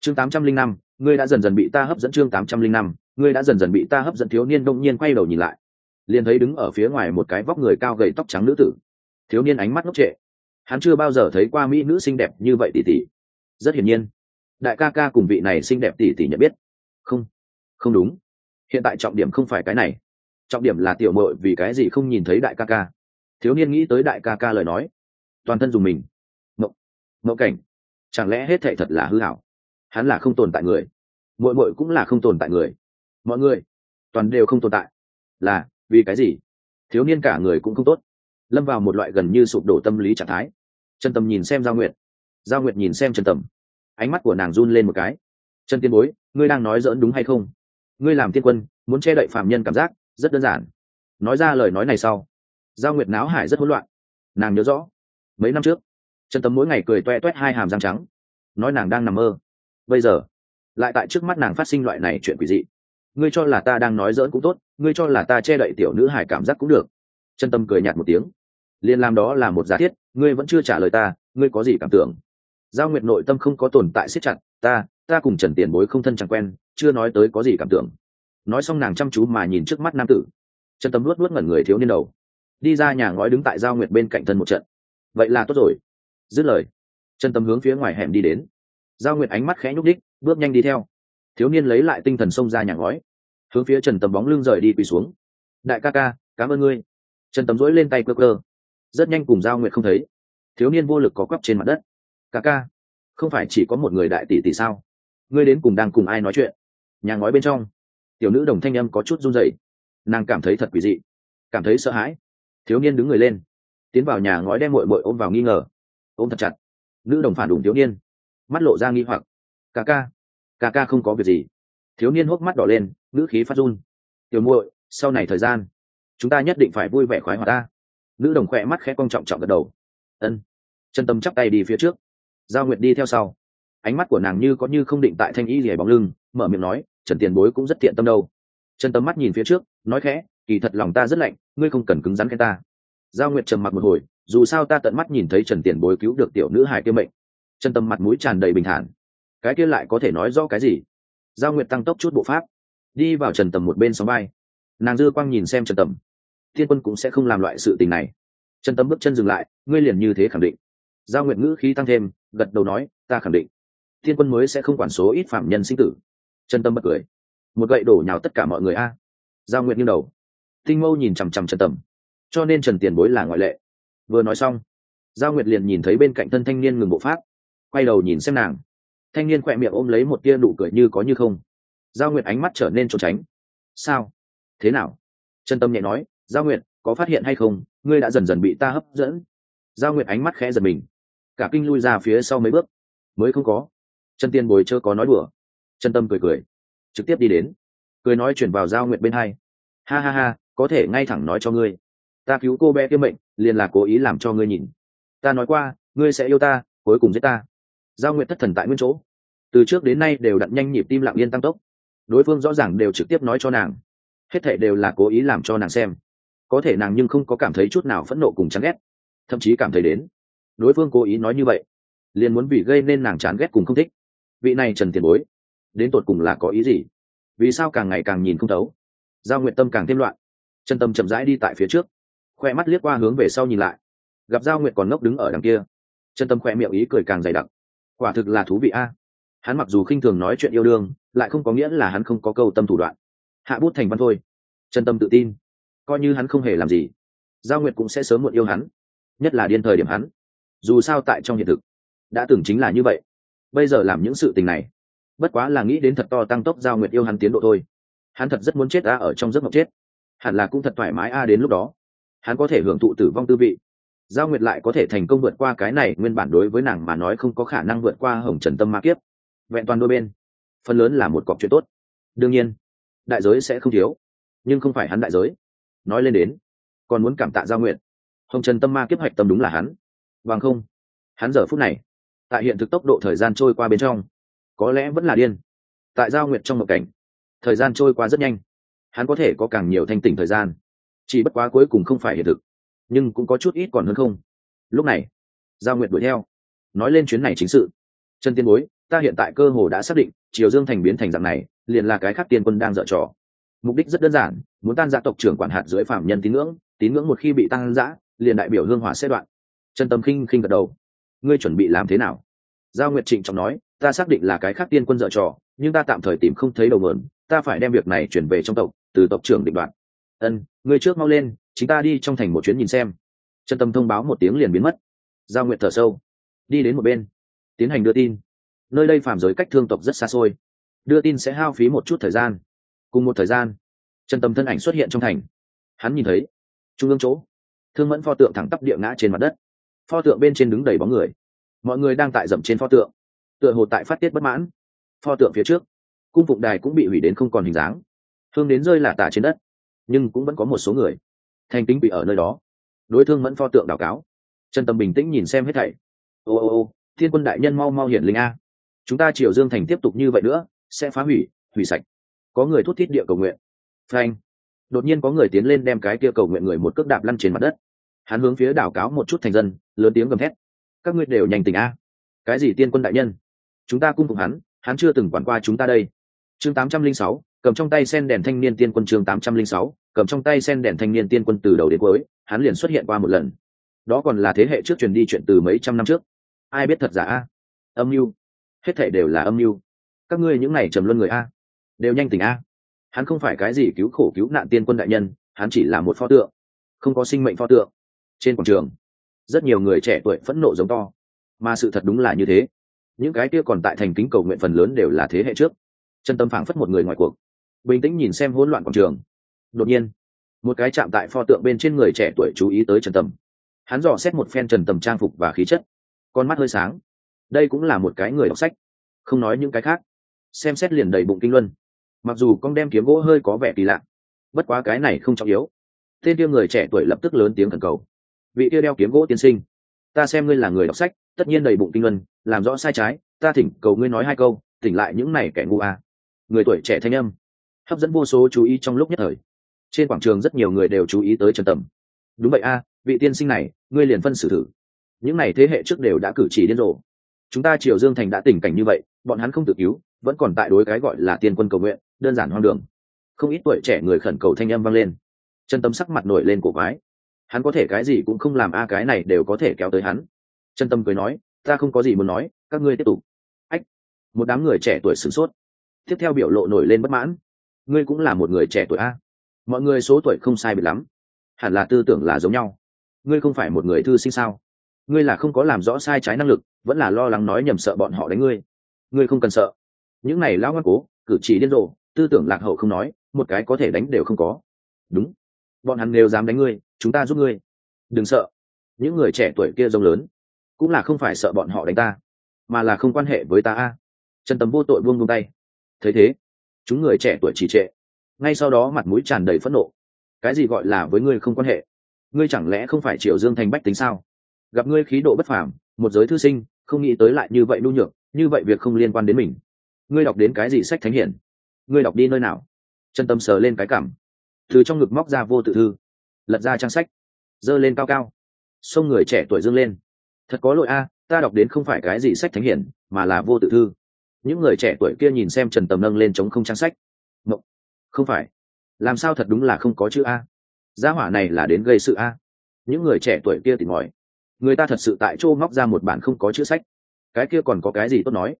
chương 805, ngươi đã dần dần bị ta hấp dẫn. Chương 805, ngươi đã dần dần bị ta hấp dẫn. Thiếu niên đông nhiên quay đầu nhìn lại, liền thấy đứng ở phía ngoài một cái vóc người cao gầy tóc trắng nữ tử. Thiếu niên ánh mắt ngốc trệ, hắn chưa bao giờ thấy qua mỹ nữ xinh đẹp như vậy tỷ tỷ. Rất hiển nhiên, đại ca ca cùng vị này xinh đẹp tỷ tỷ nhận biết. Không đúng, hiện tại trọng điểm không phải cái này, trọng điểm là tiểu muội vì cái gì không nhìn thấy đại ca ca. Thiếu niên nghĩ tới đại ca ca lời nói, toàn thân dùng mình. Mộng cảnh, chẳng lẽ hết thệ thật là hư ảo? Hắn là không tồn tại người, muội muội cũng là không tồn tại người, mọi người toàn đều không tồn tại, là vì cái gì? Thiếu niên cả người cũng không tốt, lâm vào một loại gần như sụp đổ tâm lý trạng thái. Trần Tâm nhìn xem Giao Nguyệt, Giao Nguyệt nhìn xem Trần Tâm, ánh mắt của nàng run lên một cái. Trần Tiên Bối, ngươi đang nói giỡn đúng hay không? Ngươi làm tiên quân muốn che đậy phạm nhân cảm giác rất đơn giản. Nói ra lời nói này sau, Giao Nguyệt náo hải rất hỗn loạn. Nàng nhớ rõ mấy năm trước Trần Tâm mỗi ngày cười toe toét hai hàm răng trắng, nói nàng đang nằm mơ. Bây giờ lại tại trước mắt nàng phát sinh loại này chuyện quỷ dị. Ngươi cho là ta đang nói giỡn cũng tốt, ngươi cho là ta che đậy tiểu nữ hải cảm giác cũng được. Trần Tâm cười nhạt một tiếng, liền làm đó là một giả thiết. Ngươi vẫn chưa trả lời ta, ngươi có gì cảm tưởng? Giao Nguyệt nội tâm không có tồn tại siết chặt. Ta cùng Trần Tiền Bối không thân chẳng quen, chưa nói tới có gì cảm tưởng. Nói xong nàng chăm chú mà nhìn trước mắt nam tử. Trần Tâm luốt ngẩn người thiếu niên đầu, đi ra nhà ngói đứng tại Giao Nguyệt bên cạnh thân một trận. Vậy là tốt rồi. Dứt lời, Trần Tâm hướng phía ngoài hẻm đi đến. Giao Nguyệt ánh mắt khẽ nhúc đích, bước nhanh đi theo. Thiếu niên lấy lại tinh thần xông ra nhà ngói, hướng phía Trần Tâm bóng lưng rời đi quỳ xuống. Đại ca ca, cảm ơn ngươi. Trần Tâm duỗi lên tay cơ cơ, rất nhanh cùng Giao Nguyệt không thấy. Thiếu niên vô lực có quắp trên mặt đất. Ca ca, không phải chỉ có một người đại tỷ tỷ sao? Ngươi đến cùng đang cùng ai nói chuyện? Nhà ngói bên trong, tiểu nữ đồng thanh âm có chút run rẩy. Nàng cảm thấy thật quỷ dị, cảm thấy sợ hãi. Thiếu niên đứng người lên, tiến vào nhà ngói đem muội muội ôm vào nghi ngờ, ôm thật chặt. Nữ đồng phản đủng thiếu niên, mắt lộ ra nghi hoặc. Ca ca không có việc gì. Thiếu niên hốc mắt đỏ lên, ngữ khí phát run. Tiểu muội, sau này thời gian chúng ta nhất định phải vui vẻ khoái hoạt ta. Nữ đồng khỏe mắt khẽ cong trọng trọng gật đầu. Ân. Trần Tâm chắp tay đi phía trước, Giao Nguyệt đi theo sau. Ánh mắt của nàng như có như không định tại thanh y lìa bóng lưng, mở miệng nói, Trần Tiền Bối cũng rất thiện tâm đâu. Trần Tâm mắt nhìn phía trước, nói khẽ, kỳ thật lòng ta rất lạnh, ngươi không cần cứng rắn khen ta. Giao Nguyệt trầm mặc một hồi, dù sao ta tận mắt nhìn thấy Trần Tiền Bối cứu được tiểu nữ hài kia mệnh. Trần Tâm mặt mũi tràn đầy bình thản. Cái kia lại có thể nói rõ cái gì? Giao Nguyệt tăng tốc chút bộ pháp, đi vào Trần Tâm một bên sóng vai. Nàng dư quang nhìn xem Trần Tâm, thiên quân cũng sẽ không làm loại sự tình này. Trần Tâm bước chân dừng lại, ngươi liền như thế khẳng định? Giao Nguyệt ngữ khí tăng thêm, gật đầu nói, ta khẳng định thiên quân mới sẽ không quản số ít phạm nhân sinh tử. Trần Tâm bật cười, một gậy đổ nhào tất cả mọi người a. Giao Nguyệt nghiêng đầu, tinh mâu nhìn chằm chằm Trần Tâm, cho nên Trần Tiền Bối là ngoại lệ. Vừa nói xong, Giao Nguyệt liền nhìn thấy bên cạnh thân thanh niên ngừng bộ pháp, quay đầu nhìn xem nàng. Thanh niên khỏe miệng ôm lấy một tia nụ cười như có như không. Giao Nguyệt ánh mắt trở nên trốn tránh. Sao? Thế nào? Trần Tâm nhẹ nói, Giao Nguyệt, có phát hiện hay không, ngươi đã dần dần bị ta hấp dẫn. Giao Nguyệt ánh mắt khẽ giật mình, cả kinh lui ra phía sau mấy bước. Mới không có. Trần Tiền Bối chớ có nói đùa. Trần Tâm cười cười, trực tiếp đi đến, cười nói chuyển vào Giao Nguyệt bên hai. Ha ha ha, có thể ngay thẳng nói cho ngươi, ta cứu cô bé kia mệnh liền là cố ý làm cho ngươi nhìn. Ta nói qua ngươi sẽ yêu ta, cuối cùng giết ta. Giao Nguyệt thất thần tại nguyên chỗ, từ trước đến nay đều đặn nhanh nhịp tim lặng yên tăng tốc. Đối phương rõ ràng đều trực tiếp nói cho nàng, hết thảy đều là cố ý làm cho nàng xem. Có thể nàng nhưng không có cảm thấy chút nào phẫn nộ cùng chán ghét, thậm chí cảm thấy đến đối phương cố ý nói như vậy liền muốn vì gây nên nàng chán ghét cùng không thích. Vị này Trần Tiền Bối đến tột cùng là có ý gì? Vì sao càng ngày càng nhìn không thấu? Giao Nguyệt tâm càng thêm loạn. Trần Tâm chậm rãi đi tại phía trước, khoe mắt liếc qua hướng về sau nhìn lại, gặp Giao Nguyệt còn ngốc đứng ở đằng kia. Trần Tâm khoe miệng ý cười càng dày đặc. Quả thực là thú vị a. Hắn mặc dù khinh thường nói chuyện yêu đương, lại không có nghĩa là hắn không có câu tâm thủ đoạn. Hạ bút thành văn thôi. Trần Tâm tự tin, coi như hắn không hề làm gì, Giao Nguyệt cũng sẽ sớm muộn yêu hắn, nhất là điên thời điểm hắn. Dù sao tại trong hiện thực đã từng chính là như vậy. Bây giờ làm những sự tình này bất quá là nghĩ đến thật to tăng tốc Giao Nguyệt yêu hắn tiến độ thôi. Hắn thật rất muốn chết a, ở trong giấc mộng chết hẳn là cũng thật thoải mái a, đến lúc đó hắn có thể hưởng thụ tử vong tư vị. Giao Nguyệt lại có thể thành công vượt qua cái này nguyên bản đối với nàng mà nói không có khả năng vượt qua hồng trần tâm ma kiếp. Vẹn toàn đôi bên phần lớn là một cọc chuyện tốt. Đương nhiên đại giới sẽ không thiếu, nhưng không phải hắn đại giới. Nói lên đến còn muốn cảm tạ Giao Nguyệt. Hồng trần tâm ma kiếp hạch tâm đúng là hắn, bằng không hắn giờ phút này tại hiện thực tốc độ thời gian trôi qua bên trong có lẽ vẫn là điên. Tại Giao Nguyệt trong một cảnh, thời gian trôi qua rất nhanh, hắn có thể có càng nhiều thanh tỉnh thời gian, chỉ bất quá cuối cùng không phải hiện thực, nhưng cũng có chút ít còn hơn không. Lúc này Giao Nguyệt đuổi theo, nói lên chuyến này chính sự. Trần Tiên Bối, ta hiện tại cơ hồ đã xác định triều dương thành biến thành dạng này liền là cái khác tiên quân đang dở trò. Mục đích rất đơn giản, muốn tan giã tộc trưởng quản hạt dưới phạm nhân tín ngưỡng một khi bị tan giã liền đại biểu hương hỏa sẽ đoạn. Trần Tâm khinh gật đầu. Ngươi chuẩn bị làm thế nào? Giao Nguyệt trịnh trọng nói, ta xác định là cái khác tiên quân dở trò, nhưng ta tạm thời tìm không thấy đầu mượn, ta phải đem việc này chuyển về trong tộc, từ tộc trưởng định đoạt. Ngươi trước mau lên, chúng ta đi trong thành một chuyến nhìn xem. Trần Tâm thông báo một tiếng liền biến mất. Giao Nguyệt thở sâu, đi đến một bên, tiến hành đưa tin. Nơi đây phàm giới cách thương tộc rất xa xôi, đưa tin sẽ hao phí một chút thời gian. Cùng một thời gian, Trần Tâm thân ảnh xuất hiện trong thành. Hắn nhìn thấy trung ương chỗ, Thương Mẫn pho tượng thẳng tắp địa ngã trên mặt đất. Pho tượng bên trên đứng đầy bóng người, mọi người đang tại dậm trên pho tượng, tựa hồ tại phát tiết bất mãn. Pho tượng phía trước, cung phụng đài cũng bị hủy đến không còn hình dáng, hương đến rơi lả tả trên đất, nhưng cũng vẫn có một số người thành kính bị ở nơi đó đối Thương Mẫn pho tượng đào cáo. Trần Tâm bình tĩnh nhìn xem hết thảy. Ô, thiên quân đại nhân mau mau hiển linh a, chúng ta Triều Dương thành tiếp tục như vậy nữa sẽ phá hủy sạch. Có người thút thít địa cầu nguyện. Phanh, đột nhiên có người tiến lên đem cái kia cầu nguyện người một cước đạp lăn trên mặt đất. Hắn hướng phía đảo cáo một chút thành dân, lớn tiếng gầm thét, các ngươi đều nhanh tỉnh a, cái gì tiên quân đại nhân, chúng ta cung phụng hắn chưa từng quản qua chúng ta đây. Chương 806, cầm trong tay sen đèn thanh niên tiên quân. Chương 806, cầm trong tay sen đèn thanh niên tiên quân. Từ đầu đến cuối hắn liền xuất hiện qua một lần, đó còn là thế hệ trước truyền đi chuyện từ mấy trăm năm trước. Ai biết thật giả a? Âm mưu, hết thảy đều là âm mưu. Các ngươi những này trầm luân người a, đều nhanh tỉnh a, hắn không phải cái gì cứu khổ cứu nạn tiên quân đại nhân, hắn chỉ là một pho tượng, không có sinh mệnh pho tượng. Trên quảng trường, rất nhiều người trẻ tuổi phẫn nộ giống to, mà sự thật đúng là như thế. Những cái kia còn tại thành kính cầu nguyện phần lớn đều là thế hệ trước. Trần Tâm phảng phất một người ngoài cuộc, bình tĩnh nhìn xem hỗn loạn quảng trường. Đột nhiên, một cái chạm tại pho tượng bên trên người trẻ tuổi chú ý tới Trần Tâm. Hắn dò xét một phen Trần Tâm trang phục và khí chất, con mắt hơi sáng. Đây cũng là một cái người đọc sách, không nói những cái khác, xem xét liền đầy bụng kinh luân. Mặc dù con đem kiếm gỗ hơi có vẻ kỳ lạ, bất quá cái này không trọng yếu. Tên kia người trẻ tuổi lập tức lớn tiếng khẩn cầu, vị kia đeo kiếm gỗ tiên sinh, ta xem ngươi là người đọc sách, tất nhiên đầy bụng kinh luân, làm rõ sai trái, ta thỉnh cầu ngươi nói hai câu, tỉnh lại những này kẻ ngu a. Người tuổi trẻ thanh âm hấp dẫn vô số chú ý trong lúc nhất thời. Trên quảng trường rất nhiều người đều chú ý tới Trần Tâm. Đúng vậy a, vị tiên sinh này, ngươi liền phân xử thử. Những này thế hệ trước đều đã cử chỉ điên rồ. Chúng ta Triều Dương thành đã tình cảnh như vậy, bọn hắn không tự cứu, vẫn còn tại đối cái gọi là tiên quân cầu nguyện, đơn giản hoang đường. Không ít tuổi trẻ người khẩn cầu thanh âm vang lên. Trần Tâm sắc mặt nổi lên cổ quái. Hắn có thể cái gì cũng không làm a, cái này đều có thể kéo tới hắn. Trần Tâm cười nói, ta không có gì muốn nói, các ngươi tiếp tục. Ách, một đám người trẻ tuổi sửng sốt, tiếp theo biểu lộ nổi lên bất mãn. Ngươi cũng là một người trẻ tuổi a? Mọi người số tuổi không sai biệt lắm, hẳn là tư tưởng là giống nhau. Ngươi không phải một người thư sinh sao? Ngươi là không có làm rõ sai trái năng lực, vẫn là lo lắng nói nhầm sợ bọn họ đánh ngươi? Ngươi không cần sợ. Những này lão ngoan cố, cử chỉ điên rồ, tư tưởng lạc hậu không nói, một cái có thể đánh đều không có. Đúng, bọn hắn nếu dám đánh ngươi, chúng ta giúp ngươi. Đừng sợ. Những người trẻ tuổi kia rông lớn, cũng là không phải sợ bọn họ đánh ta, mà là không quan hệ với ta a. Trần Tâm vô tội buông tay. Thấy thế, chúng người trẻ tuổi trì trệ, ngay sau đó mặt mũi tràn đầy phẫn nộ. Cái gì gọi là với ngươi không quan hệ? Ngươi chẳng lẽ không phải Triều Dương thành bách tính sao? Gặp ngươi khí độ bất phàm, một giới thư sinh, không nghĩ tới lại như vậy nhu nhược, như vậy việc không liên quan đến mình. Ngươi đọc đến cái gì sách thánh hiển? Ngươi đọc đi nơi nào? Trần Tâm sờ lên cái cảm, từ trong ngực móc ra vô tự thư, lật ra trang sách, giơ lên cao cao, xông người trẻ tuổi dương lên. Thật có lỗi a, ta đọc đến không phải cái gì sách thánh hiển, mà là vô tự thư. Những người trẻ tuổi kia nhìn xem Trần Tâm nâng lên trống không trang sách. Ngộ, không phải, làm sao thật đúng là không có chữ a. Gia hỏa này là đến gây sự a. Những người trẻ tuổi kia thì mỏi, người ta thật sự tại chỗ móc ra một bản không có chữ sách, cái kia còn có cái gì tốt nói.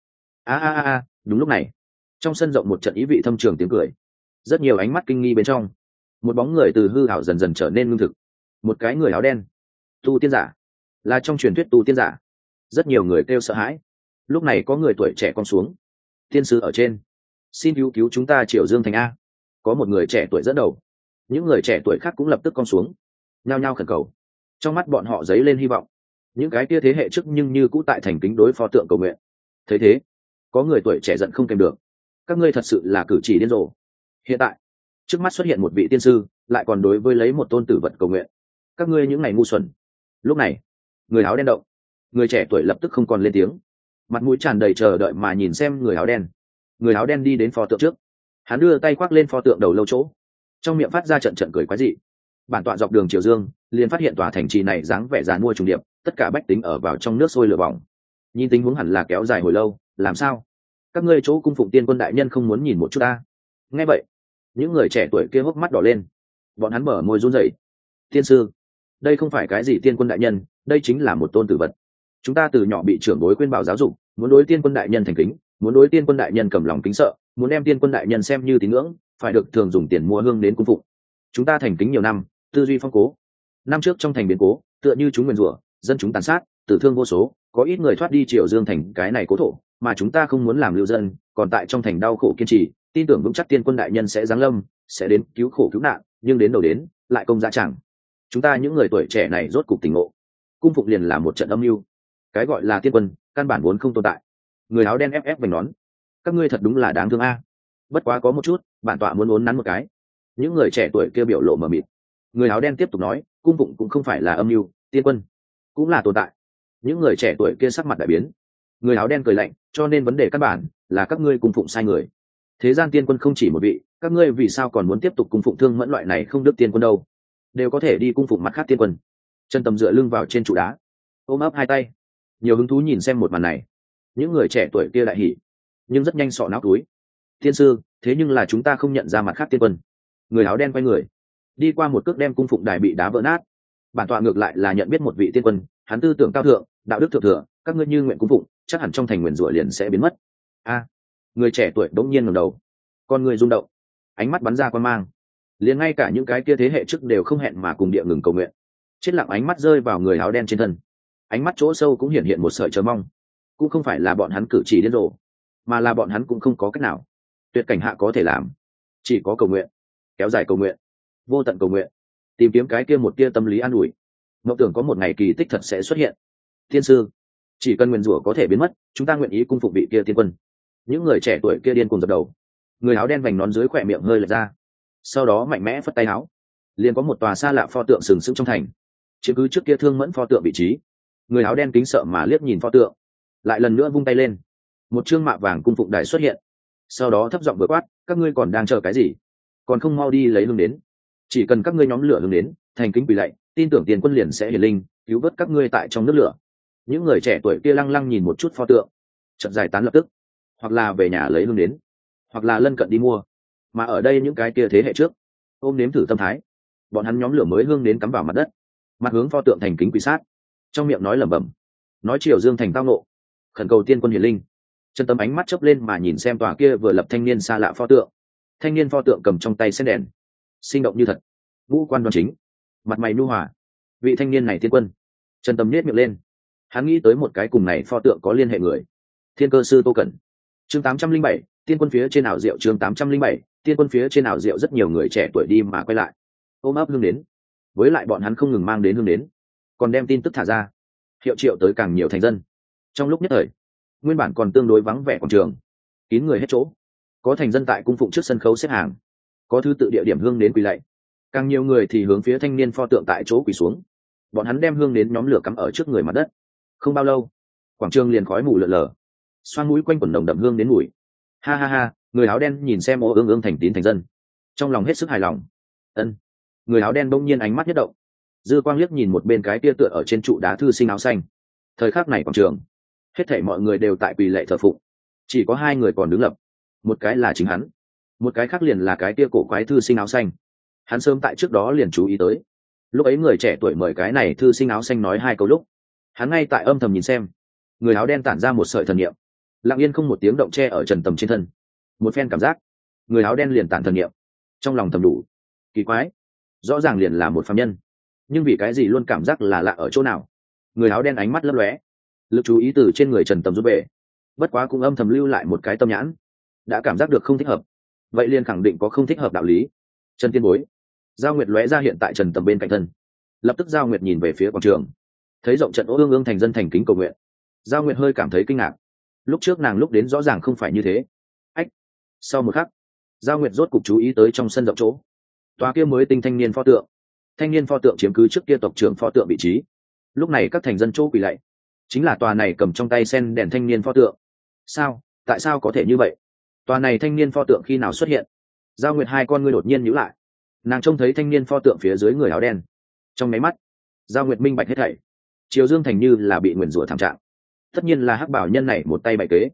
A. Đúng lúc này, trong sân rộng một trận ý vị thâm trường tiếng cười, rất nhiều ánh mắt kinh nghi bên trong. Một bóng người từ hư ảo dần dần trở nên ngưng thực. Một cái người áo đen, tu tiên giả, là trong truyền thuyết tu tiên giả. Rất nhiều người kêu sợ hãi. Lúc này có người tuổi trẻ con xuống, tiên sư ở trên, xin cứu chúng ta Triều Dương thành a. Có một người trẻ tuổi dẫn đầu, những người trẻ tuổi khác cũng lập tức con xuống, nhao nhao khẩn cầu. Trong mắt bọn họ dấy lên hy vọng. Những cái kia thế hệ trước nhưng như cũ tại thành kính đối pho tượng cầu nguyện. Thấy thế, có người tuổi trẻ giận không kèm được. Các ngươi thật sự là cử chỉ điên rồ. Hiện tại, trước mắt xuất hiện một vị tiên sư, lại còn đối với lấy một tôn tử vật cầu nguyện. Các ngươi những ngày ngu xuẩn. Lúc này, người áo đen động, người trẻ tuổi lập tức không còn lên tiếng, mặt mũi tràn đầy chờ đợi mà nhìn xem người áo đen. Người áo đen đi đến pho tượng trước, hắn đưa tay khoác lên pho tượng đầu lâu chỗ, trong miệng phát ra trận trận cười quái dị. Bản tọa dọc đường Triều Dương liền phát hiện tòa thành trì này dáng vẻ giàn mua trùng điệp, tất cả bách tính ở vào trong nước sôi lửa bỏng. Nhìn tình huống hẳn là kéo dài hồi lâu, làm sao các ngươi chỗ cung phụng tiên quân đại nhân không muốn nhìn một chút ta? Nghe vậy những người trẻ tuổi kia hốc mắt đỏ lên, bọn hắn mở môi run rẩy. Tiên sư, đây không phải cái gì tiên quân đại nhân, đây chính là một tôn tử vật. Chúng ta từ nhỏ bị trưởng bối khuyên bảo giáo dục, muốn đối tiên quân đại nhân thành kính, muốn đối tiên quân đại nhân cầm lòng kính sợ, muốn đem tiên quân đại nhân xem như tín ngưỡng, phải được thường dùng tiền mua hương đến cung phụng. Chúng ta thành kính nhiều năm, tư duy phong cố. Năm trước trong thành biến cố, tựa như chúng nguyền rủa, dân chúng tàn sát, tử thương vô số, có ít người thoát đi Triệu Dương thành cái này cố thổ, mà chúng ta không muốn làm lưu dân, còn tại trong thành đau khổ kiên trì, tin tưởng vững chắc tiên quân đại nhân sẽ giáng lâm, sẽ đến cứu khổ cứu nạn, nhưng đến đầu đến lại công dã chẳng. Chúng ta những người tuổi trẻ này rốt cục tỉnh ngộ, cung phụng liền là một trận âm mưu, cái gọi là tiên quân căn bản vốn không tồn tại. Người áo đen ép vành nón, các ngươi thật đúng là đáng thương a. Bất quá có một chút, bản tọa muốn uốn nắn một cái. Những người trẻ tuổi kia biểu lộ mờ mịt. Người áo đen tiếp tục nói, cung phụng cũng không phải là âm mưu, tiên quân cũng là tồn tại. Những người trẻ tuổi kia sắc mặt đại biến. Người áo đen cười lạnh, cho nên vấn đề căn bản là các ngươi cung phụng sai người. Thế gian tiên quân không chỉ một vị, các ngươi vì sao còn muốn tiếp tục cung phụng Thương Mẫn loại này không đức tiên quân đâu? Đều có thể đi cung phụng mặt khác tiên quân. Chân Tầm dựa lưng vào trên trụ đá, ôm ấp hai tay, nhiều hứng thú nhìn xem một màn này. Những người trẻ tuổi kia đại hỉ, nhưng rất nhanh sọ não túi. Tiên sư, thế nhưng là chúng ta không nhận ra mặt khác tiên quân. Người áo đen quay người, đi qua một cước đem cung phụng đài bị đá vỡ nát. Bản tọa ngược lại là nhận biết một vị tiên quân, hắn tư tưởng cao thượng, đạo đức thượng thừa, các ngươi như nguyện cung phụng, chắc hẳn trong thành nguyền rủa liền sẽ biến mất. A, người trẻ tuổi đống nhiên ngẩng đầu, con người rung động, ánh mắt bắn ra quan mang, liền ngay cả những cái kia thế hệ trước đều không hẹn mà cùng địa ngừng cầu nguyện. Chết lặng ánh mắt rơi vào người áo đen trên thân, ánh mắt chỗ sâu cũng hiện hiện một sợi chờ mong. Cũng không phải là bọn hắn cử chỉ điên rồ, mà là bọn hắn cũng không có cách nào. Tuyệt cảnh hạ có thể làm, chỉ có cầu nguyện, kéo dài cầu nguyện, vô tận cầu nguyện, tìm kiếm cái kia một tia tâm lý an ủi. Ngọc tưởng có một ngày kỳ tích thật sẽ xuất hiện. Tiên sư, chỉ cần nguyền rủa có thể biến mất, chúng ta nguyện ý cung phục vị kia tiên quân. Những người trẻ tuổi kia điên cuồng dập đầu. Người áo đen vành nón dưới khỏe miệng hơi lệch ra, sau đó mạnh mẽ phất tay áo, liền có một tòa xa lạ pho tượng sừng sững trong thành, chiếm cứ trước kia Thương Mẫn pho tượng vị trí. Người áo đen kính sợ mà liếc nhìn pho tượng, lại lần nữa vung tay lên, một trương mạ vàng cung phụng đài xuất hiện, sau đó thấp giọng vừa quát, các ngươi còn đang chờ cái gì? Còn không mau đi lấy hương đến. Chỉ cần các ngươi nhóm lửa hương đến, thành kính quỳ lạy, tin tưởng tiền quân liền sẽ hiển linh, cứu vớt các ngươi tại trong nước lửa. Những người trẻ tuổi kia lăng lăng nhìn một chút pho tượng, chợt giải tán lập tức, hoặc là về nhà lấy hương đến, hoặc là lân cận đi mua. Mà ở đây những cái kia thế hệ trước, ôm nếm thử tâm thái, bọn hắn nhóm lửa mới hương đến cắm vào mặt đất, mặt hướng pho tượng thành kính quỳ sát, trong miệng nói lẩm bẩm, nói Triều Dương thành tao nộ, khẩn cầu tiên quân hiển linh. Chân Tâm ánh mắt chớp lên mà nhìn xem tòa kia vừa lập thanh niên xa lạ pho tượng. Thanh niên pho tượng cầm trong tay sen đèn, sinh động như thật, ngũ quan đoan chính, mặt mày nhu hòa. Vị thanh niên này tiên quân. Chân Tâm nhếch miệng lên, hắn nghĩ tới một cái cùng này pho tượng có liên hệ người. Thiên Cơ sư Tô Cẩn. Chương 807, tiên quân phía trên ảo diệu. Chương 807, tiên quân phía trên ảo diệu. Rất nhiều người trẻ tuổi đi mà quay lại, ôm ấp hương đến. Với lại bọn hắn không ngừng mang đến hương đến, còn đem tin tức thả ra, hiệu triệu tới càng nhiều thành dân. Trong lúc nhất thời, nguyên bản còn tương đối vắng vẻ quảng trường, kín người hết chỗ. Có thành dân tại cung phụng trước sân khấu xếp hàng, có thứ tự địa điểm hương đến quỳ lạy, càng nhiều người thì hướng phía thanh niên pho tượng tại chỗ quỳ xuống. Bọn hắn đem hương đến nhóm lửa cắm ở trước người mặt đất. Không bao lâu, quảng trường liền khói mù lợn lờ, xoang mũi quanh quẩn nồng đậm hương đến mùi. Ha ha ha, người áo đen nhìn xem ô ương ương thành tín thành dân, trong lòng hết sức hài lòng. Ân. Người áo đen bỗng nhiên ánh mắt nhất động, dư quang liếc nhìn một bên cái kia tựa ở trên trụ đá thư sinh áo xanh. Thời khắc này quảng trường, hết thảy mọi người đều tại quỳ lạy thờ phụng, chỉ có hai người còn đứng lập. Một cái là chính hắn, một cái khác liền là cái kia cổ quái thư sinh áo xanh. Hắn sớm tại trước đó liền chú ý tới. Lúc ấy người trẻ tuổi mời cái này thư sinh áo xanh nói hai câu lúc, hắn ngay tại âm thầm nhìn xem. Người áo đen tản ra một sợi thần niệm, lặng yên không một tiếng động che ở Trần Tầm trên thân. Một phen cảm giác, người áo đen liền tản thần niệm. Trong lòng thầm đủ, kỳ quái, rõ ràng liền là một phàm nhân, nhưng vì cái gì luôn cảm giác là lạ ở chỗ nào? Người áo đen ánh mắt lấp lóe, lực chú ý từ trên người Trần Tầm rút về, bất quá cũng âm thầm lưu lại một cái tâm nhãn, đã cảm giác được không thích hợp, vậy liền khẳng định có không thích hợp đạo lý. Trần tiên bối. Giao Nguyệt lóe ra hiện tại Trần Tầm bên cạnh thân, lập tức Giao Nguyệt nhìn về phía quảng trường, thấy rộng trận ô ương ương thành dân thành kính cầu nguyện. Giao Nguyệt hơi cảm thấy kinh ngạc, lúc trước nàng lúc đến rõ ràng không phải như thế. Ách. Sau một khắc, Giao Nguyệt rốt cục chú ý tới trong sân rộng chỗ, tòa kia mới tinh thanh niên pho tượng. Thanh niên pho tượng chiếm cứ trước kia tộc trưởng pho tượng vị trí. Lúc này các thành dân chỗ quỳ lạy, chính là tòa này cầm trong tay sen đèn thanh niên pho tượng. Sao? Tại sao có thể như vậy? Tòa này thanh niên pho tượng khi nào xuất hiện? Giao Nguyệt hai con ngươi đột nhiên nhíu lại, nàng trông thấy thanh niên pho tượng phía dưới người áo đen. Trong máy mắt, Giao Nguyệt minh bạch hết thảy. Triều Dương thành như là bị nguyền rủa thảm trạng, tất nhiên là hắc bảo nhân này một tay bày kế.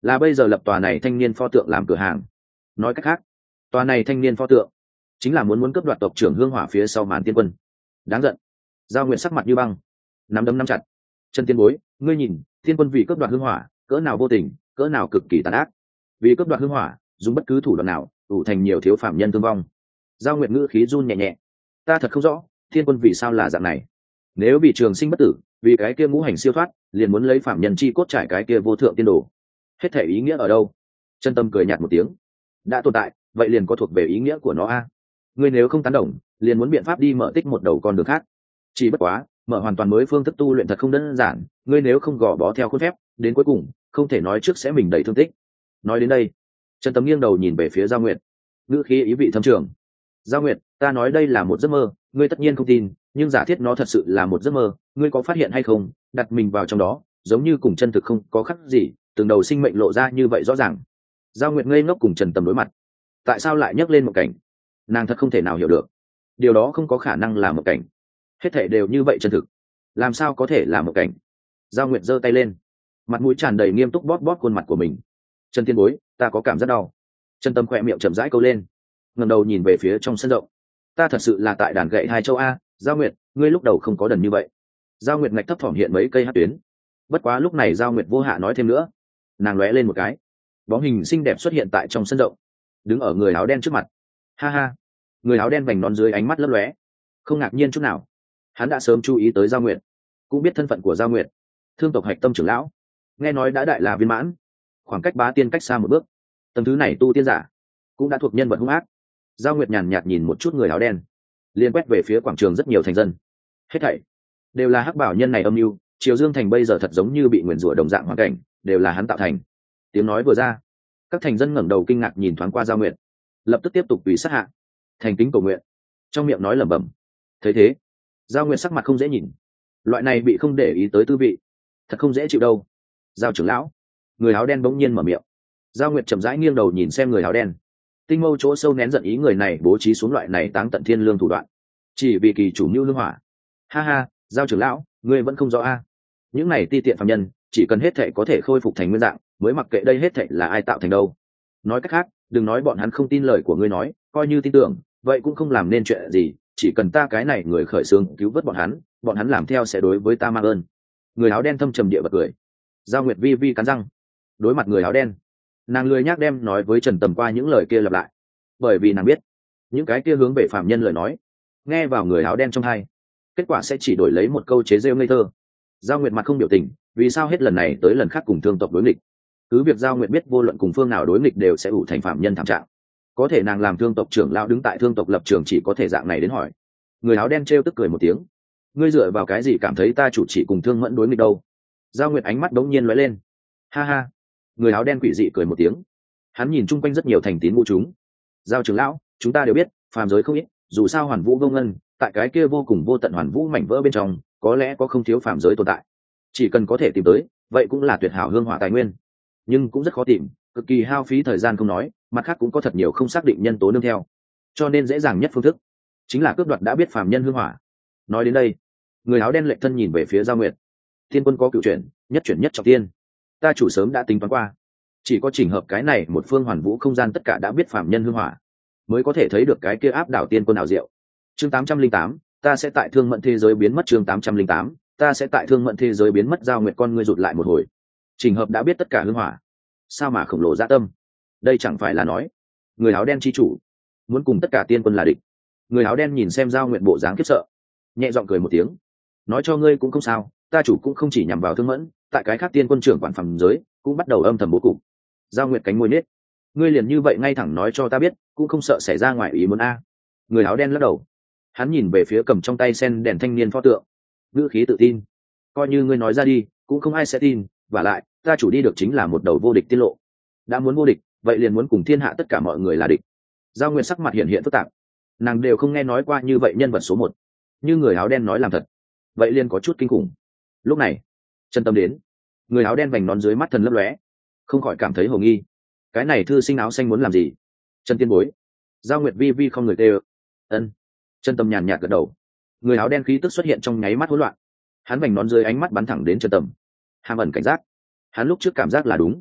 là bây giờ lập tòa này thanh niên pho tượng làm cửa hàng. Nói cách khác, tòa này thanh niên pho tượng chính là muốn cướp đoạt tộc trưởng hương hỏa phía sau màn tiên quân. Đáng giận. Giao Nguyệt sắc mặt như băng, nắm đấm nắm chặt. Chân tiên bối, ngươi nhìn, tiên quân vì cướp đoạt hương hỏa, cỡ nào vô tình, cỡ nào cực kỳ tàn ác. Vì cướp đoạt hương hỏa, dùng bất cứ thủ đoạn nào, đủ thành nhiều thiếu phạm nhân thương vong. Giao Nguyệt ngữ khí run nhẹ nhẹ. Ta thật không rõ, tiên quân vì sao là dạng này. Nếu bị trường sinh bất tử, vì cái kia ngũ hành siêu thoát, liền muốn lấy phạm nhân chi cốt trải cái kia vô thượng tiên đồ. Hết thể ý nghĩa ở đâu? Chân Tâm cười nhạt một tiếng. Đã tồn tại, vậy liền có thuộc về ý nghĩa của nó a. Ngươi nếu không tán đồng, liền muốn biện pháp đi mở tích một đầu con đường khác. Chỉ bất quá, mở hoàn toàn mới phương thức tu luyện thật không đơn giản, ngươi nếu không gò bó theo khuôn phép, đến cuối cùng, không thể nói trước sẽ mình đầy thương tích. Nói đến đây, Trần Tâm nghiêng đầu nhìn về phía Giao Nguyệt, ngữ khí ý vị thâm trường. Giao Nguyệt, ta nói đây là một giấc mơ, ngươi tất nhiên không tin, nhưng giả thiết nó thật sự là một giấc mơ, ngươi có phát hiện hay không, đặt mình vào trong đó, giống như cùng chân thực không có khác gì, từng đầu sinh mệnh lộ ra như vậy rõ ràng. Giao Nguyệt ngây ngốc cùng Trần Tâm đối mặt. Tại sao lại nhắc lên một cảnh? Nàng thật không thể nào hiểu được. Điều đó không có khả năng là một cảnh. Hết thảy đều như vậy chân thực, làm sao có thể là một cảnh? Giao Nguyệt giơ tay lên, mặt mũi tràn đầy nghiêm túc bóp khuôn mặt của mình. Trần tiên bối, ta có cảm giác đau. Trần Tâm khỏe miệng chậm rãi câu lên, ngẩng đầu nhìn về phía trong sân rộng. Ta thật sự là tại đàn gậy hai châu a. Giao Nguyệt, ngươi lúc đầu không có đần như vậy. Giao Nguyệt ngạch thấp thỏm hiện mấy cây hát tuyến. Bất quá lúc này Giao Nguyệt vô hạ nói thêm nữa. Nàng lóe lên một cái, bóng hình xinh đẹp xuất hiện tại trong sân rộng, đứng ở người áo đen trước mặt. Ha ha. Người áo đen vành nón dưới ánh mắt lấp lóe, không ngạc nhiên chút nào. Hắn đã sớm chú ý tới Giao Nguyệt, cũng biết thân phận của Giao Nguyệt, thương tộc hạch tâm trưởng lão, nghe nói đã đại là viên mãn, khoảng cách bá tiên cách xa một bước. Tầng thứ này tu tiên giả cũng đã thuộc nhân vật hung ác. Giao Nguyệt nhàn nhạt nhìn một chút người áo đen, liền quét về phía quảng trường rất nhiều thành dân. Hết thảy đều là hắc bảo nhân này âm mưu. Triều Dương thành bây giờ thật giống như bị nguyền rủa đồng dạng hoàn cảnh, đều là hắn tạo thành. Tiếng nói vừa ra, các thành dân ngẩng đầu kinh ngạc nhìn thoáng qua Giao Nguyệt, lập tức tiếp tục tùy sát hạ, thành kính cầu nguyện, trong miệng nói lẩm bẩm. Thấy thế, Giao Nguyệt sắc mặt không dễ nhìn. Loại này bị không để ý tới tư vị, thật không dễ chịu đâu. Giao trưởng lão. Người áo đen bỗng nhiên mở miệng. Giao Nguyệt chậm rãi nghiêng đầu nhìn xem người áo đen, tinh mâu chỗ sâu nén giận ý người này bố trí xuống loại này táng tận thiên lương thủ đoạn, chỉ vì kỳ chủ mưu lương hỏa. Ha ha, Giao trưởng lão, ngươi vẫn không rõ a. Những này ti tiện phàm nhân, chỉ cần hết thảy có thể khôi phục thành nguyên dạng, mới mặc kệ đây hết thảy là ai tạo thành đâu. Nói cách khác, đừng nói bọn hắn không tin lời của ngươi nói, coi như tin tưởng, vậy cũng không làm nên chuyện gì, chỉ cần ta cái này người khởi xướng cứu vớt bọn hắn làm theo sẽ đối với ta mang ơn. Người áo đen thâm trầm địa bật cười. Giao Nguyệt vi vi cắn răng, đối mặt người áo đen, nàng lười nhác đem nói với Trần Tầm qua những lời kia lặp lại, bởi vì nàng biết những cái kia hướng về phạm nhân lời nói, nghe vào người áo đen trong tai, kết quả sẽ chỉ đổi lấy một câu chế rêu ngây thơ. Giao Nguyệt mặt không biểu tình, vì sao hết lần này tới lần khác cùng thương tộc đối nghịch. Cứ việc Giao Nguyệt biết vô luận cùng phương nào đối nghịch đều sẽ ủ thành phạm nhân thảm trạng, có thể nàng làm thương tộc trưởng lão đứng tại thương tộc lập trường chỉ có thể dạng này đến hỏi. Người áo đen trêu tức cười một tiếng. Ngươi dựa vào cái gì cảm thấy ta chủ chỉ cùng Thương Mẫn đối nghịch đâu? Giao Nguyệt ánh mắt đống nhiên lóe lên. Ha ha. Người áo đen quỷ dị cười một tiếng. Hắn nhìn chung quanh rất nhiều thành tín ngũ chúng. Giao trưởng lão, chúng ta đều biết, phàm giới không ít, dù sao hoàn vũ vô ngân, tại cái kia vô cùng vô tận hoàn vũ mảnh vỡ bên trong, có lẽ có không thiếu phàm giới tồn tại. Chỉ cần có thể tìm tới, vậy cũng là tuyệt hảo hương hỏa tài nguyên. Nhưng cũng rất khó tìm, cực kỳ hao phí thời gian không nói, mặt khác cũng có thật nhiều không xác định nhân tố nương theo. Cho nên dễ dàng nhất phương thức chính là cướp đoạt đã biết phàm nhân hương hỏa. Nói đến đây, người áo đen lệch thân nhìn về phía Giao Nguyệt. Thiên quân có cựu chuyển, nhất chuyển nhất trọng tiên, ta chủ sớm đã tính toán qua, chỉ có chỉnh hợp cái này một phương hoàn vũ không gian tất cả đã biết phàm nhân hương hỏa, mới có thể thấy được cái kia áp đảo tiên quân ảo diệu. Chương 808, ta sẽ tại Thương Mẫn thế giới biến mất. Chương 808, ta sẽ tại Thương Mẫn thế giới biến mất. Giao Nguyệt con ngươi rụt lại một hồi. Chỉnh hợp đã biết tất cả hương hỏa, sao mà khổng lồ dạ tâm? Đây chẳng phải là nói người áo đen chi chủ muốn cùng tất cả tiên quân là địch? Người áo đen nhìn xem Giao Nguyệt bộ dáng khiếp sợ, nhẹ giọng cười một tiếng, nói cho ngươi cũng không sao, ta chủ cũng không chỉ nhằm vào Thương Mẫn, tại cái khác tiên quân trưởng quản phàm giới cũng bắt đầu âm thầm bố cục. Giao Nguyệt cánh môi nết. Ngươi liền như vậy ngay thẳng nói cho ta biết, cũng không sợ xảy ra ngoài ý muốn a? Người áo đen lắc đầu, hắn nhìn về phía cầm trong tay sen đèn thanh niên pho tượng, ngữ khí tự tin. Coi như ngươi nói ra đi, cũng không ai sẽ tin, và lại ta chủ đi được chính là một đầu vô địch tiết lộ. Đã muốn vô địch, vậy liền muốn cùng thiên hạ tất cả mọi người là địch. Giao Nguyệt sắc mặt hiện hiện phức tạp, nàng đều không nghe nói qua như vậy nhân vật số một, như người áo đen nói làm thật, vậy liền có chút kinh khủng. Lúc này Trần Tâm đến. Người áo đen vành nón dưới mắt thần lấp lóe, không khỏi cảm thấy hồ nghi. Cái này thư sinh áo xanh muốn làm gì? Trần tiên bối. Giao Nguyệt vi vi không người tê ơ. Ân. Trần Tâm nhàn nhạt gật đầu. Người áo đen khí tức xuất hiện trong nháy mắt hỗn loạn, hắn vành nón dưới ánh mắt bắn thẳng đến Trần Tâm, hàm ẩn cảnh giác. Hắn lúc trước cảm giác là đúng,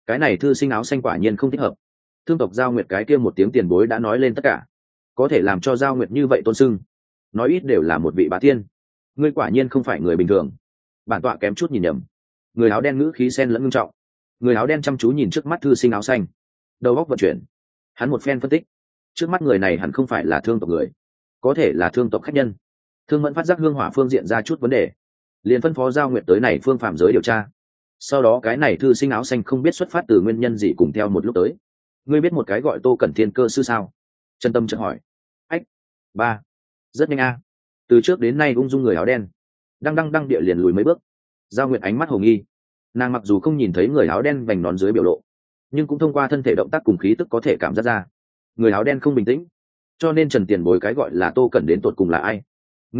cái này thư sinh áo xanh quả nhiên không thích hợp. Thương tộc Giao Nguyệt cái kia một tiếng tiền bối đã nói lên tất cả, có thể làm cho Giao Nguyệt như vậy tôn sưng, nói ít đều là một vị bá tiên. Ngươi quả nhiên không phải người bình thường. Bản tọa kém chút nhìn nhầm. Người áo đen ngữ khí xen lẫn nghiêm trọng. Người áo đen chăm chú nhìn trước mắt thư sinh áo xanh, đầu óc vận chuyển. Hắn một phen phân tích, trước mắt người này hẳn không phải là thương tộc người, có thể là thương tộc khách nhân. Thương Mẫn phát giác hương hỏa phương diện ra chút vấn đề, liền phân phó Giao Nguyệt tới này phương phạm giới điều tra. Sau đó cái này thư sinh áo xanh không biết xuất phát từ nguyên nhân gì cùng theo một lúc tới. Ngươi biết một cái gọi Tô Cẩn Thiên cơ sư sao? Trần Tâm chợt hỏi. Ách, ba, rất nhanh a. Từ trước đến nay ung dung người áo đen, đăng địa liền lùi mấy bước. Giao Nguyệt ánh mắt hồ nghi, nàng mặc dù không nhìn thấy người áo đen vành nón dưới biểu lộ, nhưng cũng thông qua thân thể động tác cùng khí tức có thể cảm giác ra người áo đen không bình tĩnh. Cho nên Trần tiền bối cái gọi là Tô Cẩn đến tột cùng là ai?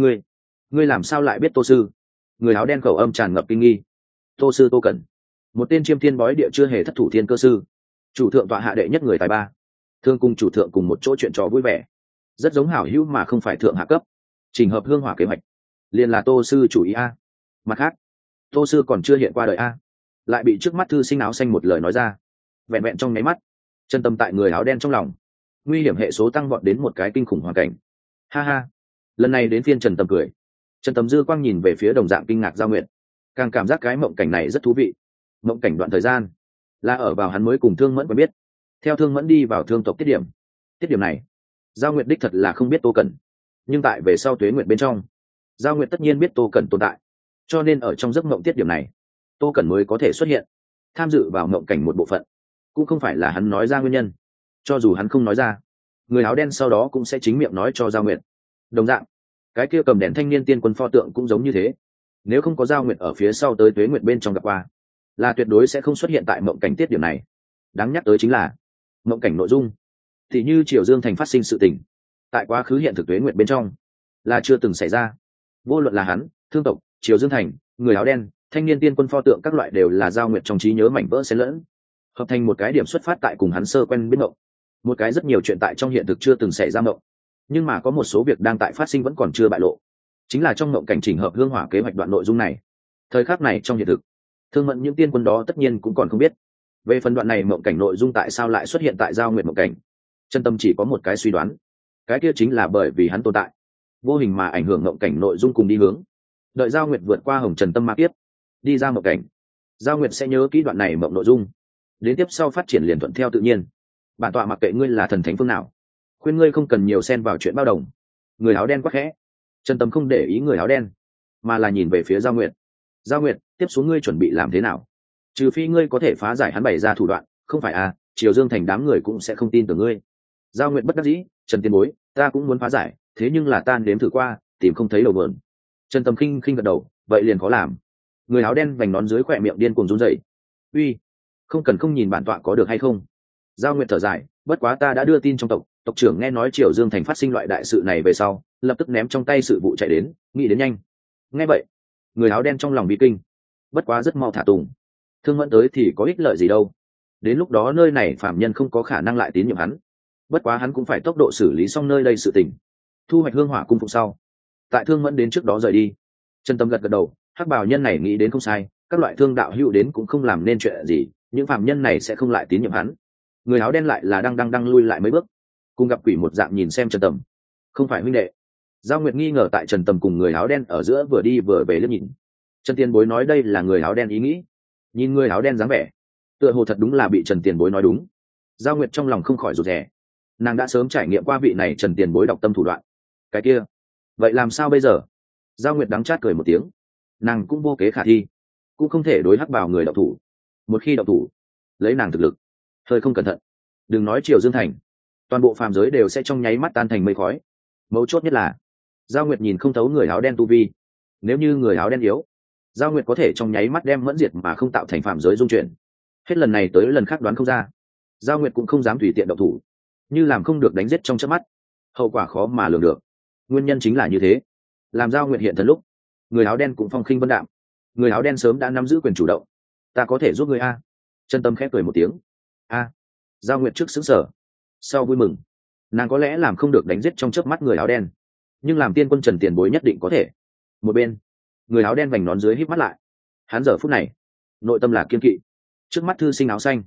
Ngươi làm sao lại biết Tô sư? Người áo đen khẩu âm tràn ngập kinh nghi. Tô sư Tô Cẩn, một tên chiêm thiên bói địa chưa hề thất thủ thiên cơ sư, chủ thượng tọa hạ đệ nhất người tài ba, thương cùng chủ thượng cùng một chỗ chuyện trò vui vẻ, rất giống hảo hữu mà không phải thượng hạ cấp. Trình hợp hương hỏa kế hoạch liền là Tô sư chủ ý a. Mặt khác, Tô sư còn chưa hiện qua đời a, lại bị trước mắt thư sinh áo xanh một lời nói ra. Vẹn vẹn trong nháy mắt, chân tâm tại người áo đen trong lòng nguy hiểm hệ số tăng vọt đến một cái kinh khủng hoàn cảnh. Ha ha, lần này đến phiên Trần Tâm cười. Trần Tâm dư quang nhìn về phía đồng dạng kinh ngạc Giao Nguyệt, càng cảm giác cái mộng cảnh này rất thú vị. Mộng cảnh đoạn thời gian là ở vào hắn mới cùng Thương Mẫn quen biết, theo Thương Mẫn đi vào thương tộc tiết điểm này Giao Nguyệt đích thật là không biết Tô Cẩn, nhưng tại về sau tuế nguyệt bên trong, Giao Nguyệt tất nhiên biết Tô Cẩn tồn tại, cho nên ở trong giấc mộng tiết điểm này Tô Cẩn mới có thể xuất hiện, tham dự vào mộng cảnh một bộ phận. Cũng không phải là hắn nói ra nguyên nhân, cho dù hắn không nói ra, người áo đen sau đó cũng sẽ chính miệng nói cho Giao Nguyệt. Đồng dạng, cái kia cầm đèn thanh niên tiên quân pho tượng cũng giống như thế, nếu không có Giao Nguyệt ở phía sau tới tuế nguyệt bên trong gặp qua, là tuyệt đối sẽ không xuất hiện tại mộng cảnh tiết điểm này. Đáng nhắc tới chính là mộng cảnh nội dung thì như Triều Dương thành phát sinh sự tình, tại quá khứ hiện thực tuế nguyệt bên trong là chưa từng xảy ra. Vô luận là hắn, thương tộc, Triều Dương thành, người áo đen, thanh niên tiên quân pho tượng các loại đều là Giao Nguyệt trong trí nhớ mảnh vỡ xen lẫn, hợp thành một cái điểm xuất phát tại cùng hắn sơ quen biết mộng, một cái rất nhiều chuyện tại trong hiện thực chưa từng xảy ra mộng, nhưng mà có một số việc đang tại phát sinh vẫn còn chưa bại lộ, chính là trong mộng cảnh chỉnh hợp hương hỏa kế hoạch đoạn nội dung này. Thời khắc này trong hiện thực, Thương Mẫn những tiên quân đó tất nhiên cũng còn không biết về phần đoạn này mộng cảnh nội dung tại sao lại xuất hiện tại Giao Nguyệt mộng cảnh. Chân tâm chỉ có một cái suy đoán, cái kia chính là bởi vì hắn tồn tại, vô hình mà ảnh hưởng mộng cảnh nội dung cùng đi hướng. Đợi Giao Nguyệt vượt qua hồng trần tâm ma kiếp, đi ra mộng cảnh, Giao Nguyệt sẽ nhớ kỹ đoạn này mộng nội dung, đến tiếp sau phát triển liền thuận theo tự nhiên. Bản tọa mặc kệ ngươi là thần thánh phương nào, khuyên ngươi không cần nhiều xen vào chuyện bao đồng. Người áo đen quắc khẽ. Chân tâm không để ý người áo đen, mà là nhìn về phía Giao Nguyệt. Giao Nguyệt, tiếp xuống ngươi chuẩn bị làm thế nào? Trừ phi ngươi có thể phá giải hắn bày ra thủ đoạn, không phải à, Triều Dương thành đám người cũng sẽ không tin tưởng ngươi. Giao Nguyệt bất đắc dĩ. Trần tiên bối, ta cũng muốn phá giải, thế nhưng là ta nếm thử qua, tìm không thấy đầu vườn. Trần Tâm khinh gật đầu, vậy liền khó làm. Người áo đen vành nón dưới khỏe miệng điên cuồng run rẩy. Uy, không cần không nhìn bản tọa có được hay không? Giao Nguyệt thở dài, bất quá ta đã đưa tin trong tộc, tộc trưởng nghe nói Triều Dương thành phát sinh loại đại sự này về sau, lập tức ném trong tay sự vụ chạy đến, nghĩ đến nhanh. Nghe vậy, người áo đen trong lòng bị kinh, bất quá rất mau thả tùng. Thương Mẫn tới thì có ích lợi gì đâu, đến lúc đó nơi này phạm nhân không có khả năng lại tín nhiệm hắn. Bất quá hắn cũng phải tốc độ xử lý xong nơi đây sự tình, thu hoạch hương hỏa cung phục sau, tại Thương Mẫn đến trước đó rời đi. Trần Tâm gật đầu, hắc bào nhân này nghĩ đến không sai, các loại thương đạo hữu đến cũng không làm nên chuyện gì, những phạm nhân này sẽ không lại tín nhiệm hắn. Người áo đen lại là đang lui lại mấy bước, cùng gặp quỷ một dạng nhìn xem Trần Tầm. Không phải huynh đệ? Giao Nguyệt nghi ngờ tại Trần Tầm cùng người áo đen ở giữa vừa đi vừa về liếc nhìn. Trần Tiền Bối nói đây là người áo đen ý nghĩ, nhìn người áo đen dáng vẻ, tựa hồ thật đúng là bị Trần Tiền Bối nói đúng. Giao Nguyệt trong lòng không khỏi rụt rè, nàng đã sớm trải nghiệm qua vị này Trần Tiền Bối đọc tâm thủ đoạn. Cái kia, vậy làm sao bây giờ? Giao Nguyệt đắng chát cười một tiếng, nàng cũng vô kế khả thi, cũng không thể đối hắc bào người đọc thủ. Một khi đọc thủ, lấy nàng thực lực, hơi không cẩn thận, đừng nói Triều Dương thành, toàn bộ phàm giới đều sẽ trong nháy mắt tan thành mây khói. Mấu chốt nhất là Giao Nguyệt nhìn không thấu người áo đen tu vi, nếu như người áo đen yếu, Giao Nguyệt có thể trong nháy mắt đem mẫn diệt mà không tạo thành phàm giới dung chuyển. Hết lần này tới lần khác đoán không ra, Giao Nguyệt cũng không dám tùy tiện động thủ, như làm không được đánh giết trong chớp mắt, hậu quả khó mà lường được. Nguyên nhân chính là như thế, làm Giao Nguyệt hiện thần lúc, người áo đen cũng phong khinh vân đạm. Người áo đen sớm đã nắm giữ quyền chủ động. Ta có thể giúp ngươi a? Chân Tâm khép cười một tiếng. A. Giao Nguyệt trước sững sờ, sau vui mừng. Nàng có lẽ làm không được đánh giết trong chớp mắt người áo đen, nhưng làm tiên quân Trần Tiền Bối nhất định có thể. Một bên, người áo đen vành nón dưới híp mắt lại. Hắn giờ phút này, nội tâm là kiên kỵ. Trước mắt thư sinh áo xanh,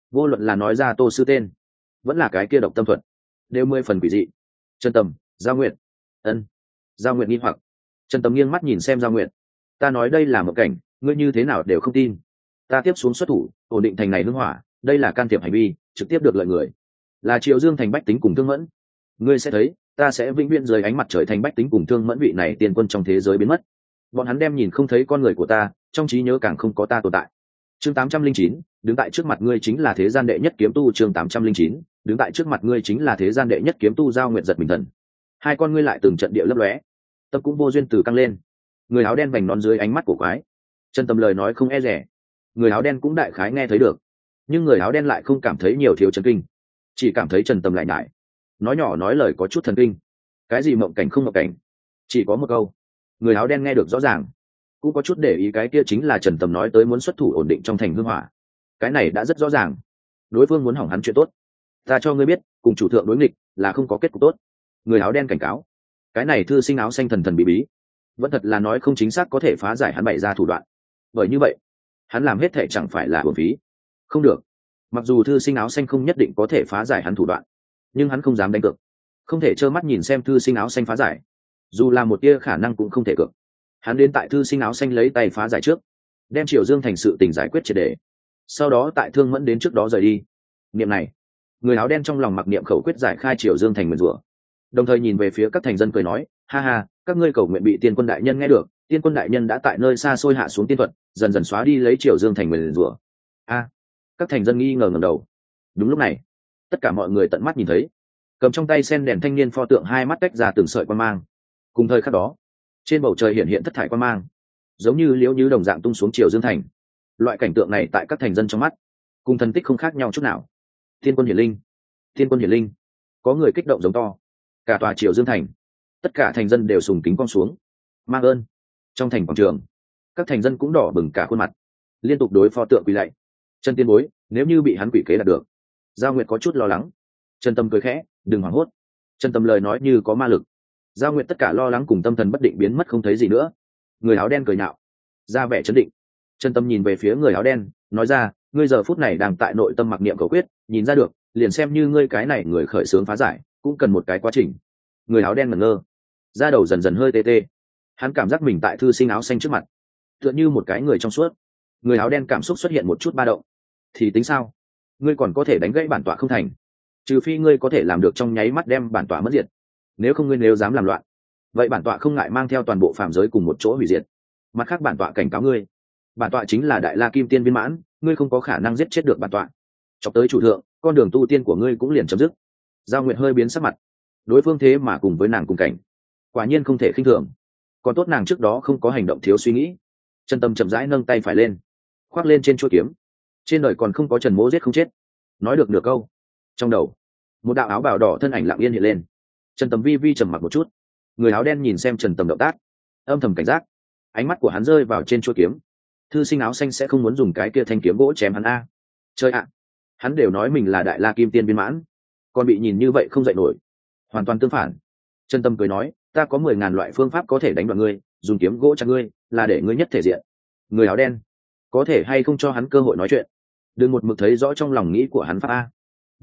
vô luận là nói ra Tô sư tên vẫn là cái kia độc tâm thuật đều 10 phần quỷ dị. Trần Tầm, Giao Nguyệt. Ân. Giao Nguyệt nghi hoặc. Trần Tầm nghiêng mắt nhìn xem Giao Nguyệt. Ta nói đây là một cảnh, ngươi như thế nào đều không tin. Ta tiếp xuống xuất thủ, ổn định thành này hưng hỏa, đây là can thiệp hành vi, trực tiếp được lợi người. Là Triệu Dương thành bách tính cùng Thương Mẫn. Ngươi sẽ thấy, ta sẽ vĩnh viễn dưới ánh mặt trời thành bách tính cùng Thương Mẫn vị này tiên quân trong thế giới biến mất. Bọn hắn đem nhìn không thấy con người của ta, trong trí nhớ càng không có ta tồn tại. Chương 809, đứng tại trước mặt ngươi chính là thế gian đệ nhất kiếm tu. Chương 809, đứng tại trước mặt ngươi chính là thế gian đệ nhất kiếm tu. Giao Nguyệt giật mình thần. Hai con ngươi lại từng trận địa lấp lóe, tâm cũng vô duyên từ căng lên. Người áo đen vành nón dưới ánh mắt của quái. Trần Tầm lời nói không e rẻ, người áo đen cũng đại khái nghe thấy được, nhưng người áo đen lại không cảm thấy nhiều thiếu chấn kinh, chỉ cảm thấy Trần Tầm lại nhải, nói nhỏ nói lời có chút thần kinh. Cái gì mộng cảnh không mộng cảnh, chỉ có một câu. Người áo đen nghe được rõ ràng, cũng có chút để ý, cái kia chính là Trần Tầm nói tới muốn xuất thủ ổn định trong thành hương hỏa. Cái này đã rất rõ ràng, đối phương muốn hỏng hắn chuyện tốt. Ta cho ngươi biết, cùng chủ thượng đối nghịch là không có kết cục tốt. Người áo đen cảnh cáo. Cái này thư sinh áo xanh thần thần bí bí, vẫn thật là nói không chính xác có thể phá giải hắn bày ra thủ đoạn. Bởi như vậy, hắn làm hết thể chẳng phải là uổng phí. Không được, mặc dù thư sinh áo xanh không nhất định có thể phá giải hắn thủ đoạn, nhưng hắn không dám đánh cược, không thể trơ mắt nhìn xem thư sinh áo xanh phá giải. Dù là một tia khả năng cũng không thể cược. Hắn đến tại thư sinh áo xanh lấy tay phá giải trước, đem Triệu Dương thành sự tình giải quyết triệt để, sau đó tại Thương Mẫn đến trước đó rời đi. Niệm này, người áo đen trong lòng mặc niệm khẩu quyết giải khai Triệu Dương thành nguyền rủa, đồng thời nhìn về phía các thành dân cười nói, ha ha, các ngươi cầu nguyện bị tiên quân đại nhân nghe được, tiên quân đại nhân đã tại nơi xa xôi hạ xuống tiên thuật, dần dần xóa đi lấy Triệu Dương thành nguyền rủa. A, các thành dân nghi ngờ ngẩng đầu. Đúng lúc này, tất cả mọi người tận mắt nhìn thấy, cầm trong tay sen đèn thanh niên pho tượng hai mắt tách ra từng sợi quan mang. Cùng thời khắc đó, trên bầu trời hiện hiện thất thải quan mang, giống như liễu như đồng dạng tung xuống Triệu Dương thành. Loại cảnh tượng này tại các thành dân trong mắt, cùng thần tích không khác nhau chút nào. Tiên quân hiển linh, tiên quân hiển linh. Có người kích động giống to. Cả tòa Triệu Dương thành, tất cả thành dân đều sùng kính con xuống. Mang ơn. Trong thành quảng trường, các thành dân cũng đỏ bừng cả khuôn mặt, liên tục đối pho tượng quỳ lạy. Trần tiên bối, nếu như bị hắn quỷ kế đạt được. Giao Nguyệt có chút lo lắng. Trần Tâm cười khẽ, đừng hoảng hốt. Trần Tâm lời nói như có ma lực. Giao Nguyệt tất cả lo lắng cùng tâm thần bất định biến mất không thấy gì nữa. Người áo đen cười nhạo, ra vẻ trấn định. Trần Tâm nhìn về phía người áo đen, nói ra, ngươi giờ phút này đang tại nội tâm mặc niệm cầu quyết, nhìn ra được, liền xem như ngươi cái này người khởi xướng phá giải, cũng cần một cái quá trình. Người áo đen ngẩn ngơ, da đầu dần dần hơi tê tê. Hắn cảm giác mình tại thư sinh áo xanh trước mặt, tựa như một cái người trong suốt. Người áo đen cảm xúc xuất hiện một chút ba động. Thì tính sao? Ngươi còn có thể đánh gãy bản tọa không thành? Trừ phi ngươi có thể làm được trong nháy mắt đem bản tọa mất diệt. Nếu không, ngươi nếu dám làm loạn, vậy bản tọa không ngại mang theo toàn bộ phàm giới cùng một chỗ hủy diệt. Mặt khác, bản tọa cảnh cáo ngươi, bản tọa chính là Đại La Kim Tiên viên mãn, ngươi không có khả năng giết chết được bản tọa. Chọc tới chủ thượng, con đường tu tiên của ngươi cũng liền chấm dứt. Giao Nguyệt hơi biến sắc mặt. Đối phương thế mà cùng với nàng cùng cảnh, quả nhiên không thể khinh thường. Còn tốt nàng trước đó không có hành động thiếu suy nghĩ. Trần Tâm chậm rãi nâng tay phải lên, khoác lên trên chuôi kiếm. Trên đời còn không có Trần Mỗ giết không chết. Nói được nửa câu, trong đầu một đạo áo bào đỏ thân ảnh lặng yên hiện lên. Trần Tâm vi vi trầm mặc một chút. Người áo đen nhìn xem Trần Tâm động tác, âm thầm cảnh giác. Ánh mắt của hắn rơi vào trên chuôi kiếm. Thư sinh áo xanh sẽ không muốn dùng cái kia thanh kiếm gỗ chém hắn a? Chơi ạ, hắn đều nói mình là Đại La Kim Tiên viên mãn, còn bị nhìn như vậy không dậy nổi. Hoàn toàn tương phản. Trần Tâm cười nói, ta có 10.000 loại phương pháp có thể đánh đoạn ngươi, dùng kiếm gỗ chặt ngươi là để ngươi nhất thể diện. Người áo đen, có thể hay không cho hắn cơ hội nói chuyện, đừng một mực thấy rõ trong lòng nghĩ của hắn pháp a.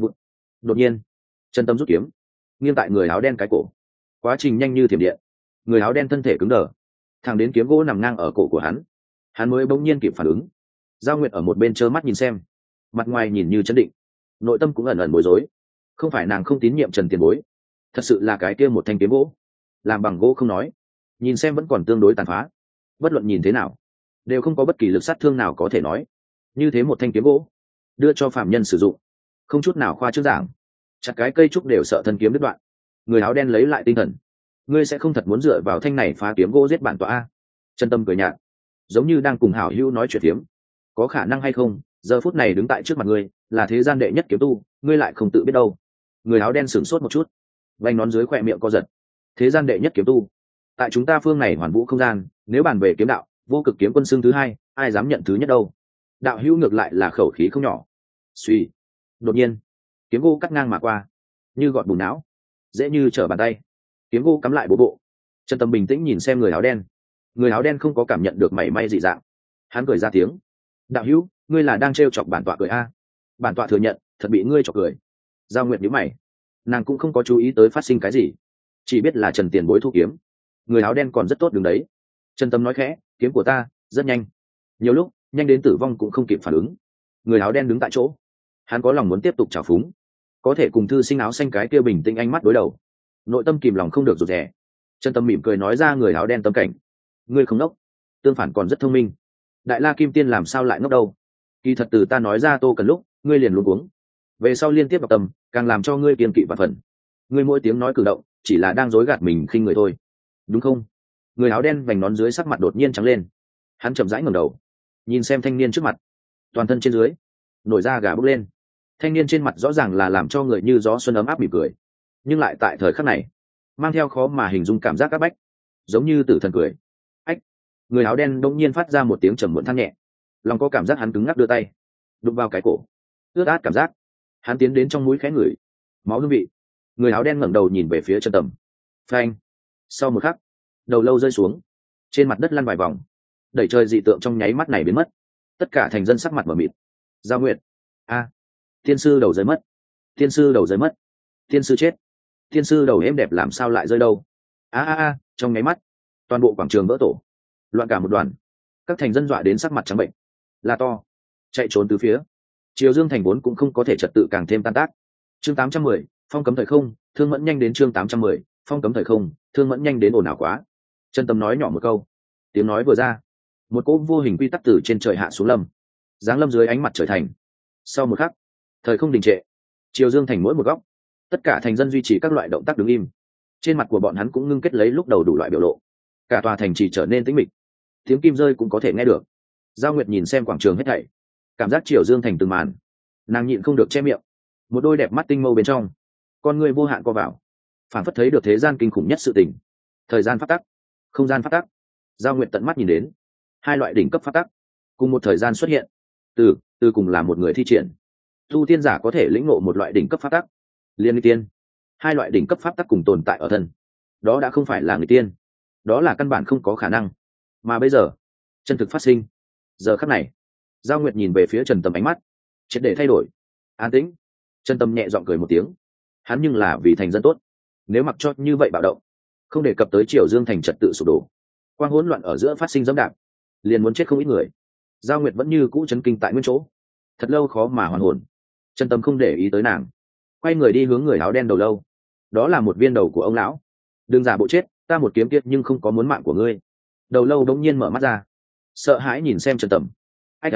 Đột nhiên, Trần Tâm rút kiếm, nghiêng tại người áo đen cái cổ. Quá trình nhanh như thiểm điện. Người áo đen thân thể cứng đờ, thẳng đến kiếm gỗ nằm ngang ở cổ của hắn mới bỗng nhiên kịp phản ứng. Giao Nguyệt ở một bên trơ mắt nhìn xem, mặt ngoài nhìn như chấn định, nội tâm cũng ẩn ẩn bối rối. Không phải nàng không tín nhiệm Trần tiền bối, thật sự là cái kia một thanh kiếm gỗ, làm bằng gỗ không nói, nhìn xem vẫn còn tương đối tàn phá. Bất luận nhìn thế nào, đều không có bất kỳ lực sát thương nào có thể nói. Như thế một thanh kiếm gỗ, đưa cho phạm nhân sử dụng, không chút nào khoa trương giảng, chặt cái cây trúc đều sợ thân kiếm đứt đoạn. Người áo đen lấy lại tinh thần, ngươi sẽ không thật muốn dựa vào thanh này phá kiếm gỗ giết bản tọa a? Trần Tâm cười nhạt, giống như đang cùng hảo hữu nói chuyện phiếm. Có khả năng hay không, giờ phút này đứng tại trước mặt ngươi là thế gian đệ nhất kiếm tu, ngươi lại không tự biết đâu. Người áo đen sửng sốt một chút, vành nón dưới khỏe miệng co giật. Thế gian đệ nhất kiếm tu, tại chúng ta phương này hoàn vũ không gian, nếu bàn về kiếm đạo, vô cực kiếm quân xưng thứ hai, ai dám nhận thứ nhất đâu. Đạo hữu ngược lại là khẩu khí không nhỏ. Suy, đột nhiên kiếm gỗ cắt ngang mà qua, như gọt bùn não, dễ như trở bàn tay. Kiếm gỗ cắm lại bộ. Trần Tâm bình tĩnh nhìn xem người áo đen. Người áo đen không có cảm nhận được mảy may dị dạng. Hắn cười ra tiếng, đạo hữu, ngươi là đang trêu chọc bản tọa cười a? bản tọa thừa nhận thật bị ngươi chọc cười. Giao Nguyệt nhíu mày, nàng cũng không có chú ý tới phát sinh cái gì, chỉ biết là Trần Tiền Bối thu kiếm. Người áo đen còn rất tốt đứng đấy. Trần Tâm nói khẽ, kiếm của ta rất nhanh, nhiều lúc nhanh đến tử vong cũng không kịp phản ứng. Người áo đen đứng tại chỗ, hắn có lòng muốn tiếp tục trào phúng, có thể cùng thư sinh áo xanh cái kia bình tĩnh ánh mắt đối đầu, nội tâm kìm lòng không được rụt rè. Trần Tâm mỉm cười nói ra, người áo đen tâm cảnh, ngươi không ngốc, tương phản còn rất thông minh. Đại La Kim Tiên làm sao lại ngốc đâu? Kỳ thật từ ta nói ra Tô Cần lúc, ngươi liền luống cuống. Về sau liên tiếp đọc tâm, càng làm cho ngươi kiên kỵ vạn phần. Ngươi mỗi tiếng nói cử động, chỉ là đang dối gạt mình khinh người thôi, đúng không? Người áo đen vành nón dưới sắc mặt đột nhiên trắng lên, hắn chậm rãi ngẩng đầu, nhìn xem thanh niên trước mặt, toàn thân trên dưới nổi da gà bốc lên. Thanh niên trên mặt rõ ràng là làm cho người như gió xuân ấm áp mỉm cười, nhưng lại tại thời khắc này mang theo khó mà hình dung cảm giác áp bách, giống như tử thần cười. Ách! Người áo đen đông nhiên phát ra một tiếng trầm muộn than nhẹ, lòng có cảm giác hắn cứng ngắc đưa tay đụng vào cái cổ, ướt át cảm giác. Hắn tiến đến trong mũi khẽ ngửi máu hương vị. Người áo đen ngẩng đầu nhìn về phía Trần Tầm. Phanh! Sau một khắc, đầu lâu rơi xuống, trên mặt đất lăn vài vòng, đẩy trời dị tượng trong nháy mắt này biến mất. Tất cả thành dân sắc mặt mở mịt. Giao Nguyệt! A! Tiên sư đầu rơi mất, tiên sư đầu rơi mất, tiên sư chết, tiên sư đầu êm đẹp làm sao lại rơi đâu? A! Trong nháy mắt, toàn bộ quảng trường vỡ tổ, loạn cả một đoàn. Các thành dân dọa đến sắc mặt trắng bệnh, la to, chạy trốn từ phía. Triều Dương thành vốn cũng không có thể trật tự càng thêm tan tác. Chương 810, phong cấm thời không, thương mẫn nhanh đến. Chương 810, phong cấm thời không, thương mẫn nhanh đến. Ồn ào quá. Trần Tâm nói nhỏ một câu, tiếng nói vừa ra, một cỗ vô hình quy tắc từ trên trời hạ xuống lâm, giáng lâm dưới ánh mặt trời thành. Sau một khắc, thời không đình trệ. Triều Dương thành mỗi một góc, tất cả thành dân duy trì các loại động tác đứng im. Trên mặt của bọn hắn cũng ngưng kết lấy lúc đầu đủ loại biểu lộ. Cả tòa thành chỉ trở nên tĩnh mịch, tiếng kim rơi cũng có thể nghe được. Giao Nguyệt nhìn xem quảng trường hết thảy, cảm giác Triều Dương thành từng màn, nàng nhịn không được che miệng. Một đôi đẹp mắt tinh mâu bên trong, con người vô hạn co vào, phản phất thấy được thế gian kinh khủng nhất sự tình. Thời gian pháp tắc, không gian pháp tắc. Giao Nguyệt tận mắt nhìn đến hai loại đỉnh cấp pháp tắc cùng một thời gian xuất hiện. Từ cùng là một người thi triển, tu tiên giả có thể lĩnh ngộ một loại đỉnh cấp pháp tắc. Liên nghi tiên, hai loại đỉnh cấp pháp tắc cùng tồn tại ở thân, đó đã không phải là người tiên, đó là căn bản không có khả năng. Mà bây giờ chân thực phát sinh. Giờ khắc này, Giao Nguyệt nhìn về phía Trần Tầm, ánh mắt triệt để thay đổi. An tĩnh. Trần Tầm nhẹ giọng cười một tiếng, hắn nhưng là vì thành dân tốt, nếu mặc cho như vậy bạo động, không đề cập tới Triều Dương thành trật tự sụp đổ, quang hỗn loạn ở giữa phát sinh dẫm đạp, liền muốn chết không ít người. Giao Nguyệt vẫn như cũ chấn kinh tại nguyên chỗ, thật lâu khó mà hoàn hồn. Trần Tâm không để ý tới nàng, quay người đi hướng người áo đen đầu lâu. Đó là một viên đầu của ông lão. Đừng giả bộ chết, ta một kiếm tiết nhưng không có muốn mạng của ngươi. Đầu lâu đống nhiên mở mắt ra, sợ hãi nhìn xem Trần Tầm. Ách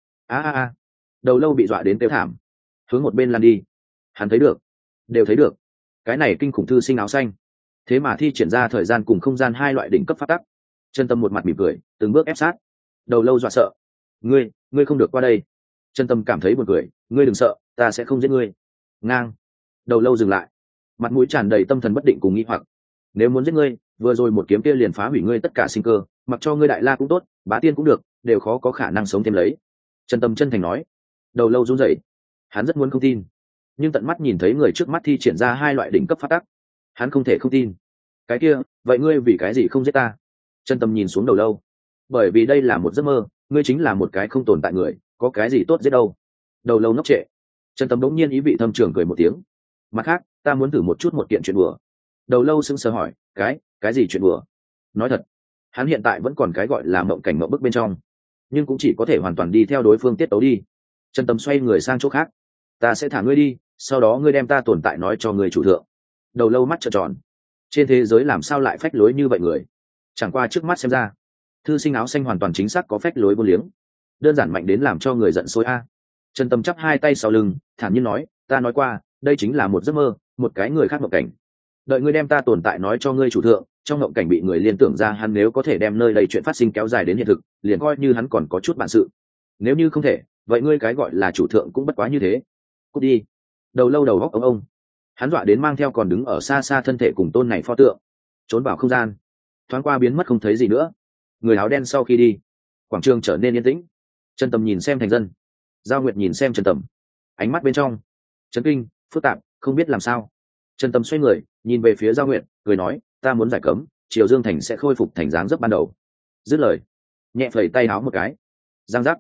a! Đầu lâu bị dọa đến kêu thảm, hướng một bên lăn đi. Hắn thấy được, đều thấy được, cái này kinh khủng thư sinh áo xanh, thế mà thi triển ra thời gian cùng không gian hai loại đỉnh cấp pháp tắc. Trần Tâm một mặt mỉm cười, từng bước ép sát. Đầu lâu dọa sợ. Ngươi không được qua đây. Trần Tâm cảm thấy buồn cười, ngươi đừng sợ, ta sẽ không giết ngươi. Ngang. Đầu lâu dừng lại, mặt mũi tràn đầy tâm thần bất định cùng nghi hoặc. Nếu muốn giết ngươi, vừa rồi một kiếm kia liền phá hủy ngươi tất cả sinh cơ, mặc cho ngươi Đại La cũng tốt, Bá Tiên cũng được, đều khó có khả năng sống thêm lấy. Trần Tâm chân thành nói. Đầu lâu run rẩy, hắn rất muốn không tin, nhưng tận mắt nhìn thấy người trước mắt thi triển ra hai loại đỉnh cấp pháp tắc, hắn không thể không tin. Cái kia, vậy ngươi vì cái gì không giết ta? Trần Tâm nhìn xuống đầu lâu. Bởi vì đây là một giấc mơ, ngươi chính là một cái không tồn tại người, có cái gì tốt giết đâu. Đầu lâu ngốc trệ. Trần Tâm đống nhiên ý vị thâm trường cười một tiếng. Mặt khác, ta muốn thử một chút một kiện chuyện đùa. Đầu lâu sững sờ hỏi, cái gì chuyện đùa? Nói thật, hắn hiện tại vẫn còn cái gọi là mộng cảnh mộng bức bên trong, nhưng cũng chỉ có thể hoàn toàn đi theo đối phương tiết tấu đi. Trần Tâm xoay người sang chỗ khác. Ta sẽ thả ngươi đi, sau đó ngươi đem ta tồn tại nói cho người chủ thượng. Đầu lâu mắt trợn tròn. Trên thế giới làm sao lại phách lối như vậy người? Chẳng qua trước mắt xem ra, thư sinh áo xanh hoàn toàn chính xác có phách lối vô liếng, đơn giản mạnh đến làm cho người giận sôi a. Trần Tâm chắp hai tay sau lưng, thản nhiên nói, ta nói qua, đây chính là một giấc mơ, một cái người khác mộng cảnh. Đợi ngươi đem ta tồn tại nói cho ngươi chủ thượng, trong mộng cảnh bị người liên tưởng ra hắn nếu có thể đem nơi đây chuyện phát sinh kéo dài đến hiện thực, liền coi như hắn còn có chút bản sự. Nếu như không thể, vậy ngươi cái gọi là chủ thượng cũng bất quá như thế. Cút đi. Đầu lâu đầu góc ông. Hắn dọa đến mang theo còn đứng ở xa xa thân thể cùng tôn này pho tượng, trốn vào không gian, thoáng qua biến mất không thấy gì nữa. Người áo đen sau khi đi, quảng trường trở nên yên tĩnh. Trần Tầm nhìn xem thành dân, Giao Nguyệt nhìn xem Trần Tầm, ánh mắt bên trong chấn kinh, phức tạp, không biết làm sao. Trần Tầm xoay người nhìn về phía Giao Nguyệt, cười nói, ta muốn giải cấm, Triều Dương thành sẽ khôi phục thành dáng dấp ban đầu. Dứt lời, nhẹ phẩy tay áo một cái, giang giác.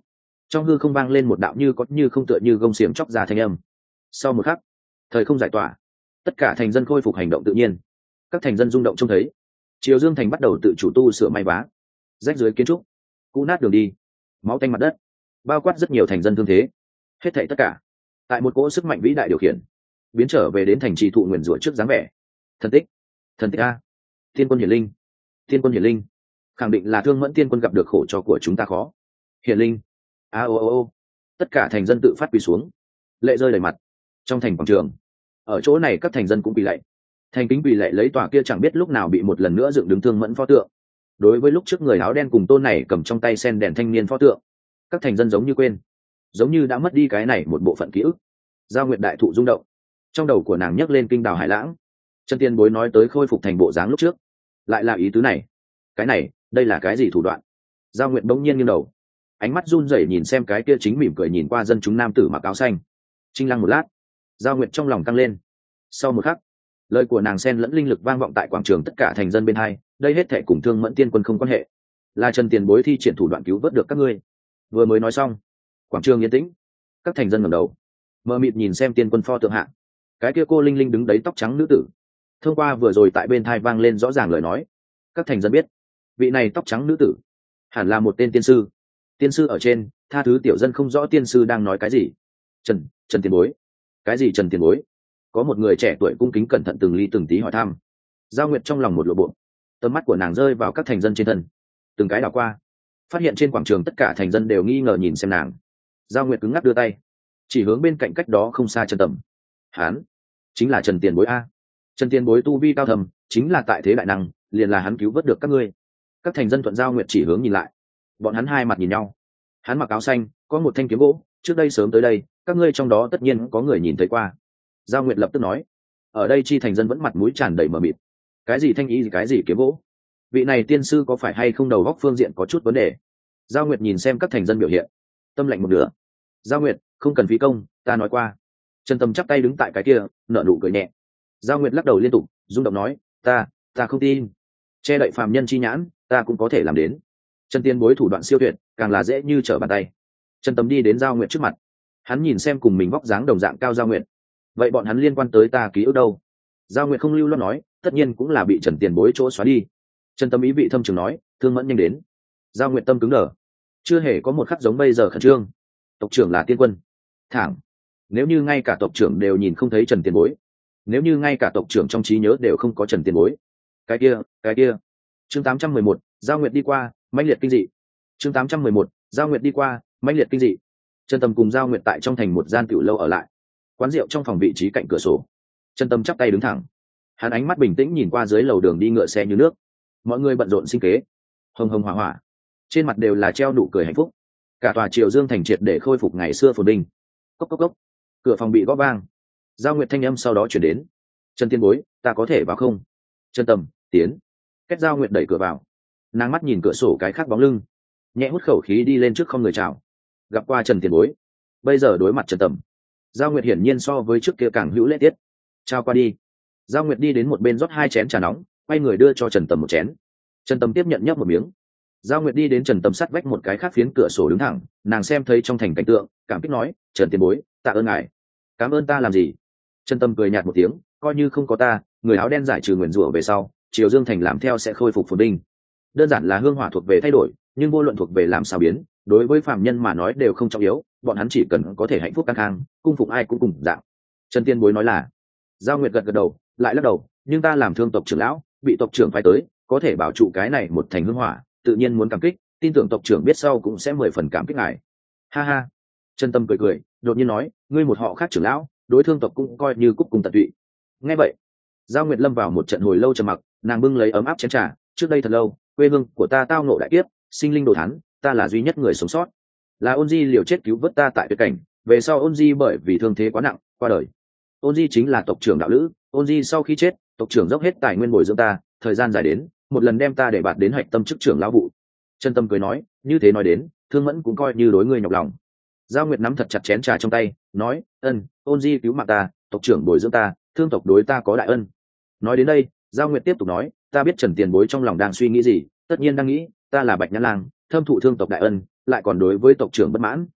trong hư không vang lên một đạo như có như không tựa như gông xiềng chóc ra thanh âm. Sau một khắc, thời không giải tỏa, tất cả thành dân khôi phục hành động tự nhiên. Các thành dân rung động trông thấy Triều Dương thành bắt đầu tự chủ tu sửa may vá, rách dưới kiến trúc, cũ nát đường đi, máu tanh mặt đất, bao quát rất nhiều thành dân thương thế. Hết thảy tất cả tại một cỗ sức mạnh vĩ đại điều khiển, biến trở về đến thành trì thụ nguyền rủa trước dáng vẻ. Thần tích, thần tích a, tiên quân hiển linh, tiên quân hiển linh, khẳng định là Thương Mẫn tiên quân gặp được khổ cho của chúng ta khó. Hiển linh, a ô ô ô, tất cả thành dân tự phát quỳ xuống, lệ rơi đầy mặt. Trong thành quảng trường, ở chỗ này các thành dân cũng quỳ lạy, thành kính quỳ lạy lấy tòa kia chẳng biết lúc nào bị một lần nữa dựng đứng Thương Mẫn pho tượng. Đối với lúc trước người áo đen cùng tôn này cầm trong tay sen đèn thanh niên pho tượng, các thành dân giống như quên, giống như đã mất đi cái này một bộ phận ký ức. Giao Nguyệt đại thụ rung động, trong đầu của nàng nhấc lên kinh đào hải lãng. Chân Tiên Bối nói tới khôi phục thành bộ dáng lúc trước, lại là ý tứ này. Cái này, đây là cái gì thủ đoạn? Giao Nguyệt bỗng nhiên nghiêng đầu, ánh mắt run rẩy nhìn xem cái kia chính mỉm cười nhìn qua dân chúng nam tử mặc áo xanh. Trinh lăng một lát, Giao Nguyệt trong lòng căng lên. Sau một khắc, lời của nàng xen lẫn linh lực vang vọng tại quảng trường tất cả thành dân bên hai. Đây hết thảy cùng Thương Mẫn tiên quân không quan hệ, là Trần Tiền Bối thi triển thủ đoạn cứu vớt được các ngươi. Vừa mới nói xong, quảng trường yên tĩnh. Các thành dân ngẩng đầu, mờ mịt nhìn xem tiên quân pho tượng hạ, cái kia cô linh linh đứng đấy tóc trắng nữ tử. Thông qua vừa rồi tại bên thai vang lên rõ ràng lời nói, các thành dân biết vị này tóc trắng nữ tử hẳn là một tên tiên sư. Tiên sư ở trên, tha thứ tiểu dân không rõ tiên sư đang nói cái gì. Trần Tiền Bối. Cái gì Trần Tiền Bối? Có một người trẻ tuổi cung kính cẩn thận từng ly từng tí hỏi thăm. Giao Nguyệt trong lòng một lộ bộ, tầm mắt của nàng rơi vào các thành dân trên thân, từng cái đảo qua, phát hiện trên quảng trường tất cả thành dân đều nghi ngờ nhìn xem nàng. Giao Nguyệt cứng ngắc đưa tay chỉ hướng bên cạnh cách đó không xa Trần Tầm. Hán chính là Trần Tiền Bối a. Trần Tiền Bối tu vi cao thầm, chính là tại thế đại năng, liền là hắn cứu vớt được các ngươi. Các thành dân thuận Giao Nguyệt chỉ hướng nhìn lại, bọn hắn hai mặt nhìn nhau. Hắn mặc áo xanh, có một thanh kiếm gỗ, trước đây sớm tới đây, các ngươi trong đó tất nhiên có người nhìn thấy qua. Giao Nguyệt lập tức nói. Ở đây chi thành dân vẫn mặt mũi tràn đầy mờ mịt. Cái gì thanh ý, cái gì kiếm gỗ? Vị này tiên sư có phải hay không đầu góc phương diện có chút vấn đề? Giao Nguyệt nhìn xem các thành dân biểu hiện, tâm lạnh một nửa. Giao Nguyệt, không cần phí công, ta nói qua. Trần Tâm chắp tay đứng tại cái kia, nở nụ cười nhẹ. Giao Nguyệt lắc đầu liên tục, rung động nói, ta không tin. Che đậy phàm nhân chi nhãn, ta cũng có thể làm đến. Trần Tiên Bối thủ đoạn siêu tuyệt, càng là dễ như trở bàn tay. Trần Tâm đi đến Giao Nguyệt trước mặt, hắn nhìn xem cùng mình vóc dáng đồng dạng cao Giao Nguyệt. Vậy bọn hắn liên quan tới ta ký ức đâu? Giao Nguyệt không lưu loát nói, tất nhiên cũng là bị Trần Tiền Bối chỗ xóa đi. Trần Tâm ý vị thâm trường nói, Thương Mẫn nhanh đến. Giao Nguyệt tâm cứng đờ, chưa hề có một khắc giống bây giờ khẩn trương. Tộc trưởng là tiên quân, thẳng. Nếu như ngay cả tộc trưởng đều nhìn không thấy Trần Tiền Bối, nếu như ngay cả tộc trưởng trong trí nhớ đều không có Trần Tiền Bối, cái kia. Chương 811, Giao Nguyệt đi qua, mãnh liệt kinh dị. Chương 811, Giao Nguyệt đi qua, mãnh liệt kinh dị. Trần Tâm cùng Giao Nguyệt tại trong thành một gian tiểu lâu ở lại, quán rượu trong phòng vị trí cạnh cửa sổ. Trần Tâm chắp tay đứng thẳng, hắn ánh mắt bình tĩnh nhìn qua dưới lầu đường đi ngựa xe như nước. Mọi người bận rộn sinh kế, hồng hồng hỏa hỏa, trên mặt đều là treo nụ cười hạnh phúc. Cả tòa Triều Dương thành triệt để khôi phục ngày xưa phồn vinh. Cốc cốc cốc, cửa phòng bị gõ vang. Giao Nguyệt thanh âm sau đó chuyển đến. Trần Tiên Bối, ta có thể vào không? Trần Tâm, tiến. Cách Giao Nguyệt đẩy cửa vào, nàng mắt nhìn cửa sổ cái khác bóng lưng, nhẹ hút khẩu khí đi lên trước không người chào. Gặp qua Trần Tiên Bối. Bây giờ đối mặt Trần Tâm, Giao Nguyệt hiển nhiên so với trước kia càng hữu lễ tiết. Chào qua đi. Giao Nguyệt đi đến một bên rót 2 chén trà nóng, quay người đưa cho Trần Tâm một chén. Trần Tâm tiếp nhận nhấp một miếng. Giao Nguyệt đi đến Trần Tâm sát vách một cái khác phiến cửa sổ đứng thẳng, nàng xem thấy trong thành cảnh tượng, cảm kích nói, Trần Tiền Bối, tạ ơn ngài. Cảm ơn ta làm gì? Trần Tâm cười nhạt một tiếng, coi như không có ta, người áo đen giải trừ nguyền rủa về sau, Triều Dương thành làm theo sẽ khôi phục phồn vinh. Đơn giản là hương hỏa thuộc về thay đổi, nhưng vô luận thuộc về làm sao biến, đối với phàm nhân mà nói đều không trọng yếu, bọn hắn chỉ cần có thể hạnh phúc căng khang, cung phụng ai cũng cùng dạng. Trần Tiên Bối nói là. Giao Nguyệt gật gật đầu, lại lắc đầu, nhưng ta làm thương tộc trưởng lão, bị tộc trưởng phái tới, có thể bảo trụ cái này một thành hương hỏa, tự nhiên muốn cảm kích, tin tưởng tộc trưởng biết sau cũng sẽ 10 phần cảm kích ngài. Ha ha. Trần Tâm cười cười, đột nhiên nói, ngươi một họ khác trưởng lão, đối thương tộc cũng coi như cúc cùng tận tụy. Nghe vậy, Giao Nguyệt lâm vào một trận hồi lâu trầm mặc, nàng bưng lấy ấm áp chén trà, trước đây thật lâu, quê hương của ta tao ngộ đại kiếp, sinh linh đồ thán, ta là duy nhất người sống sót. Là Ôn Di liều chết cứu vớt ta tại tuyệt cảnh, về sau Ôn Di bởi vì thương thế quá nặng, qua đời. Ôn Di chính là tộc trưởng đạo lữ, Ôn Di sau khi chết, tộc trưởng dốc hết tài nguyên bồi dưỡng ta, thời gian dài đến, một lần đem ta để bạt đến hạch tâm chức trưởng lão vụ. Trần Tâm cười nói, như thế nói đến, Thương Mẫn cũng coi như đối ngươi nhọc lòng. Giao Nguyệt nắm thật chặt chén trà trong tay, nói, Ôn Di cứu mạng ta, tộc trưởng bồi dưỡng ta, thương tộc đối ta có đại ân. Nói đến đây, Giao Nguyệt tiếp tục nói, ta biết Trần Tiền Bối trong lòng đang suy nghĩ gì, tất nhiên đang nghĩ, ta là Bạch Nhã Lang, thâm thụ thương tộc đại ân, lại còn đối với tộc trưởng bất mãn,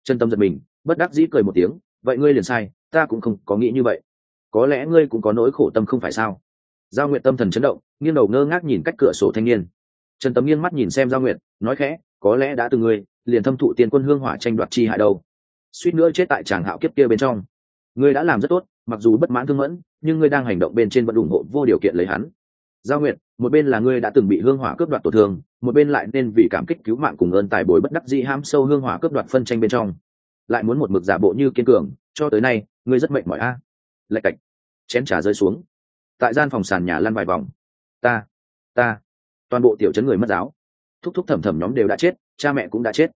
Trần Tâm giật mình, bất đắc dĩ cười một tiếng, vậy ngươi liền sai, ta cũng không có nghĩ như vậy. Có lẽ ngươi cũng có nỗi khổ tâm không phải sao? Giao Nguyệt tâm thần chấn động, nghiêng đầu ngơ ngác nhìn cách cửa sổ thanh niên. Trần Tâm nghiêng mắt nhìn xem Giao Nguyệt, nói khẽ, có lẽ đã từng ngươi liền thâm thụ tiên quân hương hỏa tranh đoạt chi hại đâu, suýt nữa chết tại tràng hạo kiếp kia bên trong. Ngươi đã làm rất tốt, mặc dù bất mãn Thương Mẫn, nhưng ngươi đang hành động bên trên vẫn ủng hộ vô điều kiện lấy hắn. Giao Nguyệt, một bên là ngươi đã từng bị hương hỏa cướp đoạt tổn thương, một bên lại nên vì cảm kích cứu mạng cùng ơn tài bồi bất đắc dĩ ham sâu hương hỏa cướp đoạt phân tranh bên trong, lại muốn một mực giả bộ như kiên cường, cho tới nay ngươi rất mệt mỏi a. Lạch cạch, chén trà rơi xuống, tại gian phòng sàn nhà lăn vài vòng. Ta toàn bộ tiểu trấn người mất giáo, thúc thúc thẩm thẩm nhóm đều đã chết, cha mẹ cũng đã chết.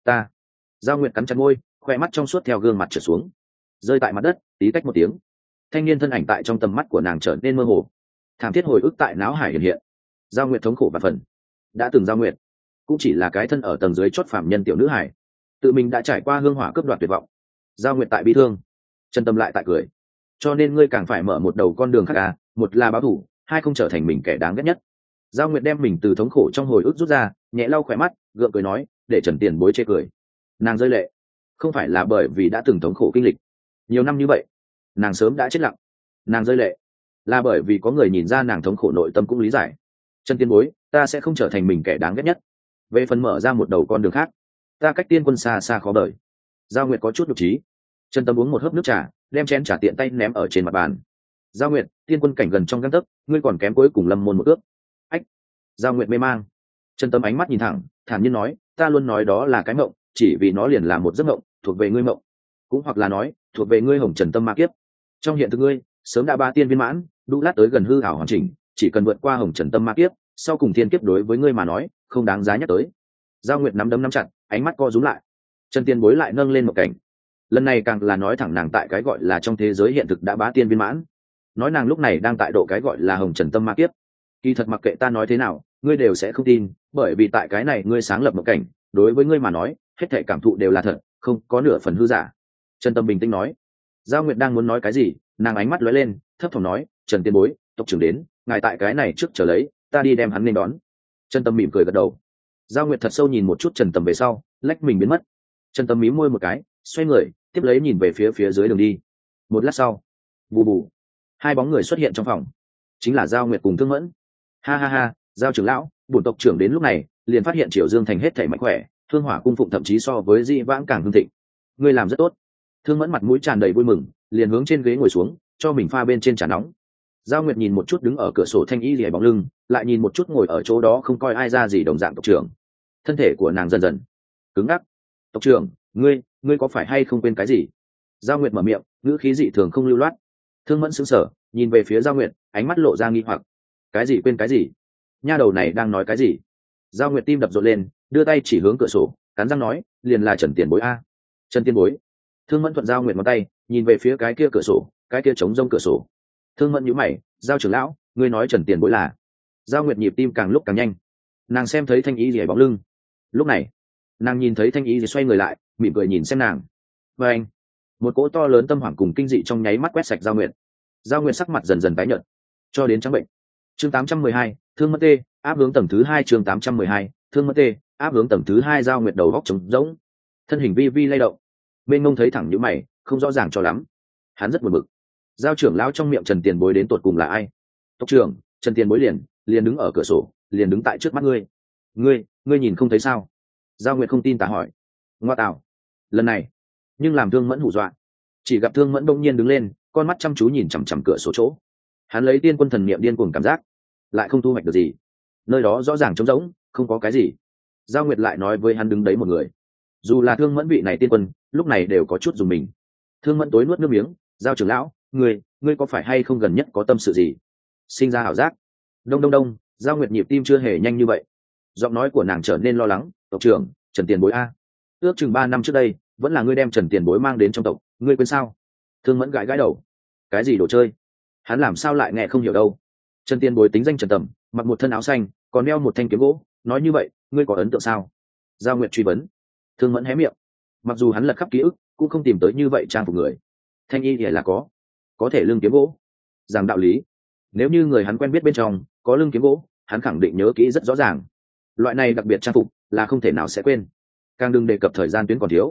Giao Nguyệt cắn chặt môi, khoe mắt trong suốt theo gương mặt trượt xuống, rơi tại mặt đất, tí tách một tiếng. Thanh niên thân ảnh tại trong tầm mắt của nàng trở nên mơ hồ, thảm thiết hồi ức tại não hải hiện hiện. Giao Nguyệt thống khổ và phần, đã từng Giao Nguyệt cũng chỉ là cái thân ở tầng dưới chót phàm nhân tiểu nữ hải, tự mình đã trải qua hương hỏa cướp đoạt tuyệt vọng. Giao Nguyệt tại bi thương, Trần Tâm lại tại cười. Cho nên ngươi càng phải mở một đầu con đường khác à, một là báo thù, hai không trở thành mình kẻ đáng ghét nhất. Giao Nguyệt đem mình từ thống khổ trong hồi ức rút ra, nhẹ lau khỏe mắt, gượng cười nói, để Trần Tiền Bối chê cười. Nàng rơi lệ, không phải là bởi vì đã từng thống khổ kinh lịch nhiều năm như vậy, nàng sớm đã chết lặng. Nàng rơi lệ là bởi vì có người nhìn ra nàng thống khổ nội tâm cũng lý giải. Trần Tiền Bối, ta sẽ không trở thành mình kẻ đáng ghét nhất. Về phần mở ra một đầu con đường khác, ta cách tiên quân xa xa khó đợi. Giao Nguyệt có chút nhục trí. Trần Tâm uống một hớp nước trà, đem chén trà tiện tay ném ở trên mặt bàn. Giao Nguyệt, tiên quân cảnh gần trong gang tấc, ngươi còn kém cuối cùng lâm môn một ước. Ách. Giao Nguyệt mê mang. Trần Tâm ánh mắt nhìn thẳng, thản nhiên nói, ta luôn nói đó là cái mộng, chỉ vì nó liền là một giấc mộng, thuộc về ngươi mộng, cũng hoặc là nói thuộc về ngươi hồng trần tâm ma kiếp. Trong hiện thực ngươi sớm đã ba tiên viên mãn, đu lát tới gần hư ảo hoàn chỉnh, chỉ cần vượt qua hồng trần tâm ma kiếp, sau cùng thiên kiếp đối với ngươi mà nói không đáng giá nhắc tới. Giao Nguyệt nắm đấm nắm chặt, ánh mắt co rúm lại. Trần Tiên Bối lại nâng lên một cảnh, lần này càng là nói thẳng nàng tại cái gọi là trong thế giới hiện thực đã bá tiên viên mãn, nói nàng lúc này đang tại độ cái gọi là hồng trần tâm ma kiếp. Kỳ thật mặc kệ ta nói thế nào, ngươi đều sẽ không tin, bởi vì tại cái này ngươi sáng lập một cảnh, đối với ngươi mà nói hết thảy cảm thụ đều là thật, không có nửa phần hư giả. Trần Tâm bình tĩnh nói. Giao Nguyệt đang muốn nói cái gì, nàng ánh mắt lóe lên, thấp thỏm nói, Trần Tiên Bối, tộc trưởng đến, ngài tại cái này trước chờ lấy, ta đi đem hắn lên đón. Trần Tâm mỉm cười gật đầu. Giao Nguyệt thật sâu nhìn một chút Trần Tâm về sau, lách mình biến mất. Trần Tâm mím môi một cái, xoay người, tiếp lấy nhìn về phía dưới đường đi. Một lát sau, bù bù, hai bóng người xuất hiện trong phòng, chính là Giao Nguyệt cùng Thương Mẫn. Ha ha ha, Giao trưởng lão, bổn tộc trưởng đến lúc này liền phát hiện Triều Dương thành hết thảy mạnh khỏe, Thương Hỏa cung phụng thậm chí so với Di vãng càng hưng thịnh. Ngươi làm rất tốt. Thương Mẫn mặt mũi tràn đầy vui mừng, liền hướng trên ghế ngồi xuống, cho mình pha bên trên trà nóng. Giao Nguyệt nhìn một chút đứng ở cửa sổ thanh y lìa bóng lưng, lại nhìn một chút ngồi ở chỗ đó không coi ai ra gì đồng dạng tộc trưởng. Thân thể của nàng dần dần cứng ngắc. Tộc trưởng, ngươi có phải hay không quên cái gì? Giao Nguyệt mở miệng, ngữ khí dị thường không lưu loát. Thương Mẫn sững sờ, nhìn về phía Giao Nguyệt, ánh mắt lộ ra nghi hoặc. Cái gì quên cái gì? Nha đầu này đang nói cái gì? Giao Nguyệt tim đập rộn lên, đưa tay chỉ hướng cửa sổ, cắn răng nói, liền là Trần Tiền Bối a. Trần Tiền Bối. Thương Mẫn thuận Giao Nguyệt ngón tay, nhìn về phía cái kia cửa sổ, cái kia trống rông cửa sổ. Thương Mẫn nhíu mày, Giao trưởng lão, ngươi nói Trần Tiền Bối là? Giao Nguyệt nhịp tim càng lúc càng nhanh, nàng xem thấy Thanh Y Lìa bóng lưng. Lúc này, nàng nhìn thấy Thanh Y Lìa xoay người lại, mỉm cười nhìn xem nàng. Và anh, một cỗ to lớn tâm hoảng cùng kinh dị trong nháy mắt quét sạch Giao Nguyệt. Giao Nguyệt sắc mặt dần dần tái nhợt, cho đến trắng bệnh. Chương 812, Thương Mẫn tê, áp hướng tầng thứ 2. Chương 812, Thương Mẫn tê, áp hướng tầng thứ 2. Giao Nguyệt đầu góc trống rỗng, thân hình vi vi lay động. Bên ngông thấy thẳng nhíu mày, không rõ ràng cho lắm. Hắn rất buồn bực. Giao trưởng lão trong miệng Trần Tiền Bối đến tột cùng là ai? Tộc trưởng, Trần Tiền Bối liền đứng ở cửa sổ, liền đứng tại trước mắt ngươi. Ngươi nhìn không thấy sao? Giao Nguyệt không tin tả hỏi. Ngoa tạo, lần này nhưng làm Thương Mẫn hù dọa. Chỉ gặp Thương Mẫn đông nhiên đứng lên, con mắt chăm chú nhìn chằm chằm cửa sổ chỗ. Hắn lấy tiên quân thần niệm điên cuồng cảm giác, lại không thu hoạch được gì. Nơi đó rõ ràng trống rỗng, không có cái gì. Giao Nguyệt lại nói với hắn đứng đấy một người. Dù là Thương Mẫn vị này tiên quân, lúc này đều có chút dùng mình. Thương Mẫn tối nuốt nước miếng, Giao trưởng lão, ngươi có phải hay không gần nhất có tâm sự gì? Sinh ra ảo giác. Đông đông đông, Giao Nguyệt nhịp tim chưa hề nhanh như vậy. Giọng nói của nàng trở nên lo lắng, tộc trưởng, Trần Tiền Bối a. Ước chừng 3 năm trước đây, vẫn là ngươi đem Trần Tiền Bối mang đến trong tộc, ngươi quên sao? Thương Mẫn gãi gãi đầu. Cái gì đồ chơi? Hắn làm sao lại nghe không hiểu đâu. Trần Tiền Bối tính danh Trần Tầm, mặc một thân áo xanh, còn đeo một thanh kiếm gỗ, nói như vậy, ngươi có ấn tượng sao? Giao Nguyệt truy vấn. Thương Mẫn hé miệng. Mặc dù hắn lật khắp ký ức, cũng không tìm tới như vậy trang phục người. Thanh y thì là có thể lưng kiếm gỗ. Rằng đạo lý, nếu như người hắn quen biết bên trong có lưng kiếm gỗ, hắn khẳng định nhớ kỹ rất rõ ràng. Loại này đặc biệt trang phục là không thể nào sẽ quên. Càng đừng đề cập thời gian tuyến còn thiếu.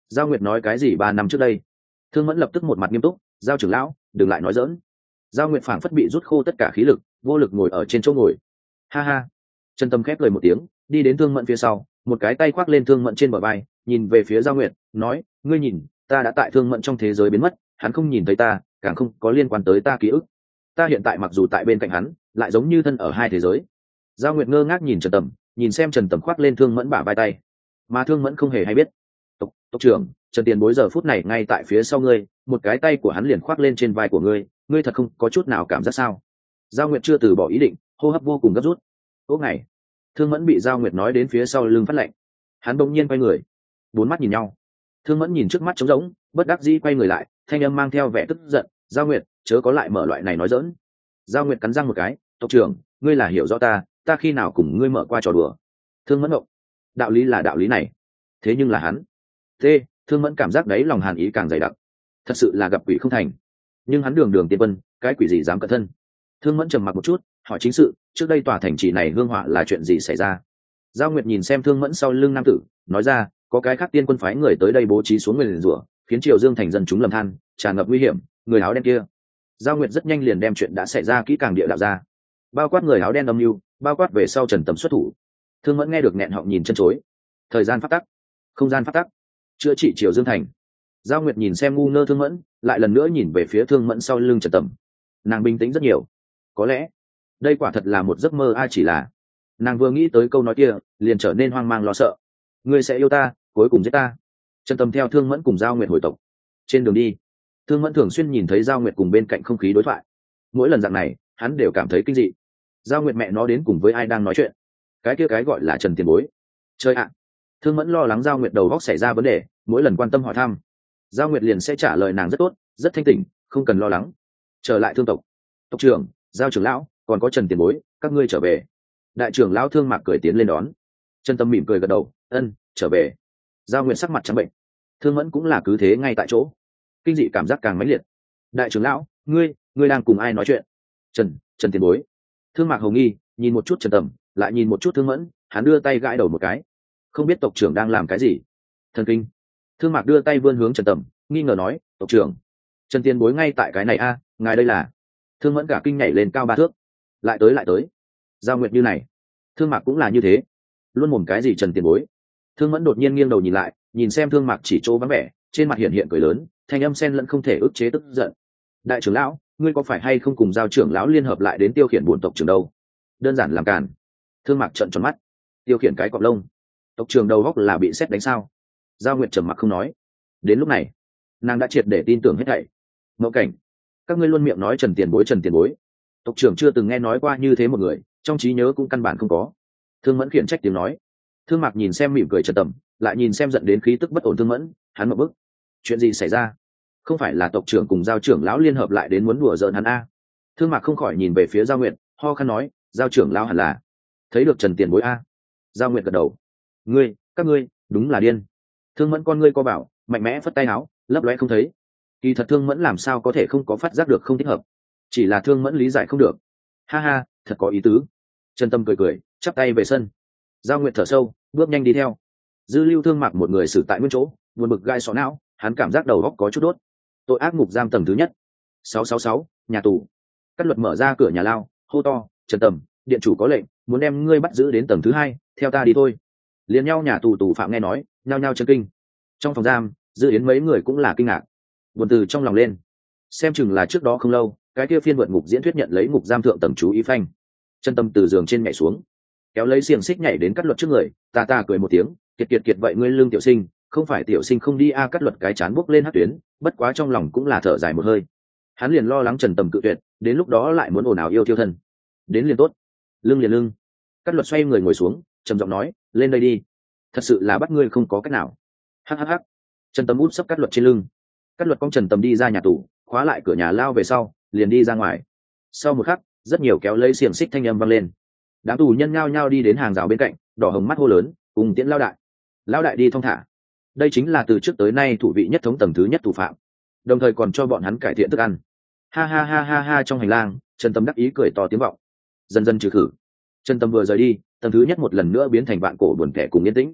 Giao Nguyệt nói cái gì 3 năm trước đây? Thương Mẫn lập tức một mặt nghiêm túc, giao trưởng lão đừng lại nói dỡn. Giao Nguyệt phảng phất bị rút khô tất cả khí lực, vô lực ngồi ở trên chỗ ngồi. Ha ha. Trần Tâm khép cười một tiếng, đi đến Thương Mẫn phía sau, một cái tay khoác lên Thương Mẫn trên bờ vai, nhìn về phía Giao Nguyệt, nói, ngươi nhìn, ta đã tại Thương Mẫn trong thế giới biến mất, hắn không nhìn thấy ta, càng không có liên quan tới ta ký ức. Ta hiện tại mặc dù tại bên cạnh hắn, lại giống như thân ở hai thế giới. Giao Nguyệt ngơ ngác nhìn Trần Tầm, nhìn xem Trần Tầm khoác lên Thương Mẫn bả vai tay, mà Thương Mẫn không hề hay biết. Tộc trưởng, Trần Tiền Bối giờ phút này ngay tại phía sau ngươi, một cái tay của hắn liền khoác lên trên vai của ngươi, ngươi thật không có chút nào cảm giác sao? Giao Nguyệt chưa từ bỏ ý định, hô hấp vô cùng gấp rút. Ốc này, Thương Mẫn bị Giao Nguyệt nói đến phía sau lưng phát lạnh, hắn bỗng nhiên quay người, bốn mắt nhìn nhau. Thương Mẫn nhìn trước mắt trống rỗng, bất đắc dĩ quay người lại, thanh âm mang theo vẻ tức giận, Giao Nguyệt, chớ có lại mở loại này nói dỡn. Giao Nguyệt cắn răng một cái, tộc trưởng, ngươi là hiểu rõ ta khi nào cùng ngươi mở qua trò đùa? Thương Mẫn ngộng, đạo lý là đạo lý này, thế nhưng là hắn. Thương Mẫn cảm giác đấy lòng hàn ý càng dày đặc, thật sự là gặp quỷ không thành. Nhưng hắn đường đường tiên quân, cái quỷ gì dám cẩn thân? Thương Mẫn trầm mặc một chút, hỏi chính sự, trước đây tòa thành trì này hương họa là chuyện gì xảy ra? Giao Nguyệt nhìn xem Thương Mẫn sau lưng nam tử, nói ra, có cái khác tiên quân phái người tới đây bố trí xuống người rủa, khiến Triều Dương thành dân chúng lầm than, tràn ngập nguy hiểm. Người áo đen kia, Giao Nguyệt rất nhanh liền đem chuyện đã xảy ra kỹ càng địa đạo ra, bao quát người áo đen âm mưu, bao quát về sau Trần Tầm xuất thủ. Thương Mẫn nghe được nghẹn họng nhìn chân chối. Thời gian phát tắc, không gian phát tắc, chữa trị Triều Dương thành. Giao Nguyệt nhìn xem ngu ngơ Thương Mẫn, lại lần nữa nhìn về phía Thương Mẫn sau lưng Trần Tầm. Nàng bình tĩnh rất nhiều. Có lẽ đây quả thật là một giấc mơ, ai chỉ là nàng vừa nghĩ tới câu nói kia liền trở nên hoang mang lo sợ. Ngươi sẽ yêu ta, cuối cùng giết ta. Trần Tầm theo Thương Mẫn cùng Giao Nguyệt hồi tộc. Trên đường đi, Thương Mẫn thường xuyên nhìn thấy Giao Nguyệt cùng bên cạnh không khí đối thoại. Mỗi lần dạng này hắn đều cảm thấy kinh dị. Giao Nguyệt mẹ nó đến cùng với ai đang nói chuyện? Cái kia cái gọi là Trần Tiền Bối. Chơi ạ. Thương Mẫn lo lắng Giao Nguyệt đầu óc xảy ra vấn đề, mỗi lần quan tâm hỏi thăm, Giao Nguyệt liền sẽ trả lời nàng rất tốt, rất thanh tỉnh, không cần lo lắng. Trở lại Thương tộc. Tộc trưởng, Giao trưởng lão, còn có Trần Tiền Bối, các ngươi trở về. Đại trưởng lão Thương Mạc cười tiến lên đón. Trần Tâm mỉm cười gật đầu, ân, trở về. Giao Nguyệt sắc mặt trắng bệnh. Thương Mẫn cũng là cứ thế ngay tại chỗ, kinh dị cảm giác càng mãnh liệt. Đại trưởng lão, ngươi đang cùng ai nói chuyện? Trần Tiền Bối. Thương Mạc hầu nghi, nhìn một chút Trần Tầm, lại nhìn một chút Thương Mẫn, hắn đưa tay gãi đầu một cái, không biết tộc trưởng đang làm cái gì. Thần kinh. Thương Mạc đưa tay vươn hướng Trần Tầm, nghi ngờ nói, tộc trưởng, Trần Tiền Bối ngay tại cái này a, ngài đây là? Thương Mẫn cả kinh nhảy lên cao 3 thước. Lại tới. Giao Nguyệt như này, Thương Mạc cũng là như thế, luôn mồm cái gì Trần Tiền Bối. Thương Mẫn đột nhiên nghiêng đầu nhìn lại, nhìn xem Thương Mạc chỉ chỗ vắng vẻ, trên mặt hiện cười lớn, thanh âm xen lẫn không thể ức chế tức giận. Đại trưởng lão, ngươi có phải hay không cùng Giao trưởng lão liên hợp lại đến tiêu khiển bổn tộc trưởng đâu? Đơn giản làm càn. Thương Mạc trợn tròn mắt, tiêu khiển cái cọp lông, tộc trưởng đầu góc là bị sét đánh sao? Giao Nguyệt trầm mặc không nói. Đến lúc này, nàng đã triệt để tin tưởng hết thảy. Mậu Cảnh, các ngươi luôn miệng nói Trần Tiền Bối, tộc trưởng chưa từng nghe nói qua như thế một người, trong trí nhớ cũng căn bản không có. Thương Mẫn khiển trách tiếng nói. Thương Mạc nhìn xem mỉm cười Trần Tầm, lại nhìn xem giận đến khí tức bất ổn Thương Mẫn, hắn một bức. Chuyện gì xảy ra? Không phải là tộc trưởng cùng Giao trưởng lão liên hợp lại đến muốn đùa giỡn hắn a? Thương Mạc không khỏi nhìn về phía Giao Nguyệt, ho khan nói, Giao trưởng lão hẳn là thấy được Trần Tiền Bối a. Giao Nguyệt gật đầu. Các ngươi đúng là điên. Thương Mẫn con ngươi co bảo, mạnh mẽ phất tay áo, lấp lóe không thấy. Kỳ thật Thương Mẫn làm sao có thể không có phát giác được không thích hợp, chỉ là Thương Mẫn lý giải không được. Ha ha, thật có ý tứ. Trần Tâm cười, chắp tay về sân. Giao Nguyệt thở sâu, bước nhanh đi theo. Dư Lưu Thương Mạc một người xử tại nguyên chỗ, buồn bực gai sọ não, hắn cảm giác đầu óc có chút đốt. Tội ác ngục giam tầng thứ nhất, 666, nhà tù. Cát Luật mở ra cửa nhà lao, hô to, Trần Tầm, điện chủ có lệnh, muốn đem ngươi bắt giữ đến tầng thứ 2, theo ta đi thôi. Liền nhau nhà tù phạm nghe nói, nhao chấn kinh. Trong phòng giam, Dư Yến mấy người cũng là kinh ngạc, buồn từ trong lòng lên. Xem chừng là trước đó không lâu, cái kia phiên vượt ngục diễn thuyết nhận lấy ngục giam thượng tầng chú ý phanh. Trần Tâm từ giường trên nhảy xuống, kéo lấy xiềng xích nhảy đến Cát Luật trước người, ta cười một tiếng, kiệt vậy ngươi lương tiểu sinh, không phải tiểu sinh không đi a. Cát Luật cái chán buốc lên hắc tuyến, bất quá trong lòng cũng là thở dài một hơi. Hắn liền lo lắng Trần Tầm cự tuyệt, đến lúc đó lại muốn ồn ào yêu thiêu thân. Đến liền tốt. Lưng. Cát Luật xoay người ngồi xuống, trầm giọng nói, lên đây đi. Thật sự là bắt ngươi không có cách nào. Hắc. Trần Tầm út sấp Cát Luật trên lưng. Cát Luật cong Trần Tầm đi ra nhà tù, khóa lại cửa nhà lao về sau, liền đi ra ngoài. Sau một khắc, rất nhiều kéo lấy xiềng xích thanh âm vang lên. Đám tù nhân nhao nhao đi đến hàng rào bên cạnh, đỏ hồng mắt hô lớn, cùng tiễn lao đại. Lao đại đi thong thả. Đây chính là từ trước tới nay thủ vị nhất thống tầng thứ nhất tù phạm, đồng thời còn cho bọn hắn cải thiện thức ăn. Ha. Trong hành lang, Trần Tâm đắc ý cười to tiếng vọng. Dần trừ khử. Trần Tâm vừa rời đi, tầng thứ nhất một lần nữa biến thành vạn cổ buồn kẻ cùng yên tĩnh.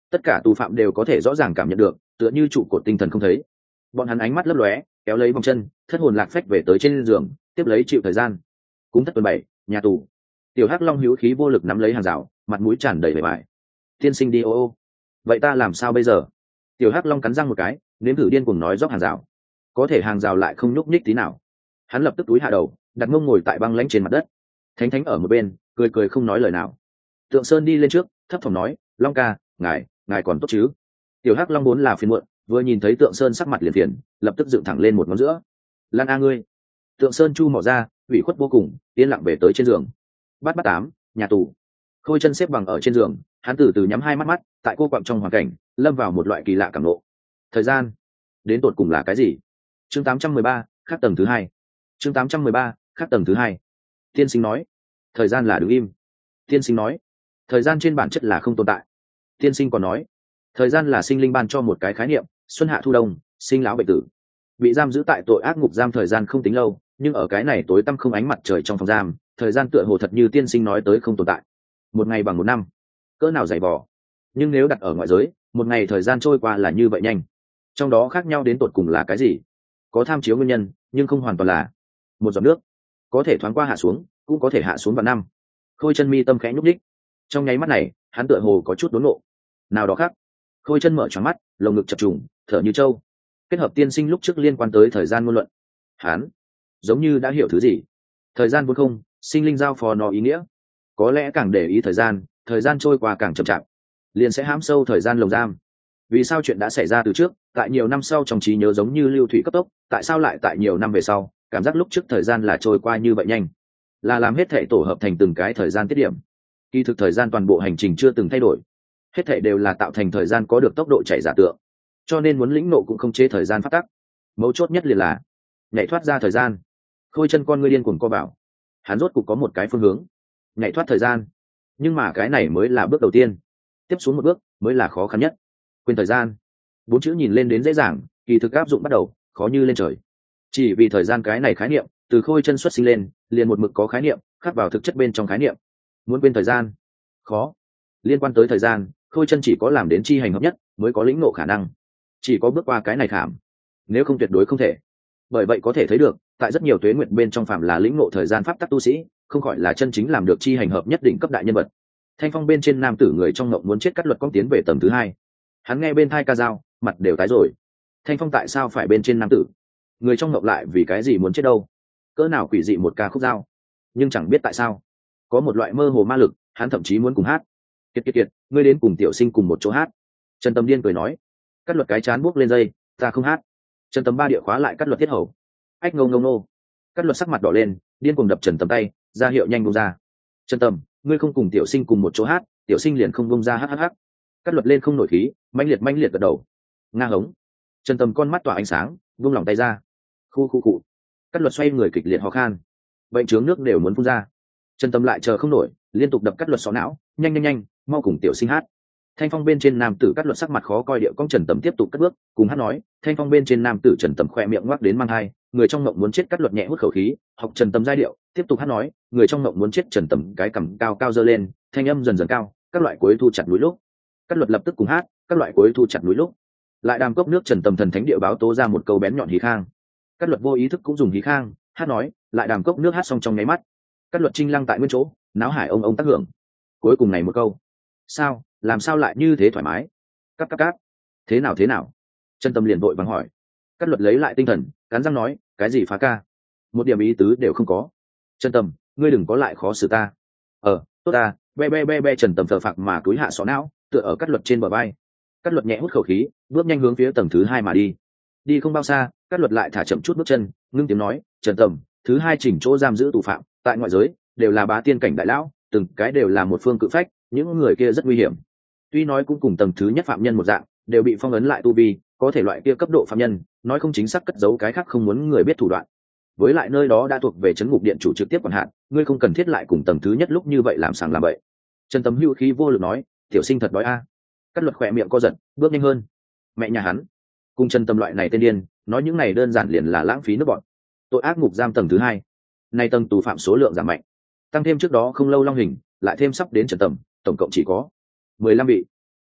tất cả tù phạm đều có thể rõ ràng cảm nhận được, tựa như trụ cột tinh thần không thấy. Bọn hắn ánh mắt lấp lóe, kéo lấy vòng chân, thất hồn lạc phách về tới trên giường, tiếp lấy chịu thời gian. Cúng thất tuần 7, nhà tù. Tiểu Hắc Long hữu khí vô lực nắm lấy hàng rào, mặt mũi tràn đầy vẻ vải. Tiên sinh đi ô ô. Vậy ta làm sao bây giờ? Tiểu Hắc Long cắn răng một cái, nếm thử điên cuồng nói dốc hàng rào. Có thể hàng rào lại không nhúc nhích tí nào. Hắn lập tức túi hạ đầu, đặt mông ngồi tại băng lãnh trên mặt đất. Thánh Thánh ở một bên, cười cười không nói lời nào. Tượng Sơn đi lên trước, thấp thỏm nói, Long ca, ngài còn tốt chứ? Tiểu Hắc Long vốn là phiền muộn, vừa nhìn thấy Tượng Sơn sắc mặt liền phiền, lập tức dựng thẳng lên một ngón giữa. Lan a ngươi. Tượng Sơn chu mỏ ra, ủy khuất vô cùng, yên lặng về tới trên giường. Bát 8, nhà tù. Khôi Chân xếp bằng ở trên giường, hắn từ từ nhắm hai mắt, tại cô quặng trong hoàn cảnh, lâm vào một loại kỳ lạ cảm nộ. Thời gian, đến tột cùng là cái gì? Chương 813, khắc tầng thứ 2. Chương 813, khắc tầng thứ 2. Tiên sinh nói, thời gian là đứng im. Tiên sinh nói, thời gian trên bản chất là không tồn tại. Tiên sinh còn nói, thời gian là sinh linh ban cho một cái khái niệm, xuân hạ thu đông, sinh lão bệnh tử. Bị giam giữ tại tội ác ngục giam thời gian không tính lâu, nhưng ở cái này tối tăm không ánh mặt trời trong phòng giam, thời gian tựa hồ thật như tiên sinh nói tới không tồn tại. Một ngày bằng một năm, cỡ nào dày vò. Nhưng nếu đặt ở ngoại giới, một ngày thời gian trôi qua là như vậy nhanh. Trong đó khác nhau đến tột cùng là cái gì? Có tham chiếu nguyên nhân, nhưng không hoàn toàn là. Một giọt nước có thể thoáng qua hạ xuống, cũng có thể hạ xuống vào năm. Khôi Chân mi tâm khẽ nhúc nhích. Trong nháy mắt này, hắn tựa hồ có chút đốn ngộ. Nào đó khác. Khôi Chân mở tròn mắt, lồng ngực chập trùng, thở như trâu. Kết hợp tiên sinh lúc trước liên quan tới thời gian ngôn luận, hắn giống như đã hiểu thứ gì. Thời gian vốn không, sinh linh giao phó nó ý nghĩa. Có lẽ càng để ý thời gian trôi qua càng chậm chạp, liền sẽ hãm sâu thời gian lồng giam. Vì sao chuyện đã xảy ra từ trước, tại nhiều năm sau trong trí nhớ giống như lưu thủy cấp tốc, tại sao lại tại nhiều năm về sau, cảm giác lúc trước thời gian là trôi qua như vậy nhanh? Là làm hết thảy tổ hợp thành từng cái thời gian tiết điểm. Kỳ thực thời gian toàn bộ hành trình chưa từng thay đổi, hết thảy đều là tạo thành thời gian có được tốc độ chạy giả tượng. Cho nên muốn lĩnh nộ cũng không chế thời gian phát tắc. Mấu chốt nhất liền là nhảy thoát ra thời gian. Khôi Chân con ngươi điên cuồng co bảo, hắn rốt cục có một cái phương hướng, nhảy thoát thời gian. Nhưng mà cái này mới là bước đầu tiên, tiếp xuống một bước mới là khó khăn nhất. Quên thời gian, 4 chữ nhìn lên đến dễ dàng, kỳ thực áp dụng bắt đầu khó như lên trời. Chỉ vì thời gian cái này khái niệm từ Khôi Chân xuất sinh lên liền một mực có khái niệm khắc vào thực chất bên trong khái niệm. Muốn quên thời gian khó. Liên quan tới thời gian, Khôi Chân chỉ có làm đến chi hành hợp nhất mới có lĩnh ngộ khả năng, chỉ có bước qua cái này khảm, nếu không tuyệt đối không thể. Bởi vậy có thể thấy được, tại rất nhiều tuế nguyện bên trong phạm là lĩnh ngộ thời gian pháp tắc tu sĩ, không khỏi là chân chính làm được chi hành hợp nhất định cấp đại nhân vật. Thanh Phong bên trên nam tử người trong ngộng muốn chết cắt luật cong tiến về tầng thứ 2. Hắn nghe bên thai ca dao, mặt đều tái rồi. Thanh Phong tại sao phải bên trên nam tử? Người trong ngộng lại vì cái gì muốn chết đâu? Cỡ nào quỷ dị một ca khúc dao, nhưng chẳng biết tại sao có một loại mơ hồ ma lực, hắn thậm chí muốn cùng hát. Kiệt, ngươi đến cùng tiểu sinh cùng một chỗ hát. Trần Tâm điên cười nói. Cắt luật cái chán buốc lên dây, ta không hát. Trần Tâm ba địa khóa lại cắt luật thiết hầu. Ách ngông ngông nô. Cắt luật sắc mặt đỏ lên, điên cuồng đập Trần Tâm tay, ra hiệu nhanh buông ra. Trần Tâm, ngươi không cùng tiểu sinh cùng một chỗ hát, tiểu sinh liền không buông ra hắc. Cắt luật lên không nổi khí, mãnh liệt gật đầu. Nga hống. Trần Tâm con mắt tỏa ánh sáng, buông lỏng tay ra. Khu. Cắt luật xoay người kịch liệt ho khan, bệnh trướng nước đều muốn phun ra. Trần Tâm lại chờ không nổi, liên tục đập cắt luật xó não, nhanh, mau cùng tiểu sinh hát. Thanh Phong bên trên nam tử cắt luật sắc mặt khó coi điệu cong Trần Tầm tiếp tục cất bước cùng hát nói. Thanh Phong bên trên nam tử Trần Tầm khoe miệng ngoác đến mang hai, người trong mộng muốn chết cắt luật nhẹ hút khẩu khí, học Trần Tầm giai điệu tiếp tục hát nói. Người trong mộng muốn chết Trần Tầm cái cằm cao giơ lên, thanh âm dần cao, các loại cuối thu chặt núi lúc. Cắt luật lập tức cùng hát, các loại cuối thu chặt núi lúc. Lại đàm cốc nước Trần Tầm thần thánh điệu báo tố ra một câu bén nhọn hí khang. Cắt luật vô ý thức cũng dùng hí khang hát nói, lại đàm cốc nước hát xong trong nháy mắt. Cắt luật trinh lăng tại nguyên chỗ, náo hải ông tác hưởng. Cuối cùng này một câu, sao làm sao lại như thế thoải mái? Cắt. Thế nào? Trần Tâm liền vội vàng hỏi. Cắt luật lấy lại tinh thần, cắn răng nói, cái gì phá ca? Một điểm ý tứ đều không có. Trần Tâm, ngươi đừng có lại khó xử ta. Tốt ta. Be. Trần Tâm thờ phạc mà cúi hạ xó não, tựa ở Cắt luật trên bờ vai. Cắt luật nhẹ hút khẩu khí, bước nhanh hướng phía tầng thứ 2 mà đi. Đi không bao xa, Cắt luật lại thả chậm chút bước chân, ngưng tiếng nói, Trần Tâm, thứ 2 chỉnh chỗ giam giữ tù phạm, tại ngoại giới đều là bá tiên cảnh đại lão, từng cái đều là một phương cự phách, những người kia rất nguy hiểm. Tuy nói cũng cùng tầng thứ nhất phạm nhân một dạng, đều bị phong ấn lại tu vi, có thể loại kia cấp độ phạm nhân, nói không chính xác cất giấu cái khác không muốn người biết thủ đoạn. Với lại nơi đó đã thuộc về trấn ngục điện chủ trực tiếp quản hạt, ngươi không cần thiết lại cùng tầng thứ nhất lúc như vậy làm sàng làm bậy. Trần Tấm hữu khí vô lực nói, tiểu sinh thật đói a. Cắt luật khỏe miệng co giật, bước nhanh hơn. Mẹ nhà hắn, cùng Trần Tâm loại này tên điên, nói những này đơn giản liền là lãng phí nước bọn. Tội ác ngục giam tầng thứ 2, nay tầng tù phạm số lượng giảm mạnh, tăng thêm trước đó không lâu long hình, lại thêm sắp đến Trần Tầm, tổng cộng chỉ có 15 vị.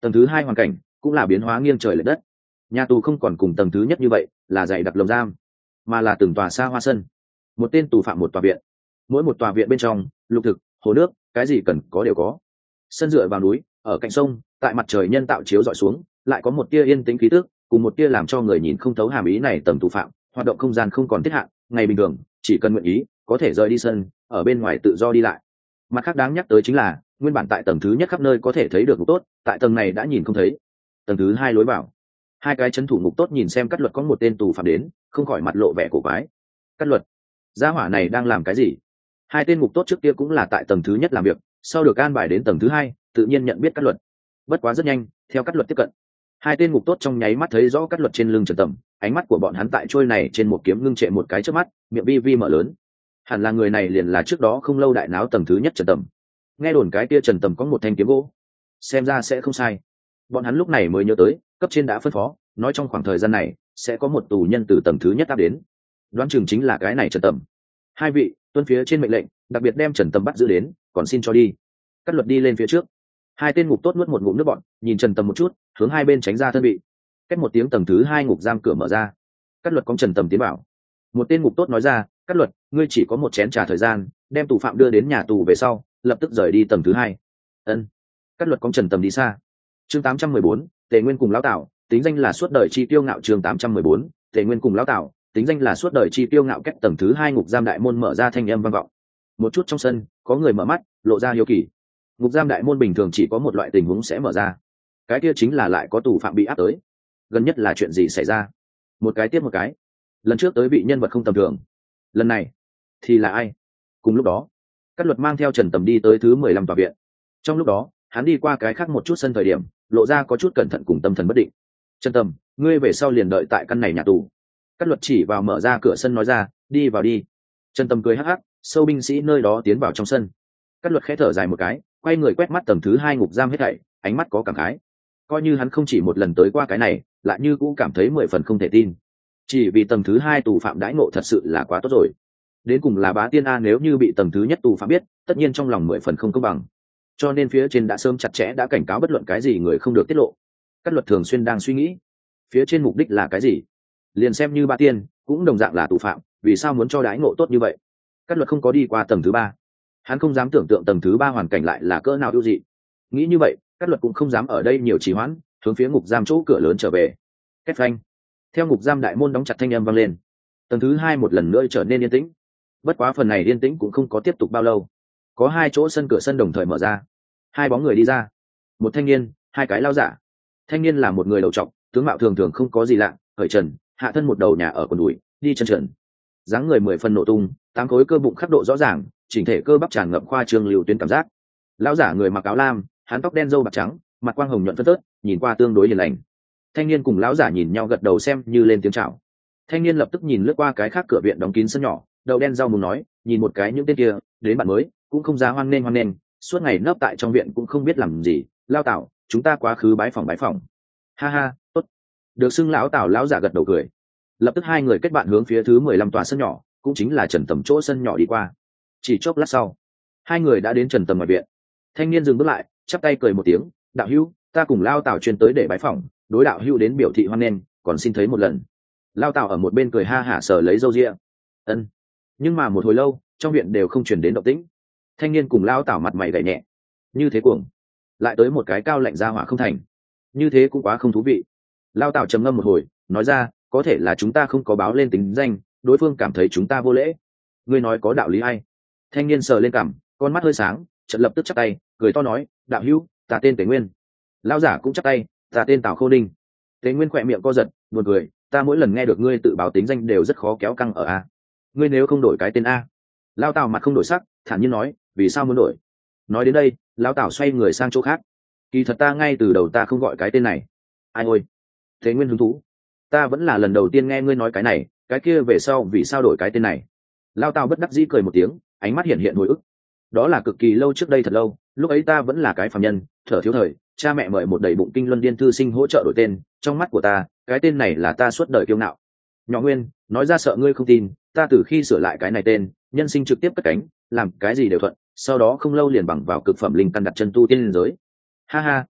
Tầng thứ hai hoàn cảnh cũng là biến hóa nghiêng trời lệch đất. Nhà tù không còn cùng tầng thứ nhất như vậy là dày đặc lồng giam, mà là từng tòa xa hoa sân. Một tên tù phạm một tòa viện, mỗi một tòa viện bên trong lục thực, hồ nước, cái gì cần có đều có. Sân dựa vào núi, ở cạnh sông, tại mặt trời nhân tạo chiếu rọi xuống, lại có một tia yên tĩnh khí tức, cùng một tia làm cho người nhìn không thấu hàm ý này. Tầng tù phạm hoạt động không gian không còn tiết hạn, ngày bình thường chỉ cần nguyện ý có thể rời đi sân, ở bên ngoài tự do đi lại. Mặt khác đáng nhắc tới chính là nguyên bản tại tầng thứ nhất khắp nơi có thể thấy được ngục tốt, tại tầng này đã nhìn không thấy. Tầng thứ hai lối vào, hai cái trấn thủ ngục tốt nhìn xem Cát Luật có một tên tù phạm đến, không khỏi mặt lộ vẻ cổ quái. Cát Luật, gia hỏa này đang làm cái gì? Hai tên ngục tốt trước kia cũng là tại tầng thứ nhất làm việc, sau được an bài đến tầng thứ hai, tự nhiên nhận biết Cát Luật. Bất quá rất nhanh, theo Cát Luật tiếp cận, hai tên ngục tốt trong nháy mắt thấy rõ Cát Luật trên lưng Trần Tầm, ánh mắt của bọn hắn tại trôi này trên một kiếm ngưng trệ một cái trước mắt, miệng vi vi mở lớn. Hẳn là người này liền là trước đó không lâu đại náo tầng thứ nhất Trần Tầm. Nghe đồn cái kia Trần Tầm có một thanh kiếm gỗ, xem ra sẽ không sai. Bọn hắn lúc này mới nhớ tới, cấp trên đã phân phó, nói trong khoảng thời gian này sẽ có một tù nhân từ tầng thứ nhất áp đến. Đoán chừng chính là cái này Trần Tầm. Hai vị tuân phía trên mệnh lệnh, đặc biệt đem Trần Tầm bắt giữ đến, còn xin cho đi. Cát Luật đi lên phía trước. Hai tên ngục tốt nuốt một ngụm nước bọn, nhìn Trần Tầm một chút, hướng hai bên tránh ra thân vị. Cách một tiếng tầng thứ hai ngục giam cửa mở ra. Cát Luật cong Trần Tầm tiến vào. Một tên ngục tốt nói ra, Cát Luật, ngươi chỉ có một chén trà thời gian, đem tù phạm đưa đến nhà tù về sau, lập tức rời đi tầng thứ hai. Ân. Cát Luật cong Trần Tầm đi xa. Chương 814, Tề Nguyên cùng Lão Tảo, tính danh là suốt đời chi tiêu ngạo. Chương 814, Tề Nguyên cùng Lão Tảo, tính danh là suốt đời chi tiêu ngạo. Cách tầng thứ hai ngục giam đại môn mở ra, thanh âm vang vọng. Một chút trong sân, có người mở mắt, lộ ra hiếu kỳ. Ngục giam đại môn bình thường chỉ có một loại tình huống sẽ mở ra, cái kia chính là lại có tù phạm bị áp tới. Gần nhất là chuyện gì xảy ra? Một cái tiếp một cái. Lần trước tới vị nhân vật không tầm thường, lần này thì là ai? Cùng lúc đó, Cát Luật mang theo Trần Tầm đi tới thứ 15 tòa viện. Trong lúc đó, hắn đi qua cái khác một chút sân thời điểm, lộ ra có chút cẩn thận cùng tâm thần bất định. Trần Tầm, ngươi về sau liền đợi tại căn này nhà tù. Cát Luật chỉ vào mở ra cửa sân nói ra, đi vào đi. Trần Tầm cười hắc hắc, sâu binh sĩ nơi đó tiến vào trong sân. Cát Luật khẽ thở dài một cái, quay người quét mắt tầng thứ hai ngục giam hết thảy, ánh mắt có cảm khái. Coi như hắn không chỉ một lần tới qua cái này, lại như cũng cảm thấy 10 phần không thể tin. Chỉ vì tầng thứ hai tù phạm đãi ngộ thật sự là quá tốt rồi. Đến cùng là Bá Tiên A, nếu như bị tầng thứ nhất tù phạm biết, tất nhiên trong lòng 10 phần không công bằng. Cho nên phía trên đã sớm chặt chẽ đã cảnh cáo bất luận cái gì người không được tiết lộ. Cát Luật thường xuyên đang suy nghĩ, phía trên mục đích là cái gì? Liền xem như Bá Tiên, cũng đồng dạng là tù phạm, vì sao muốn cho đãi ngộ tốt như vậy? Cát Luật không có đi qua tầng thứ ba, hắn không dám tưởng tượng tầng thứ ba hoàn cảnh lại là cỡ nào ưu dị. Nghĩ như vậy, Cát Luật cũng không dám ở đây nhiều trì hoãn, hướng phía ngục giam chỗ cửa lớn trở về. Két phanh, theo ngục giam đại môn đóng chặt thanh âm vang lên, tầng thứ hai một lần nữa trở nên yên tĩnh. Bất quá phần này yên tĩnh cũng không có tiếp tục bao lâu, có hai chỗ sân cửa sân đồng thời mở ra, hai bóng người đi ra, một thanh niên, hai cái lao giả. Thanh niên là một người đầu trọc, tướng mạo thường thường không có gì lạ, khởi trần, hạ thân một đầu nhà ở quần đùi, đi chân trần, dáng người 10 phần nổ tung, 8 khối cơ bụng khắc độ rõ ràng, chỉnh thể cơ bắp tràn ngập khoa trương lưu tuyến cảm giác. Lão giả người mặc áo lam, hắn tóc đen râu bạc trắng, mặt quang hồng nhuận phớt phớt, nhìn qua tương đối hiền lành. Thanh niên cùng lão giả nhìn nhau gật đầu xem như lên tiếng chào. Thanh niên lập tức nhìn lướt qua cái khác cửa viện đóng kín sân nhỏ, đầu đen rau mùng nói, nhìn một cái những tên kia, đến bạn mới, cũng không ra hoang nên, suốt ngày nấp tại trong viện cũng không biết làm gì. Lao Tảo, chúng ta quá khứ bái phòng. Ha ha, tốt. Được xưng lão Tảo, lão giả gật đầu cười. Lập tức hai người kết bạn hướng phía thứ 15 tòa sân nhỏ, cũng chính là Trần Tầm chỗ sân nhỏ đi qua. Chỉ chốc lát sau, hai người đã đến Trần Tầm ngoài viện. Thanh niên dừng bước lại, chắp tay cười một tiếng, đạo hữu, ta cùng Lao Tảo chuyên tới để bái phỏng, đối đạo hữu đến biểu thị hoan nghênh, còn xin thấy một lần. Lao Tảo ở một bên cười ha hả sờ lấy râu ria. Ân. Nhưng mà một hồi lâu, trong viện đều không truyền đến động tĩnh. Thanh niên cùng Lao Tảo mặt mày gảy nhẹ. Như thế cuồng, lại tới một cái cao lạnh ra hỏa không thành. Như thế cũng quá không thú vị. Lao Tảo trầm ngâm một hồi, nói ra, có thể là chúng ta không có báo lên tính danh, đối phương cảm thấy chúng ta vô lễ. Ngươi nói có đạo lý hay? Thanh niên sờ lên cằm, con mắt hơi sáng, chợt lập tức chắp tay, cười to nói, đạo hữu, ta tên Tề Nguyên. Lão giả cũng chắp tay, ta tên Tào Khô Ninh. Tề Nguyên khỏe miệng co giật, buồn cười, ta mỗi lần nghe được ngươi tự báo tính danh đều rất khó kéo căng ở a. Ngươi nếu không đổi cái tên a? Lão Tào mặt không đổi sắc, thản nhiên nói, vì sao muốn đổi? Nói đến đây, lão Tào xoay người sang chỗ khác. Kỳ thật ta ngay từ đầu ta không gọi cái tên này. Ai ôi? Tề Nguyên hứng thú. Ta vẫn là lần đầu tiên nghe ngươi nói cái này, cái kia về sau vì sao đổi cái tên này? Lão Tào bất đắc dĩ cười một tiếng, ánh mắt hiện hiện hồi ức. Đó là cực kỳ lâu trước đây, thật lâu, lúc ấy ta vẫn là cái phàm nhân, thở thiếu thời, cha mẹ mời một đầy bụng kinh luân điên thư sinh hỗ trợ đổi tên, trong mắt của ta, cái tên này là ta suốt đời kiêu ngạo. Nhỏ Nguyên, nói ra sợ ngươi không tin, ta từ khi sửa lại cái này tên, nhân sinh trực tiếp cất cánh, làm cái gì đều thuận, sau đó không lâu liền bằng vào cực phẩm linh căn đặt chân tu tiên giới. Ha ha,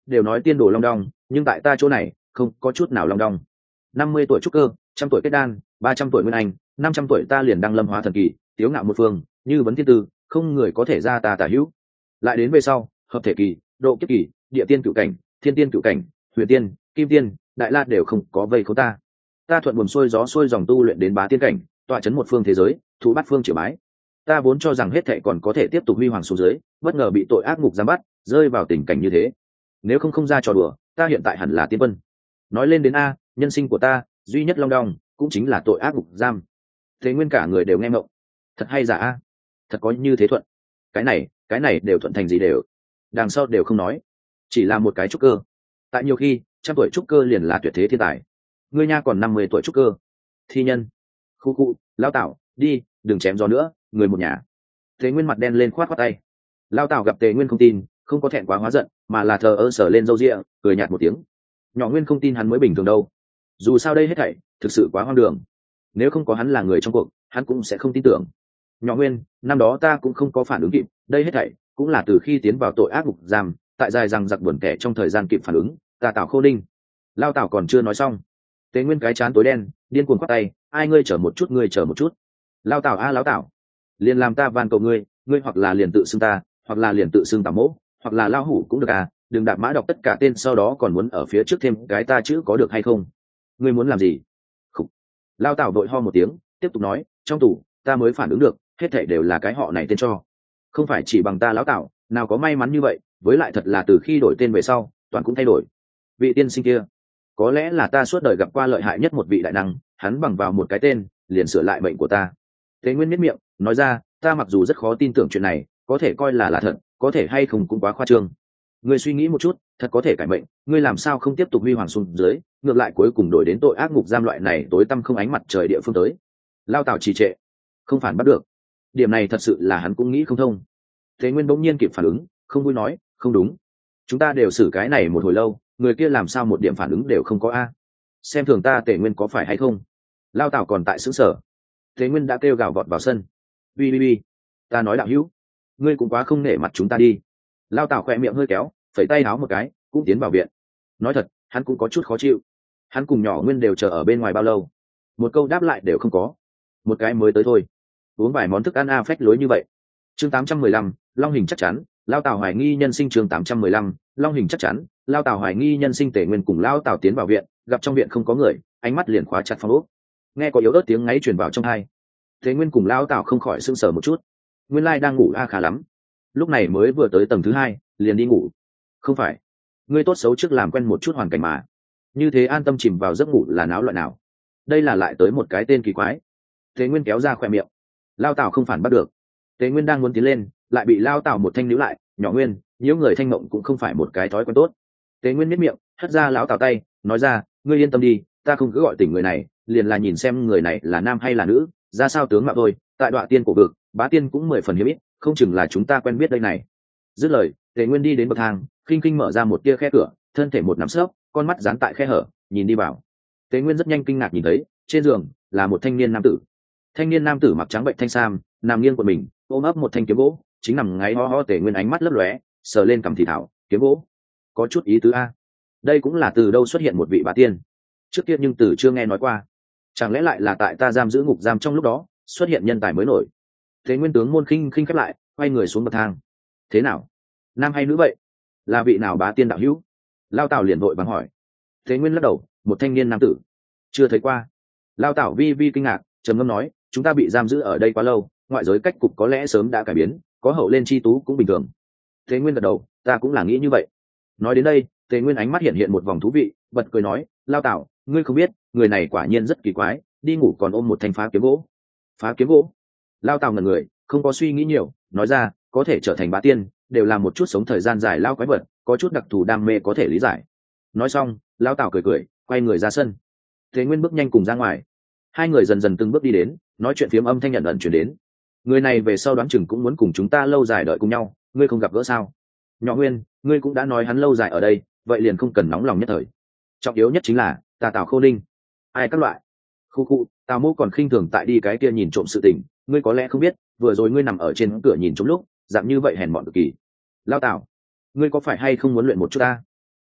đều nói tiên đồ long đong, nhưng tại ta chỗ này không có chút nào long đong. 50 tuổi trúc cơ, 100 tuổi kết đan, 300 tuổi nguyên anh, 500 tuổi ta liền đăng lâm hóa thần kỳ, tiếu ngạo một phương, như vấn thiên tư, không người có thể ra ta tả hữu. Lại đến về sau, hợp thể kỳ, độ kiếp kỳ, địa tiên cửu cảnh, thiên tiên cửu cảnh, huyền tiên, kim tiên, đại la đều không có vây khốn ta. Ta thuận buồm xuôi gió xuôi dòng tu luyện đến bá tiên cảnh, tọa chấn một phương thế giới, thú bát phương triều bái. Ta vốn cho rằng hết thệ còn có thể tiếp tục huy hoàng xuống dưới, bất ngờ bị tội ác ngục giam bắt, rơi vào tình cảnh như thế. Nếu không ra trò đùa, ta hiện tại hẳn là tiên vân. Nói lên đến a, nhân sinh của ta duy nhất long đong cũng chính là tội ác ngục giam. Thế nguyên cả người đều nghe ngộng. Thật hay giả a? Thật có như thế thuận? Cái này đều thuận thành gì đều. Đằng sau đều không nói, chỉ là một cái trúc cơ. Tại nhiều khi, 100 tuổi trúc cơ liền là tuyệt thế thiên tài. Ngươi nha còn 50 tuổi trúc cơ. Thi nhân. Khu, lao tảo, đi, đừng chém gió nữa, người một nhà. Thế nguyên mặt đen lên khoát tay. Lao tảo gặp Tề Nguyên không tin, không có thẹn quá hóa giận, mà là thờ ơ sờ lên râu ria, cười nhạt một tiếng. Nhỏ Nguyên không tin hắn mới bình thường đâu. Dù sao đây hết thảy thực sự quá hoang đường. Nếu không có hắn là người trong cuộc, hắn cũng sẽ không tin tưởng. Nhỏ Nguyên, năm đó ta cũng không có phản ứng kịp, đây hết thảy cũng là từ khi tiến vào tội ác ngục giam, tại dài rằng giặc buồn kẻ trong thời gian kịp phản ứng, ta Tảo Khô Ninh. Lao Tảo còn chưa nói xong, Tế Nguyên cái chán tối đen, điên cuồng quát tay, ai ngươi chờ một chút, ngươi chờ một chút. Lao Tảo a Lao Tảo, liền làm ta van cầu ngươi, ngươi hoặc là liền tự xưng ta, hoặc là liền tự xưng Tảo Mỗ, hoặc là Lao Hủ cũng được à, đừng đạp mã đọc tất cả tên sau đó còn muốn ở phía trước thêm cái ta chữ có được hay không? Ngươi muốn làm gì? Khủ. Lao Tảo đội ho một tiếng, tiếp tục nói, trong tủ ta mới phản ứng được, hết thảy đều là cái họ này tên cho, không phải chỉ bằng ta Lão Tảo, nào có may mắn như vậy, với lại thật là từ khi đổi tên về sau, toàn cũng thay đổi. Vị tiên sinh kia, có lẽ là ta suốt đời gặp qua lợi hại nhất một vị đại năng, hắn bằng vào một cái tên liền sửa lại mệnh của ta. Thế Nguyên miết miệng nói ra, ta mặc dù rất khó tin tưởng chuyện này, có thể coi là thật, có thể hay không cũng quá khoa trương. Ngươi suy nghĩ một chút, thật có thể cải mệnh, ngươi làm sao không tiếp tục huy hoàng xuống dưới, ngược lại cuối cùng đổi đến tội ác ngục giam loại này tối tăm không ánh mặt trời địa phương tới. Lao Tảo trì trệ, không phản bắt được. Điểm này thật sự là hắn cũng nghĩ không thông. Thế Nguyên bỗng nhiên kịp phản ứng, không vui nói, không đúng, chúng ta đều xử cái này một hồi lâu, người kia làm sao một điểm phản ứng đều không có a? Xem thường ta Tề Nguyên có phải hay không? Lao Tảo còn tại xứ sở. Thế Nguyên đã kêu gào vọt vào sân. Bi, ta nói đạo hữu, ngươi cũng quá không nể mặt chúng ta đi. Lao Tảo khỏe miệng hơi kéo, phẩy tay áo một cái, cũng tiến vào viện. Nói thật, hắn cũng có chút khó chịu. Hắn cùng Nhỏ Nguyên đều chờ ở bên ngoài bao lâu, một câu đáp lại đều không có. Một cái mới tới thôi, uống vài món thức ăn phách lối như vậy. Chương 815, Long hình chắc chắn. Lao Tảo hoài nghi nhân sinh. Chương 815, Long hình chắc chắn. Lao Tảo hoài nghi nhân sinh. Tề Nguyên cùng Lao Tảo tiến vào viện, gặp trong viện không có người, ánh mắt liền khóa chặt phòng ốc. Nghe có yếu ớt tiếng ngáy truyền vào trong tai. Tề Nguyên cùng Lao Tảo không khỏi sững sờ một chút. Nguyên lai đang ngủ khá lắm, lúc này mới vừa tới tầng thứ 2, liền đi ngủ. Không phải, ngươi tốt xấu trước làm quen một chút hoàn cảnh mà, như thế an tâm chìm vào giấc ngủ là náo loại nào? Đây là lại tới một cái tên kỳ quái. Tề Nguyên kéo ra khỏe miệng. Lao Tảo không phản bắt được. Tề Nguyên đang muốn tiến lên, lại bị Lao Tảo một thanh níu lại. Nhỏ Nguyên, nhiễu người thanh mộng cũng không phải một cái thói quen tốt. Tề Nguyên miết miệng, hất ra Lão Tảo tay, nói ra, ngươi yên tâm đi, ta không cứ gọi tỉnh người này, liền là nhìn xem người này là nam hay là nữ, ra sao tướng mạo thôi. Tại Đoạ Tiên cổ vực, bá tiên cũng 10 phần hiếm ít, không chừng là chúng ta quen biết đây này. Dứt lời, Tề Nguyên đi đến bậc thang, khinh khinh mở ra một tia khe cửa, thân thể một nắm sấp, con mắt dán tại khe hở, nhìn đi vào. Tề Nguyên rất nhanh kinh ngạc nhìn thấy, trên giường là một thanh niên nam tử. Thanh niên nam tử mặc trắng bệnh thanh sam, nằm nghiêng của mình, ôm ấp một thanh kiếm gỗ, chính nằm ngáy ho ho. Tề Nguyên ánh mắt lấp lóe, sờ lên cằm thì thảo, kiếm gỗ, có chút ý tứ a. Đây cũng là từ đâu xuất hiện một vị bá tiên? Trước kia nhưng từ chưa nghe nói qua. Chẳng lẽ lại là tại ta giam giữ ngục giam trong lúc đó xuất hiện nhân tài mới nổi? Tề Nguyên tướng môn khinh khinh khép lại, quay người xuống bậc thang. Thế nào, nam hay nữ vậy? Là vị nào bá tiên đạo hữu? Lao Tảo liền vội vàng hỏi. Tề Nguyên lắc đầu, một thanh niên nam tử, chưa thấy qua. Lao Tảo vi vi kinh ngạc, trầm ngâm nói, chúng ta bị giam giữ ở đây quá lâu, ngoại giới cách cục có lẽ sớm đã cải biến, có hậu lên chi tú cũng bình thường. Tề Nguyên gật đầu, ta cũng là nghĩ như vậy. Nói đến đây, Tề Nguyên ánh mắt hiện hiện một vòng thú vị, bật cười nói, Lao Tảo, ngươi không biết, người này quả nhiên rất kỳ quái, đi ngủ còn ôm một thanh phá kiếm gỗ. Phá kiếm gỗ? Lao Tảo ngẩn người, không có suy nghĩ nhiều, nói ra, có thể trở thành bá tiên, đều là một chút sống thời gian dài lao quái vật, có chút đặc thù đam mê có thể lý giải. Nói xong, Lao Tảo cười cười, quay người ra sân. Tề Nguyên bước nhanh cùng ra ngoài. Hai người dần dần từng bước đi đến, nói chuyện phiếm âm thanh nhận ẩn chuyển đến. Người này về sau đoán chừng cũng muốn cùng chúng ta lâu dài đợi cùng nhau, ngươi không gặp gỡ sao? Nhỏ Nguyên, ngươi cũng đã nói hắn lâu dài ở đây, vậy liền không cần nóng lòng nhất thời. Trọng yếu nhất chính là ta Tảo Khô Ninh. Ai các loại? Khu, Tào Mô còn khinh thường tại đi cái kia nhìn trộm sự tình, ngươi có lẽ không biết, vừa rồi ngươi nằm ở trên cửa nhìn trộm lúc, dạng như vậy hèn mọn cực kỳ. Lao Tảo, ngươi có phải hay không muốn luyện một chút ta?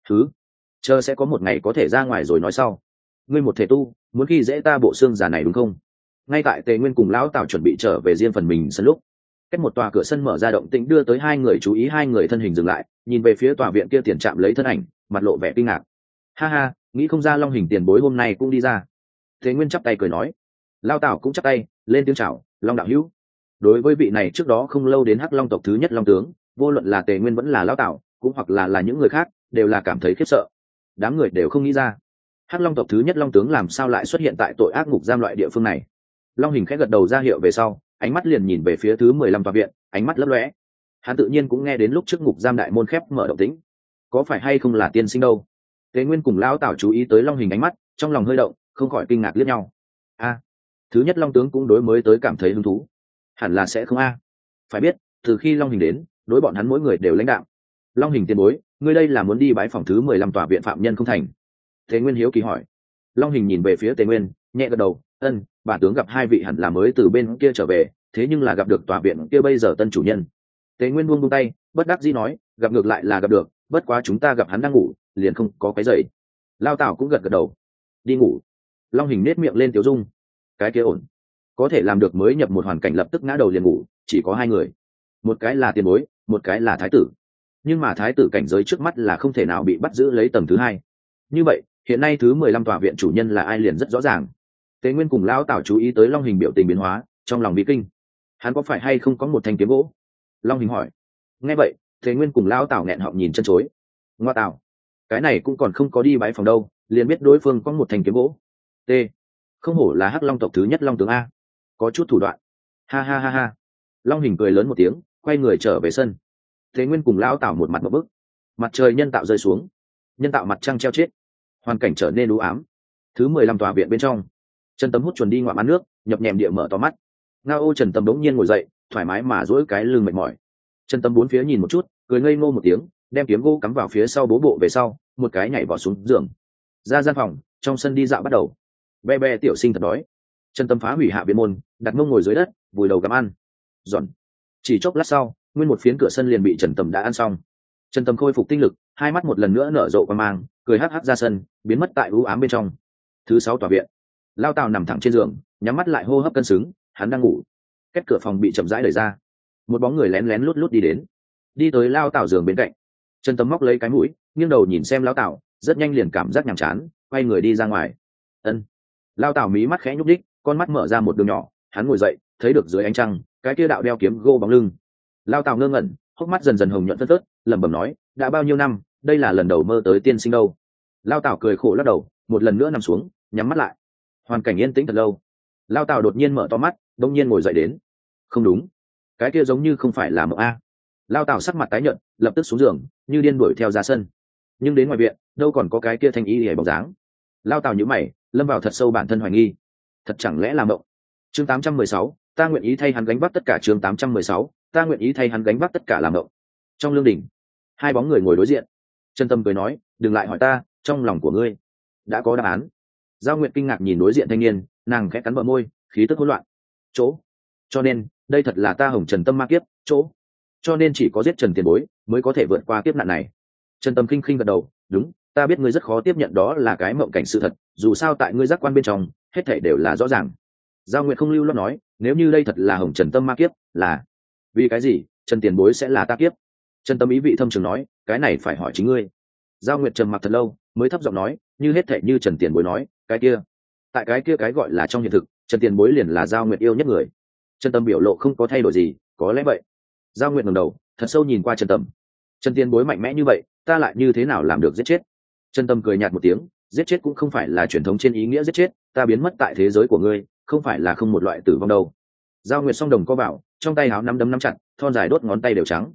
thứ chờ sẽ có một ngày có thể ra ngoài rồi nói sau. Ngươi một thể tu muốn khi dễ ta bộ xương già này đúng không? Ngay tại Tề Nguyên cùng lão Tào chuẩn bị trở về riêng phần mình sân lúc, cách một tòa cửa sân mở ra động tĩnh đưa tới hai người chú ý, hai người thân hình dừng lại, nhìn về phía tòa viện kia tiền trạm lấy thân ảnh, mặt lộ vẻ kinh ngạc. Ha ha, nghĩ không ra Long Hình tiền bối hôm nay cũng đi ra. Tề Nguyên chắp tay cười nói. Lão Tào cũng chắp tay lên tiếng chào, Long đạo hữu. Đối với vị này trước đó không lâu đến Hắc Long tộc thứ nhất Long tướng, vô luận là Tề Nguyên vẫn là Lão Tào, cũng hoặc là những người khác, đều là cảm thấy khiếp sợ. Đám người đều không nghĩ ra Hắc Long tộc thứ nhất Long tướng làm sao lại xuất hiện tại tội ác ngục giam loại địa phương này. Long Hình khẽ gật đầu ra hiệu về sau, ánh mắt liền nhìn về phía thứ 15 tòa viện, ánh mắt lấp lóe. Hắn tự nhiên cũng nghe đến lúc trước ngục giam đại môn khép mở động tĩnh. Có phải hay không là tiên sinh đâu? Tế Nguyên cùng Lão Tảo chú ý tới Long Hình ánh mắt, trong lòng hơi động, không khỏi kinh ngạc liếc nhau. A, thứ nhất Long tướng cũng đối mới tới cảm thấy hứng thú. Hẳn là sẽ không a. Phải biết, từ khi Long Hình đến, đối bọn hắn mỗi người đều lãnh đạo. Long Hình tiền bối, ngươi đây là muốn đi bái phòng thứ 15 tòa viện phạm nhân không thành? Tế Nguyên hiếu kỳ hỏi. Long Hình nhìn về phía Tế Nguyên, nhẹ gật đầu, ân, bản tướng gặp hai vị hẳn là mới từ bên kia trở về, thế nhưng là gặp được tòa viện kia bây giờ tân chủ nhân. Tế Nguyên buông tay, bất đắc dĩ nói, gặp ngược lại là gặp được, bất quá chúng ta gặp hắn đang ngủ, liền không có cái dậy. Lao Tảo cũng gật gật đầu, đi ngủ. Long Hình nết miệng lên tiếu dung, cái kia ổn, có thể làm được mới nhập một hoàn cảnh lập tức ngã đầu liền ngủ, chỉ có hai người, một cái là tiền bối, một cái là thái tử. Nhưng mà thái tử cảnh giới trước mắt là không thể nào bị bắt giữ lấy tầng thứ hai. Như vậy, hiện nay thứ 15 tòa viện chủ nhân là ai liền rất rõ ràng. Tế Nguyên cùng Lão Tảo chú ý tới Long Hình biểu tình biến hóa, trong lòng bị kinh. Hắn có phải hay không có một thanh kiếm gỗ? Long Hình hỏi. Nghe vậy, Tế Nguyên cùng Lão Tảo nghẹn họng nhìn chân chối. Ngoa Tảo, cái này cũng còn không có đi bái phòng đâu, liền biết đối phương có một thanh kiếm gỗ. T, không hổ là Hắc Long tộc thứ nhất Long tướng a, có chút thủ đoạn. Ha ha ha ha. Long Hình cười lớn một tiếng, quay người trở về sân. Tế Nguyên cùng Lão Tảo một mặt một bức. Mặt trời nhân tạo rơi xuống, nhân tạo mặt trăng treo chết, hoàn cảnh trở nên u ám. Thứ 15 tòa viện bên trong, Trần Tâm hút chuồn đi ngoạm ăn nước, nhập nhèm địa mở to mắt. Ngao Trần Tâm đống nhiên ngồi dậy, thoải mái mà duỗi cái lưng mệt mỏi. Trần Tâm bốn phía nhìn một chút, cười ngây ngô một tiếng, đem kiếm gỗ cắm vào phía sau bố bộ về sau, một cái nhảy vào xuống giường. Ra gian phòng, trong sân đi dạo bắt đầu. Be be tiểu sinh thật đói. Trần Tâm phá hủy hạ viện môn, đặt mông ngồi dưới đất, vùi đầu gặm ăn. Giòn. Chỉ chốc lát sau, nguyên một phiến cửa sân liền bị Trần Tâm đã ăn xong. Trần Tâm khôi phục tinh lực, hai mắt một lần nữa nở rộ quang mang, cười hắc hắc ra sân, biến mất tại u ám bên trong. Thứ 6 tòa viện. Lao Tào nằm thẳng trên giường, nhắm mắt lại hô hấp cân xứng, hắn đang ngủ. Két cửa phòng bị chậm rãi đẩy ra, một bóng người lén lén lút lút đi đến, đi tới Lao Tào giường bên cạnh. Trần Tâm móc lấy cái mũi, nghiêng đầu nhìn xem Lao Tào, rất nhanh liền cảm giác nhàm chán, quay người đi ra ngoài. Ân. Lao Tào mí mắt khẽ nhúc đích, con mắt mở ra một đường nhỏ, hắn ngồi dậy, thấy được dưới ánh trăng, cái kia đạo đeo kiếm gô bóng lưng. Lao Tào ngơ ngẩn, hốc mắt dần dần hồng nhuận phớt phớt, lẩm bẩm nói, đã bao nhiêu năm, đây là lần đầu mơ tới tiên sinh đâu. Lao Tào cười khổ lắc đầu, một lần nữa nằm xuống, nhắm mắt lại. Hoàn cảnh yên tĩnh thật lâu. Lao Tào đột nhiên mở to mắt, đông nhiên ngồi dậy đến. Không đúng, cái kia giống như không phải là mộng a. Lao Tào sắc mặt tái nhợt, lập tức xuống giường, như điên đuổi theo ra sân. Nhưng đến ngoài viện, đâu còn có cái kia thanh y hề bóng dáng. Lao Tào nhíu mày, lâm vào thật sâu bản thân hoài nghi. Thật chẳng lẽ là mộng? Chương 816, ta nguyện ý thay hắn gánh vác tất cả. Chương 816, ta nguyện ý thay hắn gánh vác tất cả làm mộng. Trong lương đình, hai bóng người ngồi đối diện. Trần Tâm cười nói, đừng lại hỏi ta, trong lòng của ngươi đã có đáp án. Giao Nguyệt kinh ngạc nhìn đối diện thanh niên, nàng khẽ cắn bờ môi, khí tức hỗn loạn. Chỗ, cho nên đây thật là ta Hồng Trần Tâm ma kiếp. Chỗ, cho nên chỉ có giết Trần tiền bối mới có thể vượt qua kiếp nạn này. Trần Tâm khinh khinh gật đầu, đúng, ta biết ngươi rất khó tiếp nhận đó là cái mộng cảnh sự thật, dù sao tại ngươi giác quan bên trong hết thảy đều là rõ ràng. Giao Nguyệt không lưu loát nói, nếu như đây thật là Hồng Trần Tâm ma kiếp, là vì cái gì Trần tiền bối sẽ là ta kiếp? Trần Tâm ý vị thâm trường nói, cái này phải hỏi chính ngươi. Giao Nguyệt trầm mặc thật lâu, mới thấp giọng nói, như hết thảy như Trần tiền bối nói, cái kia, tại cái kia cái gọi là trong hiện thực, Trần tiền bối liền là Giao Nguyệt yêu nhất người. Trần Tâm biểu lộ không có thay đổi gì, có lẽ vậy. Giao Nguyệt ngẩng đầu, thật sâu nhìn qua Trần Tâm. Trần tiền bối mạnh mẽ như vậy, ta lại như thế nào làm được giết chết? Trần Tâm cười nhạt một tiếng, giết chết cũng không phải là truyền thống trên ý nghĩa giết chết, ta biến mất tại thế giới của ngươi, không phải là không một loại tử vong đâu. Giao Nguyệt song đồng co bảo, trong tay háo nắm đấm nắm chặt, thon dài đốt ngón tay đều trắng.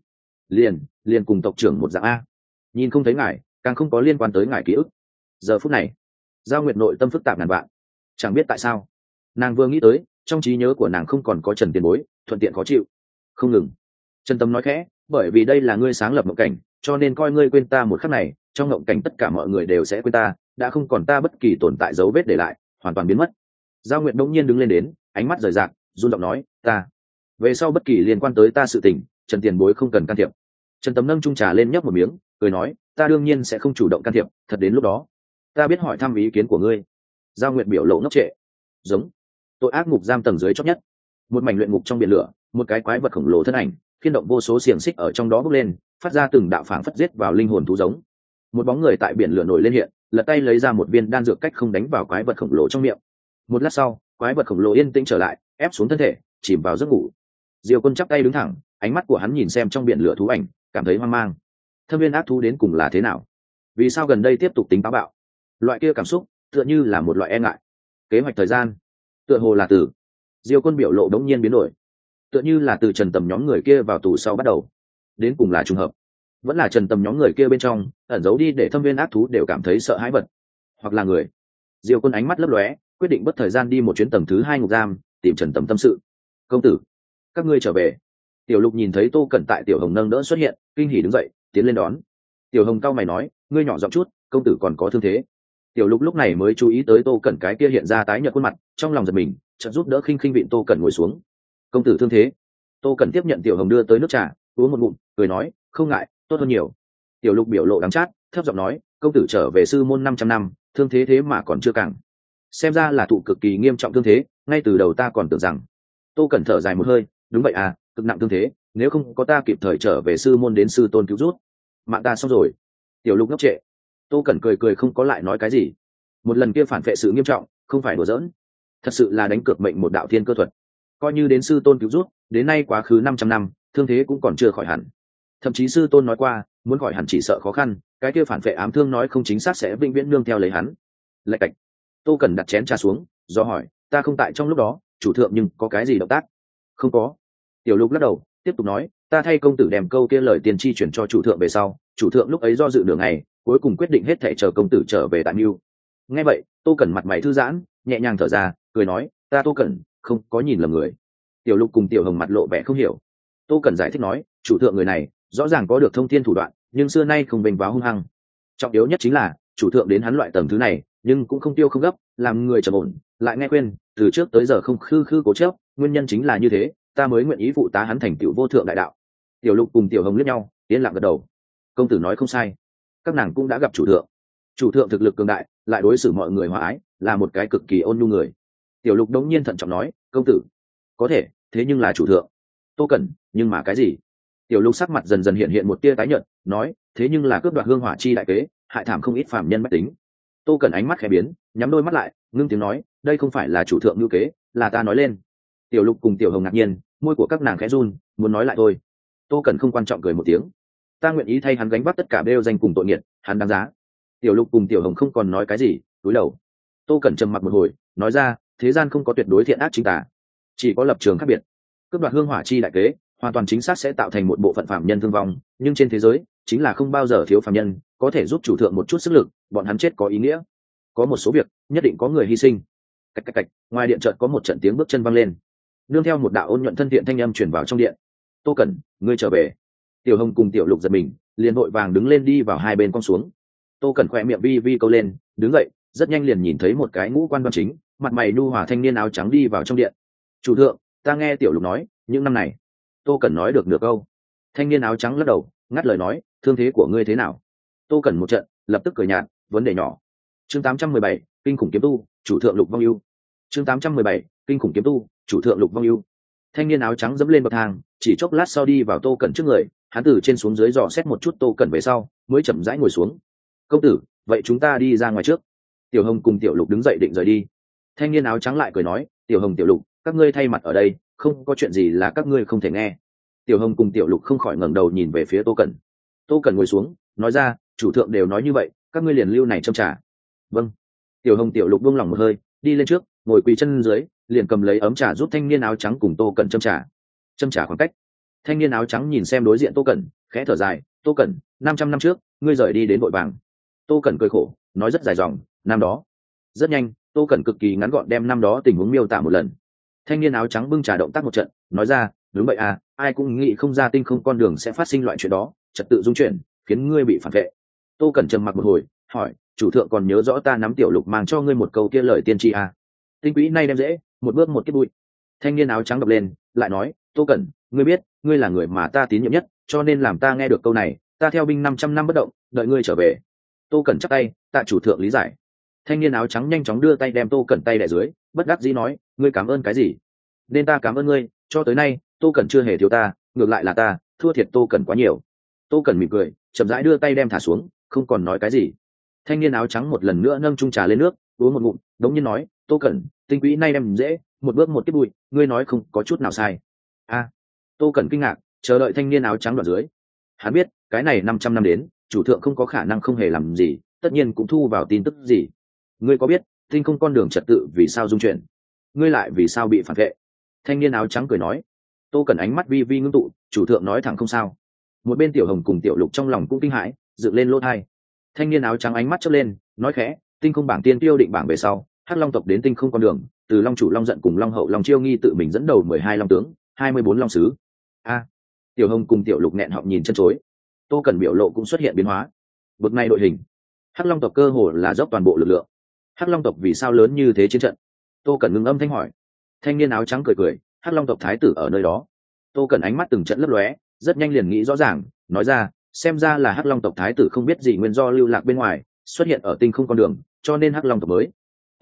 Liền cùng tộc trưởng một dạng a. Nhìn không thấy ngài, càng không có liên quan tới ngài ký ức. Giờ phút này, Giao Nguyệt nội tâm phức tạp ngàn vạn, chẳng biết tại sao, nàng vừa nghĩ tới, trong trí nhớ của nàng không còn có Trần tiền bối, thuận tiện khó chịu. Không ngừng. Trần Tâm nói khẽ, bởi vì đây là ngươi sáng lập mộng cảnh, cho nên coi ngươi quên ta một khắc này, trong mộng cảnh tất cả mọi người đều sẽ quên ta, đã không còn ta bất kỳ tồn tại dấu vết để lại, hoàn toàn biến mất. Giao Nguyệt đống nhiên đứng lên đến, ánh mắt rời rạc, run giọng nói, ta về sau bất kỳ liên quan tới ta sự tình, Trần tiền bối không cần can thiệp. Trần Tâm nâng chung trà lên nhấp một miếng, cười nói ta đương nhiên sẽ không chủ động can thiệp, thật đến lúc đó ta biết hỏi thăm ý kiến của ngươi. Giao Nguyệt biểu lộ ngốc trệ. Giống. Tội ác ngục giam tầng dưới chót nhất, một mảnh luyện ngục trong biển lửa, một cái quái vật khổng lồ thân ảnh khiên động vô số xiềng xích ở trong đó bốc lên, phát ra từng đạo phảng phất giết vào linh hồn thú giống. Một bóng người tại biển lửa nổi lên hiện, lật tay lấy ra một viên đan dược cách không đánh vào quái vật khổng lồ trong miệng. Một lát sau, quái vật khổng lồ yên tĩnh trở lại, ép xuống thân thể, chìm vào giấc ngủ. Diêu Quân chắp tay đứng thẳng, ánh mắt của hắn nhìn xem trong biển lửa thú ảnh, cảm thấy hoang mang. Thâm viên ác thú đến cùng là thế nào? Vì sao gần đây tiếp tục tính táo bạo? Loại kia cảm xúc tựa như là một loại e ngại. Kế hoạch thời gian tựa hồ là từ Diêu Quân biểu lộ đống nhiên biến đổi, tựa như là từ Trần Tầm nhóm người kia vào tù sau bắt đầu. Đến cùng là trùng hợp, vẫn là Trần Tầm nhóm người kia bên trong ẩn giấu đi để thâm viên ác thú đều cảm thấy sợ hãi vật, hoặc là người. Diêu Quân ánh mắt lấp lóe, quyết định bất thời gian đi một chuyến tầng thứ 2 ngục giam, tìm Trần Tầm tâm sự. Công tử, các ngươi trở về. Tiểu Lục nhìn thấy Tô Cẩn tại Tiểu Hồng nâng đỡ xuất hiện, kinh hỉ đứng dậy tiến lên đón. Tiểu Hồng cau mày nói, ngươi nhỏ giọng chút, công tử còn có thương thế. Tiểu Lục lúc này mới chú ý tới Tô Cẩn cái kia hiện ra tái nhợt khuôn mặt, trong lòng giật mình, chợt giúp đỡ khinh khinh vịn Tô Cẩn ngồi xuống. Công tử thương thế? Tô Cẩn tiếp nhận Tiểu Hồng đưa tới nước trà, uống một ngụm, cười nói, không ngại, tốt hơn nhiều. Tiểu Lục biểu lộ đắng chát, thấp giọng nói, công tử trở về sư môn 500 năm, thương thế thế mà còn chưa cẳng. Xem ra là thụ cực kỳ nghiêm trọng thương thế, ngay từ đầu ta còn tưởng rằng. Tô Cẩn thở dài một hơi, đúng vậy à, cực nặng thương thế, nếu không có ta kịp thời trở về sư môn đến sư tôn cứu rút, mạng ta xong rồi. Tiểu Lục ngốc trệ. Tô Cẩn cười cười không có lại nói cái gì. Một lần kia phản vệ sự nghiêm trọng, không phải đùa giỡn, thật sự là đánh cược mệnh một đạo thiên cơ thuật. Coi như đến sư tôn cứu rút, đến nay quá khứ 500 năm, thương thế cũng còn chưa khỏi hẳn. Thậm chí sư tôn nói qua, muốn khỏi hẳn chỉ sợ khó khăn, cái kia phản vệ ám thương nói không chính xác sẽ vĩnh viễn nương theo lấy hắn. Lạch cạch. Tô Cẩn đặt chén trà xuống, do hỏi, ta không tại trong lúc đó, chủ thượng nhưng có cái gì động tác? Không có. Tiểu Lục lắc đầu, tiếp tục nói, ta thay công tử đem câu kia lời tiền chi chuyển cho chủ thượng về sau, chủ thượng lúc ấy do dự nửa ngày, cuối cùng quyết định hết thảy chờ công tử trở về tại Mưu. Nghe vậy, Tô Cẩn mặt mày thư giãn, nhẹ nhàng thở ra, cười nói, ta Tô Cẩn không có nhìn lầm người. Tiểu Lục cùng Tiểu Hồng mặt lộ vẻ không hiểu. Tô Cẩn giải thích nói, chủ thượng người này rõ ràng có được thông thiên thủ đoạn, nhưng xưa nay không bình váo hung hăng. Trọng yếu nhất chính là chủ thượng đến hắn loại tầng thứ này, nhưng cũng không tiêu không gấp, làm người trầm ổn, lại nghe khuyên, từ trước tới giờ không khư khư cố chấp, nguyên nhân chính là như thế, ta mới nguyện ý phụ tá hắn thành tựu vô thượng đại đạo. Tiểu Lục cùng Tiểu Hồng liếc nhau, yên lặng gật đầu. Công tử nói không sai, các nàng cũng đã gặp chủ thượng thực lực cường đại, lại đối xử mọi người hòa ái, là một cái cực kỳ ôn nhu người. Tiểu Lục đống nhiên thận trọng nói, công tử có thể, thế nhưng là chủ thượng. Tô Cẩn, nhưng mà cái gì? Tiểu Lục sắc mặt dần dần hiện hiện một tia tái nhợt, nói, thế nhưng là cướp đoạt hương hỏa chi đại kế, hại thảm không ít phàm nhân bách tính. Tô Cẩn ánh mắt khẽ biến, nhắm đôi mắt lại, ngưng tiếng nói, đây không phải là chủ thượng lưu kế, là ta nói lên. Tiểu Lục cùng Tiểu Hồng ngạc nhiên, môi của các nàng khẽ run, muốn nói lại thôi. Tô Cẩn không quan trọng cười một tiếng, ta nguyện ý thay hắn gánh vác tất cả bêu danh cùng tội nghiệt, hắn đáng giá. Tiểu Lục cùng Tiểu Hồng không còn nói cái gì, cúi đầu. Tô Cẩn trầm mặc một hồi, nói ra, thế gian không có tuyệt đối thiện ác chính tà, chỉ có lập trường khác biệt. Cướp đoạt hương hỏa chi đại kế, hoàn toàn chính xác sẽ tạo thành một bộ phận phạm nhân thương vong, nhưng trên thế giới chính là không bao giờ thiếu phạm nhân, có thể giúp chủ thượng một chút sức lực, bọn hắn chết có ý nghĩa. Có một số việc nhất định có người hy sinh. Cạch cạch cạch, ngoài điện chợt có một trận tiếng bước chân vang lên, nương theo một đạo ôn nhuận thân thiện thanh âm truyền vào trong điện. Tô Cẩn, ngươi trở về. Tiểu Hồng cùng Tiểu Lục giật mình, liền vội vàng đứng lên đi vào hai bên con xuống. Tô Cẩn khỏe miệng vi vi câu lên, đứng dậy, rất nhanh liền nhìn thấy một cái ngũ quan đoan chính, mặt mày nhu hòa thanh niên áo trắng đi vào trong điện. Chủ thượng, ta nghe Tiểu Lục nói, những năm này. Tô Cẩn nói được câu. Thanh niên áo trắng lắc đầu, ngắt lời nói, thương thế của ngươi thế nào? Tô Cẩn một trận, lập tức cười nhạt, vấn đề nhỏ. Chương 817, kinh khủng kiếm tu, chủ thượng Lục Vong Ưu. Chương 817, kinh khủng kiếm tu, chủ thượng Lục Vong Ưu. Thanh niên áo trắng dẫm lên bậc thang, chỉ chốc lát sau đi vào Tô Cẩn trước người, hắn từ trên xuống dưới dò xét một chút Tô Cẩn về sau, mới chậm rãi ngồi xuống. Công tử, vậy chúng ta đi ra ngoài trước. Tiểu Hồng cùng Tiểu Lục đứng dậy định rời đi. Thanh niên áo trắng lại cười nói, Tiểu Hồng Tiểu Lục, các ngươi thay mặt ở đây, không có chuyện gì là các ngươi không thể nghe. Tiểu Hồng cùng Tiểu Lục không khỏi ngẩng đầu nhìn về phía Tô Cẩn. Tô Cẩn ngồi xuống, nói ra, chủ thượng đều nói như vậy, các ngươi liền lưu này châm trà. Vâng. Tiểu Hồng Tiểu Lục buông lòng một hơi, đi lên trước, ngồi quỳ chân dưới, liền cầm lấy ấm trà giúp thanh niên áo trắng cùng Tô Cẩn châm trà. Châm trà khoảng cách. Thanh niên áo trắng nhìn xem đối diện Tô Cẩn, khẽ thở dài, Tô Cẩn, 500 năm trước, ngươi rời đi đến vội vàng. Tô Cẩn cười khổ, nói rất dài dòng, năm đó. Rất nhanh, Tô Cẩn cực kỳ ngắn gọn đem năm đó tình huống miêu tả một lần. Thanh niên áo trắng bưng trà động tác một trận, nói ra, đúng vậy à, ai cũng nghĩ không ra tinh không con đường sẽ phát sinh loại chuyện đó, trật tự dung chuyển, khiến ngươi bị phản vệ. Tô Cẩn trầm mặc một hồi, hỏi, chủ thượng còn nhớ rõ ta nắm Tiểu Lục mang cho ngươi một câu kia lời tiên tri à? Tinh quỹ nay đem dễ, một bước một kiếp bụi. Thanh niên áo trắng đọc lên, lại nói, Tô Cẩn, ngươi biết, ngươi là người mà ta tín nhiệm nhất, cho nên làm ta nghe được câu này, ta theo binh 500 năm bất động, đợi ngươi trở về. Tô Cẩn chắp tay, tạ chủ thượng lý giải. Thanh niên áo trắng nhanh chóng đưa tay đem Tô Cẩn tay đè dưới, bất đắc dĩ nói, ngươi cảm ơn cái gì? Nên ta cảm ơn ngươi, cho tới nay Tô Cẩn chưa hề thiếu ta, ngược lại là ta thua thiệt Tô Cẩn quá nhiều. Tô Cẩn mỉm cười, chậm rãi đưa tay đem thả xuống, không còn nói cái gì. Thanh niên áo trắng một lần nữa nâng chung trà lên nước, uống một ngụm, đống nhiên nói, Tô Cẩn, tinh quỹ nay đem dễ, một bước một tiếp bụi, ngươi nói không có chút nào sai. A. Tô Cẩn kinh ngạc, chờ đợi thanh niên áo trắng đoạn dưới. Hắn biết, cái này 500 năm đến, chủ thượng không có khả năng không hề làm gì, tất nhiên cũng thu vào tin tức gì. Ngươi có biết, tinh không con đường trật tự vì sao dung chuyển? Ngươi lại vì sao bị phản vệ? Thanh niên áo trắng cười nói. Tô Cẩn ánh mắt vi vi ngưng tụ, chủ thượng nói thẳng không sao. Một bên Tiểu Hồng cùng Tiểu Lục trong lòng cũng kinh hãi, dựng lên lỗ tai. Thanh niên áo trắng ánh mắt chớp lên, nói khẽ, tinh không bảng tiên tiêu định bảng về sau, Hắc Long tộc đến tinh không con đường, từ Long chủ Long giận cùng Long hậu Long chiêu nghi tự mình dẫn đầu 12 long tướng, 24 long sứ. A. Tiểu Hồng cùng Tiểu Lục nghẹn họng nhìn chân chối. Tô Cẩn biểu lộ cũng xuất hiện biến hóa. Bực này đội hình, Hắc Long tộc cơ hồ là dốc toàn bộ lực lượng. Hắc Long tộc vì sao lớn như thế chiến trận? Tô Cẩn ngưng âm thanh hỏi. Thanh niên áo trắng cười cười, Hắc Long tộc thái tử ở nơi đó. Tô Cẩn ánh mắt từng trận lấp lóe, rất nhanh liền nghĩ rõ ràng, nói ra, xem ra là Hắc Long tộc thái tử không biết gì nguyên do lưu lạc bên ngoài, xuất hiện ở tinh không con đường, cho nên Hắc Long tộc mới.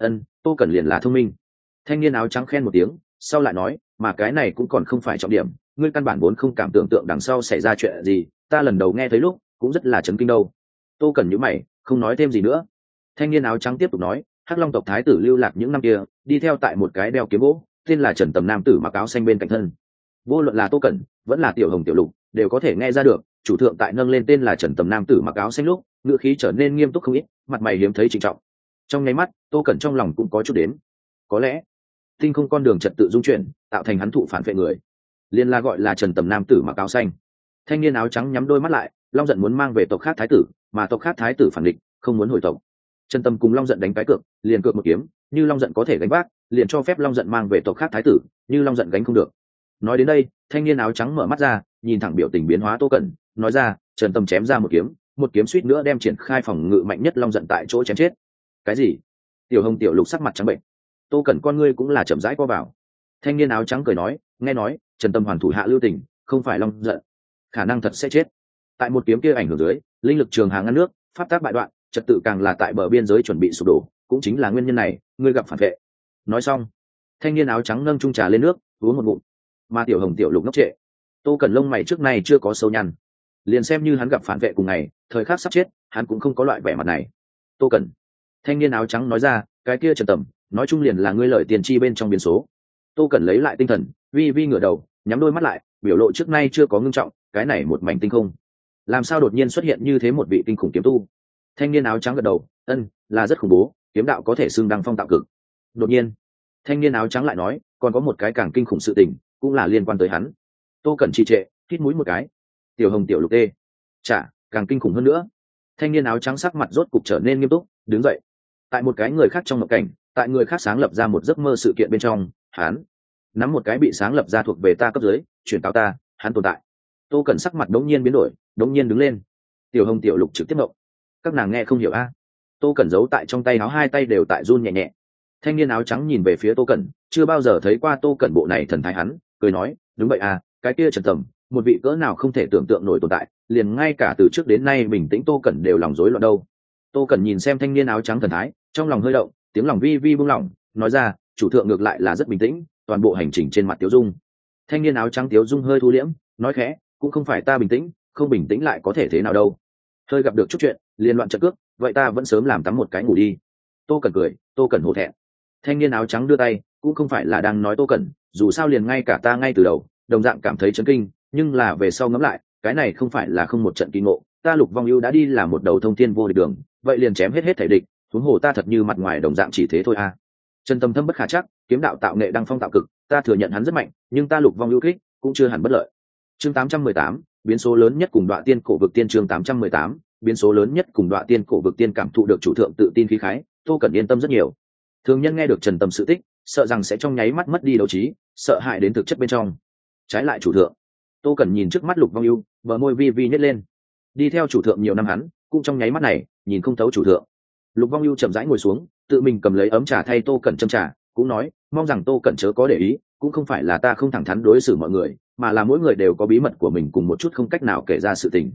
Tô Cẩn liền là thông minh. Thanh niên áo trắng khen một tiếng, sau lại nói, mà cái này cũng còn không phải trọng điểm, ngươi căn bản vốn không cảm tưởng tượng đằng sau xảy ra chuyện gì, ta lần đầu nghe thấy lúc cũng rất là chấn kinh đâu. Tô Cẩn nhíu mày, không nói thêm gì nữa. Thanh niên áo trắng tiếp tục nói, Hắc Long tộc thái tử lưu lạc những năm kia, đi theo tại một cái đeo kiếm gỗ, tên là Trần Tầm nam tử mặc áo xanh bên cạnh thân. Vô luận là Tô Cẩn, vẫn là Tiểu Hồng Tiểu Lục, đều có thể nghe ra được, chủ thượng tại nâng lên tên là Trần Tầm nam tử mặc áo xanh lúc, ngữ khí trở nên nghiêm túc không ít, mặt mày hiếm thấy trịnh trọng. Trong nháy mắt, Tô Cẩn trong lòng cũng có chút đến. Có lẽ, tinh không con đường trật tự dung chuyển, tạo thành hắn thụ phản vệ người, liên la gọi là Trần Tầm nam tử mặc áo xanh. Thanh niên áo trắng nhắm đôi mắt lại, Long giận muốn mang về tộc khác thái tử, mà tộc khác thái tử phản địch, không muốn hồi tộc. Trần Tầm cùng Long giận đánh cái cược, liền cược một kiếm, như Long giận có thể gánh vác, liền cho phép Long giận mang về tộc khác thái tử, như Long giận gánh không được. Nói đến đây, thanh niên áo trắng mở mắt ra, nhìn thẳng biểu tình biến hóa Tô Cẩn, nói ra, Trần Tầm chém ra một kiếm suýt nữa đem triển khai phòng ngự mạnh nhất Long giận tại chỗ chém chết. Cái gì? Tiểu Hồng Tiểu Lục sắc mặt trắng bệnh. Tô Cẩn con ngươi cũng là chậm rãi co vào. Thanh niên áo trắng cười nói, nghe nói Trần Tầm hoàn thủ hạ lưu tình, không phải Long giận, khả năng thật sẽ chết. Tại một kiếm kia ảnh hưởng dưới, linh lực trường hàng ngăn nước, pháp tác bại đoạn, trật tự càng là tại bờ biên giới chuẩn bị sụp đổ, cũng chính là nguyên nhân này, ngươi gặp phản vệ. Nói xong, thanh niên áo trắng nâng chung trà lên nước, uống một ngụm. Mà Tiểu Hồng Tiểu Lục ngốc trệ. Tô Cẩn lông mày trước nay chưa có sâu nhăn, liền xem như hắn gặp phản vệ cùng ngày, thời khắc sắp chết, hắn cũng không có loại vẻ mặt này. Tô Cẩn, thanh niên áo trắng nói ra, cái kia Trần Tầm, nói chung liền là ngươi lợi tiền chi bên trong biến số. Tô Cẩn lấy lại tinh thần, vi vi ngửa đầu, nhắm đôi mắt lại, biểu lộ trước nay chưa có ngưng trọng, cái này một mảnh tinh không, làm sao đột nhiên xuất hiện như thế một vị kinh khủng kiếm tu? Thanh niên áo trắng gật đầu, là rất khủng bố, kiếm đạo có thể xưng đăng phong tạo cực. Đột nhiên, thanh niên áo trắng lại nói, còn có một cái càng kinh khủng sự tình, cũng là liên quan tới hắn. Tô Cẩn trì trệ, hít mũi một cái. Tiểu Hồng Tiểu Lục tê, chả, càng kinh khủng hơn nữa. Thanh niên áo trắng sắc mặt rốt cục trở nên nghiêm túc, đứng dậy. Tại một cái người khác trong mộng cảnh, tại người khác sáng lập ra một giấc mơ sự kiện bên trong, hắn nắm một cái bị sáng lập ra thuộc về ta cấp dưới, chuyển cáo ta, hắn tồn tại. Tô Cẩn sắc mặt đống nhiên biến đổi, đống nhiên đứng lên. Tiểu Hồng Tiểu Lục trực tiếp động. Các nàng nghe không hiểu a. Tô Cẩn giấu tại trong tay áo, hai tay đều tại run nhẹ nhẹ. Thanh niên áo trắng nhìn về phía Tô Cẩn, chưa bao giờ thấy qua Tô Cẩn bộ này thần thái hắn, cười nói, đúng vậy à, cái kia Trần Tầm, một vị cỡ nào không thể tưởng tượng nổi tồn tại, liền ngay cả từ trước đến nay bình tĩnh Tô Cẩn đều lòng rối loạn đâu. Tô Cẩn nhìn xem thanh niên áo trắng thần thái, trong lòng hơi động, tiếng lòng vi vi buông lỏng, nói ra, chủ thượng ngược lại là rất bình tĩnh, toàn bộ hành trình trên mặt Tiếu Dung. Thanh niên áo trắng Tiếu Dung hơi thu liễm, nói khẽ, cũng không phải ta bình tĩnh, không bình tĩnh lại có thể thế nào đâu. Hơi gặp được chút chuyện, liên loạn trận cước, vậy ta vẫn sớm làm tắm một cái ngủ đi. Tô Cẩn cười, Tô Cẩn hổ thẹn. Thanh niên áo trắng đưa tay, cũng không phải là đang nói Tô Cẩn, dù sao liền ngay cả ta ngay từ đầu, đồng dạng cảm thấy chấn kinh, nhưng là về sau ngẫm lại, cái này không phải là không một trận kỳ ngộ, ta Lục Vong Ưu đã đi là một đầu thông thiên vô địch đường, vậy liền chém hết thể địch, huống hồ ta thật như mặt ngoài đồng dạng chỉ thế thôi a. Trần Tầm thâm bất khả chắc, kiếm đạo tạo nghệ đăng phong tạo cực, ta thừa nhận hắn rất mạnh, nhưng ta Lục Vong Ưu kích cũng chưa hẳn bất lợi. Chương 818, biến số lớn nhất cùng Đoạ Tiên cổ vực tiên. Chương 818, biến số lớn nhất cùng Đoạ Tiên cổ vực tiên. Cảm thụ được chủ thượng tự tin khí khái, Tô Cẩn yên tâm rất nhiều. Thường nhân nghe được Trần Tầm sự tích, sợ rằng sẽ trong nháy mắt mất đi đấu trí, sợ hãi đến thực chất bên trong. Trái lại chủ thượng, Tô Cẩn nhìn trước mắt Lục Vong Ưu, bờ môi vi vi nhếch lên. Đi theo chủ thượng nhiều năm hắn, cũng trong nháy mắt này, nhìn không thấu chủ thượng. Lục Vong Ưu chậm rãi ngồi xuống, tự mình cầm lấy ấm trà thay Tô Cẩn châm trà, cũng nói, mong rằng Tô Cẩn chớ có để ý, cũng không phải là ta không thẳng thắn đối xử mọi người, mà là mỗi người đều có bí mật của mình cùng một chút không cách nào kể ra sự tình.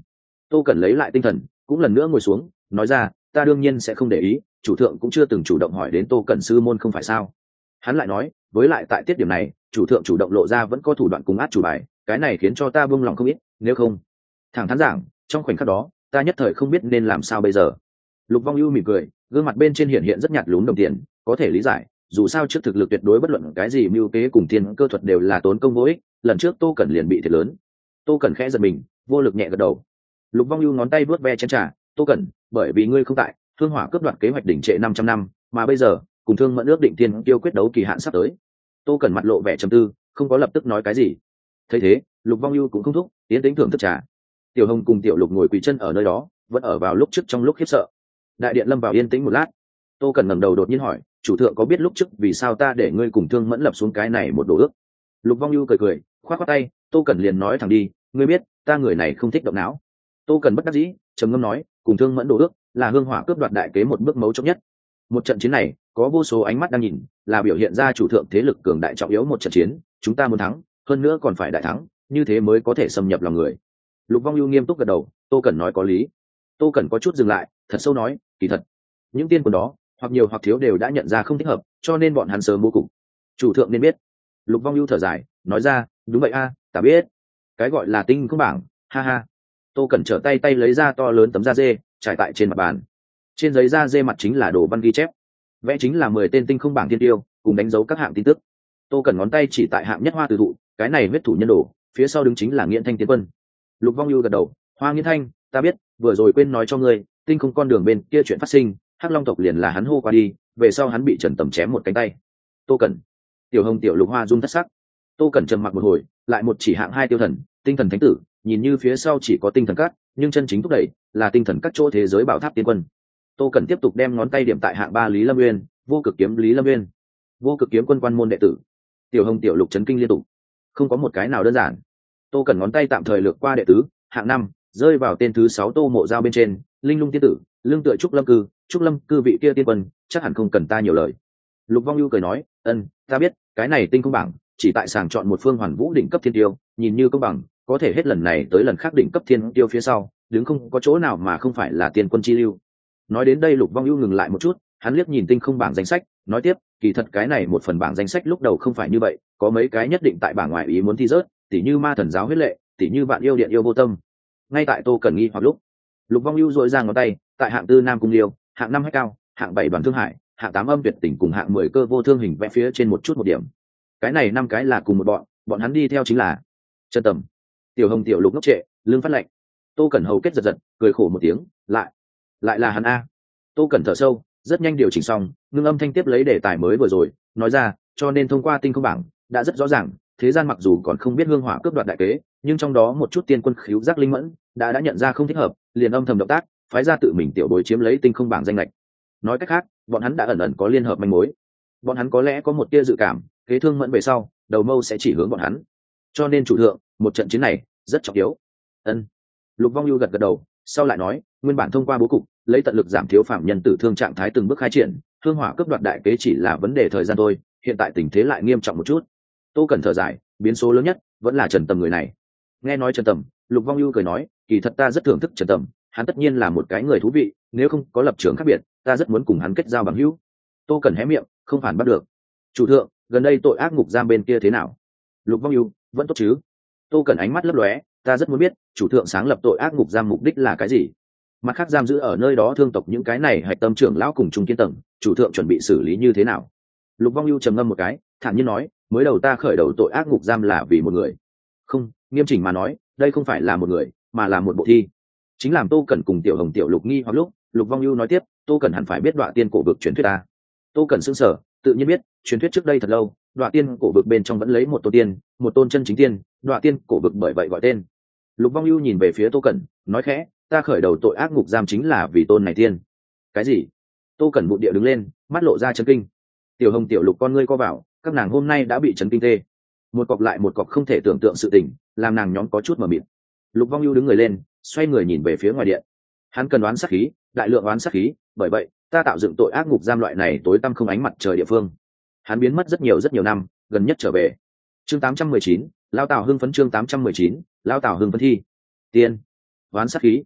Tô Cẩn lấy lại tinh thần, cũng lần nữa ngồi xuống, nói ra, ta đương nhiên sẽ không để ý, chủ thượng cũng chưa từng chủ động hỏi đến Tô Cẩn sư môn không phải sao. Hắn lại nói, với lại tại tiết điểm này, chủ thượng chủ động lộ ra vẫn có thủ đoạn cùng át chủ bài, cái này khiến cho ta buông lòng không ít, nếu không. Thẳng thắn giảng, trong khoảnh khắc đó, ta nhất thời không biết nên làm sao bây giờ. Lục Vong Ưu mỉm cười, gương mặt bên trên hiện rất nhạt lún đồng tiền, có thể lý giải, dù sao trước thực lực tuyệt đối bất luận cái gì mưu kế cùng thiên cơ thuật đều là tốn công vô ích, lần trước Tô Cẩn liền bị thiệt lớn. Tô Cẩn khẽ giật mình, vô lực nhẹ gật đầu. Lục Vong Ưu ngón tay vuốt ve chén trà, Tô Cẩn, bởi vì ngươi không tại, Thương Hỏa cướp đoạt kế hoạch đỉnh trệ 500 năm, mà bây giờ, cùng Thương Mẫn ước định tiên tiêu quyết đấu kỳ hạn sắp tới. Tô Cẩn mặt lộ vẻ trầm tư, không có lập tức nói cái gì. Thấy thế, Lục Vong Ưu cũng không thúc, tiến tính thưởng thức trà. Tiểu Hồng cùng Tiểu Lục ngồi quỳ chân ở nơi đó, vẫn ở vào lúc trước trong lúc khiếp sợ. Đại điện lâm vào yên tĩnh một lát. Tô Cẩn ngẩng đầu đột nhiên hỏi, chủ thượng có biết lúc trước vì sao ta để ngươi cùng Thương Mẫn lập xuống cái này một đồ ước? Lục Vong Ưu cười cười, khoát khoát tay, Tô Cẩn liền nói thẳng đi, ngươi biết, ta người này không thích động não. Tô Cẩn bất đắc dĩ, trầm ngâm nói, cùng Thương Mẫn đồ ước là Hương Hỏa cướp đoạt đại kế một bước mấu chốt nhất. Một trận chiến này, có vô số ánh mắt đang nhìn, là biểu hiện ra chủ thượng thế lực cường đại trọng yếu một trận chiến, chúng ta muốn thắng, hơn nữa còn phải đại thắng, như thế mới có thể xâm nhập lòng người. Lục Vong Ưu nghiêm túc gật đầu, Tô Cẩn nói có lý. Tô Cẩn có chút dừng lại, thật sâu nói, kỳ thật, những tiên quân đó, hoặc nhiều hoặc thiếu đều đã nhận ra không thích hợp, cho nên bọn hắn sớm bố cục. Chủ thượng nên biết. Lục Vong Ưu thở dài, nói ra, đúng vậy a, ta biết. Cái gọi là tinh không bảng, ha ha. Tô Cẩn trở tay lấy ra to lớn tấm da dê, trải tại trên mặt bàn. Trên giấy da dê mặt chính là đồ văn ghi chép, vẽ chính là 10 tên tinh không bảng tiên tiêu, cùng đánh dấu các hạng tin tức. Tô Cẩn ngón tay chỉ tại hạng nhất Hoa Từ Thụ, cái này huyết thủ nhân đồ, phía sau đứng chính là Nghiễn Thanh tiến quân. Lục Vong Ưu gật đầu, Hoa Nghiễn Thanh, ta biết, vừa rồi quên nói cho ngươi, tinh không con đường bên kia chuyện phát sinh, Hắc Long tộc liền là hắn hô qua đi, về sau hắn bị Trần Tầm chém một cánh tay. Tô Cẩn, Tiểu Hồng Tiểu Lục Hoa rung thất sắc. Tô Cẩn trầm mặc một hồi, lại một chỉ hạng 2 tiêu thần, tinh thần thánh tử, nhìn như phía sau chỉ có tinh thần các, nhưng chân chính thúc đẩy là tinh thần các chỗ thế giới bảo tháp tiên quân. Tô Cẩn tiếp tục đem ngón tay điểm tại hạng 3 Lý Lâm Nguyên, vô cực kiếm Lý Lâm Nguyên, vô cực kiếm quân quan môn đệ tử. Tiểu Hồng Tiểu Lục chấn kinh liên tục, không có một cái nào đơn giản. Tô Cẩn ngón tay tạm thời lược qua đệ tứ, hạng 5 rơi vào tên thứ 6 Tô Mộ Giao bên trên, Linh Lung tiên tử, lương tựa Trúc Lâm cư vị kia tiên quân, chắc hẳn không cần ta nhiều lời. Lục Vong Ưu cười nói, ta biết, cái này tinh không bảng, chỉ tại sàng chọn một phương hoàn vũ đỉnh cấp thiên tiêu, nhìn như công bằng, có thể hết lần này tới lần khác đỉnh cấp thiên tiêu phía sau, đứng không có chỗ nào mà không phải là tiên quân chi lưu. Nói đến đây Lục Vong Ưu ngừng lại một chút, hắn liếc nhìn tinh không bảng danh sách, nói tiếp, kỳ thật cái này một phần bảng danh sách lúc đầu không phải như vậy, có mấy cái nhất định tại bảng ngoại ý muốn thi rớt, tỉ như Ma Thần Giáo huyết lệ, tỉ như Vạn Yêu Điện yêu vô tâm. Ngay tại Tô Cẩn nghi hoặc lúc, Lục Vong Ưu duỗi ra ngón tay, tại hạng 4 Nam Cung Liêu, hạng 5 Hách Cao, hạng 7 Đoàn Thương Hải, hạng 8 Âm Tuyệt Tỉnh cùng hạng 10 Cơ Vô Thương hình vẽ phía trên một chút một điểm. Cái này 5 cái là cùng một bọn hắn đi theo chính là Trần Tầm. Tiểu Hồng Tiểu Lục ngốc trệ, lưng phát lạnh. Tô Cẩn hầu kết giật giật, cười khổ một tiếng, lại là hắn a. Tô Cẩn thở sâu, rất nhanh điều chỉnh xong, ngưng âm thanh tiếp lấy đề tài mới vừa rồi, nói ra, cho nên thông qua tinh không bảng, đã rất rõ ràng, thế gian mặc dù còn không biết Hương Hỏa cướp đoạt đại kế, nhưng trong đó một chút tiên quân khíu giác linh mẫn, đã nhận ra không thích hợp, liền âm thầm động tác, phái ra tự mình tiểu bối chiếm lấy tinh không bảng danh lệch. Nói cách khác, bọn hắn đã ẩn ẩn có liên hợp manh mối. Bọn hắn có lẽ có một tia dự cảm, kế Thương Mẫn về sau, đầu mâu sẽ chỉ hướng bọn hắn. Cho nên chủ thượng, một trận chiến này rất trọng yếu. Lục Vong Ưu gật đầu, sau lại nói, nguyên bản thông qua bố cục, lấy tận lực giảm thiếu phạm nhân tử thương trạng thái từng bước khai triển, Hương Hỏa cướp đoạt đại kế chỉ là vấn đề thời gian thôi, hiện tại tình thế lại nghiêm trọng một chút. Tô Cẩn thở dài, biến số lớn nhất vẫn là Trần Tầm người này. Nghe nói Trần Tầm, Lục Vong Ưu cười nói, kỳ thật ta rất thưởng thức Trần Tầm, hắn tất nhiên là một cái người thú vị, nếu không có lập trường khác biệt, ta rất muốn cùng hắn kết giao bằng hữu. Tô Cẩn hé miệng, không phản bắt được. Chủ thượng, gần đây tội ác ngục giam bên kia thế nào? Lục Vong Ưu, vẫn tốt chứ? Tô Cẩn ánh mắt lấp lóe, ta rất muốn biết, chủ thượng sáng lập tội ác ngục giam mục đích là cái gì? Mặt khác giam giữ ở nơi đó thương tộc những cái này hạch tâm trưởng lão cùng trung kiên tầng, chủ thượng chuẩn bị xử lý như thế nào? Lục Vong Ưu trầm ngâm một cái, thản nhiên nói, mới đầu ta khởi đầu tội ác ngục giam là vì một người. Không, nghiêm chỉnh mà nói, đây không phải là một người, mà là một bộ thi. Chính làm Tô Cẩn cùng Tiểu Hồng Tiểu Lục nghi hoặc lúc, Lục Vong Ưu nói tiếp, Tô Cẩn hẳn phải biết Đoạ Tiên cổ vực truyền thuyết ta. Tô Cẩn sững sờ, tự nhiên biết, truyền thuyết trước đây thật lâu, Đoạ Tiên cổ vực bên trong vẫn lấy một tôn tiên, một tôn chân chính tiên, Đoạ Tiên cổ vực bởi vậy gọi tên. Lục Vong Ưu nhìn về phía Tô Cẩn, nói khẽ, ta khởi đầu tội ác ngục giam chính là vì tôn này tiên. Cái gì? Tô Cẩn bụng địa đứng lên, mắt lộ ra chấn kinh. Tiểu Hồng Tiểu Lục con ngươi co vào, các nàng hôm nay đã bị chấn kinh tê. Một cọc lại một cọc không thể tưởng tượng sự tình, làm nàng nhóm có chút mờ mịt. Lục Vong Ưu đứng người lên, xoay người nhìn về phía ngoài điện. Hắn cần đoán sát khí, đại lượng đoán sát khí, bởi vậy, ta tạo dựng tội ác ngục giam loại này tối tăm không ánh mặt trời địa phương. Hắn biến mất rất nhiều năm, gần nhất trở về. Chương 819, Lao Tào hưng phấn chương 819, Lao Tào hưng phấn thi. Tiên, đoán sát khí,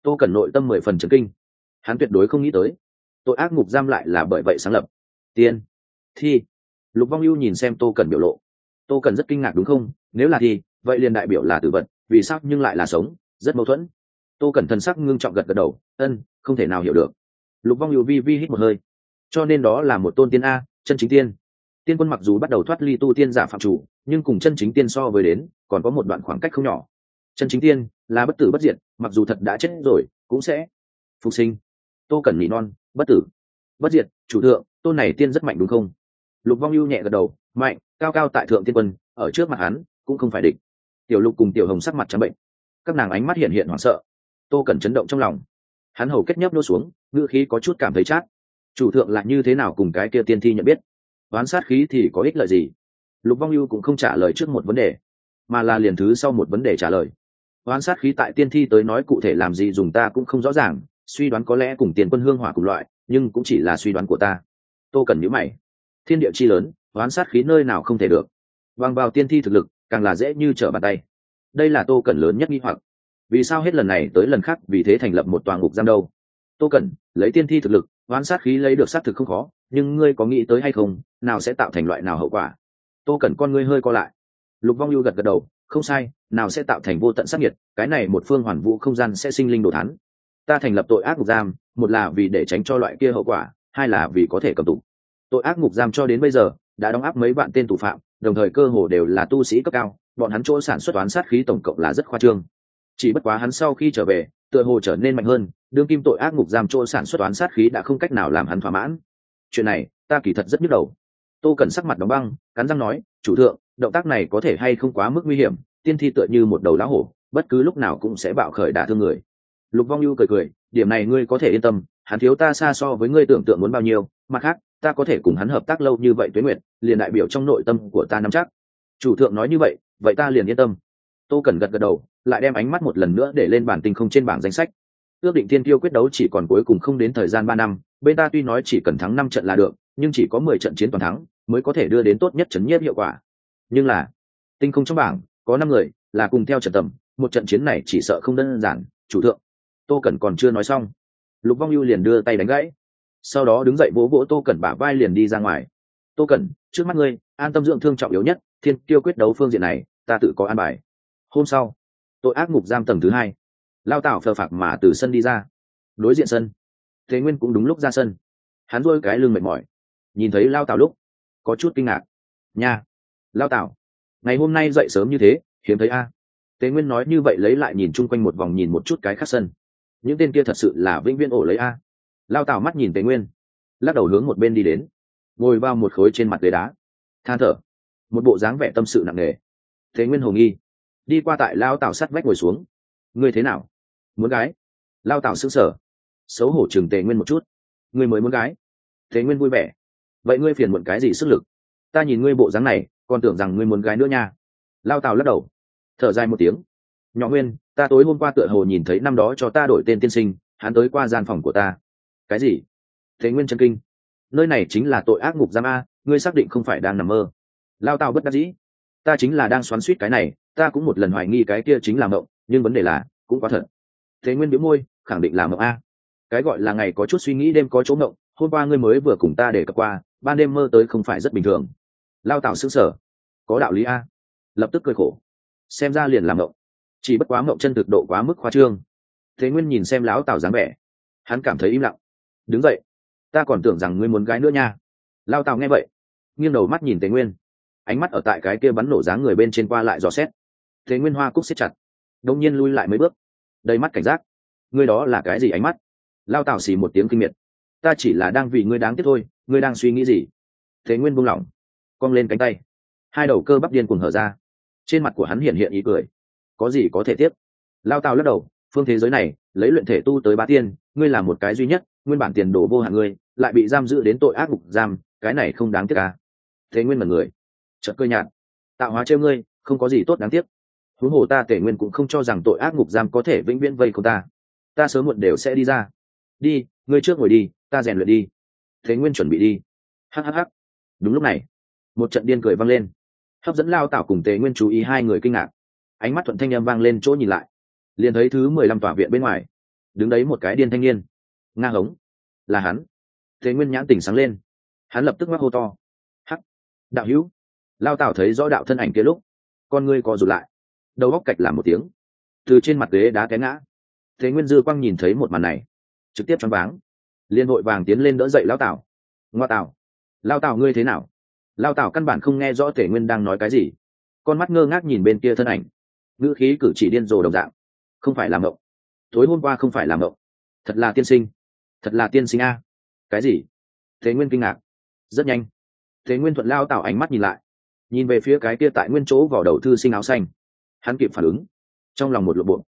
Tô Cẩn nội tâm 10 phần chấn kinh. Hắn tuyệt đối không nghĩ tới tội ác ngục giam lại là bởi vậy sáng lập. Tiên thi. Lục Vong Ưu nhìn xem Tô Cẩn biểu lộ. Tô Cẩn rất kinh ngạc đúng không? Nếu là thi, vậy liền đại biểu là tử vật, vì sao nhưng lại là sống, rất mâu thuẫn. Tô Cẩn thần sắc ngưng trọng gật gật đầu, không thể nào hiểu được. Lục Vong Ưu vi vi hít một hơi. Cho nên đó là một tôn tiên a, chân chính tiên. Tiên quân mặc dù bắt đầu thoát ly tu tiên giả phạm chủ, nhưng cùng chân chính tiên so với đến, còn có một đoạn khoảng cách không nhỏ. Chân chính tiên là bất tử bất diệt, mặc dù thật đã chết rồi, cũng sẽ phục sinh. Tô Cẩn nhị non, bất tử bất diệt, chủ thượng, tôn này tiên rất mạnh đúng không? Lục Vong Ưu nhẹ gật đầu, mạnh, cao cao tại thượng tiên quân, ở trước mặt hắn cũng không phải địch. Tiểu Lục cùng Tiểu Hồng sắc mặt trắng bệnh, các nàng ánh mắt hiện hiện hoảng sợ. Tô Cẩn chấn động trong lòng, hắn hầu kết nhấp nô xuống, ngữ khí có chút cảm thấy chát. Chủ thượng là như thế nào cùng cái kia tiên thi nhận biết? Oán sát khí thì có ích lợi gì? Lục Vong Ưu cũng không trả lời trước một vấn đề, mà là liền thứ sau một vấn đề trả lời. Oán sát khí tại tiên thi tới nói cụ thể làm gì dùng ta cũng không rõ ràng, suy đoán có lẽ cùng tiền quân hương hỏa cùng loại, nhưng cũng chỉ là suy đoán của ta. Tô Cẩn nhíu mày, thiên địa chi lớn, oán sát khí nơi nào không thể được, bằng vào tiên thi thực lực càng là dễ như trở bàn tay. Đây là Tô Cẩn lớn nhất nghi hoặc, vì sao hết lần này tới lần khác vì thế thành lập một tòa ngục giam đâu? Tô Cẩn lấy tiên thi thực lực, oán sát khí lấy được xác thực không khó, nhưng ngươi có nghĩ tới hay không, nào sẽ tạo thành loại nào hậu quả? Tô Cẩn con ngươi hơi co lại. Lục Vong Ưu gật gật đầu, không sai, nào sẽ tạo thành vô tận sát nhiệt, cái này một phương hoàn vũ không gian sẽ sinh linh đồ thán. Ta thành lập tội ác ngục giam, một là vì để tránh cho loại kia hậu quả, hai là vì có thể cầm tù. Tội ác ngục giam cho đến bây giờ đã đóng áp mấy vạn tên tù phạm, đồng thời cơ hồ đều là tu sĩ cấp cao, bọn hắn chỗ sản xuất oán sát khí tổng cộng là rất khoa trương. Chỉ bất quá hắn sau khi trở về, tựa hồ trở nên mạnh hơn, đương kim tội ác ngục giam chỗ sản xuất oán sát khí đã không cách nào làm hắn thỏa mãn. Chuyện này, ta kỳ thật rất nhức đầu. Tô Cẩn sắc mặt đóng băng, cắn răng nói, chủ thượng, động tác này có thể hay không quá mức nguy hiểm, tiên thi tựa như một đầu lá hổ, bất cứ lúc nào cũng sẽ bạo khởi đả thương người. Lục Vong Ưu cười cười, điểm này ngươi có thể yên tâm, hắn thiếu ta xa so với ngươi tưởng tượng muốn bao nhiêu, mặt khác, ta có thể cùng hắn hợp tác lâu như vậy tuế nguyệt, liền đại biểu trong nội tâm của ta nắm chắc. Chủ thượng nói như vậy, vậy ta liền yên tâm. Tô Cẩn gật gật đầu, lại đem ánh mắt một lần nữa để lên bản tinh không trên bảng danh sách. Ước định thiên tiêu quyết đấu chỉ còn cuối cùng không đến thời gian 3 năm, bên ta tuy nói chỉ cần thắng 5 trận là được, nhưng chỉ có 10 trận chiến toàn thắng mới có thể đưa đến tốt nhất chấn nhiếp hiệu quả. Nhưng là, tinh không trong bảng có 5 người là cùng theo trận tầm, một trận chiến này chỉ sợ không đơn giản, chủ thượng. Tô Cẩn còn chưa nói xong, Lục Vong Ưu liền đưa tay đánh gãy, sau đó đứng dậy vỗ vỗ Tô Cẩn bả vai liền đi ra ngoài. Tô Cẩn, trước mắt ngươi an tâm dưỡng thương trọng yếu nhất, thiên tiêu quyết đấu phương diện này ta tự có an bài. Hôm sau, tội ác ngục giam tầng thứ 2, Lao Tảo phờ phạc mà từ sân đi ra. Đối diện sân, Thế Nguyên cũng đúng lúc ra sân. Hắn duỗi cái lưng mệt mỏi, nhìn thấy Lao Tảo lúc có chút kinh ngạc. Nha, Lao Tảo, ngày hôm nay dậy sớm như thế, hiếm thấy a. Thế Nguyên nói như vậy lấy lại nhìn chung quanh một vòng nhìn một chút cái khác sân. Những tên kia thật sự là vĩnh viễn ổ lấy a. Lao Tảo mắt nhìn Thế Nguyên, lắc đầu hướng một bên đi đến, ngồi vào một khối trên mặt ghế đá, than thở, một bộ dáng vẻ tâm sự nặng nề. Thế Nguyên hồ nghi đi qua tại Lao Tảo sát vách ngồi xuống. Ngươi thế nào, muốn gái? Lao Tảo sững sờ, xấu hổ chừng Tề Nguyên một chút. Ngươi mới muốn gái? Tề Nguyên vui vẻ, vậy ngươi phiền muộn cái gì sức lực? Ta nhìn ngươi bộ dáng này còn tưởng rằng ngươi muốn gái nữa nha. Lao Tảo lắc đầu, thở dài một tiếng. Nhỏ Nguyên, ta tối hôm qua tựa hồ nhìn thấy năm đó cho ta đổi tên tiên sinh, hắn tới qua gian phòng của ta. Cái gì? Tề Nguyên chân kinh, nơi này chính là tội ác ngục giam a, ngươi xác định không phải đang nằm mơ? Lao Tảo bất đắc dĩ, ta chính là đang xoắn xuýt cái này, ta cũng một lần hoài nghi cái kia chính là mộng, nhưng vấn đề là cũng quá thật. Thế Nguyên bĩu môi, khẳng định là mộng a. Cái gọi là ngày có chút suy nghĩ đêm có chỗ mộng, hôm qua ngươi mới vừa cùng ta để cập qua, ban đêm mơ tới không phải rất bình thường. Lao Tảo sững sờ, có đạo lý a. Lập tức cười khổ, xem ra liền là mộng, chỉ bất quá mộng chân thực độ quá mức khoa trương. Thế Nguyên nhìn xem lão Tảo dáng vẻ, hắn cảm thấy im lặng, đứng dậy, ta còn tưởng rằng ngươi muốn gái nữa nha. Lao Tảo nghe vậy, nghiêng đầu mắt nhìn Thế Nguyên, ánh mắt ở tại cái kia bắn nổ dáng người bên trên qua lại dò xét. Thế Nguyên hoa cúc siết chặt, đông nhiên lui lại mấy bước, đầy mắt cảnh giác. Ngươi đó là cái gì ánh mắt? Lao Tảo xì một tiếng kinh miệt, ta chỉ là đang vì ngươi đáng tiếc thôi, ngươi đang suy nghĩ gì? Thế Nguyên buông lỏng, cong lên cánh tay, hai đầu cơ bắp điên cuồng hở ra, trên mặt của hắn hiện hiện ý cười. Có gì có thể tiếc? Lao Tảo lắc đầu, phương thế giới này lấy luyện thể tu tới bá tiên, ngươi là một cái duy nhất, nguyên bản tiền đồ vô hạn ngươi lại bị giam giữ đến tội ác ngục giam, cái này không đáng tiếc à? Thế Nguyên mật người, chợt cười nhạt, tạo hóa trêu ngươi, không có gì tốt đáng tiếc. Huống hồ ta Tề Nguyên cũng không cho rằng tội ác ngục giam có thể vĩnh viễn vây không ta, ta sớm muộn đều sẽ đi ra. Đi, ngươi trước ngồi đi, ta rèn luyện đi. Thế Nguyên chuẩn bị đi. Hhh. Đúng lúc này, một trận điên cười vang lên, hấp dẫn Lao Tảo cùng Tề Nguyên chú ý hai người kinh ngạc, ánh mắt thuận thanh âm vang lên chỗ nhìn lại, liền thấy thứ 15 tòa viện bên ngoài, đứng đấy một cái điên thanh niên. Nga hống, là hắn. Thế Nguyên nhãn tỉnh sáng lên, hắn lập tức mắc hô to: hắc, đạo hữu. Lao Tảo thấy rõ đạo thân ảnh kia lúc, con ngươi co rụt lại, đầu góc cạch làm một tiếng, từ trên mặt ghế đá té ngã. Thế Nguyên dư quang nhìn thấy một màn này, trực tiếp choáng váng, liên hội vàng tiến lên đỡ dậy Lao Tảo. Ngoa Tảo, Lao Tảo ngươi thế nào? Lao Tảo căn bản không nghe rõ Tề Nguyên đang nói cái gì, con mắt ngơ ngác nhìn bên kia thân ảnh, ngữ khí cử chỉ điên rồ đồng dạng. Không phải làm mộng, tối hôm qua không phải làm mộng, thật là tiên sinh, thật là tiên sinh a. Cái gì? Thế Nguyên kinh ngạc. Rất nhanh, Thế Nguyên thuận Lao Tảo ánh mắt nhìn lại, nhìn về phía cái kia tại nguyên chỗ vào đầu thư sinh áo xanh. Hắn kịp phản ứng, trong lòng một lộ bộ.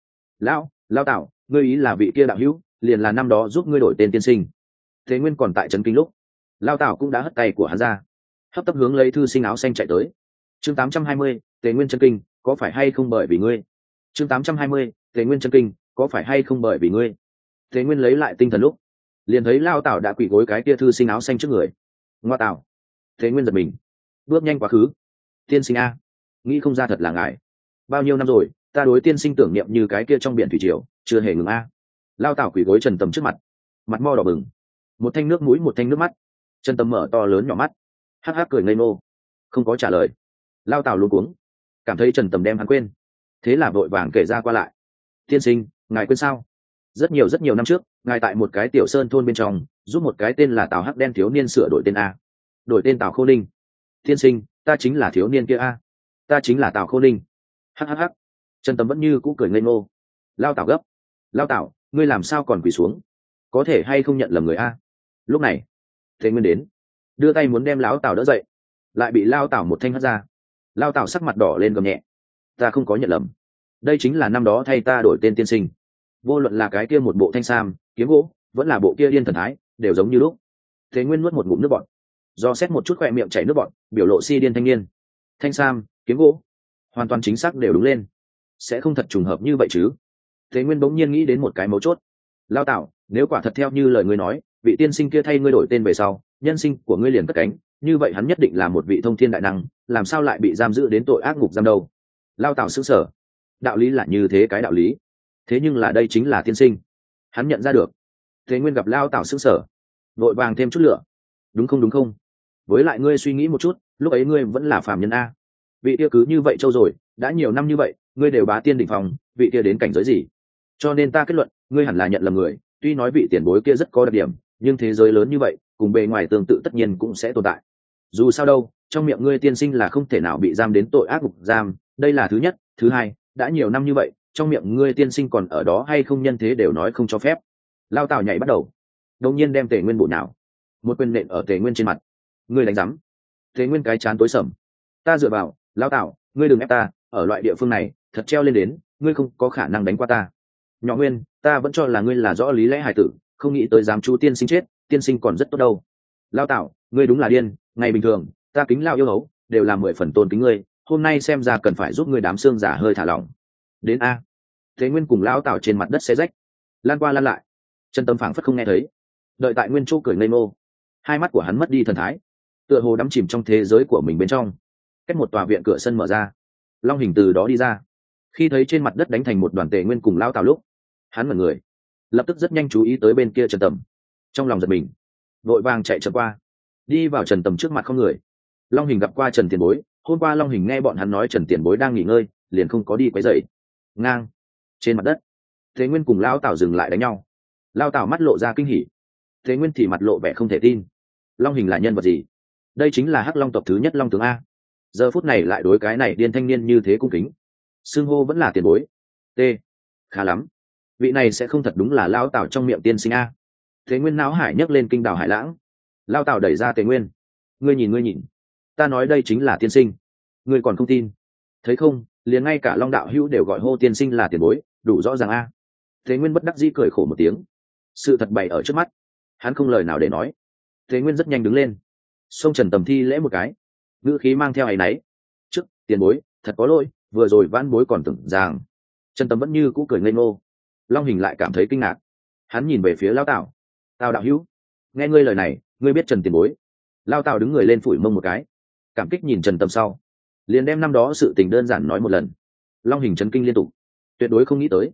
Lao Tảo, ngươi ý là vị kia đạo hữu, liền là năm đó giúp ngươi đổi tên tiên sinh. Thế Nguyên còn tại trấn kinh lúc, Lao Tảo cũng đã hất tay của hắn ra, hấp tấp hướng lấy thư sinh áo xanh chạy tới. Chương 820, Tề Nguyên chân kinh, có phải hay không bởi vì ngươi? Chương 820, Tề Nguyên chân kinh, có phải hay không bởi vì ngươi? Tề Nguyên lấy lại tinh thần lúc, liền thấy Lao Tảo đã quỳ gối cái kia thư sinh áo xanh trước người. Ngoa Tảo. Tề Nguyên giật mình, bước nhanh quá khứ. Tiên sinh a, nghĩ không ra thật là ngài. Bao nhiêu năm rồi, ta đối tiên sinh tưởng niệm như cái kia trong biển thủy triều, chưa hề ngừng a. Lao Tảo quỳ gối Trần Tầm trước mặt, mặt mo đỏ bừng, một thanh nước mũi một thanh nước mắt. Trần Tầm mở to lớn nhỏ mắt, hắc hắc cười ngây ngô, không có trả lời. Lao Tảo luống cuống, cảm thấy Trần Tầm đem hắn quên, thế là vội vàng kể ra qua lại. Tiên sinh, ngài quên sao? Rất nhiều năm trước, ngài tại một cái tiểu sơn thôn bên trong giúp một cái tên là Tào Hắc đen thiếu niên sửa đổi tên a. Đổi tên Tào Khô Ninh. Tiên sinh, ta chính là thiếu niên kia a. Ta chính là Tào Khô Ninh. Hắc. Trần Tầm vẫn như cũ cười ngây ngô. Lao Tảo gấp. Lao Tảo, ngươi làm sao còn quỳ xuống? Có thể hay không nhận lầm người a? Lúc này, Thế Nguyên đến, đưa tay muốn đem lão Tảo đỡ dậy, lại bị Lao Tảo một thanh hất ra. Lao Tảo sắc mặt đỏ lên gầm nhẹ. Ta không có nhận lầm, đây chính là năm đó thay ta đổi tên tiên sinh. Vô luận là cái kia một bộ thanh sam kiếm gỗ, vẫn là bộ kia điên thần thái, đều giống như lúc. Thế Nguyên nuốt một ngụm nước bọt, do xét một chút khoe miệng chảy nước bọt, biểu lộ si điên thanh niên. Thanh sam kiếm gỗ, hoàn toàn chính xác đều đúng lên, sẽ không thật trùng hợp như vậy chứ? Thế Nguyên bỗng nhiên nghĩ đến một cái mấu chốt. Lao Tảo, nếu quả thật theo như lời ngươi nói, vị tiên sinh kia thay ngươi đổi tên về sau, nhân sinh của ngươi liền cất cánh, như vậy hắn nhất định là một vị thông thiên đại năng, làm sao lại bị giam giữ đến tội ác ngục giam đâu? Lao Tảo sững sờ. Đạo lý là như thế cái đạo lý, thế nhưng là đây chính là tiên sinh, hắn nhận ra được. Thế Nguyên gặp Lao Tảo sững sờ, vội vàng thêm chút lửa. Đúng không, với lại ngươi suy nghĩ một chút, lúc ấy ngươi vẫn là phàm nhân a. Vị kia cứ như vậy trâu rồi, đã nhiều năm như vậy, ngươi đều bá tiên đỉnh phòng, vị kia đến cảnh giới gì? Cho nên ta kết luận, ngươi hẳn là nhận lầm người. Tuy nói vị tiền bối kia rất có đặc điểm, nhưng thế giới lớn như vậy, cùng bề ngoài tương tự tất nhiên cũng sẽ tồn tại. Dù sao đâu, trong miệng ngươi tiên sinh là không thể nào bị giam đến tội ác ngục giam, đây là thứ nhất. Thứ hai, đã nhiều năm như vậy, trong miệng ngươi tiên sinh còn ở đó hay không nhân thế đều nói không cho phép. Lao Tảo nhảy bắt đầu, đột nhiên đem Tề Nguyên bổ nào, một quyền nện ở Tề Nguyên trên mặt. Ngươi đánh rắm? Tề Nguyên cái chán tối sầm. Ta dựa vào, Lao Tảo, ngươi đừng ép ta, ở loại địa phương này, thật treo lên đến, ngươi không có khả năng đánh qua ta. Nhỏ Nguyên, ta vẫn cho là ngươi là rõ lý lẽ hài tử, không nghĩ tới dám chú tiên sinh chết, tiên sinh còn rất tốt đâu. Lao Tảo, ngươi đúng là điên, ngày bình thường, ta kính Lao yêu hấu, đều là 10 phần tôn kính ngươi, hôm nay xem ra cần phải giúp ngươi đám xương giả hơi thả lỏng. Đến a. Thế Nguyên cùng Lão Tảo trên mặt đất xé rách, lan qua lan lại. Chân Tâm phảng phất không nghe thấy, đợi tại nguyên chỗ cười ngây ngô. Hai mắt của hắn mất đi thần thái, tựa hồ đắm chìm trong thế giới của mình bên trong. Cách một tòa viện cửa sân mở ra, Long Hình từ đó đi ra. Khi thấy trên mặt đất đánh thành một đoàn Tề Nguyên cùng Lão Tảo lúc, hắn mở người, lập tức rất nhanh chú ý tới bên kia Trần Tầm. Trong lòng giật mình, vội vàng chạy chậm qua, đi vào Trần Tầm trước mặt không người. Long Hình gặp qua Trần Tiền Bối, hôm qua Long Hình nghe bọn hắn nói Trần Tiền Bối đang nghỉ ngơi, liền không có đi quấy rầy. Ngang trên mặt đất, Thế Nguyên cùng Lão Tảo dừng lại đánh nhau. Lão Tảo mắt lộ ra kinh hỉ, Thế Nguyên thì mặt lộ vẻ không thể tin. Long Hình là nhân vật gì? Đây chính là Hắc Long tộc thứ nhất Long tướng a. Giờ phút này lại đối cái này điên thanh niên như thế cung kính, xưng hô vẫn là tiền bối. T. Khá lắm, vị này sẽ không thật đúng là Lão Tảo trong miệng tiên sinh a. Thế Nguyên não hải nhấc lên kinh đảo hải lãng. Lão Tảo đẩy ra Thế Nguyên. Ngươi nhìn, ta nói đây chính là tiên sinh, ngươi còn không tin? Thấy không, liền ngay cả Long đạo hữu đều gọi hô tiên sinh là tiền bối, đủ rõ ràng a. Thế Nguyên bất đắc dĩ cười khổ một tiếng. Sự thật bày ở trước mắt, hắn không lời nào để nói. Thế Nguyên rất nhanh đứng lên, xông Trần Tầm thi lễ một cái, ngữ khí mang theo áy náy. Trước tiền bối, thật có lỗi, vừa rồi vãn bối còn tưởng rằng. Trần Tầm vẫn như cũ cười ngây ngô. Long Hình lại cảm thấy kinh ngạc, hắn nhìn về phía Lão Tảo. Tào đạo hữu, nghe ngươi lời này, ngươi biết Trần tiền bối? Lão Tảo đứng người lên phủi mông một cái, cảm kích nhìn Trần Tầm sau, liền đem năm đó sự tình đơn giản nói một lần. Long Hình chấn kinh liên tục, tuyệt đối không nghĩ tới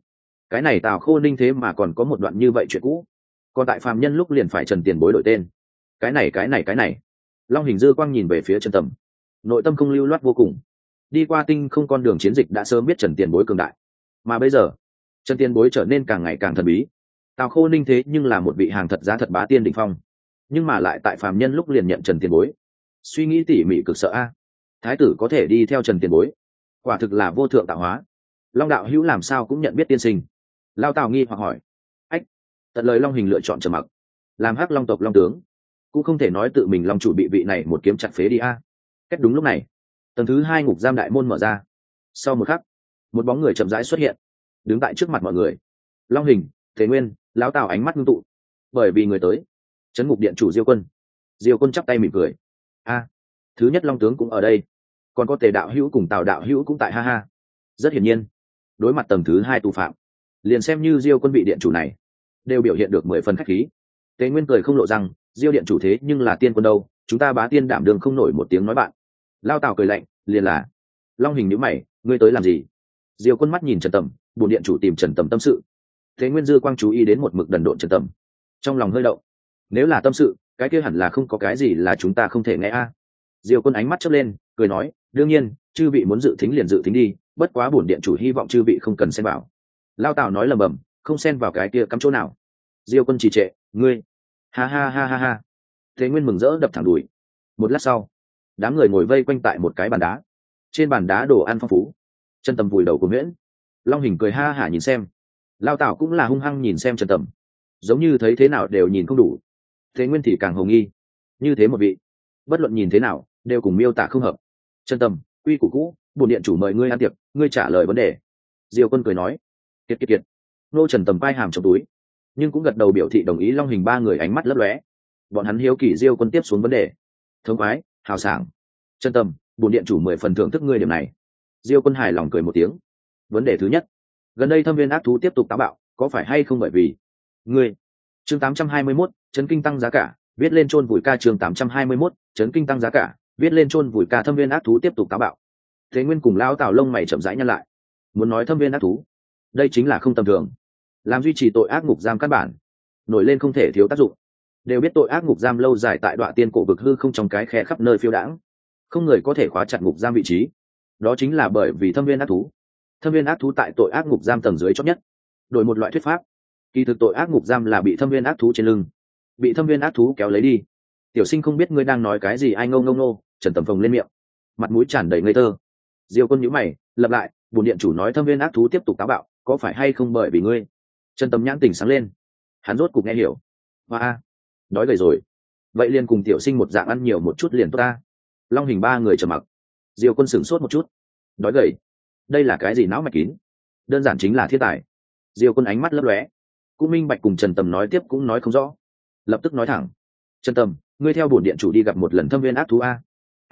cái này Tào Khô Ninh thế mà còn có một đoạn như vậy chuyện cũ, còn tại phàm nhân lúc liền phải Trần Tiền Bối đổi tên. Cái này Long Hình dư quang nhìn về phía Trần Tầm, nội tâm không lưu loát vô cùng. Đi qua tinh không con đường chiến dịch đã sớm biết Trần Tiền Bối cường đại, mà bây giờ Trần Tiền Bối trở nên càng ngày càng thần bí. Tào Khô Ninh thế nhưng là một vị hàng thật giá thật bá tiên đỉnh phong, nhưng mà lại tại phàm nhân lúc liền nhận Trần Tiền Bối. Suy nghĩ tỉ mỉ cực sợ a, thái tử có thể đi theo Trần Tiền Bối, quả thực là vô thượng tạo hóa. Long đạo hữu làm sao cũng nhận biết tiên sinh? Lao Tào nghi hoặc hỏi. Ách, tận lời Long Hình lựa chọn trầm mặc. Làm hắc long tộc long tướng cũng không thể nói tự mình long chủ bị vị này một kiếm chặt phế đi a. Cách đúng lúc này, tầng thứ 2 ngục giam đại môn mở ra. Sau một khắc, một bóng người chậm rãi xuất hiện, đứng tại trước mặt mọi người. Long Hình, Thế Nguyên, Lão Tào ánh mắt ngưng tụ, bởi vì người tới, trấn ngục điện chủ Diêu Quân. Diêu Quân chắp tay mỉm cười. A, thứ nhất long tướng cũng ở đây, còn có Tề đạo hữu cùng Tào đạo hữu cũng tại, ha ha. Rất hiển nhiên, đối mặt tầng thứ 2 tù phạm, liền xem như Diêu Quân vị điện chủ này đều biểu hiện được 10 phần khách khí. Tế Nguyên cười không lộ rằng, Diêu điện chủ thế nhưng là tiên quân đâu, chúng ta bá tiên đảm đường không nổi một tiếng nói bạn. Lao Tào cười lạnh, liền là. Long Hình nhíu mày, ngươi tới làm gì? Diêu Quân mắt nhìn Trần Tầm, bổn điện chủ tìm Trần Tầm tâm sự. Tế Nguyên dư quang chú ý đến một mực đần độn Trần Tầm, trong lòng hơi động. Nếu là tâm sự, cái kia hẳn là không có cái gì là chúng ta không thể nghe a. Diêu Quân ánh mắt chớp lên, cười nói, đương nhiên, chư vị muốn dự thính liền dự thính đi, bất quá bổn điện chủ hy vọng chư vị không cần xen vào. Lao Tào nói lầm bầm, không xen vào cái kia cắm chỗ nào. Diêu Quân trì trệ, ngươi, ha ha ha ha ha. Thế Nguyên mừng rỡ đập thẳng đùi. Một lát sau, đám người ngồi vây quanh tại một cái bàn đá. Trên bàn đá đồ ăn phong phú. Trần Tầm vùi đầu của Nguyễn. Long Hình cười ha hả nhìn xem. Lao Tào cũng là hung hăng nhìn xem Trần Tầm, giống như thấy thế nào đều nhìn không đủ. Thế Nguyên thì càng hồng nghi. Như thế một vị, bất luận nhìn thế nào đều cùng miêu tả không hợp. Trần Tầm, quy củ cũ, bổn điện chủ mời ngươi ăn tiệc, ngươi trả lời vấn đề. Diêu Quân cười nói. Kiệt. Nô Trần Tầm vai hàm trong túi, nhưng cũng gật đầu biểu thị đồng ý. Long Hình ba người ánh mắt lấp lóe, bọn hắn hiếu kỳ Diêu Quân tiếp xuống vấn đề. Thống khoái, hào sảng. Trần Tầm, bổn điện chủ 10 phần thưởng thức ngươi điểm này. Diêu Quân hài lòng cười một tiếng. Vấn đề thứ nhất, gần đây thâm viên ác thú tiếp tục táo bạo, có phải hay không bởi vì ngươi? Chương 821, chấn kinh tăng giá cả, viết lên chôn vùi ca. Chương 821, chấn kinh tăng giá cả, viết lên chôn vùi ca. Thâm viên ác thú tiếp tục táo bạo. Thế Nguyên cùng Lão Tào lông mày chậm rãi nhăn lại. Muốn nói thâm viên ác thú, đây chính là không tầm thường, làm duy trì tội ác ngục giam căn bản, nổi lên không thể thiếu tác dụng. Đều biết tội ác ngục giam lâu dài tại Đoạ Tiên cổ vực hư không trong cái khe khắp nơi phiêu đãng, không người có thể khóa chặt ngục giam vị trí. Đó chính là bởi vì thâm viên ác thú. Thâm viên ác thú tại tội ác ngục giam tầng dưới chót nhất. Đổi một loại thuyết pháp, kỳ thực tội ác ngục giam là bị thâm viên ác thú trên lưng, bị thâm viên ác thú kéo lấy đi. Tiểu sinh không biết ngươi đang nói cái gì, ai ngông ngông nô. Trần Tầm phồng lên miệng, mặt mũi tràn đầy ngây thơ. Diêu Quân nhíu mày, lặp lại, bổn điện chủ nói thâm viên ác thú tiếp tục táo bạo, có phải hay không bởi vì ngươi? Trần Tầm nhãn tỉnh sáng lên, hắn rốt cục nghe hiểu. Hoa, đói gầy rồi. Vậy liền cùng tiểu sinh một dạng ăn nhiều một chút liền tốt ta. Long Hình ba người trầm mặc. Diêu Quân sửng sốt một chút. Đói gầy, đây là cái gì não mạch kín? Đơn giản chính là thiên tài. Diêu Quân ánh mắt lấp lóe, cũng minh bạch cùng Trần Tầm nói tiếp cũng nói không rõ, lập tức nói thẳng, Trần Tầm, ngươi theo bổn điện chủ đi gặp một lần thâm viên ác thú a.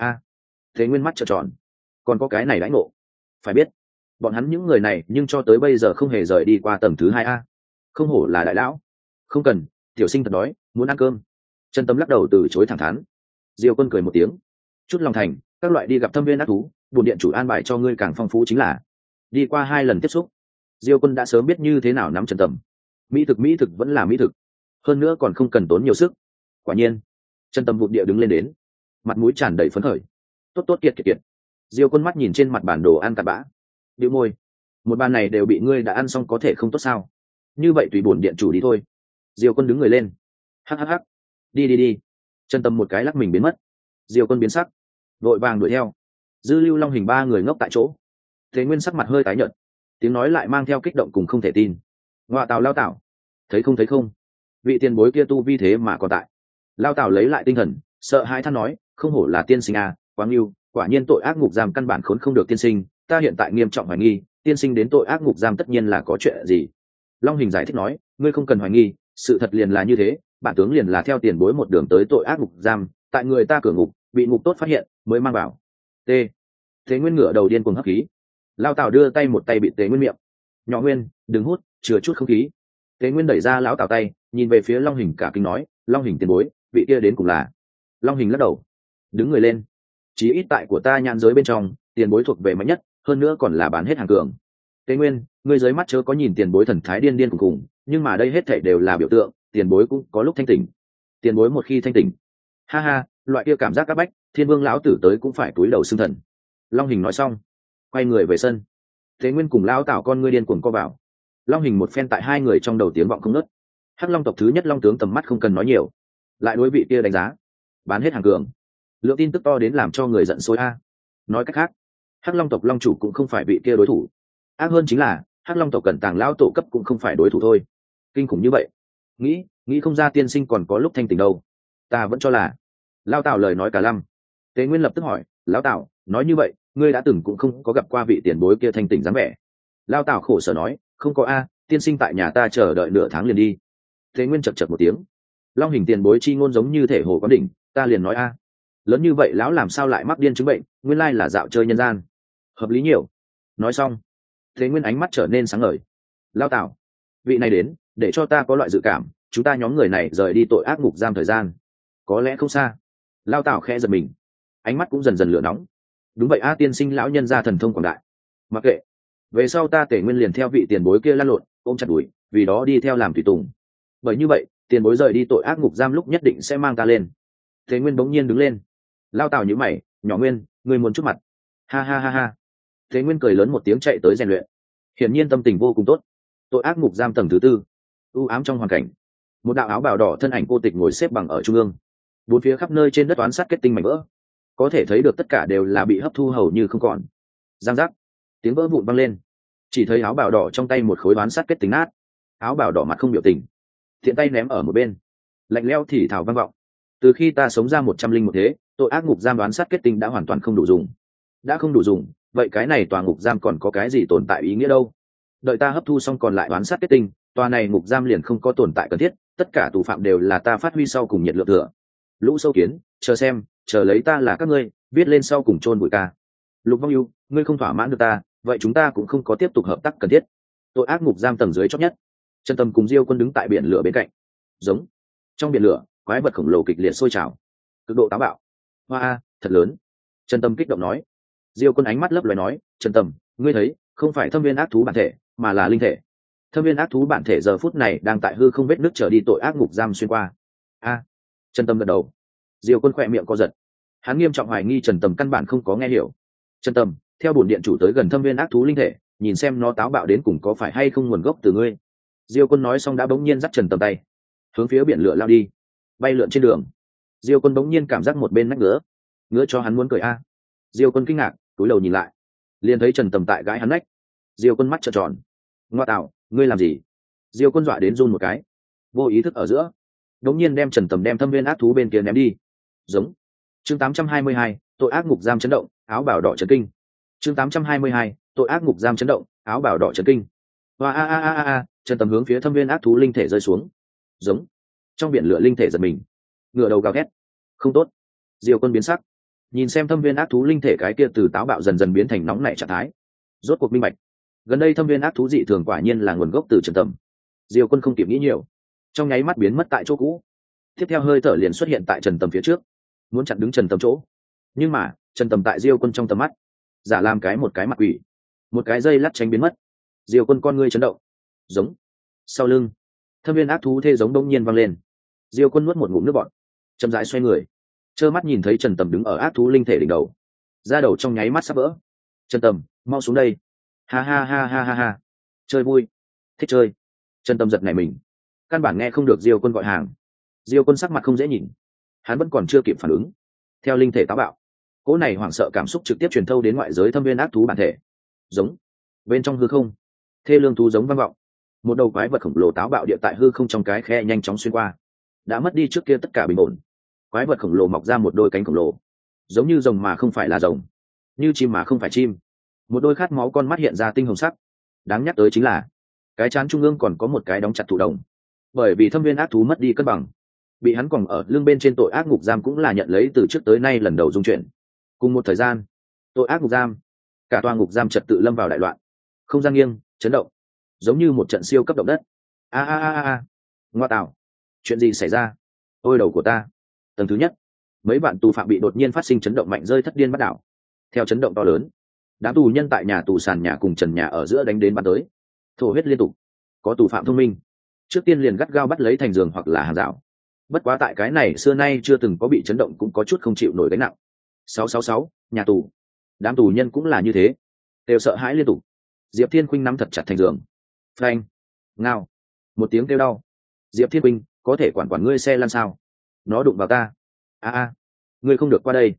Thế Nguyên mắt trợn tròn, còn có cái này đãi ngộ. Phải biết, bọn hắn những người này nhưng cho tới bây giờ không hề rời đi qua tầng thứ 2 a. Không hổ là đại lão. Không cần, tiểu sinh thật đói, muốn ăn cơm. Trần Tầm lắc đầu từ chối thẳng thắn. Diêu Quân cười một tiếng, chút lòng thành, các loại đi gặp thâm viên ác thú, bổn điện chủ an bài cho ngươi càng phong phú chính là. Đi qua 2 lần tiếp xúc, Diêu Quân đã sớm biết như thế nào nắm Trần Tầm. Mỹ thực vẫn là mỹ thực, hơn nữa còn không cần tốn nhiều sức. Quả nhiên, Trần Tầm vụt địa đứng lên đến, mặt mũi tràn đầy phấn khởi. Tốt kiệt. Diêu Quân mắt nhìn trên mặt bản đồ ăn cặn bã, bĩu môi, một bàn này đều bị ngươi đã ăn xong, có thể không tốt sao? Như vậy tùy bổn điện chủ đi thôi. Diêu Quân đứng người lên, hắc, đi. Trần Tầm một cái lắc mình biến mất. Diêu Quân biến sắc, vội vàng đuổi theo. Dư Lưu Long Hình ba người ngốc tại chỗ. Thế Nguyên sắc mặt hơi tái nhợt, tiếng nói lại mang theo kích động cùng không thể tin. Ngoạ Tào Lao Tào, thấy không, vị tiền bối kia tu vi thế mà còn tại. Lao Tào lấy lại tinh thần, sợ hãi than nói, không hổ là tiên sinh à, quá yêu, quả nhiên tội ác ngục giam căn bản khốn không được tiên sinh, ta hiện tại nghiêm trọng hoài nghi, tiên sinh đến tội ác ngục giam tất nhiên là có chuyện gì. Long Hình giải thích nói, ngươi không cần hoài nghi, sự thật liền là như thế, bản tướng liền là theo tiền bối một đường tới tội ác ngục giam, tại người ta cửa ngục, bị ngục tốt phát hiện, mới mang vào. T. Thế Nguyên ngửa đầu điên cuồng hấp khí. Lao Tào đưa tay một tay bị Tế Nguyên miệng. Nhỏ Nguyên, đừng hút, chừa chút không khí. Tế Nguyên đẩy ra lão Tào tay, nhìn về phía Long Hình cả kinh nói, Long Hình tiền bối, vị kia đến cùng là. Long Hình lắc đầu, đứng người lên. Chí ít tại của ta nhãn giới bên trong, tiền bối thuộc về mạnh nhất, hơn nữa còn là bán hết hàng cường. Tế Nguyên, ngươi dưới mắt chớ có nhìn tiền bối thần thái điên điên cùng cùng, nhưng mà đây hết thảy đều là biểu tượng, tiền bối cũng có lúc thanh tỉnh. Tiền bối một khi thanh tỉnh, ha ha, loại kia cảm giác các bách, Thiên Vương lão tử tới cũng phải cúi đầu xưng thần. Long Hình nói xong, quay người về sân. Tế Nguyên cùng lão Tảo con ngươi điên cuồng co vào. Long Hình một phen tại hai người trong đầu tiếng vọng không ngớt. Hắc Long tộc thứ nhất Long tướng tầm mắt không cần nói nhiều, lại đối vị kia đánh giá, bán hết hàng cường. Lượng tin tức to đến làm cho người giận sôi a. Nói cách khác, Hắc Long tộc Long chủ cũng không phải vị kia đối thủ. Ác hơn chính là Hắc Long tộc cẩn tàng lão tổ cấp cũng không phải đối thủ thôi. Kinh khủng như vậy, nghĩ không ra tiên sinh còn có lúc thanh tỉnh đâu. Ta vẫn cho là Lão Tảo lời nói cả lăm. Tế Nguyên lập tức hỏi, lão Tảo, nói như vậy ngươi đã từng cũng không có gặp qua vị tiền bối kia thanh tỉnh dáng vẻ. Lão Tảo khổ sở nói, không có a, tiên sinh tại nhà ta chờ đợi nửa tháng liền đi. Tế Nguyên chật chật một tiếng. Long Hình tiền bối chi ngôn giống như thể hồ quán đỉnh, ta liền nói a, lớn như vậy lão làm sao lại mắc điên chứng bệnh, nguyên lai là dạo chơi nhân gian, hợp lý nhiều. Nói xong, Tế Nguyên ánh mắt trở nên sáng ngời. Lão Tảo, vị này đến để cho ta có loại dự cảm, chúng ta nhóm người này rời đi tội ác ngục giam thời gian có lẽ không xa. Lão Tảo khẽ giật mình, ánh mắt cũng dần dần lửa nóng. Đúng vậy a, tiên sinh lão nhân gia thần thông quảng đại, mặc kệ, về sau ta Tề Nguyên liền theo vị tiền bối kia lăn lộn ôm chặt đuổi, vì đó đi theo làm tùy tùng. Bởi như vậy tiền bối rời đi tội ác ngục giam lúc nhất định sẽ mang ta lên. Tề Nguyên bỗng nhiên đứng lên. Lao Tảo nhíu mày, nhỏ Nguyên, ngươi muốn chút mặt? Ha ha ha ha. Tề Nguyên cười lớn một tiếng chạy tới rèn luyện, hiển nhiên tâm tình vô cùng tốt. Tội ác ngục giam tầng thứ tư, u ám trong hoàn cảnh, một đạo áo bào đỏ thân ảnh cô tịch ngồi xếp bằng ở trung ương. Bốn phía khắp nơi trên đất toán sát kết tinh mảnh vỡ, có thể thấy được tất cả đều là bị hấp thu hầu như không còn. Giang giác, tiếng vỡ vụn vang lên, chỉ thấy áo bào đỏ trong tay một khối đoán sát kết tính nát. Áo bào đỏ mặt không biểu tình, thiện tay ném ở một bên, lạnh lẽo thì thào vang vọng. Từ khi ta sống ra 101 thế, tội ác ngục giam đoán sát kết tinh đã hoàn toàn không đủ dùng. Đã không đủ dùng, vậy cái này tòa ngục giam còn có cái gì tồn tại ý nghĩa đâu? Đợi ta hấp thu xong còn lại đoán sát kết tinh, tòa này ngục giam liền không có tồn tại cần thiết, tất cả tù phạm đều là ta phát huy sau cùng nhiệt lượng thừa. Lũ sâu kiến, chờ xem, chờ lấy ta là các ngươi, viết lên sau cùng chôn bụi ca. Lục Vong Ưu, ngươi không thỏa mãn được ta, vậy chúng ta cũng không có tiếp tục hợp tác cần thiết. Tội ác ngục giam tầng dưới chót nhất, Trần Tâm cùng Diêu Quân đứng tại biển lửa bên cạnh. Giống, trong biển lửa quái vật khổng lồ kịch liệt sôi trào, cực độ táo bạo. Hoa, thật lớn. Trần Tâm kích động nói. Diêu Quân ánh mắt lấp loé nói, Trần Tâm, ngươi thấy không phải thâm viên ác thú bản thể mà là linh thể. Thâm viên ác thú bản thể giờ phút này đang tại hư không vết nứt trở đi tội ác ngục giam xuyên qua. A, Trần Tâm gật đầu. Diêu Quân khỏe miệng co giật, hắn nghiêm trọng hoài nghi Trần Tâm căn bản không có nghe hiểu. Trần Tâm, theo bổn điện chủ tới gần thâm viên ác thú linh thể, nhìn xem nó táo bạo đến cùng có phải hay không nguồn gốc từ ngươi. Diêu Quân nói xong đã bỗng nhiên dắt Trần Tâm tay, hướng phía biển lửa lao đi. Bay lượn trên đường, Diêu Quân bỗng nhiên cảm giác một bên nách ngứa cho hắn muốn cười a. Diêu Quân kinh ngạc, cúi đầu nhìn lại, liền thấy Trần Tâm tại gãi hắn nách. Diêu Quân mắt trợn tròn, ngoa tạo, ngươi làm gì? Diêu Quân dọa đến run một cái, vô ý thức ở giữa, bỗng nhiên đem Trần Tâm đem thâm viên ác thú bên kia ném đi. Giống. Chương 822, tội ác ngục giam chấn động, áo bào đỏ chấn kinh. Chương 822, tội ác ngục giam chấn động, áo bào đỏ chấn kinh. Hoa a, Trần Tâm hướng phía thâm viên ác thú linh thể rơi xuống. Giống. Trong biển lửa linh thể giật mình, ngửa đầu gào thét. Không tốt. Diêu Quân biến sắc, nhìn xem thâm viên ác thú linh thể cái kia từ táo bạo dần dần biến thành nóng nảy trạng thái, rốt cuộc minh bạch, gần đây thâm viên ác thú dị thường quả nhiên là nguồn gốc từ Trần Tâm. Diêu Quân không kịp nghĩ nhiều, trong nháy mắt biến mất tại chỗ cũ. Tiếp theo hơi thở liền xuất hiện tại Trần Tâm phía trước, muốn chặn đứng Trần Tâm chỗ. Nhưng mà Trần Tâm tại Diêu Quân trong tầm mắt giả làm một cái mặt quỷ, một cái dây lắt tránh biến mất. Diêu Quân con ngươi chấn động. Giống. Sau lưng thâm viên ác thú thê giống đông nhiên vang lên. Diêu Quân nuốt một ngụm nước bọt, chậm rãi xoay người, trơ mắt nhìn thấy Trần Tâm đứng ở ác thú linh thể đỉnh đầu, da đầu trong nháy mắt sắp vỡ. Trần Tâm, mau xuống đây. Ha ha ha ha ha ha. Chơi vui, thích chơi. Trần Tâm giật nảy mình, căn bản nghe không được Diêu Quân gọi hàng. Diêu Quân sắc mặt không dễ nhìn, hắn vẫn còn chưa kịp phản ứng. Theo linh thể táo bạo, cỗ này hoảng sợ cảm xúc trực tiếp truyền thâu đến ngoại giới thâm viên ác thú bản thể. Giống. Bên trong hư không, thê lương thú giống vang vọng. Một đầu quái vật khổng lồ táo bạo địa tại hư không trong cái khe nhanh chóng xuyên qua. Đã mất đi trước kia tất cả bình ổn, quái vật khổng lồ mọc ra một đôi cánh khổng lồ, giống như rồng mà không phải là rồng, như chim mà không phải chim. Một đôi khát máu con mắt hiện ra tinh hồng sắc. Đáng nhắc tới chính là cái trán trung ương còn có một cái đóng chặt thụ đồng, bởi vì thâm viên ác thú mất đi cân bằng, bị hắn quẳng ở lưng bên trên tội ác ngục giam cũng là nhận lấy từ trước tới nay lần đầu dung chuyển. Cùng một thời gian, tội ác ngục giam, cả tòa ngục giam trật tự lâm vào đại loạn, không gian nghiêng chấn động, giống như một trận siêu cấp động đất. A, ngoa tạo, chuyện gì xảy ra? Ôi đầu của ta. Tầng thứ nhất, mấy bạn tù phạm bị đột nhiên phát sinh chấn động mạnh rơi thất điên bắt đảo. Theo chấn động to lớn, đám tù nhân tại nhà tù sàn nhà cùng trần nhà ở giữa đánh đến bắn tới, thổ huyết liên tục. Có tù phạm thông minh, trước tiên liền gắt gao bắt lấy thành giường hoặc là hàng rào. Bất quá tại cái này xưa nay chưa từng có bị chấn động cũng có chút không chịu nổi gánh nặng. 666, nhà tù. Đám tù nhân cũng là như thế, đều sợ hãi liên tục. Diệp Thiên Khuynh nắm thật chặt thành giường. Phanh, ngao, một tiếng kêu đau. Diệp Thiên Khuynh, có thể quản quản ngươi xe lăn sao? Nó đụng vào ta. A, ngươi không được qua đây.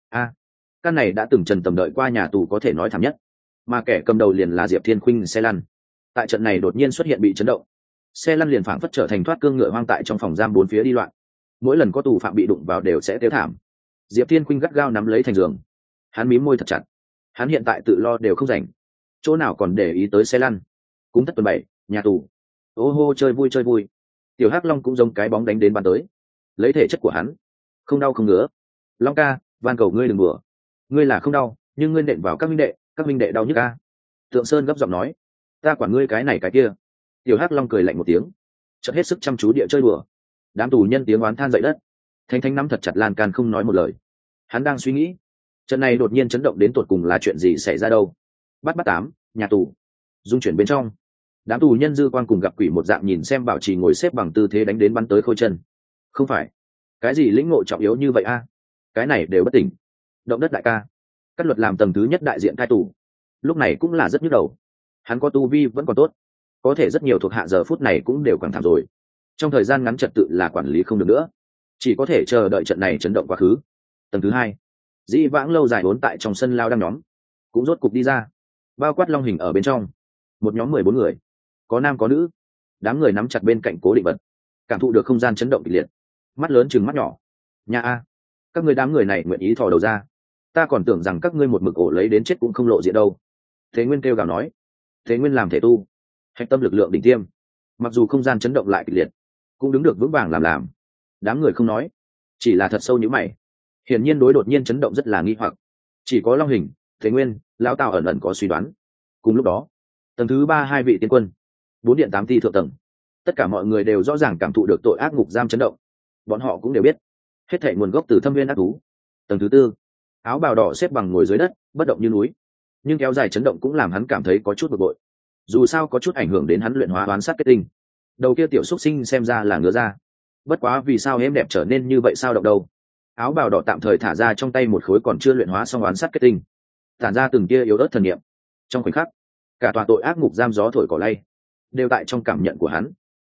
Căn này đã từng trần tầm đợi qua nhà tù có thể nói thảm nhất, mà kẻ cầm đầu liền là Diệp Thiên Khuynh xe lăn. Tại trận này đột nhiên xuất hiện bị chấn động, xe lăn liền phảng phất trở thành thoát cương ngựa hoang tại trong phòng giam bốn phía đi loạn. Mỗi lần có tù phạm bị đụng vào đều sẽ tiêu thảm. Diệp Thiên Khuynh gắt gao nắm lấy thành giường, hắn mím môi thật chặt. Hắn hiện tại tự lo đều không rảnh, chỗ nào còn để ý tới xe lăn. Cúng Tất tuần 7, nhà tù. Ô hô, chơi vui chơi vui. Tiểu Hắc Long cũng giống cái bóng đánh đến bắn tới, lấy thể chất của hắn, không đau không ngứa. Long ca, van cầu ngươi đừng đùa, ngươi là không đau, nhưng ngươi nện vào các minh đệ đau nhức ca. Tượng Sơn gấp giọng nói, ta quản ngươi cái này cái kia. Tiểu Hắc Long cười lạnh một tiếng, chợt hết sức chăm chú địa chơi đùa. Đám tù nhân tiếng oán than dậy đất. Thanh Thanh nắm thật chặt lan can không nói một lời. Hắn đang suy nghĩ, trận này đột nhiên chấn động đến tột cùng là chuyện gì xảy ra đâu. Bắt 8, nhà tù. Dung chuyển bên trong, đám tù nhân dư quan cùng gặp quỷ một dạng nhìn xem Bảo Trì ngồi xếp bằng tư thế đánh đến bắn tới Khôi Chân. Không phải, cái gì lĩnh ngộ trọng yếu như vậy a? Cái này đều bất tỉnh. Động đất đại ca, Cát Luật làm tầng thứ nhất đại diện cai tù, lúc này cũng là rất nhức đầu. Hắn có tu vi vẫn còn tốt, có thể rất nhiều thuộc hạ giờ phút này cũng đều quẳng thảm rồi. Trong thời gian ngắn trật tự là quản lý không được nữa, chỉ có thể chờ đợi trận này chấn động quá khứ. Tầng thứ hai, dĩ vãng lâu dài vốn tại trong sân lao đang nhóm cũng rốt cục đi ra, bao quát Long Hình ở bên trong. Một nhóm 14 người, có nam có nữ. Đám người nắm chặt bên cạnh cố định vật, cảm thụ được không gian chấn động kịch liệt. Mắt lớn chừng mắt nhỏ. Nhà a, các người đám người này nguyện ý thò đầu ra, ta còn tưởng rằng các ngươi một mực ổ lấy đến chết cũng không lộ diện đâu. Thế Nguyên kêu gào nói. Thế Nguyên làm thể tu, hạch tâm lực lượng đỉnh tiêm, mặc dù không gian chấn động lại kịch liệt, cũng đứng được vững vàng làm. Đám người không nói, chỉ là thật sâu như mày. Hiển nhiên đối đột nhiên chấn động rất là nghi hoặc. Chỉ có Long Hình, Thế Nguyên, lão Tào ẩn ẩn có suy đoán. Cùng lúc đó, tầng thứ 3 hai vị tiên quân, 4 điện 8 ti thượng tầng, tất cả mọi người đều rõ ràng cảm thụ được tội ác ngục giam chấn động. Bọn họ cũng đều biết, hết thảy nguồn gốc từ Thâm Viên ác thú. Tầng thứ 4, áo bào đỏ xếp bằng ngồi dưới đất, bất động như núi, nhưng kéo dài chấn động cũng làm hắn cảm thấy có chút bực bội. Dù sao có chút ảnh hưởng đến hắn luyện hóa oán sát kết tinh. Đầu kia tiểu xúc sinh xem ra là ngứa ra. Bất quá vì sao êm đẹp trở nên như vậy sao động đâu? Áo bào đỏ tạm thời thả ra trong tay một khối còn chưa luyện hóa xong oán sát kết tinh, tản ra từng tia yếu ớt thần niệm. Trong khoảnh khắc, cả tòa tội ác ngục giam gió thổi cỏ lay, đều tại trong cảm nhận của hắn.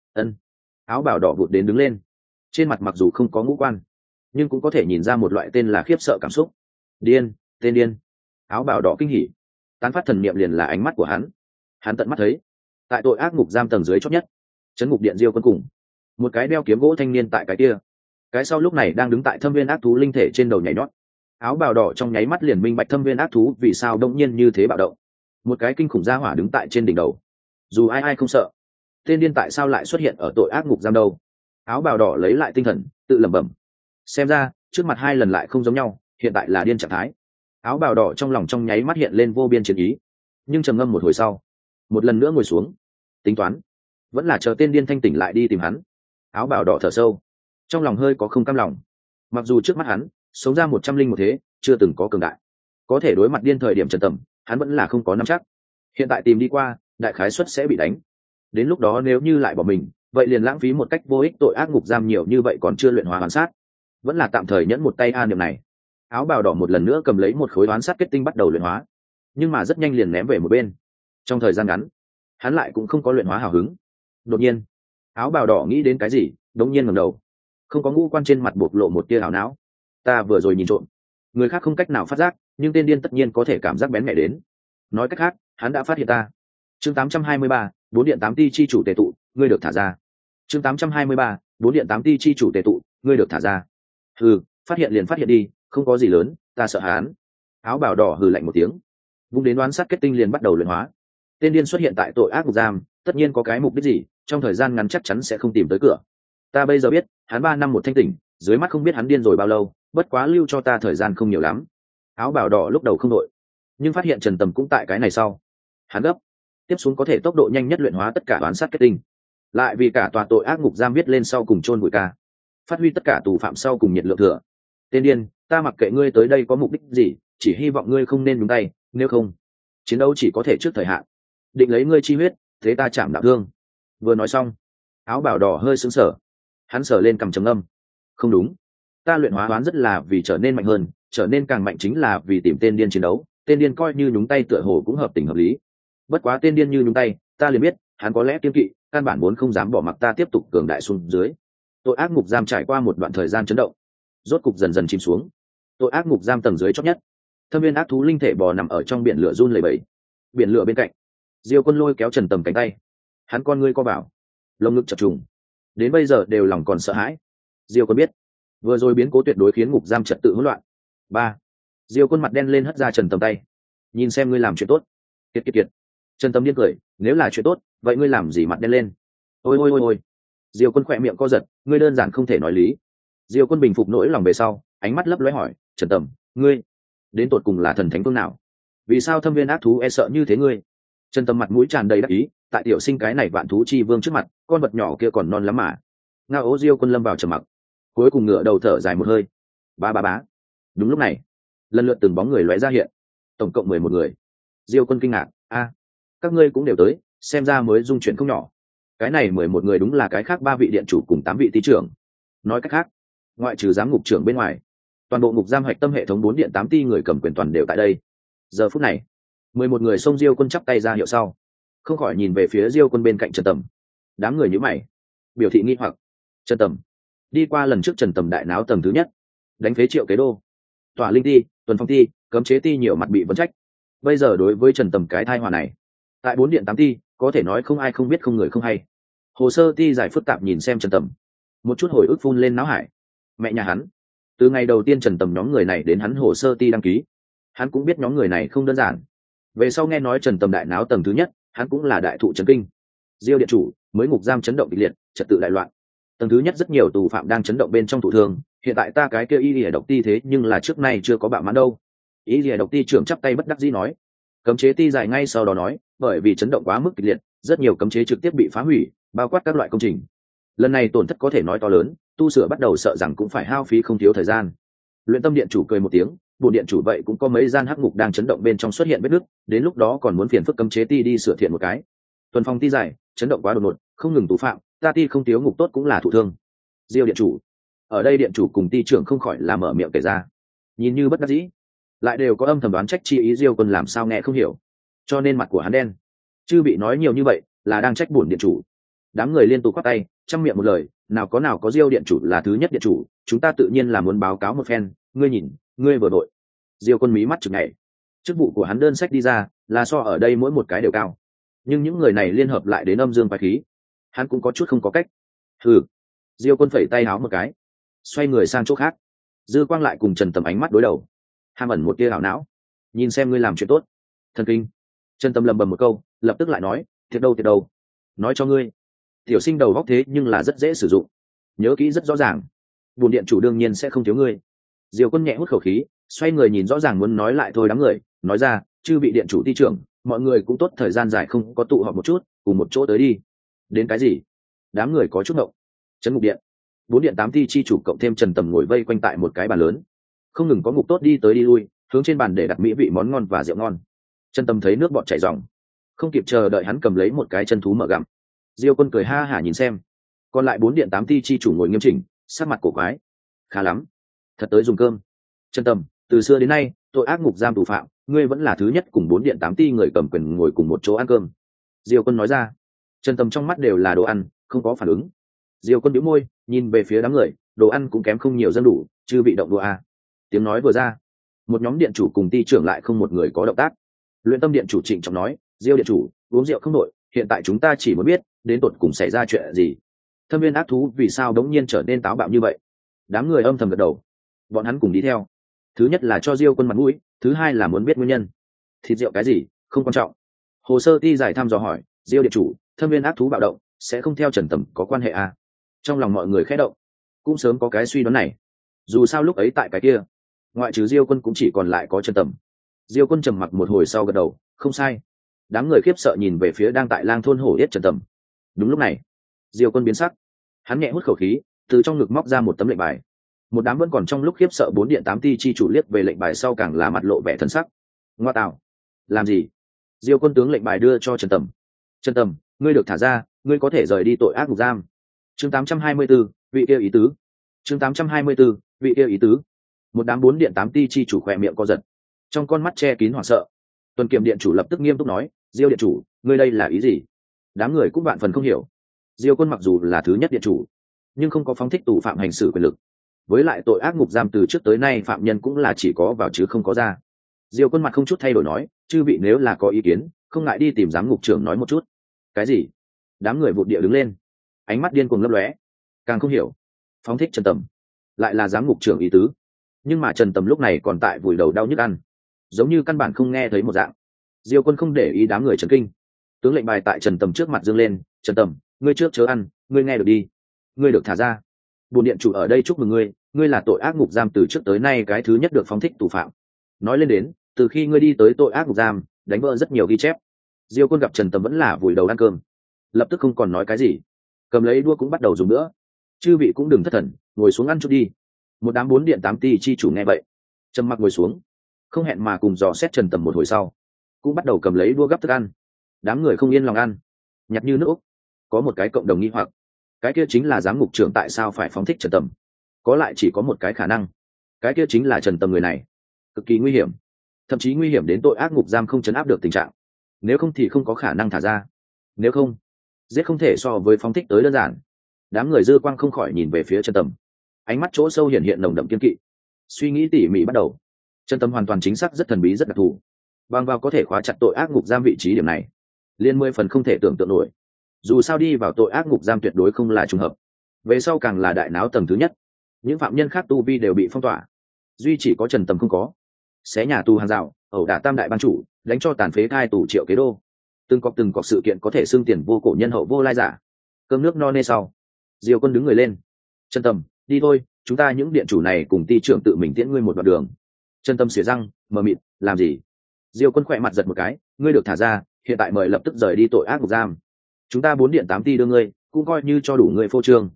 Áo bào đỏ vụt đến đứng lên, trên mặt mặc dù không có ngũ quan, nhưng cũng có thể nhìn ra một loại tên là khiếp sợ cảm xúc. Điên, tên điên. Áo bào đỏ kinh hỉ, tán phát thần niệm liền là ánh mắt của hắn. Hắn tận mắt thấy, tại tội ác ngục giam tầng dưới chót nhất, trấn ngục điện Diêu Quân cùng một cái đeo kiếm gỗ thanh niên tại cái kia, cái sau lúc này đang đứng tại Thâm Viên ác thú linh thể trên đầu nhảy nhót. Áo bào đỏ trong nháy mắt liền minh bạch Thâm Viên ác thú vì sao đông nhiên như thế bạo động. Một cái kinh khủng gia hỏa đứng tại trên đỉnh đầu, dù ai không sợ. Tên điên tại sao lại xuất hiện ở tội ác ngục giam đâu? Áo bào đỏ lấy lại tinh thần, tự lẩm bẩm. Xem ra trước mặt hai lần lại không giống nhau, hiện tại là điên trạng thái. Áo bào đỏ trong lòng trong nháy mắt hiện lên vô biên chiến ý, nhưng trầm ngâm một hồi sau, một lần nữa ngồi xuống, tính toán, vẫn là chờ tên điên thanh tỉnh lại đi tìm hắn. Áo bào đỏ thở sâu, trong lòng hơi có không cam lòng. Mặc dù trước mắt hắn sống ra 101 thế, chưa từng có cường đại, có thể đối mặt điên thời điểm trần tầm, hắn vẫn là không có nắm chắc. Hiện tại tìm đi qua, đại khái suất sẽ bị đánh. Đến lúc đó nếu như lại bỏ mình, vậy liền lãng phí một cách vô ích tội ác ngục giam nhiều như vậy còn chưa luyện hóa oán sát. Vẫn là tạm thời nhẫn một tay niệm này. Áo bào đỏ một lần nữa cầm lấy một khối oán sát kết tinh bắt đầu luyện hóa, nhưng mà rất nhanh liền ném về một bên. Trong thời gian ngắn, hắn lại cũng không có luyện hóa hào hứng. Đột nhiên, áo bào đỏ nghĩ đến cái gì, đống nhiên ngẩng đầu, không có ngũ quan trên mặt bộc lộ một tia ảo não. Ta vừa rồi nhìn trộm, người khác không cách nào phát giác, nhưng tên điên tất nhiên có thể cảm giác bén nhạy đến. Nói cách khác, hắn đã phát hiện ta. Chương 823, 4 điện 8 ti chi chủ tề tụ, ngươi được thả ra. Chương 823, 4 điện 8 ti chi chủ tề tụ, ngươi được thả ra. Hừ, phát hiện liền phát hiện đi, không có gì lớn, ta sợ hắn. Áo bào đỏ hừ lạnh một tiếng, vung đến đoán sát kết tinh liền bắt đầu luyện hóa. Tên điên xuất hiện tại tội ác ngục giam, tất nhiên có cái mục đích gì, trong thời gian ngắn chắc chắn sẽ không tìm tới cửa. Ta bây giờ biết, hắn 3 năm một thanh tỉnh, dưới mắt không biết hắn điên rồi bao lâu, bất quá lưu cho ta thời gian không nhiều lắm. Áo bào đỏ lúc đầu không đội, nhưng phát hiện Trần Tầm cũng tại cái này sau, hắn gấp, tiếp xuống có thể tốc độ nhanh nhất luyện hóa tất cả đoán sát kết tinh, lại vì cả tòa tội ác ngục giam viết lên sau cùng chôn bụi ca, phát huy tất cả tù phạm sau cùng nhiệt lượng thừa. Tên điên, ta mặc kệ ngươi tới đây có mục đích gì, chỉ hy vọng ngươi không nên nhúng tay, nếu không chiến đấu chỉ có thể trước thời hạn, định lấy ngươi chi huyết, thế ta chạm đạo thương. Vừa nói xong, áo bảo đỏ hơi sững sờ, hắn sờ lên cằm trầm ngâm. Không đúng, ta luyện hóa đoán rất là vì trở nên mạnh hơn, trở nên càng mạnh chính là vì tìm tên điên chiến đấu, tên điên coi như nhúng tay tựa hồ cũng hợp tình hợp lý. Bất quá tên điên như nhúng tay, ta liền biết hắn có lẽ kiên kỵ, căn bản vốn không dám bỏ mặc ta tiếp tục cường đại xuống dưới. Tội ác ngục giam trải qua một đoạn thời gian chấn động, rốt cục dần dần chìm xuống. Tội ác ngục giam tầng dưới chót nhất, thâm viên ác thú linh thể bò nằm ở trong biển lửa run lẩy bẩy. Biển lửa bên cạnh, Diêu Quân lôi kéo Trần Tầm cánh tay, hắn con ngươi co bảo, lồng ngực chập trùng, đến bây giờ đều lòng còn sợ hãi. Diêu Quân biết, vừa rồi biến cố tuyệt đối khiến ngục giam trật tự hỗn loạn. Ba, Diêu Quân mặt đen lên hất ra Trần Tầm tay, nhìn xem ngươi làm chuyện tốt. Kiệt kiệt kiệt. Trần Tầm điên cười, nếu là chuyện tốt, vậy ngươi làm gì mặt đen lên? Ôi ôi ôi ôi. Diêu Quân khỏe miệng co giật, ngươi đơn giản không thể nói lý. Diêu Quân bình phục nỗi lòng về sau, ánh mắt lấp lóe hỏi, Trần Tầm, ngươi đến tột cùng là thần thánh phương nào? Vì sao thâm viên ác thú e sợ như thế ngươi? Trần Tầm mặt mũi tràn đầy đắc ý, tại tiểu sinh cái này vạn thú chi vương trước mặt, con vật nhỏ kia còn non lắm mà. Ngao ố. Diêu Quân lâm vào trầm mặc, cuối cùng ngửa đầu thở dài một hơi. Ba ba bá. Đúng lúc này, lần lượt từng bóng người lóe ra hiện, tổng cộng 11 người. Diêu Quân kinh ngạc, a, các ngươi cũng đều tới, xem ra mới dung chuyện không nhỏ. Cái này 11 người đúng là cái khác 3 vị điện chủ cùng 8 vị ty trưởng. Nói cách khác, ngoại trừ giám ngục trưởng bên ngoài, toàn bộ ngục giam hạch tâm hệ thống 4 điện 8 ty người cầm quyền toàn đều tại đây. Giờ phút này, 11 người xông Diêu Quân chắp tay ra hiệu sau, không khỏi nhìn về phía Diêu Quân bên cạnh Trần Tầm. Đám người nhíu mày, biểu thị nghi hoặc. Trần Tầm, đi qua lần trước Trần Tầm đại náo tầng thứ nhất, đánh phế Triệu Kế Đô, Tỏa Linh ty, Tuần Phong ty, cấm chế ty nhiều mặt bị vấn trách. Bây giờ đối với Trần Tầm cái thai hòa này, tại 4 điện 8 ty, có thể nói không ai không biết không người không hay. Hồ sơ ty giải phức tạp nhìn xem Trần Tầm, một chút hồi ức phun lên não hải. Mẹ nhà hắn, từ ngày đầu tiên Trần Tầm nhóm người này đến hắn hồ sơ ty đăng ký, hắn cũng biết nhóm người này không đơn giản. Về sau nghe nói Trần Tầm đại náo tầng thứ nhất, hắn cũng là đại thụ chấn kinh. Diêu điện chủ, mới ngục giam chấn động kịch liệt, trật tự đại loạn. Tầng thứ nhất rất nhiều tù phạm đang chấn động bên trong thụ thương, hiện tại ta cái kia y lìa độc ty thế nhưng là trước nay chưa có bạo mãn đâu. Y lìa độc ty trưởng chắp tay bất đắc dĩ nói. Cấm chế ty giải ngay sau đó nói, bởi vì chấn động quá mức kịch liệt, rất nhiều cấm chế trực tiếp bị phá hủy, bao quát các loại công trình. Lần này tổn thất có thể nói to lớn, tu sửa bắt đầu sợ rằng cũng phải hao phí không thiếu thời gian. Luyện Tâm điện chủ cười một tiếng, bổn điện chủ vậy cũng có mấy gian hắc ngục đang chấn động bên trong xuất hiện vết nứt, đến lúc đó còn muốn phiền phức cấm chế ty đi sửa thiện một cái. Tuần Phong ty giải, chấn động quá đột ngột, không ngừng tù phạm, ta ty không thiếu ngục tốt cũng là thụ thương. Diêu điện chủ, ở đây điện chủ cùng ty trưởng không khỏi là mở miệng kể ra, nhìn như bất đắc dĩ, lại đều có âm thầm đoán trách chi ý. Diêu Quân làm sao nghe không hiểu, cho nên mặt của hắn đen. Chư bị nói nhiều như vậy là đang trách bổn điện chủ. Đám người liên tục quát tay, trăm miệng một lời, nào có Diêu điện chủ là thứ nhất điện chủ, chúng ta tự nhiên là muốn báo cáo một phen. Ngươi nhìn, ngươi vừa đội. Diêu Quân mí mắt chực nhảy, chức vụ của hắn đơn sách đi ra là so ở đây mỗi một cái đều cao, nhưng những người này liên hợp lại đến âm dương quái khí, hắn cũng có chút không có cách. Ừ. Diêu Quân phẩy tay áo một cái, xoay người sang chỗ khác. Dư Quang lại cùng Trần Tầm ánh mắt đối đầu, hàm ẩn một tia ảo não. Nhìn xem ngươi làm chuyện tốt. Thần kinh. Trần Tầm lầm bầm một câu, lập tức lại nói, thiệt đâu. Nói cho ngươi, tiểu sinh đầu góc thế nhưng là rất dễ sử dụng, nhớ kỹ rất rõ ràng. Bổn điện chủ đương nhiên sẽ không thiếu ngươi. Diêu Quân nhẹ hút khẩu khí, xoay người nhìn rõ ràng muốn nói lại thôi đám người, nói ra, chư vị điện chủ ty trưởng, mọi người cũng tốt thời gian dài không có tụ họp một chút, cùng một chỗ tới đi. Đến cái gì? Đám người có chút ngộng. Trấn ngục điện, 4 điện 8 ty chi chủ cộng thêm Trần Tầm ngồi vây quanh tại một cái bàn lớn, không ngừng có ngục tốt đi tới đi lui, hướng trên bàn để đặt mỹ vị món ngon và rượu ngon. Trần Tầm thấy nước bọt chảy ròng, không kịp chờ đợi hắn cầm lấy một cái chân thú mở gặm. Diêu Quân cười ha hả nhìn xem, còn lại 4 điện 8 ty chi chủ ngồi nghiêm chỉnh, sắc mặt cổ quái. Khá lắm, thật tới dùng cơm. Trần Tầm, từ xưa đến nay, tội ác ngục giam tù phạm, ngươi vẫn là thứ nhất cùng 4 điện 8 ty người cầm quyền ngồi cùng một chỗ ăn cơm. Diêu Quân nói ra. Trần Tầm trong mắt đều là đồ ăn, không có phản ứng. Diêu Quân nhíu môi, nhìn về phía đám người, đồ ăn cũng kém không nhiều dân đủ, chưa bị động đùa à. Tiếng nói vừa ra, một nhóm điện chủ cùng ty trưởng lại không một người có động tác. Luyện Tâm điện chủ trịnh trọng nói, Diêu điện chủ, uống rượu không đội, hiện tại chúng ta chỉ muốn biết đến tột cùng xảy ra chuyện gì. Thâm viên ác thú vì sao đống nhiên trở nên táo bạo như vậy? Đám người âm thầm gật đầu, bọn hắn cùng đi theo. Thứ nhất là cho Diêu Quân mặt mũi, thứ hai là muốn biết nguyên nhân. Thịt rượu cái gì không quan trọng. Hồ sơ ty giải thăm dò hỏi, Diêu điện chủ, thâm viên ác thú bạo động sẽ không theo Trần Tầm có quan hệ à? Trong lòng mọi người khẽ động, cũng sớm có cái suy đoán này. Dù sao lúc ấy tại cái kia, ngoại trừ Diêu Quân cũng chỉ còn lại có Trần Tầm. Diêu Quân trầm mặc một hồi sau gật đầu, không sai. Đám người khiếp sợ nhìn về phía đang tại lang thôn hổ yết Trần Tầm. Đúng lúc này, Diêu Quân biến sắc, hắn nhẹ hút khẩu khí, từ trong ngực móc ra một tấm lệnh bài. Một đám vẫn còn trong lúc khiếp sợ 4 điện 8 ty chi chủ liếc về lệnh bài sau càng là mặt lộ vẻ thần sắc. Ngoa tạo, làm gì? Diêu Quân tướng lệnh bài đưa cho Trần Tầm. Trần Tầm, ngươi được thả ra, ngươi có thể rời đi tội ác ngục giam. Chương 824, vị kia ý tứ. Chương 824, vị kia ý tứ. Một đám 4 điện 8 ti chi chủ khỏe miệng co giật, trong con mắt che kín hoảng sợ. Tuần Kiểm điện chủ lập tức nghiêm túc nói, Diêu điện chủ, ngươi đây là ý gì? Đám người cũng vạn phần không hiểu. Diêu Quân mặc dù là thứ nhất điện chủ, nhưng không có phóng thích tù phạm hành xử quyền lực. Với lại tội ác ngục giam từ trước tới nay phạm nhân cũng là chỉ có vào chứ không có ra. Diêu Quân mặt không chút thay đổi nói, chư vị nếu là có ý kiến, không ngại đi tìm giám ngục trưởng nói một chút. Cái gì? Đám người vụt địa đứng lên, ánh mắt điên cuồng lấp lóe, càng không hiểu, phóng thích Trần Tầm lại là giám ngục trưởng ý tứ. Nhưng mà Trần Tầm lúc này còn tại vùi đầu đau nhức ăn, giống như căn bản không nghe thấy một dạng. Diêu Quân không để ý đám người chấn kinh, tướng lệnh bài tại Trần Tầm trước mặt dương lên, Trần Tầm, ngươi trước chớ ăn, ngươi nghe được đi, ngươi được thả ra. Bổn điện chủ ở đây chúc mừng ngươi, ngươi là tội ác ngục giam từ trước tới nay cái thứ nhất được phóng thích tù phạm. Nói lên đến, từ khi ngươi đi tới tội ác ngục giam, đánh vỡ rất nhiều ghi chép. Diêu Quân gặp Trần Tầm vẫn là vùi đầu ăn cơm, lập tức không còn nói cái gì, cầm lấy đũa cũng bắt đầu dùng nữa. Chư vị cũng đừng thất thần, ngồi xuống ăn chút đi. Một đám 4 điện 8 ti chi chủ nghe vậy, trầm mặc ngồi xuống, không hẹn mà cùng dò xét Trần Tầm một hồi sau, cũng bắt đầu cầm lấy đũa gắp thức ăn. Đám người không yên lòng ăn, nhặt như nước Úc. Có một cái cộng đồng nghi hoặc, cái kia chính là giám ngục trưởng tại sao phải phóng thích Trần Tầm? Có lại chỉ có một cái khả năng, cái kia chính là Trần Tầm người này cực kỳ nguy hiểm, thậm chí nguy hiểm đến tội ác ngục giam không chấn áp được tình trạng. Nếu không thì không có khả năng thả ra, nếu không, giết không thể so với phóng thích tới đơn giản. Đám người dư quang không khỏi nhìn về phía Trần Tầm, ánh mắt chỗ sâu hiện hiện nồng đậm kiên kỵ. Suy nghĩ tỉ mỉ bắt đầu, Trần Tầm hoàn toàn chính xác rất thần bí, rất đặc thù, bằng vào có thể khóa chặt tội ác ngục giam vị trí điểm này, liên 10 phần không thể tưởng tượng nổi. Dù sao đi vào tội ác ngục giam tuyệt đối không là trùng hợp, về sau càng là đại náo tầng thứ nhất, những phạm nhân khác tu vi đều bị phong tỏa, duy chỉ có Trần Tầm không có. Xé nhà tù hàng rào, ẩu đả tam đại ban chủ, đánh cho tàn phế thai tù Triệu Kế Đô, từng cọc sự kiện có thể xưng tiền vô cổ nhân hậu vô lai giả. Cơm nước no nê sau, Diêu Quân đứng người lên, Trần Tầm, đi thôi, chúng ta những điện chủ này cùng ty trưởng tự mình tiễn ngươi một đoạn đường. Trần Tầm xỉa răng, mờ mịt, làm gì? Diêu Quân khỏe mặt giật một cái, ngươi được thả ra, hiện tại mời lập tức rời đi tội ác ngục giam. Chúng ta 4 điện 8 ty đưa ngươi, cũng coi như cho đủ ngươi phô trương.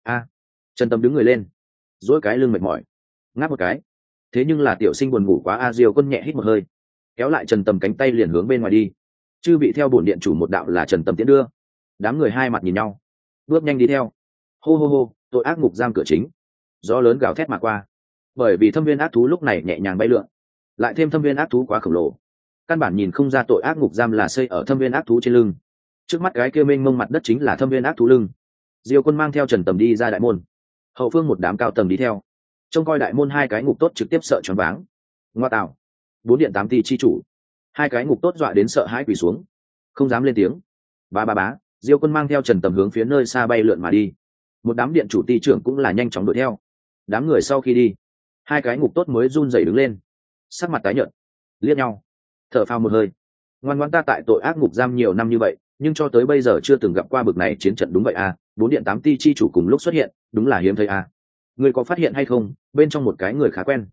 Trần Tầm đứng người lên, duỗi cái lưng mệt mỏi, ngáp một cái. Thế nhưng là tiểu sinh buồn ngủ quá. Diêu Quân nhẹ hít một hơi, kéo lại Trần Tầm cánh tay liền hướng bên ngoài đi. Chư bị theo bổn điện chủ một đạo là Trần Tầm tiễn đưa. Đám người hai mặt nhìn nhau, bước nhanh đi theo. Hô hô hô, tội ác ngục giam cửa chính, gió lớn gào thét mà qua. Bởi vì thâm viên ác thú lúc này nhẹ nhàng bay lượn, lại thêm thâm viên ác thú quá khổng lồ, căn bản nhìn không ra tội ác ngục giam là xây ở thâm viên ác thú trên lưng. Trước mắt cái kia mênh mông mặt đất chính là thâm viên ác thú lưng. Diêu Quân mang theo Trần Tầm đi ra đại môn, hậu phương một đám cao tầng đi theo, trông coi đại môn. Hai cái ngục tốt trực tiếp sợ choáng váng. Ngoa tạo, 4 điện 8 ty chi chủ, hai cái ngục tốt dọa đến sợ hãi quỳ xuống, không dám lên tiếng. Bá, Diêu Quân mang theo Trần Tầm hướng phía nơi xa bay lượn mà đi. Một đám điện chủ ty trưởng cũng là nhanh chóng đuổi theo. Đám người sau khi đi, hai cái ngục tốt mới run rẩy đứng lên, sắc mặt tái nhợt, liếc nhau, thở phào một hơi. Ngoan ngoãn ta tại tội ác ngục giam nhiều năm như vậy, nhưng cho tới bây giờ chưa từng gặp qua bực này chiến trận. Đúng vậy 4 điện 8 ty chi chủ cùng lúc xuất hiện, đúng là hiếm thấy Ngươi có phát hiện hay không, bên trong một cái người khá quen.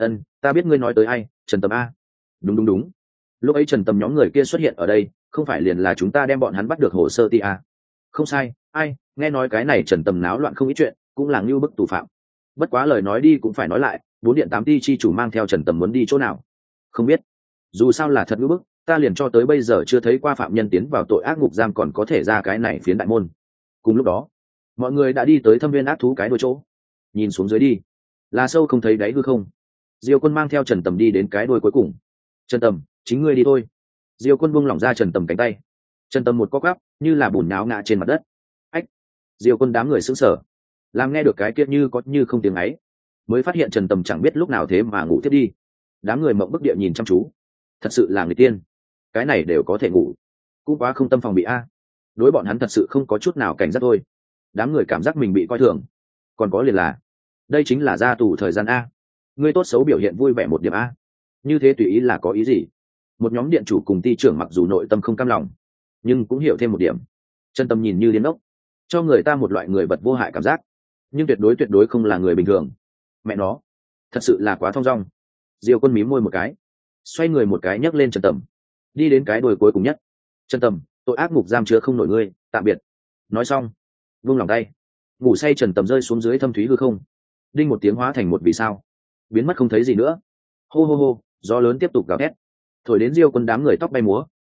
Ta biết ngươi nói tới ai, Trần Tầm Đúng. Lúc ấy Trần Tầm nhóm người kia xuất hiện ở đây, không phải liền là chúng ta đem bọn hắn bắt được hồ sơ ti Không sai, nghe nói cái này Trần Tầm náo loạn không ít chuyện, cũng là ngưu bức tù phạm. Bất quá lời nói đi cũng phải nói lại, 4 điện 8 ty chi chủ mang theo Trần Tầm muốn đi chỗ nào? Không biết. Dù sao là thật ngưu bức, ta liền cho tới bây giờ chưa thấy qua phạm nhân tiến vào tội ác ngục giam còn có thể ra cái này phiến đại môn. Cùng lúc đó, mọi người đã đi tới thâm viên ác thú cái đuôi chỗ. Nhìn xuống dưới đi, là sâu không thấy đáy hư không. Diêu Quân mang theo Trần Tầm đi đến cái đuôi cuối cùng. Trần Tầm, chính ngươi đi thôi. Diêu Quân buông lỏng ra Trần Tầm cánh tay. Trần Tầm một co quắp, như là bùn nháo ngã trên mặt đất. Diêu Quân đám người sững sờ, làm nghe được cái kia như có như không tiếng ấy, mới phát hiện Trần Tầm chẳng biết lúc nào thế mà ngủ tiếp đi. Đám người mộng bức địa nhìn chăm chú, thật sự là người tiên, cái này đều có thể ngủ, cũng quá không tâm phòng bị đối bọn hắn thật sự không có chút nào cảnh giác thôi. Đám người cảm giác mình bị coi thường. Còn có liền là, đây chính là ra tù thời gian ngươi tốt xấu biểu hiện vui vẻ một điểm như thế tùy ý là có ý gì? Một nhóm điện chủ cùng ty trưởng mặc dù nội tâm không cam lòng, nhưng cũng hiểu thêm một điểm. Trần Tầm nhìn như điên ốc, cho người ta một loại người vật vô hại cảm giác, nhưng tuyệt đối không là người bình thường. Mẹ nó, thật sự là quá thong dong. Diêu Quân mím môi một cái, xoay người một cái nhấc lên Trần Tầm, đi đến cái đuôi cuối cùng nhất. Trần Tầm, tội ác ngục giam chứa không nổi ngươi, tạm biệt. Nói xong, vung lòng tay, ngủ say Trần Tầm rơi xuống dưới thâm thúy hư không, đinh một tiếng hóa thành một vì sao, biến mất không thấy gì nữa. Hô hô hô, gió lớn tiếp tục gào thét, thổi đến Diêu Quân đám người tóc bay múa,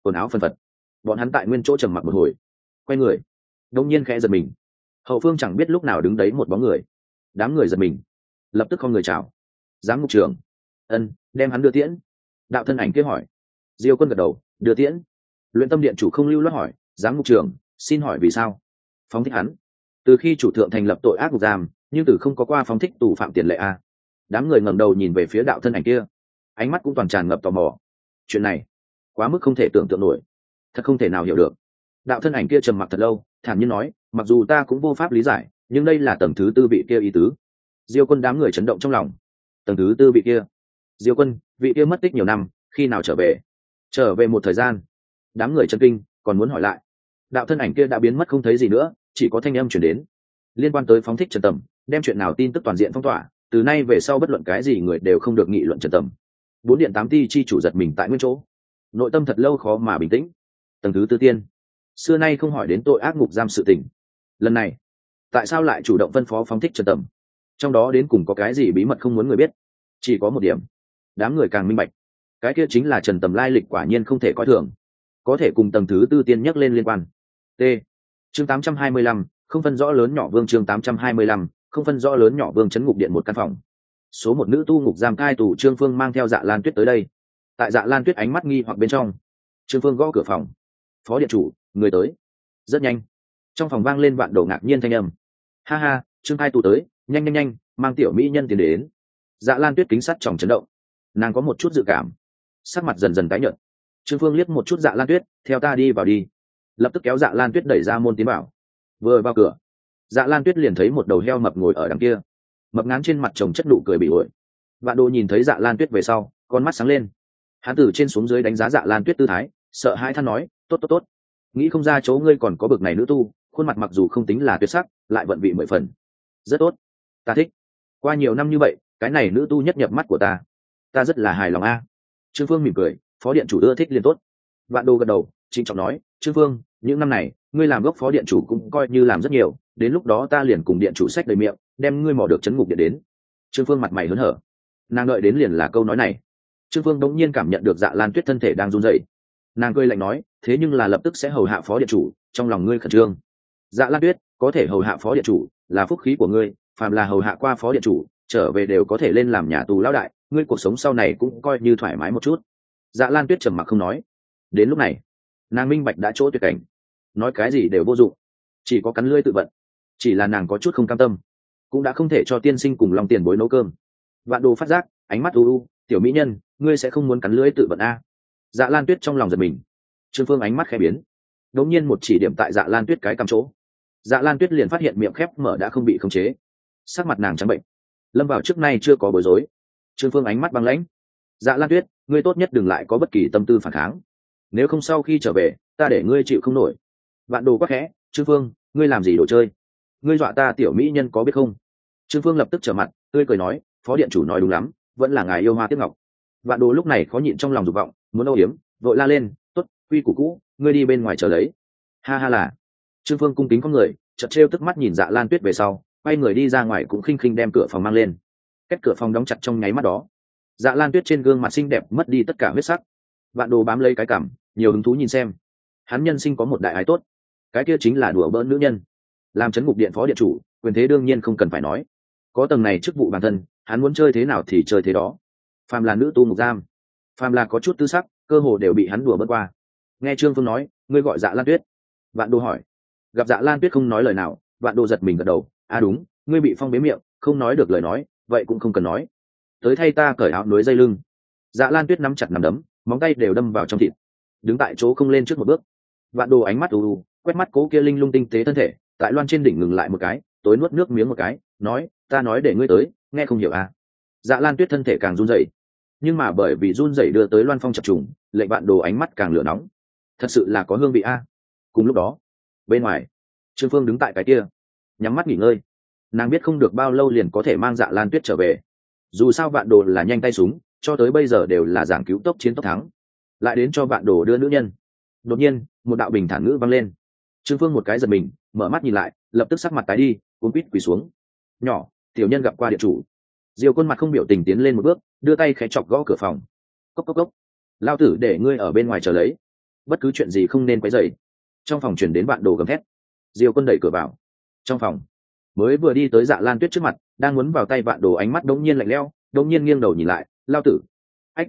quần áo phân phật. Bọn hắn tại nguyên chỗ trầm mặc một hồi, quay người đông nhiên khẽ giật mình. Hậu phương chẳng biết lúc nào đứng đấy một bóng người. Đám người giật mình, lập tức không người chào. Giám ngục trưởng. Ân, đem hắn đưa tiễn. Đạo thân ảnh kia hỏi. Diêu Quân gật đầu, đưa tiễn. Luyện Tâm điện chủ không lưu loát hỏi, giám ngục trưởng, xin hỏi vì sao phóng thích hắn? Từ khi chủ thượng thành lập tội ác ngục giam, nhưng từ không có qua phóng thích tù phạm tiền lệ a. Đám người ngẩng đầu nhìn về phía đạo thân ảnh kia, ánh mắt cũng toàn tràn ngập tò mò. Chuyện này quá mức không thể tưởng tượng nổi, thật không thể nào hiểu được. Đạo thân ảnh kia trầm mặc thật lâu, thản nhiên nói, mặc dù ta cũng vô pháp lý giải, nhưng đây là tầng thứ tư vị kia ý tứ. Diêu Quân đám người chấn động trong lòng. Tầng thứ tư vị kia? Diêu Quân, vị kia mất tích nhiều năm, khi nào trở về? Trở về một thời gian. Đám người chấn kinh, còn muốn hỏi lại. Đạo thân ảnh kia đã biến mất không thấy gì nữa, chỉ có thanh âm truyền đến. Liên quan tới phóng thích Trần Tầm, đem chuyện nào tin tức toàn diện phong tỏa, từ nay về sau bất luận cái gì người đều không được nghị luận Trần Tầm. 4 điện 8 ti chi chủ giật mình tại nguyên chỗ, nội tâm thật lâu khó mà bình tĩnh. Tầng thứ tư tiên, xưa nay không hỏi đến tội ác ngục giam sự tình, lần này tại sao lại chủ động phân phó phóng thích Trần Tầm? Trong đó đến cùng có cái gì bí mật không muốn người biết? Chỉ có một điểm, đám người càng minh bạch, cái kia chính là Trần Tầm lai lịch quả nhiên không thể coi thường, có thể cùng tầng thứ tư tiên nhắc lên liên quan. T. Chương 825, không phân rõ lớn nhỏ vương. Chương 825, không phân rõ lớn nhỏ vương. Trấn ngục điện một căn phòng. Số một nữ tu ngục giam cai tù Trương Phương mang theo Dạ Lan Tuyết tới đây. Tại Dạ Lan Tuyết ánh mắt nghi hoặc bên trong, Trương Phương gõ cửa phòng. Phó điện chủ, người tới. Rất nhanh, trong phòng vang lên Vạn Đồ ngạc nhiên thanh âm. Ha ha, Trương cai tù tới, nhanh nhanh nhanh, mang tiểu mỹ nhân tiến đến. Dạ Lan Tuyết kính sắt tròng chấn động, nàng có một chút dự cảm, sắc mặt dần dần tái nhợt. Trương Phương liếc một chút Dạ Lan Tuyết, theo ta đi vào đi. Lập tức kéo Dạ Lan Tuyết đẩy ra môn tiến vào. Vừa vào cửa, Dạ Lan Tuyết liền thấy một đầu heo mập ngồi ở đằng kia, mập ngán trên mặt chồng chất nụ cười bị ổi. Vạn Đồ nhìn thấy Dạ Lan Tuyết về sau, con mắt sáng lên. Hắn từ trên xuống dưới đánh giá Dạ Lan Tuyết tư thái, sợ hãi than nói, tốt tốt tốt, nghĩ không ra chỗ ngươi còn có bực này nữ tu, khuôn mặt mặc dù không tính là tuyệt sắc, lại vận vị 10 phần, rất tốt, ta thích. Qua nhiều năm như vậy, cái này nữ tu nhất nhập mắt của ta rất là hài lòng a. Trương Phương mỉm cười, phó điện chủ ưa thích liền tốt. Vạn Đồ gật đầu, trịnh trọng nói, Trương Phương, những năm này ngươi làm gốc phó điện chủ cũng coi như làm rất nhiều, đến lúc đó ta liền cùng điện chủ sách đầy miệng, đem ngươi mò được trấn ngục điện đến. Trương Phương mặt mày hớn hở, nàng đợi đến liền là câu nói này. Trương Phương đống nhiên cảm nhận được Dạ Lan Tuyết thân thể đang run rẩy, nàng cười lạnh nói, thế nhưng là lập tức sẽ hầu hạ phó điện chủ, trong lòng ngươi khẩn trương. Dạ Lan Tuyết, có thể hầu hạ phó điện chủ là phúc khí của ngươi, phàm là hầu hạ qua phó điện chủ trở về đều có thể lên làm nhà tù lão đại, ngươi cuộc sống sau này cũng coi như thoải mái một chút. Dạ Lan Tuyết trầm mặc không nói. Đến lúc này, nàng minh bạch đã chỗ tuyệt cảnh, nói cái gì đều vô dụng, chỉ có cắn lưỡi tự vận. Chỉ là nàng có chút không cam tâm, cũng đã không thể cho tiên sinh cùng lòng tiền bối nấu cơm. Vạn Đồ phát giác, ánh mắt u u, tiểu mỹ nhân, ngươi sẽ không muốn cắn lưỡi tự vận a? Dạ Lan Tuyết trong lòng giật mình. Trương Phương ánh mắt khẽ biến, đột nhiên một chỉ điểm tại Dạ Lan Tuyết cái cằm chỗ. Dạ Lan Tuyết liền phát hiện miệng khép mở đã không bị khống chế, sắc mặt nàng trắng bệnh, lâm vào trước nay chưa có bối rối. Trương Phương ánh mắt băng lãnh, Dạ Lan Tuyết, ngươi tốt nhất đừng lại có bất kỳ tâm tư phản kháng, nếu không sau khi trở về ta để ngươi chịu không nổi. Vạn Đồ quắc khẽ, Trương Phương, ngươi làm gì đồ chơi, ngươi dọa ta tiểu mỹ nhân có biết không? Trương Phương lập tức trở mặt, tươi cười nói, phó điện chủ nói đúng lắm, vẫn là ngài yêu hoa tiếc ngọc. Vạn Đồ lúc này khó nhịn trong lòng dục vọng, muốn âu yếm, vội la lên, tốt, quy củ cũ, ngươi đi bên ngoài chờ lấy. Ha ha là. Trương Phương cung kính con người, chợt trêu tức mắt nhìn Dạ Lan Tuyết về sau, quay người đi ra ngoài cũng khinh khinh đem cửa phòng mang lên. Cách cửa phòng đóng chặt trong nháy mắt đó, Dạ Lan Tuyết trên gương mặt xinh đẹp mất đi tất cả huyết sắc. Vạn Đồ bám lấy cái cằm, nhiều hứng thú nhìn xem. Hắn nhân sinh có một đại ái tốt, cái kia chính là đùa bỡn nữ nhân. Làm trấn ngục điện phó điện chủ, quyền thế đương nhiên không cần phải nói, có tầng này chức vụ bản thân, hắn muốn chơi thế nào thì chơi thế đó. Phàm là nữ tu ngục giam, phàm là có chút tư sắc, cơ hồ đều bị hắn đùa bỡn qua. Nghe Trương Phương nói, ngươi gọi Dạ Lan Tuyết. Vạn Đồ hỏi. Gặp Dạ Lan Tuyết không nói lời nào, Vạn Đồ giật mình gật đầu, đúng, ngươi bị phong bế miệng, không nói được lời nói, vậy cũng không cần nói, tới thay ta cởi áo nối dây lưng. Dạ Lan Tuyết nắm chặt nắm đấm, móng tay đều đâm vào trong thịt, đứng tại chỗ không lên trước một bước. Vạn Đồ ánh mắt u u, quét mắt cố kia linh lung tinh tế thân thể, tại loan trên đỉnh ngừng lại một cái, tối nuốt nước miếng một cái, nói, ta nói để ngươi tới, nghe không hiểu à? Dạ Lan Tuyết thân thể càng run rẩy, nhưng mà bởi vì run rẩy đưa tới loan phong chập trùng, lệnh Vạn Đồ ánh mắt càng lửa nóng. Thật sự là có hương vị a. Cùng lúc đó, bên ngoài, Trương Phương đứng tại cái kia, nhắm mắt nghỉ ngơi. Nàng biết không được bao lâu liền có thể mang Dạ Lan Tuyết trở về. Dù sao Vạn Đồ là nhanh tay súng, cho tới bây giờ đều là giảng cứu tốc chiến tốc thắng, lại đến cho Vạn Đồ đưa nữ nhân. Đột nhiên, một đạo bình thản ngữ vang lên. Trương Phương một cái giật mình, mở mắt nhìn lại, lập tức sắc mặt tái đi, cuống quýt quỳ xuống. Nhỏ, tiểu nhân gặp qua điện chủ. Diêu Quân mặt không biểu tình tiến lên một bước, đưa tay khẽ chọc gõ cửa phòng. Cốc cốc cốc. Lao tử để ngươi ở bên ngoài chờ lấy. bất cứ chuyện gì không nên quấy rầy. Trong phòng truyền đến Vạn Đồ gầm thét. Diêu Quân đẩy cửa vào. Trong phòng, mới vừa đi tới Dạ Lan Tuyết trước mặt, đang muốn vào tay Vạn Đồ, ánh mắt đống nhiên lạnh lẽo, đống nhiên nghiêng đầu nhìn lại, lao tử. Ách,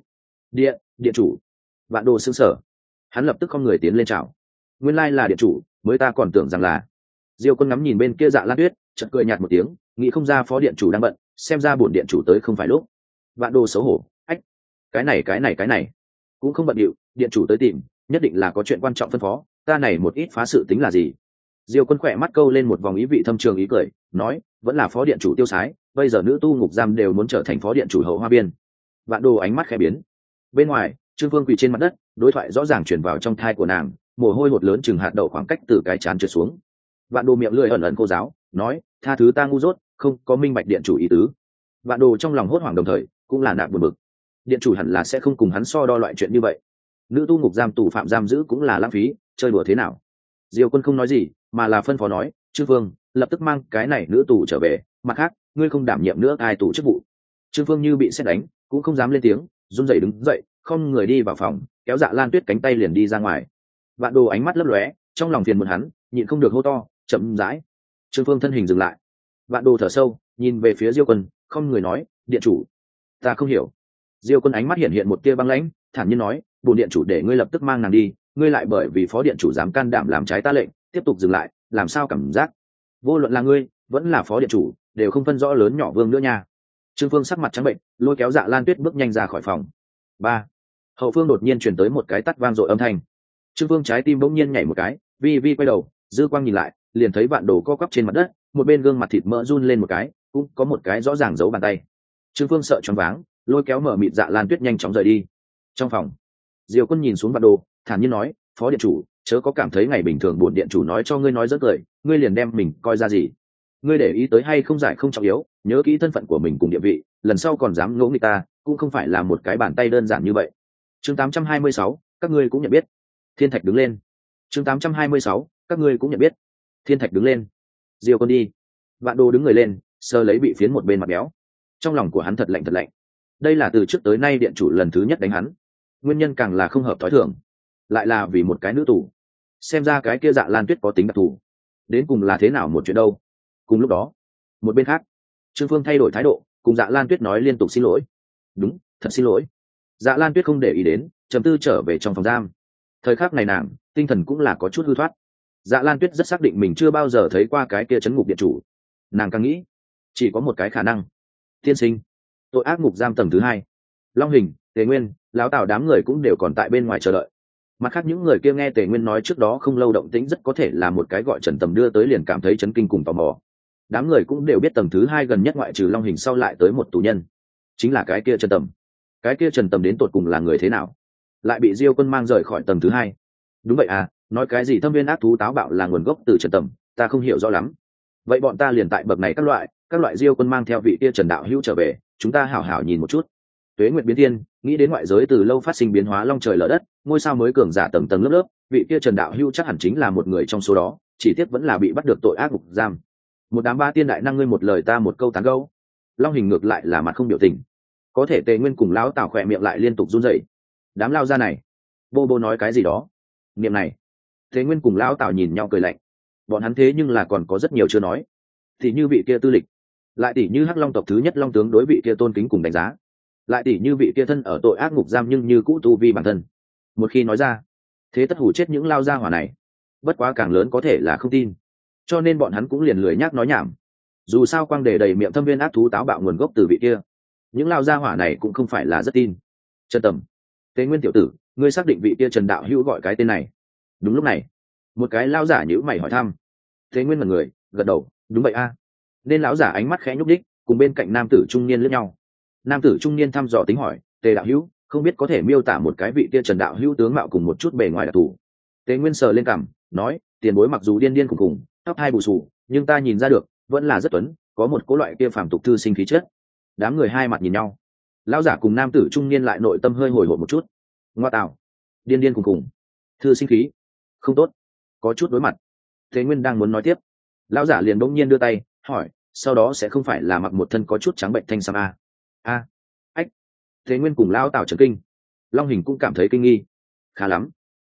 điện chủ. Vạn Đồ sững sờ, hắn lập tức không người tiến lên chào. Nguyên lai là điện chủ, mới ta còn tưởng rằng là. Diêu Quân ngắm nhìn bên kia Dạ Lan Tuyết, chợt cười nhạt một tiếng, nghĩ không ra phó điện chủ đang bận, xem ra bổn điện chủ tới không phải lúc. Vạn Đồ xấu hổ, ách, cái này cũng không bận điệu, điện chủ tới tìm, nhất định là có chuyện quan trọng phân phó, ta này một ít phá sự tính là gì. Diêu Quân khỏe mắt câu lên một vòng ý vị thâm trường ý cười, nói, vẫn là phó điện chủ tiêu sái, bây giờ nữ tu ngục giam đều muốn trở thành phó điện chủ hậu hoa biên. Vạn Đồ ánh mắt khẽ biến. Bên ngoài, Trương Phương quỳ trên mặt đất, đối thoại rõ ràng truyền vào trong thai của nàng, mồ hôi hột lớn chừng hạt đậu khoảng cách từ cái trán trượt xuống. Vạn Đồ miệng lưỡi ẩn ẩn cô giáo, nói, tha thứ ta ngu dốt, không có minh bạch điện chủ ý tứ. Vạn Đồ trong lòng hốt hoảng đồng thời cũng là nạt buồn bực. Điện chủ hẳn là sẽ không cùng hắn so đo loại chuyện như vậy. Nữ tu ngục giam tù phạm giam giữ cũng là lãng phí, chơi đùa thế nào. Diêu Quân không nói gì, mà là phân phó nói, Trương Phương lập tức mang cái này nữ tù trở về, mặt khác ngươi không đảm nhiệm nữa ai tù chức vụ. Trương Phương như bị sét đánh, cũng không dám lên tiếng, run rẩy đứng dậy, không người đi vào phòng, kéo Dạ Lan Tuyết cánh tay liền đi ra ngoài. Vạn Đồ ánh mắt lấp lóe, trong lòng phiền muộn hắn, nhịn không được hô to, chậm rãi. Trương Phương thân hình dừng lại. Vạn Đồ thở sâu, nhìn về phía Diêu Quân, không người nói, điện chủ, ta không hiểu. Diêu Quân ánh mắt hiện hiện một tia băng lãnh, thản nhiên nói, bổn điện chủ để ngươi lập tức mang nàng đi, ngươi lại bởi vì phó điện chủ dám can đảm làm trái ta lệnh, tiếp tục dừng lại, làm sao cảm giác vô luận là ngươi vẫn là phó điện chủ đều không phân rõ lớn nhỏ vương nữa nha. Trương Phương sắc mặt trắng bệnh, lôi kéo Dạ Lan Tuyết bước nhanh ra khỏi phòng. Ba, hậu phương đột nhiên truyền tới một cái tát vang dội âm thanh. Trương Phương trái tim bỗng nhiên nhảy một cái, vi quay đầu, dư quang nhìn lại, liền thấy Vạn Đồ co quắp trên mặt đất, một bên gương mặt thịt mỡ run lên một cái, cũng có một cái rõ ràng giấu bàn tay. Trương Phương sợ choáng váng, lôi kéo mở mịt Dạ Lan Tuyết nhanh chóng rời đi. Trong phòng, Diêu Quân nhìn xuống Vạn Đồ, thản nhiên nói, phó điện chủ, chớ có cảm thấy ngày bình thường bổn điện chủ nói cho ngươi nói rất cười, ngươi liền đem mình coi ra gì. Ngươi để ý tới hay không giải không trọng yếu, nhớ kỹ thân phận của mình cùng địa vị, lần sau còn dám ngỗ nghịch ta, cũng không phải là một cái bàn tay đơn giản như vậy. Chương 826, các ngươi cũng nhận biết. Thiên Thạch đứng lên. Chương 826, các ngươi cũng nhận biết. Thiên Thạch đứng lên. Diêu Quân đi. Vạn Đồ đứng người lên, sờ lấy bị phiến một bên mặt béo. Trong lòng của hắn thật lạnh thật lạnh. Đây là từ trước tới nay điện chủ lần thứ nhất đánh hắn. Nguyên nhân càng là không hợp thói thường, lại là vì một cái nữ tù. Xem ra cái kia Dạ Lan Tuyết có tính đặc thù, đến cùng là thế nào một chuyện đâu. Cùng lúc đó, một bên khác, Trương Phương thay đổi thái độ, cùng Dạ Lan Tuyết nói liên tục xin lỗi. Đúng, thật xin lỗi. Dạ Lan Tuyết không để ý đến, trầm tư trở về trong phòng giam. Thời khắc này nàng tinh thần cũng là có chút hư thoát. Dạ Lan Tuyết rất xác định mình chưa bao giờ thấy qua cái kia trấn ngục điện chủ. Nàng càng nghĩ, chỉ có một cái khả năng. Tiên sinh, tội ác ngục giam tầng thứ 2. Long Hình, Tề Nguyên, Lão Tào đám người cũng đều còn tại bên ngoài chờ đợi. Mặt khác những người kia nghe Tề Nguyên nói trước đó không lâu động tĩnh rất có thể là một cái gọi Trần Tầm đưa tới, liền cảm thấy chấn kinh cùng tò mò. Đám người cũng đều biết tầng thứ 2 gần nhất ngoại trừ Long Hình sau lại tới một tù nhân, chính là cái kia Trần Tầm. Cái kia Trần Tầm đến tột cùng là người thế nào, lại bị Diêu Quân mang rời khỏi tầng thứ 2? Đúng vậy à, nói cái gì thâm viên ác thú táo bạo là nguồn gốc từ Trần Tầm, ta không hiểu rõ lắm. Vậy bọn ta liền tại bậc này các loại Diêu Quân mang theo vị kia Trần đạo hữu trở về, chúng ta hảo hảo nhìn một chút. Tuế nguyệt biến thiên, nghĩ đến ngoại giới từ lâu phát sinh biến hóa long trời lở đất, ngôi sao mới cường giả tầng tầng lớp lớp, vị kia Trần đạo hữu chắc hẳn chính là một người trong số đó, chỉ tiếc vẫn là bị bắt được tội ác ngục giam. Một đám ba tiên đại năng, ngươi một lời ta một câu tán gẫu. Long Hình ngược lại là mặt không biểu tình. Có thể Tề Nguyên cùng Lão Tào khỏe miệng lại liên tục run rẩy. Đám lao ra này, bô nói cái gì đó. Niệm này, Tề Nguyên cùng Lão Tào nhìn nhau cười lạnh. Bọn hắn thế nhưng là còn có rất nhiều chưa nói. Thì như vị kia Tư Lịch, lại tỷ như Hắc Long tộc thứ nhất Long tướng đối vị kia tôn kính cùng đánh giá, lại tỷ như vị kia thân ở tội ác ngục giam nhưng như cũ tu vi bản thân. Một khi nói ra, thế tất hủ chết những lao gia hỏa này. Bất quá càng lớn có thể là không tin, cho nên bọn hắn cũng liền lười nhác nói nhảm. Dù sao quang đề đầy miệng thâm viên ác thú táo bạo nguồn gốc từ vị kia, những lao gia hỏa này cũng không phải là rất tin. Trần Tầm, Tế Nguyên tiểu tử, ngươi xác định vị kia Trần đạo hữu gọi cái tên này? Đúng lúc này, một cái lao giả nhíu mày hỏi thăm. Tế Nguyên là người gật đầu, đúng vậy a. Nên lão giả ánh mắt khẽ nhúc đích, cùng bên cạnh nam tử trung niên lướt nhau. Nam tử trung niên thăm dò tính hỏi, Tề đạo hữu, không biết có thể miêu tả một cái vị kia Trần đạo hữu tướng mạo cùng một chút bề ngoài đặc thù? Tế Nguyên sờ lên cằm, nói, tiền bối mặc dù điên điên khùng khùng, tóc hai bù xù, nhưng ta nhìn ra được vẫn là rất tuấn, có một cố loại kia phàm tục thư sinh khí chất. Đám người hai mặt nhìn nhau. Lão giả cùng nam tử trung niên lại nội tâm hơi hồi hộp một chút. Ngoa tạo, điên điên khùng khùng, thư sinh khí, không tốt, có chút đối mặt. Tế Nguyên đang muốn nói tiếp, lão giả liền bỗng nhiên đưa tay hỏi, sau đó sẽ không phải là mặc một thân có chút trắng bệnh thanh sam a? Ách. Tế Nguyên cùng Lão Tào trấn kinh. Long Hình cũng cảm thấy kinh nghi. Khá lắm,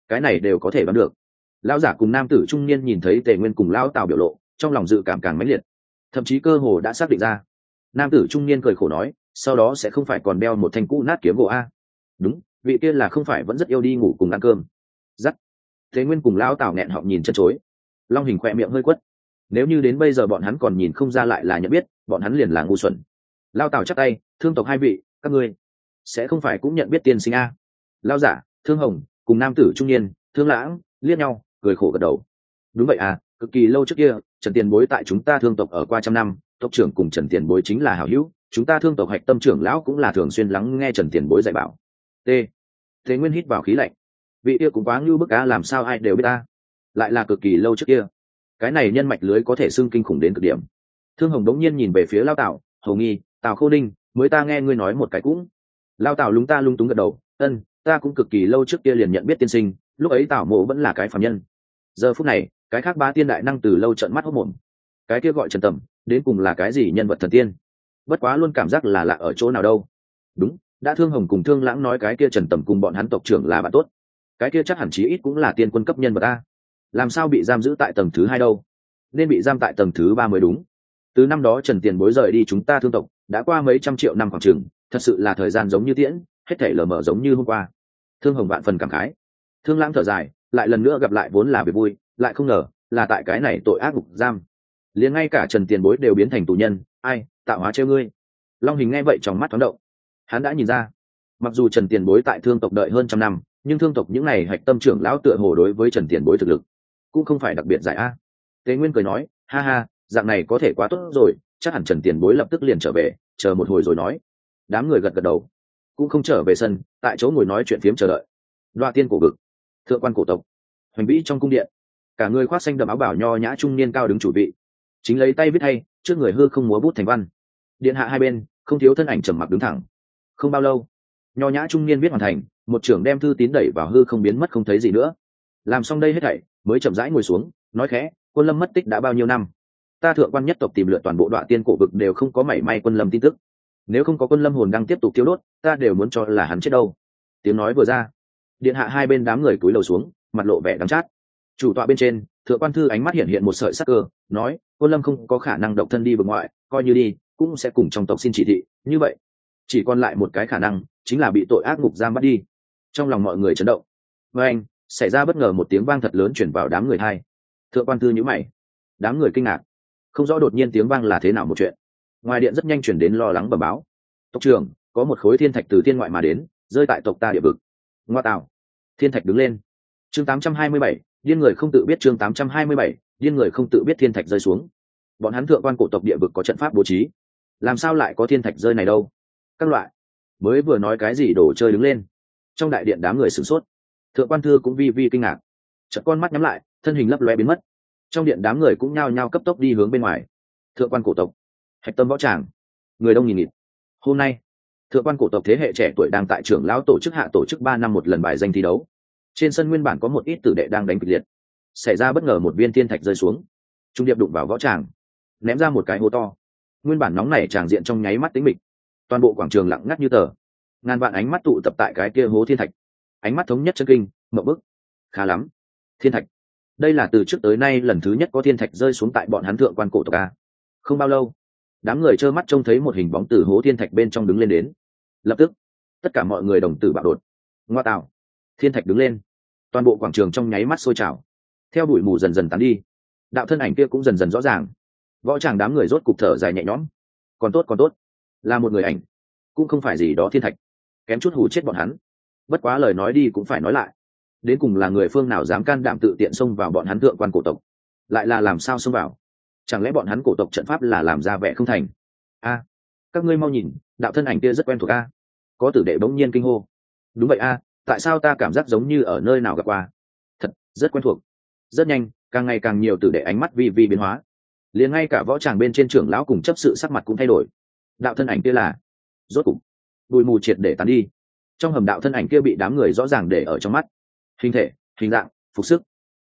cái này đều có thể đoán được. Lão giả cùng nam tử trung niên nhìn thấy Tề Nguyên cùng lão Tào biểu lộ, trong lòng dự cảm càng mãnh liệt, thậm chí cơ hồ đã xác định ra. Nam tử trung niên cười khổ nói, sau đó sẽ không phải còn đeo một thanh cũ nát kiếm gỗ a? Đúng, vị kia là không phải vẫn rất yêu đi ngủ cùng ăn cơm. Dắt. Tề Nguyên cùng lão Tào nghẹn họng nhìn chân chối. Long Hình khỏe miệng hơi quất. Nếu như đến bây giờ bọn hắn còn nhìn không ra lại là nhận biết, bọn hắn liền là ngu xuẩn. Lão Tào chắp tay, thương tộc hai vị, các ngươi sẽ không phải cũng nhận biết tiên sinh a? Lão giả, Thương Hồng cùng nam tử trung niên Thương Lãng liếc nhau, cười khổ gật đầu. Đúng vậy à, cực kỳ lâu trước kia, Trần Tiền Bối tại chúng ta Thương tộc ở qua trăm năm, tộc trưởng cùng Trần Tiền Bối chính là hảo hữu, chúng ta Thương tộc hạch tâm trưởng lão cũng là thường xuyên lắng nghe Trần Tiền Bối dạy bảo. T. Thế Nguyên hít vào khí lạnh. Vị kia cũng quá ngưu bức á, làm sao ai đều biết ta? Lại là cực kỳ lâu trước kia. Cái này nhân mạch lưới có thể xưng kinh khủng đến cực điểm. Thương Hồng đống nhiên nhìn về phía Lao Tào, Hầu Nghi, Tào Khô Ninh, mới ta nghe ngươi nói một cái cũng. Lao Tào lúng ta lung túng gật đầu, ân, ta cũng cực kỳ lâu trước kia liền nhận biết tiên sinh, lúc ấy Tào Mộ vẫn là cái phàm nhân. Giờ phút này, cái khác ba tiên đại năng từ lâu trợn mắt hốt mồm. Cái kia gọi Trần Tầm, đến cùng là cái gì nhân vật thần tiên? Bất quá luôn cảm giác là lạ ở chỗ nào đâu. Đúng, đã Thương Hồng cùng Thương Lãng nói cái kia Trần Tầm cùng bọn hắn tộc trưởng là bạn tốt, cái kia chắc hẳn chí ít cũng là tiên quân cấp nhân vật a. Làm sao bị giam giữ tại tầng thứ 2 đâu? Nên bị giam tại tầng thứ 3 mới đúng. Từ năm đó Trần Tiền Bối rời đi chúng ta Thương tộc, đã qua mấy trăm triệu năm khoảng chừng, thật sự là thời gian giống như tiễn, hết thảy lờ mờ giống như hôm qua. Thương Hồng vạn phần cảm khái. Thương Lãng thở dài, lại lần nữa gặp lại vốn là việc vui, lại không ngờ là tại cái này tội ác ngục giam, liền ngay cả Trần Tiền Bối đều biến thành tù nhân, ai tạo hóa trêu ngươi. Long Hình nghe vậy trong mắt thoáng động, hắn đã nhìn ra, mặc dù Trần Tiền Bối tại Thương tộc đợi hơn trăm năm, nhưng Thương tộc những này hạch tâm trưởng lão tựa hồ đối với Trần Tiền Bối thực lực cũng không phải đặc biệt giải a. Tế Nguyên cười nói, ha ha, dạng này có thể quá tốt rồi, chắc hẳn Trần Tiền Bối lập tức liền trở về, chờ một hồi rồi nói. Đám người gật gật đầu, cũng không trở về sân, tại chỗ ngồi nói chuyện phiếm chờ đợi. Đoạ tiên cổ vực, thượng quan cổ tộc, hoành vĩ trong cung điện, cả người khoác xanh đậm áo bảo nho nhã trung niên cao đứng chủ vị, chính lấy tay viết hay, trước người hư không múa bút thành văn. Điện hạ hai bên không thiếu thân ảnh trầm mặc đứng thẳng. Không bao lâu, nho nhã trung niên viết hoàn thành, một trưởng đem thư tín đẩy vào hư không biến mất không thấy gì nữa. Làm xong đây hết thảy, mới chậm rãi ngồi xuống, nói khẽ, Quân Lâm mất tích đã bao nhiêu năm? Ta thượng quan nhất tộc tìm lượt toàn bộ Đoạ tiên cổ vực đều không có mảy may Quân Lâm tin tức. Nếu không có Quân Lâm hồn đang tiếp tục thiêu đốt, ta đều muốn cho là hắn chết đâu. Tiếng nói vừa ra, điện hạ hai bên đám người cúi đầu xuống, mặt lộ vẻ đắng chát. Chủ tọa bên trên, thượng quan thư ánh mắt hiện hiện một sợi sắc cơ, nói, Quân Lâm không có khả năng độc thân đi vực ngoại, coi như đi, cũng sẽ cùng trong tộc xin chỉ thị, như vậy, chỉ còn lại một cái khả năng, chính là bị tội ác ngục giam bắt đi. Trong lòng mọi người chấn động. Và anh, xảy ra bất ngờ một tiếng vang thật lớn chuyển vào đám người hai. Thượng quan thư nhíu mày. Đám người kinh ngạc, không rõ đột nhiên tiếng vang là thế nào một chuyện. Ngoài điện rất nhanh chuyển đến lo lắng bẩm báo. Tộc trưởng, có một khối thiên thạch từ thiên ngoại mà đến, rơi tại tộc ta địa vực. Ngoa tạo. Thiên thạch đứng lên. Chương 827, điên người không tự biết. Chương 827, điên người không tự biết. Thiên thạch rơi xuống. Bọn hắn thượng quan cổ tộc địa vực có trận pháp bố trí, làm sao lại có thiên thạch rơi này đâu? Các loại. Mới vừa nói cái gì đồ chơi đứng lên. Trong đại điện đám người sửng sốt. Thượng quan thư cũng vi vi kinh ngạc, chợt con mắt nhắm lại, thân hình lấp lóe biến mất. Trong điện đám người cũng nhao nhao cấp tốc đi hướng bên ngoài. Thượng quan cổ tộc, hạch tâm võ tràng, người đông nghìn nghịt. Hôm nay, thượng quan cổ tộc thế hệ trẻ tuổi đang tại trưởng lão tổ chức hạ tổ chức 3 năm một lần bài danh thi đấu. Trên sân nguyên bản có một ít tử đệ đang đánh kịch liệt. Xảy ra bất ngờ một viên thiên thạch rơi xuống, trung điệp đụng vào võ tràng, ném ra một cái hố to. Nguyên bản nóng nảy tràng diện trong nháy mắt tĩnh mịch, toàn bộ quảng trường lặng ngắt như tờ. Ngàn vạn ánh mắt tụ tập tại cái kia hố thiên thạch, ánh mắt thống nhất chân kinh, ngộp bức. Khá lắm, thiên thạch, đây là từ trước tới nay lần thứ nhất có thiên thạch rơi xuống tại bọn hắn thượng quan cổ tộc a. Không bao lâu, đám người trơ mắt trông thấy một hình bóng từ hố thiên thạch bên trong đứng lên đến. Lập tức, tất cả mọi người đồng tử bạo đột. Ngoa tạo, thiên thạch đứng lên, toàn bộ quảng trường trong nháy mắt sôi trào. Theo bụi mù dần dần tán đi, đạo thân ảnh kia cũng dần dần rõ ràng. Võ tràng đám người rốt cục thở dài nhẹ nhõm. Còn tốt, là một người ảnh, cũng không phải gì đó thiên thạch, kém chút hù chết bọn hắn. Bất quá lời nói đi cũng phải nói lại, đến cùng là người phương nào dám can đảm tự tiện xông vào bọn hắn thượng quan cổ tộc? Lại là làm sao xông vào? Chẳng lẽ bọn hắn cổ tộc trận pháp là làm ra vẻ không thành? A, các ngươi mau nhìn, đạo thân ảnh kia rất quen thuộc a. Có tử đệ bỗng nhiên kinh hô. Đúng vậy a, tại sao ta cảm giác giống như ở nơi nào gặp qua? Thật, rất quen thuộc. Rất nhanh, càng ngày càng nhiều tử đệ ánh mắt vi vi biến hóa. Liền ngay cả võ tràng bên trên trưởng lão cùng chấp sự sắc mặt cũng thay đổi. Đạo thân ảnh kia là, rốt cục, bụi mù triệt để tán đi. Trong hầm đạo thân ảnh kia bị đám người rõ ràng để ở trong mắt. Hình thể, hình dạng, phục sức,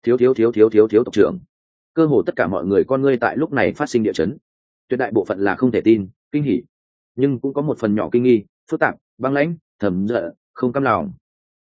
thiếu tộc trưởng. Cơ hồ tất cả mọi người con ngươi tại lúc này phát sinh địa chấn. Tuyệt đại bộ phận là không thể tin, kinh hỉ, nhưng cũng có một phần nhỏ kinh nghi, phức tạp, băng lãnh, thầm giận, không cam lòng.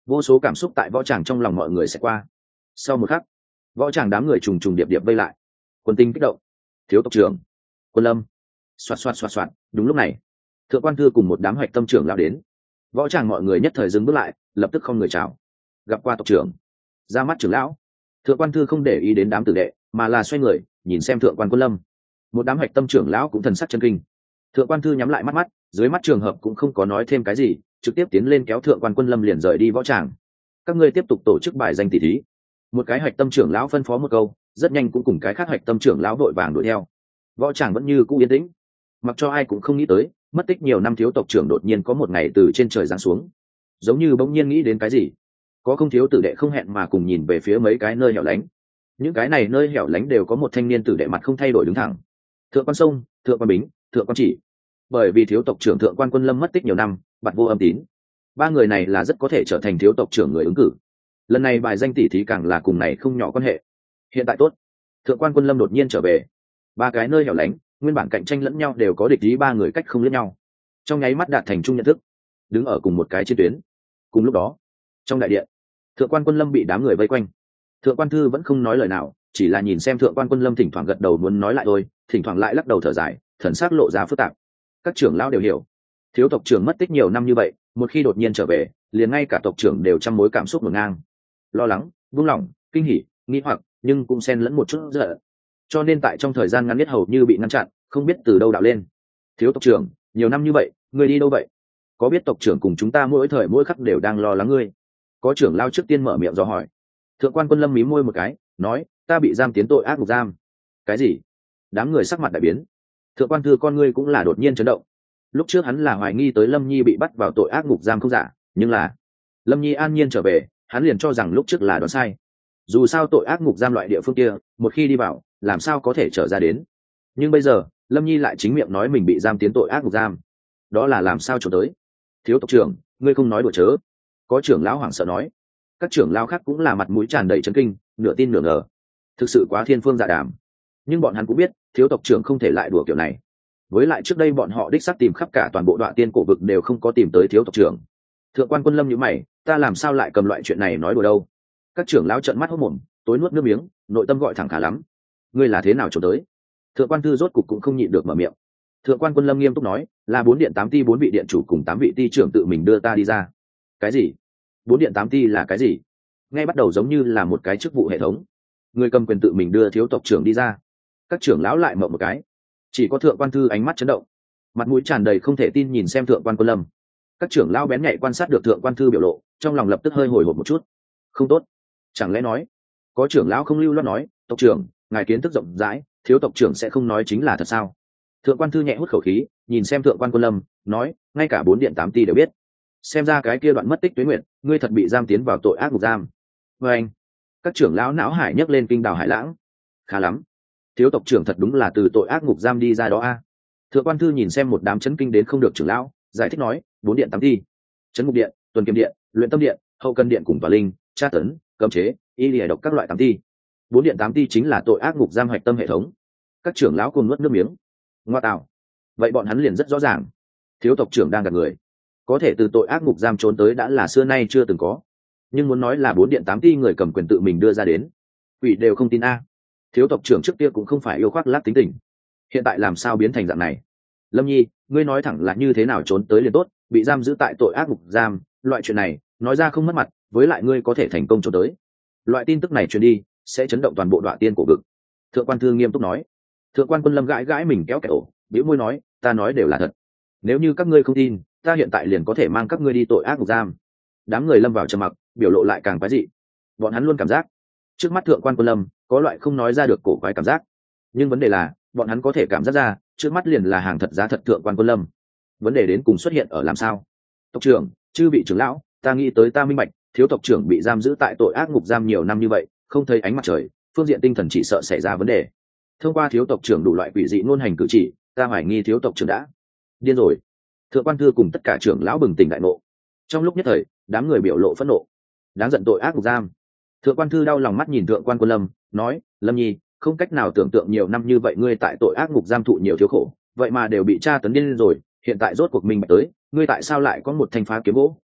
Vô số cảm xúc tại võ tràng trong lòng mọi người sẽ qua. Sau một khắc, võ tràng đám người trùng trùng điệp điệp vây lại. Quân tinh kích động. Thiếu tộc trưởng, Quân Lâm. Xoạt xoạt xoạt xoạt. Đúng lúc này, thượng quan thư cùng một đám hoạch tâm trưởng lão đến. Võ tràng mọi người nhất thời dừng bước lại, lập tức không người chào. Gặp qua tộc trưởng. Ra mắt trưởng lão. Thượng quan thư không để ý đến đám tử đệ, mà là xoay người nhìn xem thượng quan Quân Lâm. Một đám hoạch tâm trưởng lão cũng thần sắc chân kinh. Thượng quan thư nhắm lại mắt mắt, dưới mắt trường hợp cũng không có nói thêm cái gì, trực tiếp tiến lên kéo thượng quan Quân Lâm liền rời đi võ tràng. Các ngươi tiếp tục tổ chức bài danh tỷ thí. Một cái hoạch tâm trưởng lão phân phó một câu, rất nhanh cũng cùng cái khác hoạch tâm trưởng lão vội vàng đuổi theo. Võ tràng vẫn như cũ yên tĩnh, mặc cho ai cũng không nghĩ tới, mất tích nhiều năm thiếu tộc trưởng đột nhiên có một ngày từ trên trời giáng xuống, giống như bỗng nhiên nghĩ đến cái gì. Có không thiếu tử đệ không hẹn mà cùng nhìn về phía mấy cái nơi hẻo lánh. Những cái này nơi hẻo lánh đều có một thanh niên tử đệ mặt không thay đổi đứng thẳng. Thượng quan Sông, thượng quan Bính, thượng quan Chỉ. Bởi vì thiếu tộc trưởng thượng quan Quân Lâm mất tích nhiều năm, bặt vô âm tín. Ba người này là rất có thể trở thành thiếu tộc trưởng người ứng cử. Lần này bài danh tỷ thí càng là cùng này không nhỏ quan hệ. Hiện tại tốt, thượng quan Quân Lâm đột nhiên trở về. Ba cái nơi hẻo lánh nguyên bản cạnh tranh lẫn nhau đều có địch ý, ba người cách không lẫn nhau, trong nháy mắt đạt thành chung nhận thức, đứng ở cùng một cái chiến tuyến. Cùng lúc đó, trong đại điện, thượng quan Quân Lâm bị đám người vây quanh. Thượng quan thư vẫn không nói lời nào, chỉ là nhìn xem thượng quan Quân Lâm thỉnh thoảng gật đầu muốn nói lại thôi, thỉnh thoảng lại lắc đầu thở dài, thần sắc lộ ra phức tạp. Các trưởng lão đều hiểu, thiếu tộc trưởng mất tích nhiều năm như vậy, một khi đột nhiên trở về, liền ngay cả tộc trưởng đều trăm mối cảm xúc ngổn ngang, lo lắng, buông lỏng, kinh hỉ, nghi hoặc, nhưng cũng xen lẫn một chút giận. Cho nên tại trong thời gian ngắn nhất hầu như bị ngăn chặn, không biết từ đâu đạo lên. Thiếu tộc trưởng, nhiều năm như vậy, ngươi đi đâu vậy? Có biết tộc trưởng cùng chúng ta mỗi thời mỗi khắc đều đang lo lắng ngươi? Có trưởng lao trước tiên mở miệng dò hỏi. Thượng quan Quân Lâm mím môi một cái, nói, ta bị giam tiến tội ác ngục giam. Cái gì? Đám người sắc mặt đại biến. Thượng quan thư con ngươi cũng là đột nhiên chấn động. Lúc trước hắn là hoài nghi tới Lâm Nhi bị bắt vào tội ác ngục giam không giả, nhưng là Lâm Nhi an nhiên trở về, hắn liền cho rằng lúc trước là đoán sai. Dù sao tội ác ngục giam loại địa phương kia, một khi đi vào, làm sao có thể trở ra đến. Nhưng bây giờ Lâm Nhi lại chính miệng nói mình bị giam tiến tội ác ngục giam, đó là làm sao trốn tới? Thiếu tộc trưởng, ngươi không nói đùa chớ. Có trưởng lão hoảng sợ nói. Các trưởng lão khác cũng là mặt mũi tràn đầy chấn kinh, nửa tin nửa ngờ. Thực sự quá thiên phương dạ đàm. Nhưng bọn hắn cũng biết thiếu tộc trưởng không thể lại đùa kiểu này. Với lại trước đây bọn họ đích xác tìm khắp cả toàn bộ Đoạ Tiên cổ vực đều không có tìm tới thiếu tộc trưởng. Thượng quan Quân Lâm nhíu mày, ta làm sao lại cầm loại chuyện này nói đùa đâu? Các trưởng lão trợn mắt hốt mồm, tối nuốt nước miếng, nội tâm gọi thẳng khá lắm. Ngươi là thế nào trốn tới? Thượng quan thư rốt cục cũng không nhịn được mở miệng. Thượng quan Quân Lâm nghiêm túc nói, là 4 điện 8 ti 4 vị điện chủ cùng 8 vị ti trưởng tự mình đưa ta đi ra. Cái gì? 4 điện 8 ti là cái gì? Ngay bắt đầu giống như là một cái chức vụ hệ thống. Người cầm quyền tự mình đưa thiếu tộc trưởng đi ra. Các trưởng lão lại mộng một cái. Chỉ có thượng quan thư ánh mắt chấn động, mặt mũi tràn đầy không thể tin nhìn xem thượng quan Quân Lâm. Các trưởng lão bén nhạy quan sát được thượng quan thư biểu lộ, trong lòng lập tức hơi hồi hộp một chút. Không tốt. Chẳng lẽ nói? Có trưởng lão không lưu loát nói, tộc trưởng, ngài kiến thức rộng rãi, thiếu tộc trưởng sẽ không nói chính là thật sao? Thượng quan thư nhẹ hút khẩu khí, nhìn xem thượng quan Quân Lâm, nói, ngay cả 4 điện 8 ti đều biết. Xem ra cái kia đoạn mất tích tuế nguyện, ngươi thật bị giam tiến vào tội ác ngục giam. Và anh, các trưởng lão não hải nhấc lên kinh đào hải lãng. Khá lắm, thiếu tộc trưởng thật đúng là từ tội ác ngục giam đi ra đó a. Thượng quan thư nhìn xem một đám chấn kinh đến không được trưởng lão, giải thích nói, 4 điện 8 ti, chấn ngục điện, tuần kiểm điện, luyện tâm điện, hậu cần điện cùng tòa linh, tra tấn, cấm chế, y lìa độc các loại 8 ti. 4 điện 8 ti chính là tội ác ngục giam hoạch tâm hệ thống. Các trưởng lão cùng nuốt nước miếng. Ngoa tạo, vậy bọn hắn liền rất rõ ràng, thiếu tộc trưởng đang gạt người. Có thể từ tội ác ngục giam trốn tới đã là xưa nay chưa từng có, nhưng muốn nói là 4 điện 8 ti người cầm quyền tự mình đưa ra đến, quỷ đều không tin a. Thiếu tộc trưởng trước kia cũng không phải yêu khoác lác tính tình, hiện tại làm sao biến thành dạng này? Lâm Nhi, ngươi nói thẳng là như thế nào trốn tới liền tốt, bị giam giữ tại tội ác ngục giam, loại chuyện này nói ra không mất mặt, với lại ngươi có thể thành công trốn tới, loại tin tức này truyền đi sẽ chấn động toàn bộ Đoạ Tiên cổ vực. Thượng quan thư nghiêm túc nói. Thượng quan Quân Lâm gãi gãi mình kéo kẹo, bĩu môi nói, ta nói đều là thật. Nếu như các ngươi không tin, ta hiện tại liền có thể mang các ngươi đi tội ác ngục giam. Đám người lâm vào trầm mặc, biểu lộ lại càng quái dị. Bọn hắn luôn cảm giác trước mắt thượng quan Quân Lâm có loại không nói ra được cổ quái cảm giác, nhưng vấn đề là bọn hắn có thể cảm giác ra trước mắt liền là hàng thật giá thật thượng quan Quân Lâm. Vấn đề đến cùng xuất hiện ở làm sao? Tộc trưởng, chư vị trưởng lão, ta nghĩ tới ta minh bạch, thiếu tộc trưởng bị giam giữ tại tội ác ngục giam nhiều năm như vậy, không thấy ánh mặt trời, phương diện tinh thần chỉ sợ xảy ra vấn đề. Thông qua thiếu tộc trưởng đủ loại quỷ dị ngôn hành cử chỉ, ta hoài nghi thiếu tộc trưởng đã điên rồi. Thượng quan thư cùng tất cả trưởng lão bừng tỉnh đại ngộ. Trong lúc nhất thời, đám người biểu lộ phẫn nộ. Đáng giận tội ác ngục giam. Thượng quan thư đau lòng mắt nhìn thượng quan Quân Lâm, nói, Lâm Nhi, không cách nào tưởng tượng nhiều năm như vậy ngươi tại tội ác ngục giam thụ nhiều thiếu khổ, vậy mà đều bị tra tấn điên rồi, hiện tại rốt cuộc mình bạch tới, ngươi tại sao lại có một thanh phá kiếm gỗ,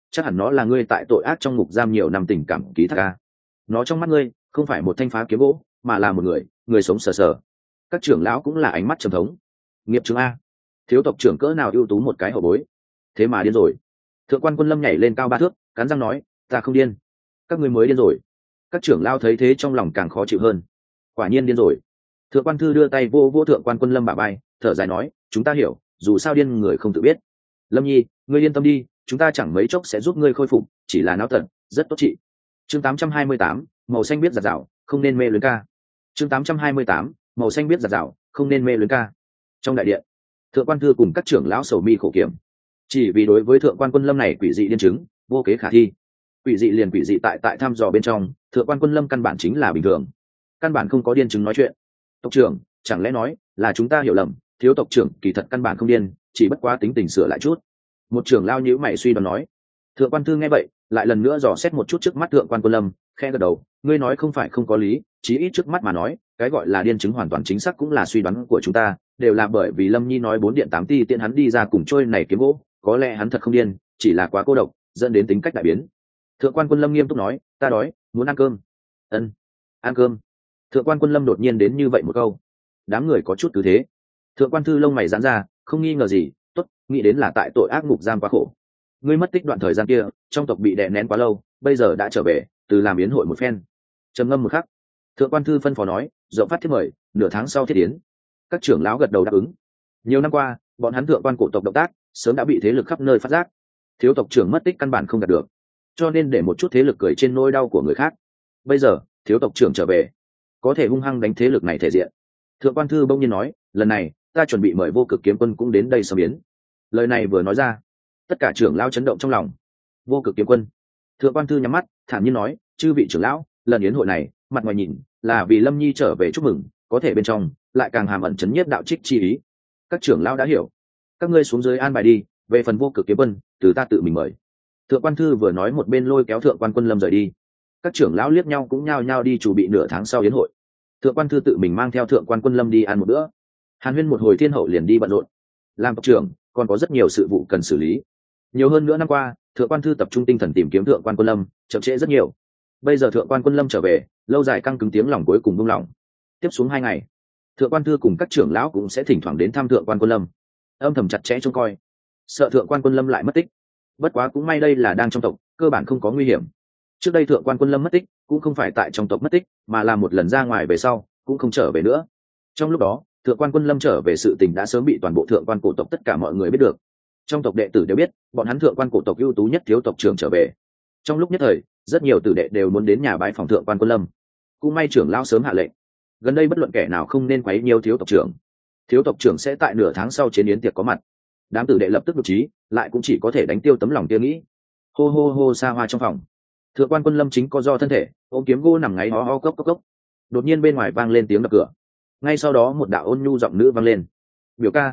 chắc hẳn nó là ngươi tại tội ác trong ngục giam nhiều năm tình cảm ký thác ca. Nó trong mắt ngươi không phải một thanh phá kiếm gỗ, mà là một người sống sờ sờ. Các trưởng lão cũng là ánh mắt trầm thống. Nghiệp chứng a, thiếu tộc trưởng cỡ nào ưu tú một cái hậu bối, thế mà điên rồi. Thượng quan Quân Lâm nhảy lên cao 3 thước, cắn răng nói, ta không điên, các ngươi mới điên rồi. Các trưởng lão thấy thế trong lòng càng khó chịu hơn. Quả nhiên điên rồi. Thượng quan Thư đưa tay vô vô Thượng quan Quân Lâm bả vai, thở dài nói, chúng ta hiểu, dù sao điên người không tự biết. Lâm Nhi, ngươi yên tâm đi, chúng ta chẳng mấy chốc sẽ giúp ngươi khôi phục, chỉ là não tật, rất tốt trị. Chương 828, màu xanh biết giật rào, không nên mê luyến ca. Chương 828, màu xanh biết giật rào, không nên mê luyến ca. Trong đại điện, Thượng quan Thư cùng các trưởng lão sầu mi khổ kiểm, chỉ vì đối với Thượng quan Quân Lâm này quỷ dị điên chứng, vô kế khả thi. Quỷ dị liền quỷ dị tại thăm dò bên trong, Thượng quan Quân Lâm căn bản chính là bình thường, căn bản không có điên chứng nói chuyện. Tộc trưởng, chẳng lẽ nói là chúng ta hiểu lầm, thiếu tộc trưởng kỳ thật căn bản không điên, chỉ bất quá tính tình sửa lại chút. Một trưởng lao nhíu mày suy đoán nói. Thượng quan Thư nghe vậy lại lần nữa dò xét một chút trước mắt Thượng quan Quân Lâm, khẽ gật đầu, ngươi nói không phải không có lý, chí ít trước mắt mà nói, cái gọi là điên chứng hoàn toàn chính xác cũng là suy đoán của chúng ta, đều là bởi vì Lâm Nhi nói 4 điện 8 ti tiện hắn đi ra cùng trôi này kiếm gỗ, có lẽ hắn thật không điên, chỉ là quá cô độc, dẫn đến tính cách đại biến. Thượng quan Quân Lâm nghiêm túc nói, ta đói, muốn ăn cơm. Ân, ăn cơm. Thượng quan Quân Lâm đột nhiên đến như vậy một câu, đám người có chút cứ thế. Thượng quan Thư lông mày giãn ra, không nghi ngờ gì, tốt, nghĩ đến là tại tội ác ngục giam quá khổ. Ngươi mất tích đoạn thời gian kia, trong tộc bị đè nén quá lâu, bây giờ đã trở về, từ làm yến hội một phen. Trầm ngâm một khắc, Thượng quan Thư phân phó nói, rộng phát thiết mời, nửa tháng sau thiết yến. Các trưởng lão gật đầu đáp ứng. Nhiều năm qua, bọn hắn thượng quan cổ tộc động tác sớm đã bị thế lực khắp nơi phát giác. Thiếu tộc trưởng mất tích căn bản không đạt được, cho nên để một chút thế lực cười trên nỗi đau của người khác. Bây giờ, thiếu tộc trưởng trở về, có thể hung hăng đánh thế lực này thể diện. Thượng quan Thư bỗng nhiên nói, lần này ta chuẩn bị mời Vô Cực Kiếm Quân cũng đến đây sớm biến. Lời này vừa nói ra, tất cả trưởng lão chấn động trong lòng. Vô Cực Kiếm Quân. Thượng quan Thư nhắm mắt thản nhiên nói, chư vị trưởng lão, lần yến hội này mặt ngoài nhìn là vì Lâm Nhi trở về chúc mừng, có thể bên trong lại càng hàm ẩn chấn nhiếp đạo trích chi ý. Các trưởng lão đã hiểu, các ngươi xuống dưới an bài đi, về phần Vô Cực Kiếm Quân từ ta tự mình mời. Thượng quan Thư vừa nói một bên lôi kéo Thượng quan Quân Lâm rời đi. Các trưởng lão liếc nhau cũng nhao nhao đi chuẩn bị nửa tháng sau yến hội. Thượng quan Thư tự mình mang theo Thượng quan Quân Lâm đi ăn một bữa. Hàn Huyên một hồi thiên hậu liền đi bận rộn. Làm tộc trưởng còn có rất nhiều sự vụ cần xử lý. Nhiều hơn nữa năm qua, Thượng quan Thư tập trung tinh thần tìm kiếm Thượng quan Quân Lâm, chậm trễ rất nhiều. Bây giờ Thượng quan Quân Lâm trở về, lâu dài căng cứng tiếng lòng cuối cùng buông lỏng. Tiếp xuống 2 ngày, Thượng quan Thư cùng các trưởng lão cũng sẽ thỉnh thoảng đến thăm Thượng quan Quân Lâm, âm thầm chặt chẽ trông coi, sợ Thượng quan Quân Lâm lại mất tích. Bất quá cũng may đây là đang trong tộc, cơ bản không có nguy hiểm. Trước đây Thượng quan Quân Lâm mất tích cũng không phải tại trong tộc mất tích, mà là một lần ra ngoài về sau cũng không trở về nữa. Trong lúc đó, Thượng quan Quân Lâm trở về sự tình đã sớm bị toàn bộ thượng quan cổ tộc tất cả mọi người biết được. Trong tộc đệ tử đều biết, bọn hắn thượng quan cổ tộc ưu tú nhất thiếu tộc trưởng trở về. Trong lúc nhất thời, rất nhiều tử đệ đều muốn đến nhà bái phòng Thượng quan Quân Lâm. Cũng may trưởng lão sớm hạ lệnh, gần đây bất luận kẻ nào không nên quấy nhiều thiếu tộc trưởng. Thiếu tộc trưởng sẽ tại nửa tháng sau chiến yến tiệc có mặt. Đám tử đệ lập tức đột trí, lại cũng chỉ có thể đánh tiêu tấm lòng kia nghĩ. Hô hô hô xa hoa trong phòng, Thượng quan Quân Lâm chính co do thân thể, ôm kiếm gỗ nằm ngáy ho ho cốc cốc cốc. Đột nhiên bên ngoài vang lên tiếng đập cửa. Ngay sau đó một đạo ôn nhu giọng nữ vang lên, biểu ca,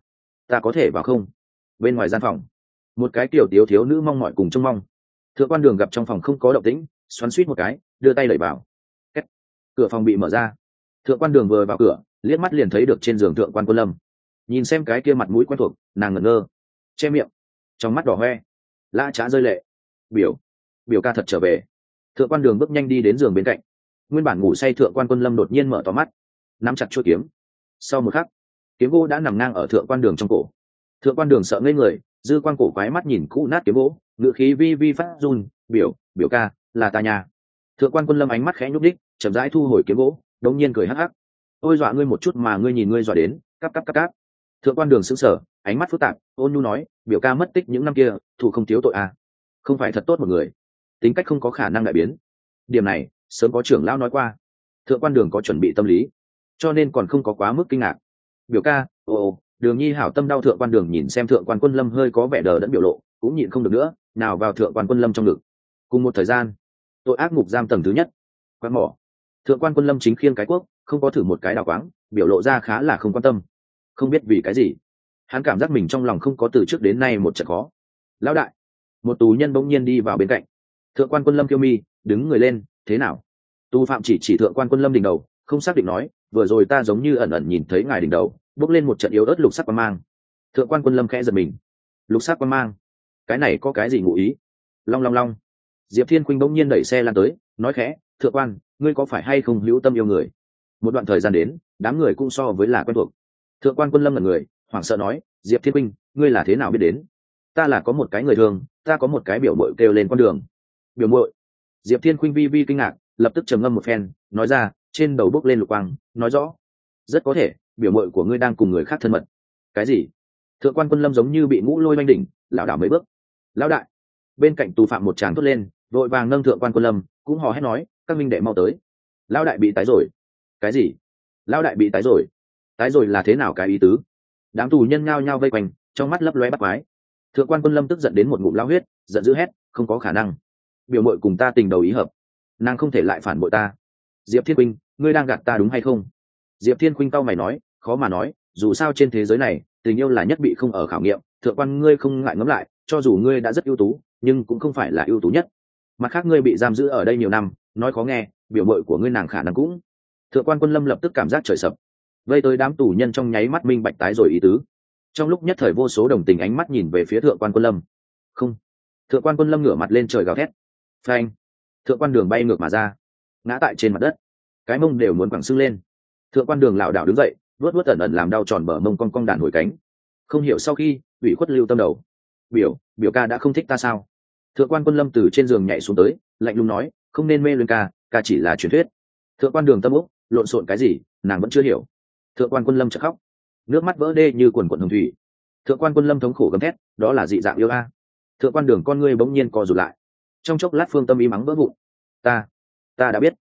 ta có thể vào không? Bên ngoài gian phòng, một cái tiểu tiếu thiếu nữ mong mỏi cùng trông mong. Thượng quan Đường gặp trong phòng không có động tĩnh, xoắn xuýt một cái, đưa tay đẩy vào. Két. Cửa phòng bị mở ra. Thượng quan Đường vừa vào cửa, liếc mắt liền thấy được trên giường Thượng quan Quân Lâm. Nhìn xem cái kia mặt mũi quen thuộc, nàng ngẩn ngơ, che miệng, trong mắt đỏ hoe, lã chã rơi lệ. Biểu ca thật trở về. Thượng quan Đường bước nhanh đi đến giường bên cạnh. Nguyên bản ngủ say Thượng quan Quân Lâm đột nhiên mở to mắt, nắm chặt chuôi kiếm. Sau một khắc, kiếm gỗ đã nằm ngang ở Thượng quan Đường trong cổ. Thượng quan Đường sợ ngây người, dư quan cổ quái mắt nhìn cũ nát kiếm gỗ, ngựa khí vi vi phát run, biểu ca, là ta nhà. Thượng quan Quân Lâm ánh mắt khẽ nhúc đích, chậm rãi thu hồi kiếm gỗ, đống nhiên cười hắc hắc. Ôi dọa ngươi một chút mà ngươi nhìn ngươi dọa đến, cắp cắp cắp cắp. Thượng quan Đường sững sờ, ánh mắt phức tạp, ôn nhu nói, biểu ca mất tích những năm kia, thủ không thiếu tội à? Không phải thật tốt một người, tính cách không có khả năng đại biến. Điểm này sớm có trưởng lão nói qua. Thượng quan Đường có chuẩn bị tâm lý, cho nên còn không có quá mức kinh ngạc. Biểu ca, Đường Nhi hảo tâm đau. Thượng quan Đường nhìn xem Thượng quan Quân Lâm hơi có vẻ đờ đẫn biểu lộ, cũng nhịn không được nữa, nào vào Thượng quan Quân Lâm trong ngực. Cùng một thời gian, tội ác ngục giam tầng thứ nhất, quán mỏ. Thượng quan Quân Lâm chính khiêng cái cuốc, không có thử một cái đào quáng, biểu lộ ra khá là không quan tâm. Không biết vì cái gì, hắn cảm giác mình trong lòng không có từ trước đến nay một trận khó. Lão đại, một tù nhân bỗng nhiên đi vào bên cạnh. Thượng quan Quân Lâm kiêu mi, đứng người lên, thế nào? Tù phạm chỉ Thượng quan Quân Lâm đỉnh đầu, không xác định nói, vừa rồi ta giống như ẩn ẩn nhìn thấy ngài đỉnh đầu bốc lên một trận yếu ớt lục sắc quang mang. Thượng quan Quân Lâm khẽ giật mình. Lục sắc quang mang, cái này có cái gì ngụ ý? Long long long. Diệp Thiên Khuynh bỗng nhiên đẩy xe lan tới, nói khẽ, thượng quan, ngươi có phải hay không hữu tâm yêu người? Một đoạn thời gian đến, đám người cũng so với là quen thuộc. Thượng quan Quân Lâm là người hoảng sợ nói, Diệp Thiên Khuynh, ngươi là thế nào biết đến? Ta là có một cái người thường, ta có một cái biểu muội kêu lên con đường. Biểu muội? Diệp Thiên Khuynh vi vi kinh ngạc, lập tức trầm ngâm một phen, nói ra, trên đầu bốc lên lục quang, nói rõ, rất có thể biểu muội của ngươi đang cùng người khác thân mật. Cái gì? Thượng quan Quân Lâm giống như bị ngũ lôi oanh đỉnh, lảo đảo mấy bước. Lão đại! Bên cạnh tù phạm một tràng thốt lên, vội vàng nâng thượng quan Quân Lâm, cũng hò hét nói, các minh đệ mau tới. Lão đại bị tái rồi. Cái gì? Lão đại bị tái rồi? Tái rồi là thế nào cái ý tứ? Đám tù nhân nhao nhao vây quanh, trong mắt lấp lóe bắt quái. Thượng quan Quân Lâm tức giận đến một ngụm lao huyết, giận dữ hét, không có khả năng. Biểu muội cùng ta tình đầu ý hợp, nàng không thể lại phản bội ta. Diệp Thiên Khuynh, ngươi đang gạt ta đúng hay không? Diệp Thiên Khuynh cau mày nói, khó mà nói, dù sao trên thế giới này tình yêu là nhất bị không ở khảo nghiệm. Thượng quan, ngươi không ngại ngẫm lại, cho dù ngươi đã rất ưu tú, nhưng cũng không phải là ưu tú nhất. Mặt khác ngươi bị giam giữ ở đây nhiều năm, nói khó nghe, biểu muội của ngươi nàng khả năng cũng. Thượng quan Quân Lâm lập tức cảm giác trời sập, vây tới đám tù nhân trong nháy mắt minh bạch tái rồi ý tứ. Trong lúc nhất thời vô số đồng tình ánh mắt nhìn về phía thượng quan Quân Lâm. Không. Thượng quan Quân Lâm ngửa mặt lên trời gào thét. Phanh. Thượng quan Đường bay ngược mà ra, ngã tại trên mặt đất, cái mông đều muốn quẳng sưng lên. Thượng quan Đường lảo đảo đứng dậy, vuốt vuốt ẩn ẩn làm đau tròn bờ mông cong cong đàn hồi cánh. Không hiểu sau khi ủy khuất lưu tâm đầu. Biểu ca đã không thích ta sao? Thượng quan Quân Lâm từ trên giường nhảy xuống tới, lạnh lùng nói, không nên mê luyến ca, ca chỉ là truyền thuyết. Thượng quan Đường tâm úc, lộn xộn cái gì, nàng vẫn chưa hiểu. Thượng quan Quân Lâm chợt khóc, nước mắt vỡ đê như quần quần hồng thủy. Thượng quan Quân Lâm thống khổ gầm thét, đó là dị dạng yêu a. Thượng quan Đường con ngươi bỗng nhiên co rụt lại, trong chốc lát phương tâm ý mắng vỡ vụn. Ta đã biết,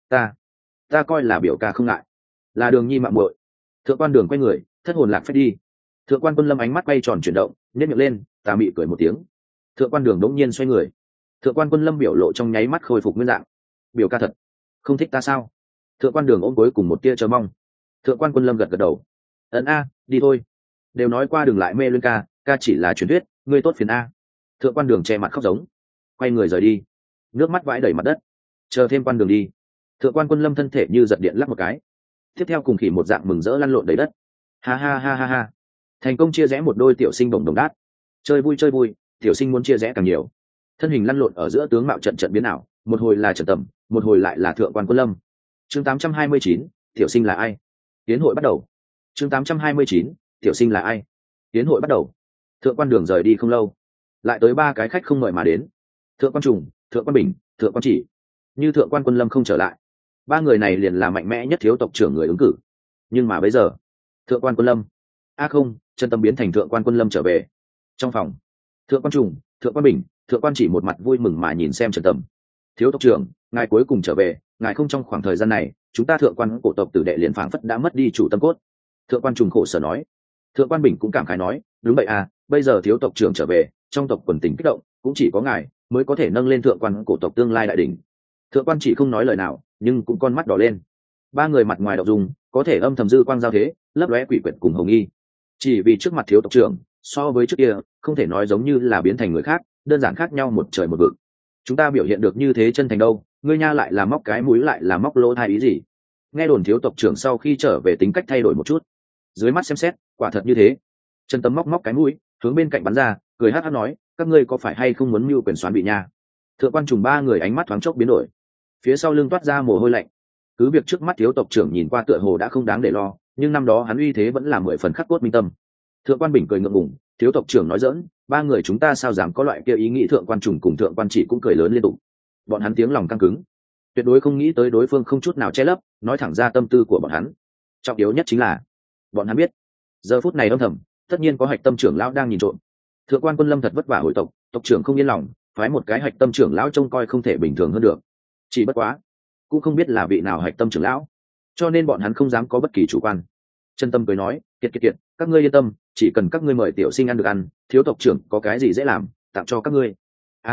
ta coi là biểu ca không ngại, là Đường nhi mạng muội. Thượng quan Đường quay người, thất hồn lạc phép đi. Thượng quan Quân Lâm ánh mắt quay tròn chuyển động, nhếch miệng lên, tà mị cười một tiếng. Thượng quan Đường đống nhiên xoay người. Thượng quan Quân Lâm biểu lộ trong nháy mắt khôi phục nguyên dạng. Biểu ca thật không thích ta sao? Thượng quan Đường ôm cuối cùng một tia chờ mong. Thượng quan Quân Lâm gật gật đầu. A, đi thôi. Đều nói qua đừng lại mê luyến ca, ca chỉ là truyền thuyết, ngươi tốt phiền a. Thượng quan Đường che mặt khóc giống, quay người rời đi, nước mắt vãi đầy mặt đất. Chờ thêm quan Đường đi. Thượng quan Quân Lâm thân thể như giật điện lắc một cái, tiếp theo cùng khỉ một dạng mừng rỡ lăn lộn đầy đất. Ha ha ha ha ha. Thành công chia rẽ một đôi tiểu sinh đồng đồng đát. Chơi vui, tiểu sinh muốn chia rẽ càng nhiều. Thân hình lăn lộn ở giữa tướng mạo trận trận biến ảo, một hồi là Trần Tầm, một hồi lại là Thượng quan Quân Lâm. Chương 829, tiểu sinh là ai? Tiến hội bắt đầu. Chương 829, tiểu sinh là ai? Tiến hội bắt đầu. Thượng quan Đường rời đi không lâu, lại tới ba cái khách không mời mà đến. Thượng quan Trùng, Thượng quan Bình, Thượng quan Chỉ. Như Thượng quan Quân Lâm không trở lại, ba người này liền là mạnh mẽ nhất thiếu tộc trưởng người ứng cử. Nhưng mà bây giờ, Thượng quan Quân Lâm, không, Trần Tâm biến thành Thượng quan Quân Lâm trở về. Trong phòng, Thượng quan Trùng, Thượng quan Bình, Thượng quan Chỉ một mặt vui mừng mà nhìn xem Trần Tâm. Thiếu tộc trưởng, ngài cuối cùng trở về, ngài không trong khoảng thời gian này, chúng ta Thượng quan cổ tộc tử đệ liền phảng phất đã mất đi chủ tâm cốt. Thượng quan Trùng khổ sở nói. Thượng quan Bình cũng cảm khái nói, đúng vậy à, bây giờ thiếu tộc trưởng trở về, trong tộc quần tình kích động, cũng chỉ có ngài mới có thể nâng lên thượng quan cổ tộc tương lai đại đỉnh. Thượng quan Chỉ không nói lời nào, nhưng cũng con mắt đỏ lên. Ba người mặt ngoài đậu dung, có thể âm thầm dư quang giao thế, lấp lóe quỷ quyệt cùng hồng nghi. Chỉ vì trước mặt thiếu tộc trưởng, so với trước kia, không thể nói giống như là biến thành người khác, đơn giản khác nhau một trời một vực. Chúng ta biểu hiện được như thế chân thành đâu, ngươi nha lại là móc cái mũi lại là móc lỗ tai ý gì? Nghe đồn thiếu tộc trưởng sau khi trở về tính cách thay đổi một chút. Dưới mắt xem xét, quả thật như thế. Trần Tấm móc móc cái mũi, hướng bên cạnh bắn ra, cười hắc hắc nói, các ngươi có phải hay không muốn mưu quyền xoán bị nha? Thượng quan Trùng ba người ánh mắt thoáng chốc biến đổi, phía sau lưng toát ra mồ hôi lạnh. Cứ việc trước mắt thiếu tộc trưởng nhìn qua tựa hồ đã không đáng để lo, nhưng năm đó hắn uy thế vẫn là 10 phần khắc cốt minh tâm. Thượng quan Bình cười ngượng ngùng, thiếu tộc trưởng nói giỡn, ba người chúng ta sao dám có loại kia ý nghĩ? Thượng quan Trùng cùng Thượng quan Chỉ cũng cười lớn liên tục. Bọn hắn tiếng lòng căng cứng, tuyệt đối không nghĩ tới đối phương không chút nào che lấp, nói thẳng ra tâm tư của bọn hắn. Trọng yếu nhất chính là bọn hắn biết, giờ phút này âm thầm tất nhiên có hạch tâm trưởng lão đang nhìn trộm. Thượng quan Quân Lâm thật vất vả hồi tộc, tộc trưởng không yên lòng, phái một cái hạch tâm trưởng lão trông coi không thể bình thường hơn được. Chỉ bất quá, cũng không biết là vị nào hạch tâm trưởng lão, cho nên bọn hắn không dám có bất kỳ chủ quan. Chân Tâm cười nói, kiệt, các ngươi yên tâm, chỉ cần các ngươi mời tiểu sinh ăn được ăn, thiếu tộc trưởng có cái gì dễ làm, tặng cho các ngươi.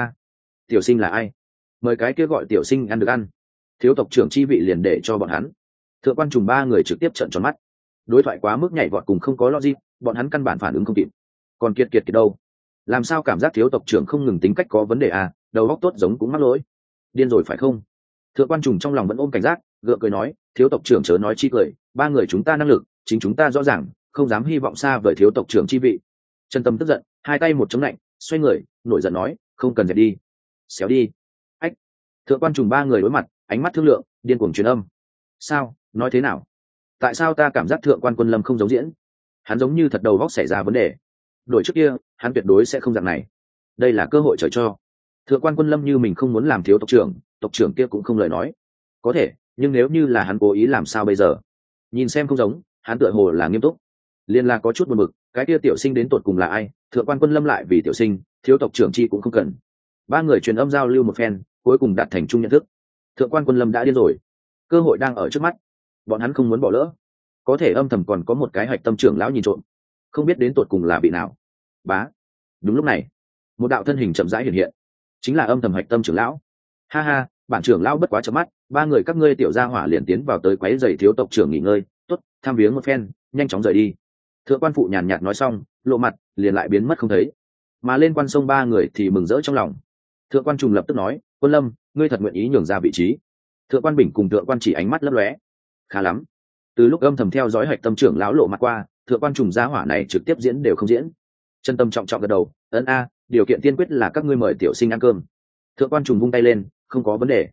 Tiểu sinh là ai? Mời cái kia gọi tiểu sinh ăn được ăn. Thiếu tộc trưởng chi vị liền để cho bọn hắn. Thượng quan Trùng ba người trực tiếp trợn tròn mắt. Đối thoại quá mức nhảy vọt cùng không có logic, bọn hắn căn bản phản ứng không kịp. Còn kiệt đâu? Làm sao cảm giác thiếu tộc trưởng không ngừng tính cách có vấn đề à? Đầu óc tốt giống cũng mắc lỗi. Điên rồi phải không? Thượng quan Trùng trong lòng vẫn ôm cảnh giác, gượng cười nói, thiếu tộc trưởng chớ nói chi cười, ba người chúng ta năng lực, chính chúng ta rõ ràng, không dám hy vọng xa vời thiếu tộc trưởng chi vị. Trần Tâm tức giận, hai tay một chống lạnh, xoay người, nổi giận nói, không cần dẹp đi. xéo đi. Ách. Thượng quan trùng ba người đối mặt, ánh mắt thương lượng, điên cuồng truyền âm. Sao, nói thế nào? Tại sao ta cảm giác thượng quan Quân Lâm không giống diễn? Hắn giống như thật đầu óc xảy ra vấn đề. Đổi trước kia, hắn tuyệt đối sẽ không dạng này. Đây là cơ hội trời cho. Thượng quan Quân Lâm như mình không muốn làm thiếu tộc trưởng kia cũng không lời nói. Có thể, nhưng nếu như là hắn cố ý làm sao bây giờ? Nhìn xem không giống, hắn tựa hồ là nghiêm túc. Liên là có chút buồn bực, cái kia tiểu sinh đến tột cùng là ai? Thượng quan Quân Lâm lại vì tiểu sinh, thiếu tộc trưởng chi cũng không cần. Ba người truyền âm giao lưu một phen, cuối cùng đạt thành chung nhận thức. Thượng quan Quân Lâm đã điên rồi, cơ hội đang ở trước mắt, bọn hắn không muốn bỏ lỡ. Có thể âm thầm còn có một cái hạch tâm trưởng lão nhìn trộm, không biết đến tột cùng là vị nào. Bá. Đúng lúc này, một đạo thân hình chậm rãi hiện hiện, chính là âm thầm hạch tâm trưởng lão. Ha ha, bản trưởng lão bất quá chớp mắt, ba người các ngươi tiểu gia hỏa liền tiến vào tới quấy rầy thiếu tộc trưởng nghỉ ngơi, tốt, tham viếng một phen, nhanh chóng rời đi. Thượng quan phụ nhàn nhạt nói xong, lộ mặt liền lại biến mất không thấy. Mà lên quan sông ba người thì mừng rỡ trong lòng. Thượng quan trùng lập tức nói, Quân Lâm, ngươi thật nguyện ý nhường ra vị trí? Thượng quan Bình cùng thượng quan chỉ ánh mắt lấp lóe. Khá lắm. Từ lúc âm thầm theo dõi hạch tâm trưởng lão lộ mặt qua, thượng quan trùng gia hỏa này trực tiếp diễn đều không diễn. Chân tâm trọng trọng gật đầu, ấn a, điều kiện tiên quyết là các ngươi mời tiểu sinh ăn cơm. Thượng quan trùng vung tay lên, không có vấn đề.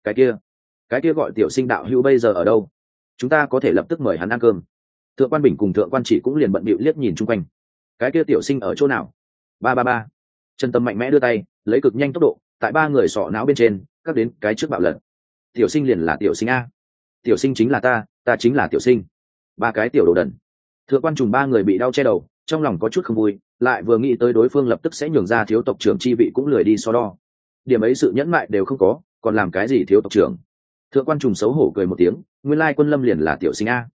Cái kia gọi tiểu sinh đạo hữu bây giờ ở đâu? Chúng ta có thể lập tức mời hắn ăn cơm. Thượng quan Bình cùng thượng quan chỉ cũng liền bận bịu liếc nhìn chung quanh. Cái kia tiểu sinh ở chỗ nào? Ba. Chân tâm mạnh mẽ đưa tay, lấy cực nhanh tốc độ, tại ba người sọ não bên trên, cắt đến cái trước bạo lật. Tiểu sinh liền là tiểu sinh a. Tiểu sinh chính là ta chính là tiểu sinh. Ba cái tiểu đồ đần. Thượng quan trùng ba người bị đau che đầu, trong lòng có chút không vui, lại vừa nghĩ tới đối phương lập tức sẽ nhường ra thiếu tộc trưởng chi vị cũng lười đi so đo. Điểm ấy sự nhẫn mại đều không có, còn làm cái gì thiếu tộc trưởng? Thượng quan trùng xấu hổ cười một tiếng, nguyên lai Quân Lâm liền là tiểu sinh a.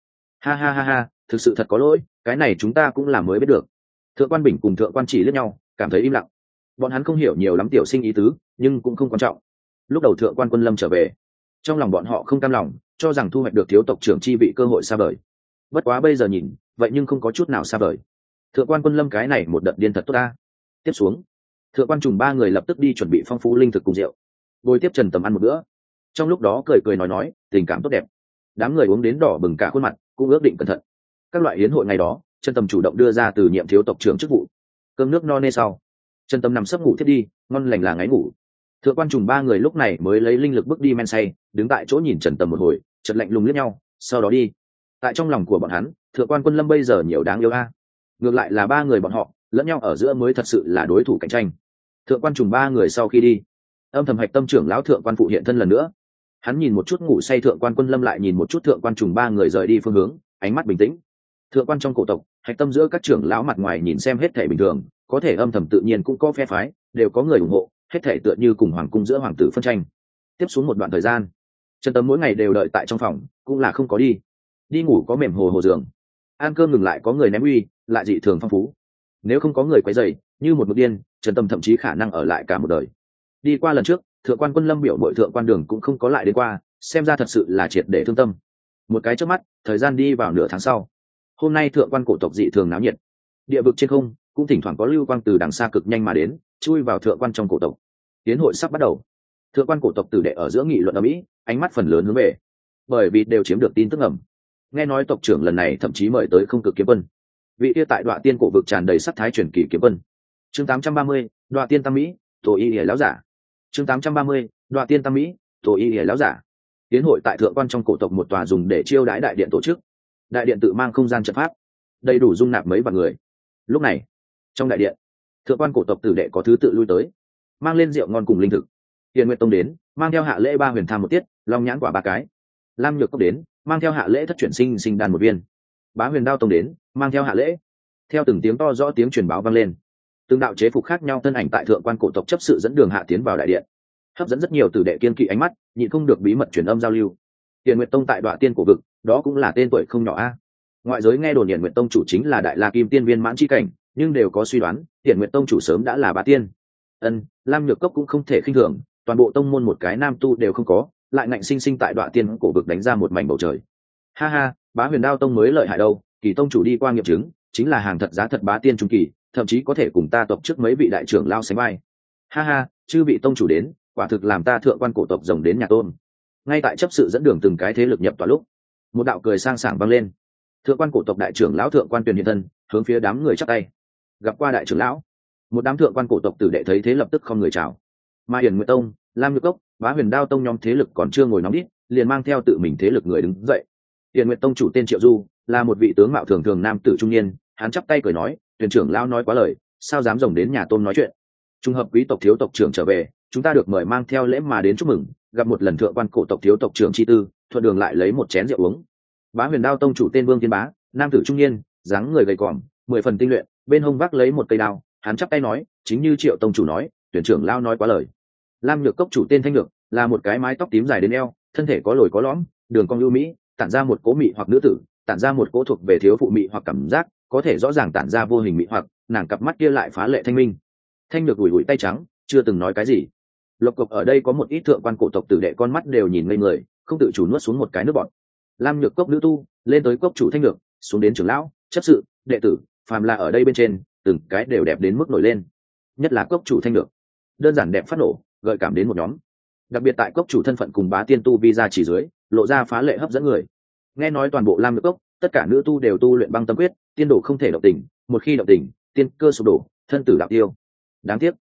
Ha, thực sự thật có lỗi, cái này chúng ta cũng là mới biết được. Thượng quan Bình cùng thượng quan chỉ liếc nhau, cảm thấy im lặng. Bọn hắn không hiểu nhiều lắm tiểu sinh ý tứ, nhưng cũng không quan trọng. Lúc đầu thượng quan Quân Lâm trở về, trong lòng bọn họ không cam lòng, cho rằng thu hoạch được thiếu tộc trưởng chi vị cơ hội xa vời. Bất quá bây giờ nhìn, vậy nhưng không có chút nào xa vời. Thượng quan Quân Lâm cái này một đợt điên thật tốt ta. Tiếp xuống, thượng quan trùng ba người lập tức đi chuẩn bị phong phú linh thực cùng rượu, bồi tiếp Trần Tầm ăn một bữa. Trong lúc đó cười nói, tình cảm tốt đẹp. Đám người uống đến đỏ bừng cả khuôn mặt, cũng ước định cẩn thận. Các loại hiến hội ngày đó, Trần Tầm chủ động đưa ra từ nhiệm thiếu tộc trưởng chức vụ. Cơm nước no nê sau, Trần Tầm nằm sấp ngủ thiết đi, ngon lành là ngáy ngủ. Thượng quan trùng ba người lúc này mới lấy linh lực bước đi men say, đứng tại chỗ nhìn Trần Tầm một hồi, chợt lạnh lùng liếc nhau, sau đó đi. Tại trong lòng của bọn hắn, thượng quan Quân Lâm bây giờ nhiều đáng yêu a. Ngược lại là ba người bọn họ lẫn nhau ở giữa mới thật sự là đối thủ cạnh tranh. Thượng quan trùng ba người sau khi đi, âm thầm hạch tâm trưởng lão thượng quan phụ hiện thân lần nữa. Hắn nhìn một chút ngủ say thượng quan Quân Lâm, lại nhìn một chút thượng quan trùng ba người rời đi phương hướng, ánh mắt bình tĩnh. Thượng quan trong cổ tộc, hạch tâm giữa các trưởng lão mặt ngoài nhìn xem hết thể bình thường, có thể âm thầm tự nhiên cũng có phe phái, đều có người ủng hộ, hết thể tựa như cùng hoàng cung giữa hoàng tử phân tranh. Tiếp xuống một đoạn thời gian, Trần Tấm mỗi ngày đều đợi tại trong phòng, cũng là không có đi ngủ có mềm hồ giường, ăn cơm ngừng lại có người ném uy, lại dị thường phong phú. Nếu không có người quấy rầy, như một mực điên, Trần Tâm thậm chí khả năng ở lại cả một đời. Đi qua lần trước, thượng quan Quân Lâm biểu bội thượng quan Đường cũng không có lại đến qua, xem ra thật sự là triệt để thương tâm. Một cái chớp mắt, thời gian đi vào nửa tháng sau. Hôm nay thượng quan cổ tộc dị thường náo nhiệt, địa vực trên không cũng thỉnh thoảng có lưu quang từ đằng xa cực nhanh mà đến, chui vào thượng quan trong cổ tộc. Tiến hội sắp bắt đầu, thượng quan cổ tộc tử đệ ở giữa nghị luận ở mỹ, ánh mắt phần lớn hướng về, bởi vì đều chiếm được tin tức ẩm. Nghe nói tộc trưởng lần này thậm chí mời tới không cực kiếm quân, vị kia tại Đoạ Tiên cổ vực tràn đầy sắc thái truyền kỳ kiếm quân. Chương 830, Đoạ Tiên Tam Mỹ, Tổ Y Liễu lão giả. Chương 830, Đoạ Tiên Tam Mỹ, Tổ Y Liễu lão giả. Tiến hội tại thượng quan trong cổ tộc một tòa dùng để chiêu đãi đại điện tổ chức. Đại điện tự mang không gian trận pháp, đầy đủ dung nạp mấy vạn người. Lúc này, trong đại điện, thượng quan cổ tộc tử đệ có thứ tự lui tới, mang lên rượu ngon cùng linh thực. Tiền Nguyệt Tông đến, mang theo hạ lễ 3 huyền tham một tiết, long nhãn quả 3 cái. Lam Nhược Cốc đến, mang theo hạ lễ thất chuyển sinh sinh đan 1 viên. Bá Huyền Đao Tông đến, mang theo hạ lễ. Theo từng tiếng to rõ tiếng truyền báo vang lên, từng đạo chế phục khác nhau thân ảnh tại thượng quan cổ tộc chấp sự dẫn đường hạ tiến vào đại điện, hấp dẫn rất nhiều tử đệ kiên kỵ ánh mắt, nhịn không được bí mật truyền âm giao lưu. Tiền Nguyệt Tông tại Đoạ Tiên cổ vực, đó cũng là tên tuổi không nhỏ a. Ngoại giới nghe đồn Tiền Nguyệt Tông chủ chính là Đại La Kim Tiên viên mãn chi cảnh, nhưng đều có suy đoán, Tiền Nguyệt Tông chủ sớm đã là bá tiên. Lam Nhược Cốc cũng không thể khinh thường, toàn bộ tông môn một cái nam tu đều không có, lại ngạnh sinh sinh tại Đoạ Tiên cổ vực đánh ra một mảnh bầu trời. Ha ha, Bá Huyền Đao Tông mới lợi hại đâu, Kỳ tông chủ đi qua nghiệm chứng, chính là hàng thật giá thật bá tiên trung kỳ, thậm chí có thể cùng ta tộc trước mấy vị đại trưởng lao sánh vai. Ha ha, chư vị tông chủ đến, quả thực làm ta thượng quan cổ tộc rồng đến nhà tôn. Ngay tại chấp sự dẫn đường từng cái thế lực nhập tòa lúc, một đạo cười sang sảng vang lên. Thượng quan cổ tộc đại trưởng lão thượng quan Tuyền hiện thân, hướng phía đám người chắp tay. Gặp qua đại trưởng lão. Một đám thượng quan cổ tộc tử đệ thấy thế lập tức không người chào. mà Hiển Nguyệt Tông, Lam Nhược Cốc, Bá Huyền Đao Tông nhóm thế lực còn chưa ngồi nóng đít, liền mang theo tự mình thế lực người đứng dậy. Hiển Nguyệt Tông chủ tên Triệu Du, là một vị tướng mạo thường thường nam tử trung niên, hắn chắp tay cười nói, "Tuyển trưởng lão nói quá lời, sao dám rồng đến nhà Tôn nói chuyện. Trùng hợp quý tộc thiếu tộc trưởng trở về, chúng ta được mời mang theo lễ mà đến chúc mừng, gặp một lần thượng quan cổ tộc thiếu tộc trưởng chi tư, thuận đường lại lấy một chén rượu uống." Bá Huyền Đao Tông chủ tên Vương Thiên Bá, nam tử trung niên, dáng người gầy còm, 10 phần tinh luyện, bên hông vác lấy một cây đao, hắn chắp tay nói, chính như Triệu tông chủ nói, tuyển trưởng lao nói quá lời. Lam Nhược Cốc chủ tên Thanh Nhược, là một cái mái tóc tím dài đến eo, thân thể có lồi có lõm, đường cong ưu mỹ, tản ra một cố mị hoặc nữ tử, tản ra một cố thuộc về thiếu phụ mị hoặc cảm giác, có thể rõ ràng tản ra vô hình mị hoặc, nàng cặp mắt kia lại phá lệ thanh minh. Thanh Nhược ủi ủi tay trắng, chưa từng nói cái gì. Lộc cộc ở đây có một ít thượng quan cổ tộc tử đệ con mắt đều nhìn ngây người, không tự chủ nuốt xuống một cái nước bọt. Lam Nhược Cốc nữ tu lên tới cốc chủ Thanh Nhược, xuống đến trưởng lão, chấp sự, đệ tử, phàm là ở đây bên trên, từng cái đều đẹp đến mức nổi lên. Nhất là cốc chủ Thanh Nhược, đơn giản đẹp phát nổ, gợi cảm đến một nhóm. Đặc biệt tại cốc chủ thân phận cùng bá tiên tu vi ra chỉ dưới, lộ ra phá lệ hấp dẫn người. Nghe nói toàn bộ Lam Nhược Cốc, tất cả nữ tu đều tu luyện băng tâm quyết, tiên đồ không thể động tình, một khi động tình, tiên cơ sụp đổ, thân tử đạo tiêu. Đáng tiếc.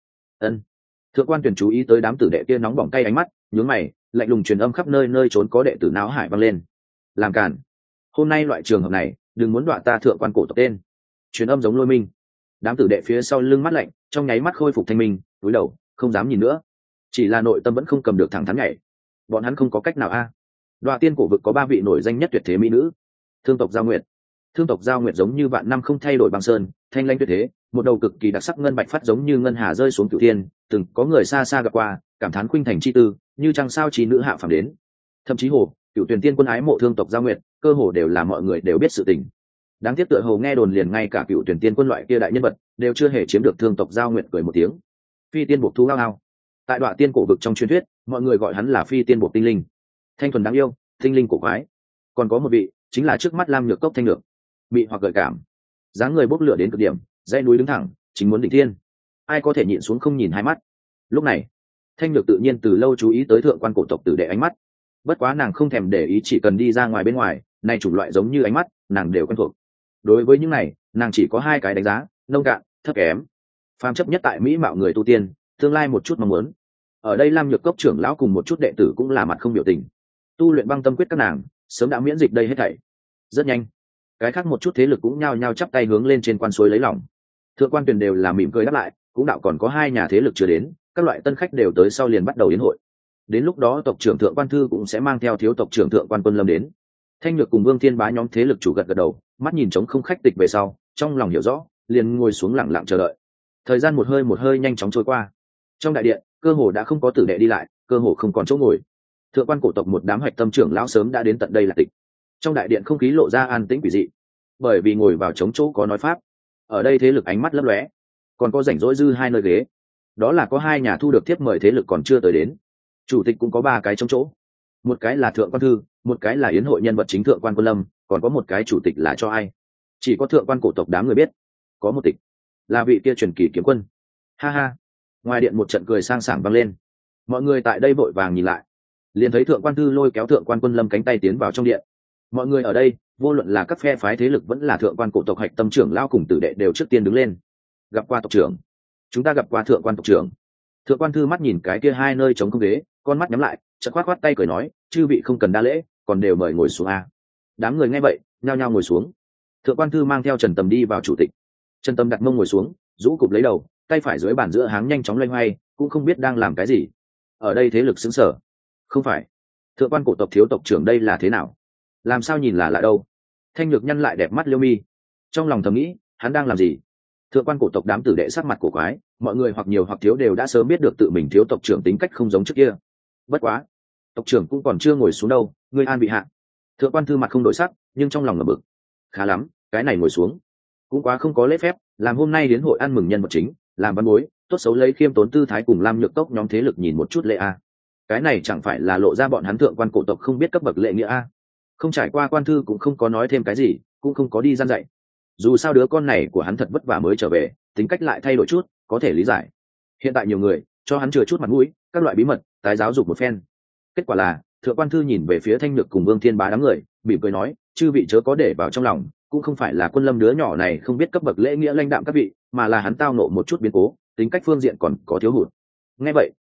Thượng quan Tuyển chú ý tới đám tử đệ kia nóng bỏng cay ánh mắt, nhướng mày, lạnh lùng truyền âm khắp nơi nơi trốn có đệ tử náo hải vang lên. Làm cản. Hôm nay loại trường hợp này, đừng muốn đọa ta thượng quan cổ tộc tên. Truyền âm giống lôi minh. Đám tử đệ phía sau lưng mắt lạnh, trong nháy mắt khôi phục thanh minh, cúi đầu, không dám nhìn nữa. Chỉ là nội tâm vẫn không cầm được thẳng thắn nhảy. Bọn hắn không có cách nào a. Đoạ tiên cổ vực có 3 vị nổi danh nhất tuyệt thế mỹ nữ. Thương tộc Giao Nguyệt. Thương tộc Giao Nguyệt giống như vạn năm không thay đổi băng sơn, thanh lãnh tuyệt thế, một đầu cực kỳ đặc sắc ngân bạch phát giống như ngân hà rơi xuống cửu thiên, từng có người xa xa gặp qua, cảm thán khuynh thành chi tư, như trăng sao trí nữ hạ phàm đến. Thậm chí hồ, cửu tuyển tiên quân ái mộ thương tộc Giao Nguyệt, cơ hồ đều là mọi người đều biết sự tình. Đáng tiếc tựa hồ nghe đồn liền ngay cả cửu tuyển tiên quân loại kia đại nhân vật đều chưa hề chiếm được thương tộc Giao Nguyệt cười một tiếng. Phi tiên buộc thu lao ao. Tại Đoạ tiên cổ vực trong truyền thuyết, mọi người gọi hắn là phi tiên buộc tinh linh. Thanh thuần đáng yêu, tinh linh cổ quái. Còn có một vị, chính là trước mắt Lam Nhược Cốc Thanh Nhược. Mị hoặc gợi cảm, dáng người bốc lửa đến cực điểm, dãy núi đứng thẳng, chính muốn đỉnh thiên. Ai có thể nhịn xuống không nhìn hai mắt. Lúc này, Thanh Nhược tự nhiên từ lâu chú ý tới thượng quan cổ tộc tử đệ ánh mắt. Bất quá nàng không thèm để ý, chỉ cần đi ra ngoài bên ngoài, này chủng loại giống như ánh mắt, nàng đều quen thuộc. Đối với những này, nàng chỉ có 2 cái đánh giá, nông cạn, thấp kém. Phàm chấp nhất tại mỹ mạo người tu tiên, tương lai một chút mong muốn. Ở đây Lam Nhược Cốc trưởng lão cùng một chút đệ tử cũng là mặt không biểu tình. Tu luyện băng tâm quyết các nàng, sớm đã miễn dịch đây hết thảy. Rất nhanh, cái khác một chút thế lực cũng nhao nhao chắp tay hướng lên trên quan suối lấy lòng. Thượng quan Tuyền đều là mỉm cười đáp lại, cũng đạo còn có 2 nhà thế lực chưa đến, các loại tân khách đều tới sau liền bắt đầu yến hội. Đến lúc đó tộc trưởng Thượng quan Thư cũng sẽ mang theo thiếu tộc trưởng Thượng quan Quân Lâm đến. Thanh Nhược cùng Vương Thiên Bá nhóm thế lực chủ gật gật đầu, mắt nhìn trống không khách tịch về sau, trong lòng hiểu rõ, liền ngồi xuống lặng lặng chờ đợi. Thời gian một hơi nhanh chóng trôi qua. Trong đại điện, cơ hồ đã không có tử đệ đi lại, cơ hồ không còn chỗ ngồi. Thượng quan cổ tộc một đám hoạch tâm trưởng lão sớm đã đến tận đây là tịch. Trong đại điện không khí lộ ra an tĩnh quỷ dị, bởi vì ngồi vào trống chỗ có nói pháp. Ở đây thế lực ánh mắt lấp lóe, còn có rảnh rỗi dư 2 nơi ghế. Đó là có 2 nhà thu được thiếp mời thế lực còn chưa tới đến. Chủ tịch cũng có 3 cái trống chỗ, một cái là Thượng quan Thư, một cái là yến hội nhân vật chính Thượng quan Quân Lâm, còn có một cái chủ tịch là cho ai? Chỉ có thượng quan cổ tộc đám người biết, có một tịch, là vị kia truyền kỳ kiếm quân. Ha ha. Ngoài điện một trận cười sang sảng vang lên. Mọi người tại đây vội vàng nhìn lại, liền thấy Thượng quan Thư lôi kéo Thượng quan Quân Lâm cánh tay tiến vào trong điện. Mọi người ở đây, vô luận là các phe phái thế lực vẫn là thượng quan cổ tộc hạch tâm trưởng lao cùng tử đệ đều trước tiên đứng lên. Gặp qua tộc trưởng. Chúng ta gặp qua thượng quan tộc trưởng. Thượng quan Thư mắt nhìn cái kia 2 nơi trống không ghế, con mắt nhắm lại, chợt khoát tay cười nói, chư vị không cần đa lễ, còn đều mời ngồi xuống a. Đám người nghe vậy, nhao nhao ngồi xuống. Thượng quan Thư mang theo Trần Tầm đi vào chủ tịch. Trần Tầm đặt mông ngồi xuống, rũ cụp lấy đầu, tay phải dưới bàn giữa háng nhanh chóng loay hoay, cũng không biết đang làm cái gì. Ở đây thế lực sững sờ. Không phải, thượng quan cổ tộc thiếu tộc trưởng đây là thế nào? Làm sao nhìn là lạ đâu? Thanh Nhược nhăn lại đẹp mắt liêu mi, trong lòng thầm nghĩ, hắn đang làm gì? Thượng quan cổ tộc đám tử đệ sắc mặt cổ quái, mọi người hoặc nhiều hoặc thiếu đều đã sớm biết được tự mình thiếu tộc trưởng tính cách không giống trước kia. Bất quá, tộc trưởng cũng còn chưa ngồi xuống đâu, ngươi an bị hạ. Thượng quan Thư mặt không đổi sắc, nhưng trong lòng ngập bực. Khá lắm, cái này ngồi xuống cũng quá không có lễ phép, làm hôm nay đến hội ăn mừng nhân vật chính, làm văn bối, tốt xấu lấy khiêm tốn tư thái cùng Lam Nhược Cốc nhóm thế lực nhìn một chút lễ a. Cái này chẳng phải là lộ ra bọn hắn thượng quan cổ tộc không biết cấp bậc lễ nghĩa a. Không trải qua quan Thư cũng không có nói thêm cái gì, cũng không có đi gian dạy. Dù sao đứa con này của hắn thật vất vả mới trở về, tính cách lại thay đổi chút, có thể lý giải. Hiện tại nhiều người cho hắn chừa chút mặt mũi, các loại bí mật tái giáo dục một phen. Kết quả là thượng quan Thư nhìn về phía Thanh Nhược cùng Vương Thiên Bá đám người, mỉm cười nói, chư vị chớ có để vào trong lòng, cũng không phải là Quân Lâm đứa nhỏ này không biết cấp bậc lễ nghĩa lãnh đạm các vị, mà là hắn tao nộ một chút biến cố, tính cách phương diện còn có thiếu hụt. Nghe vậy,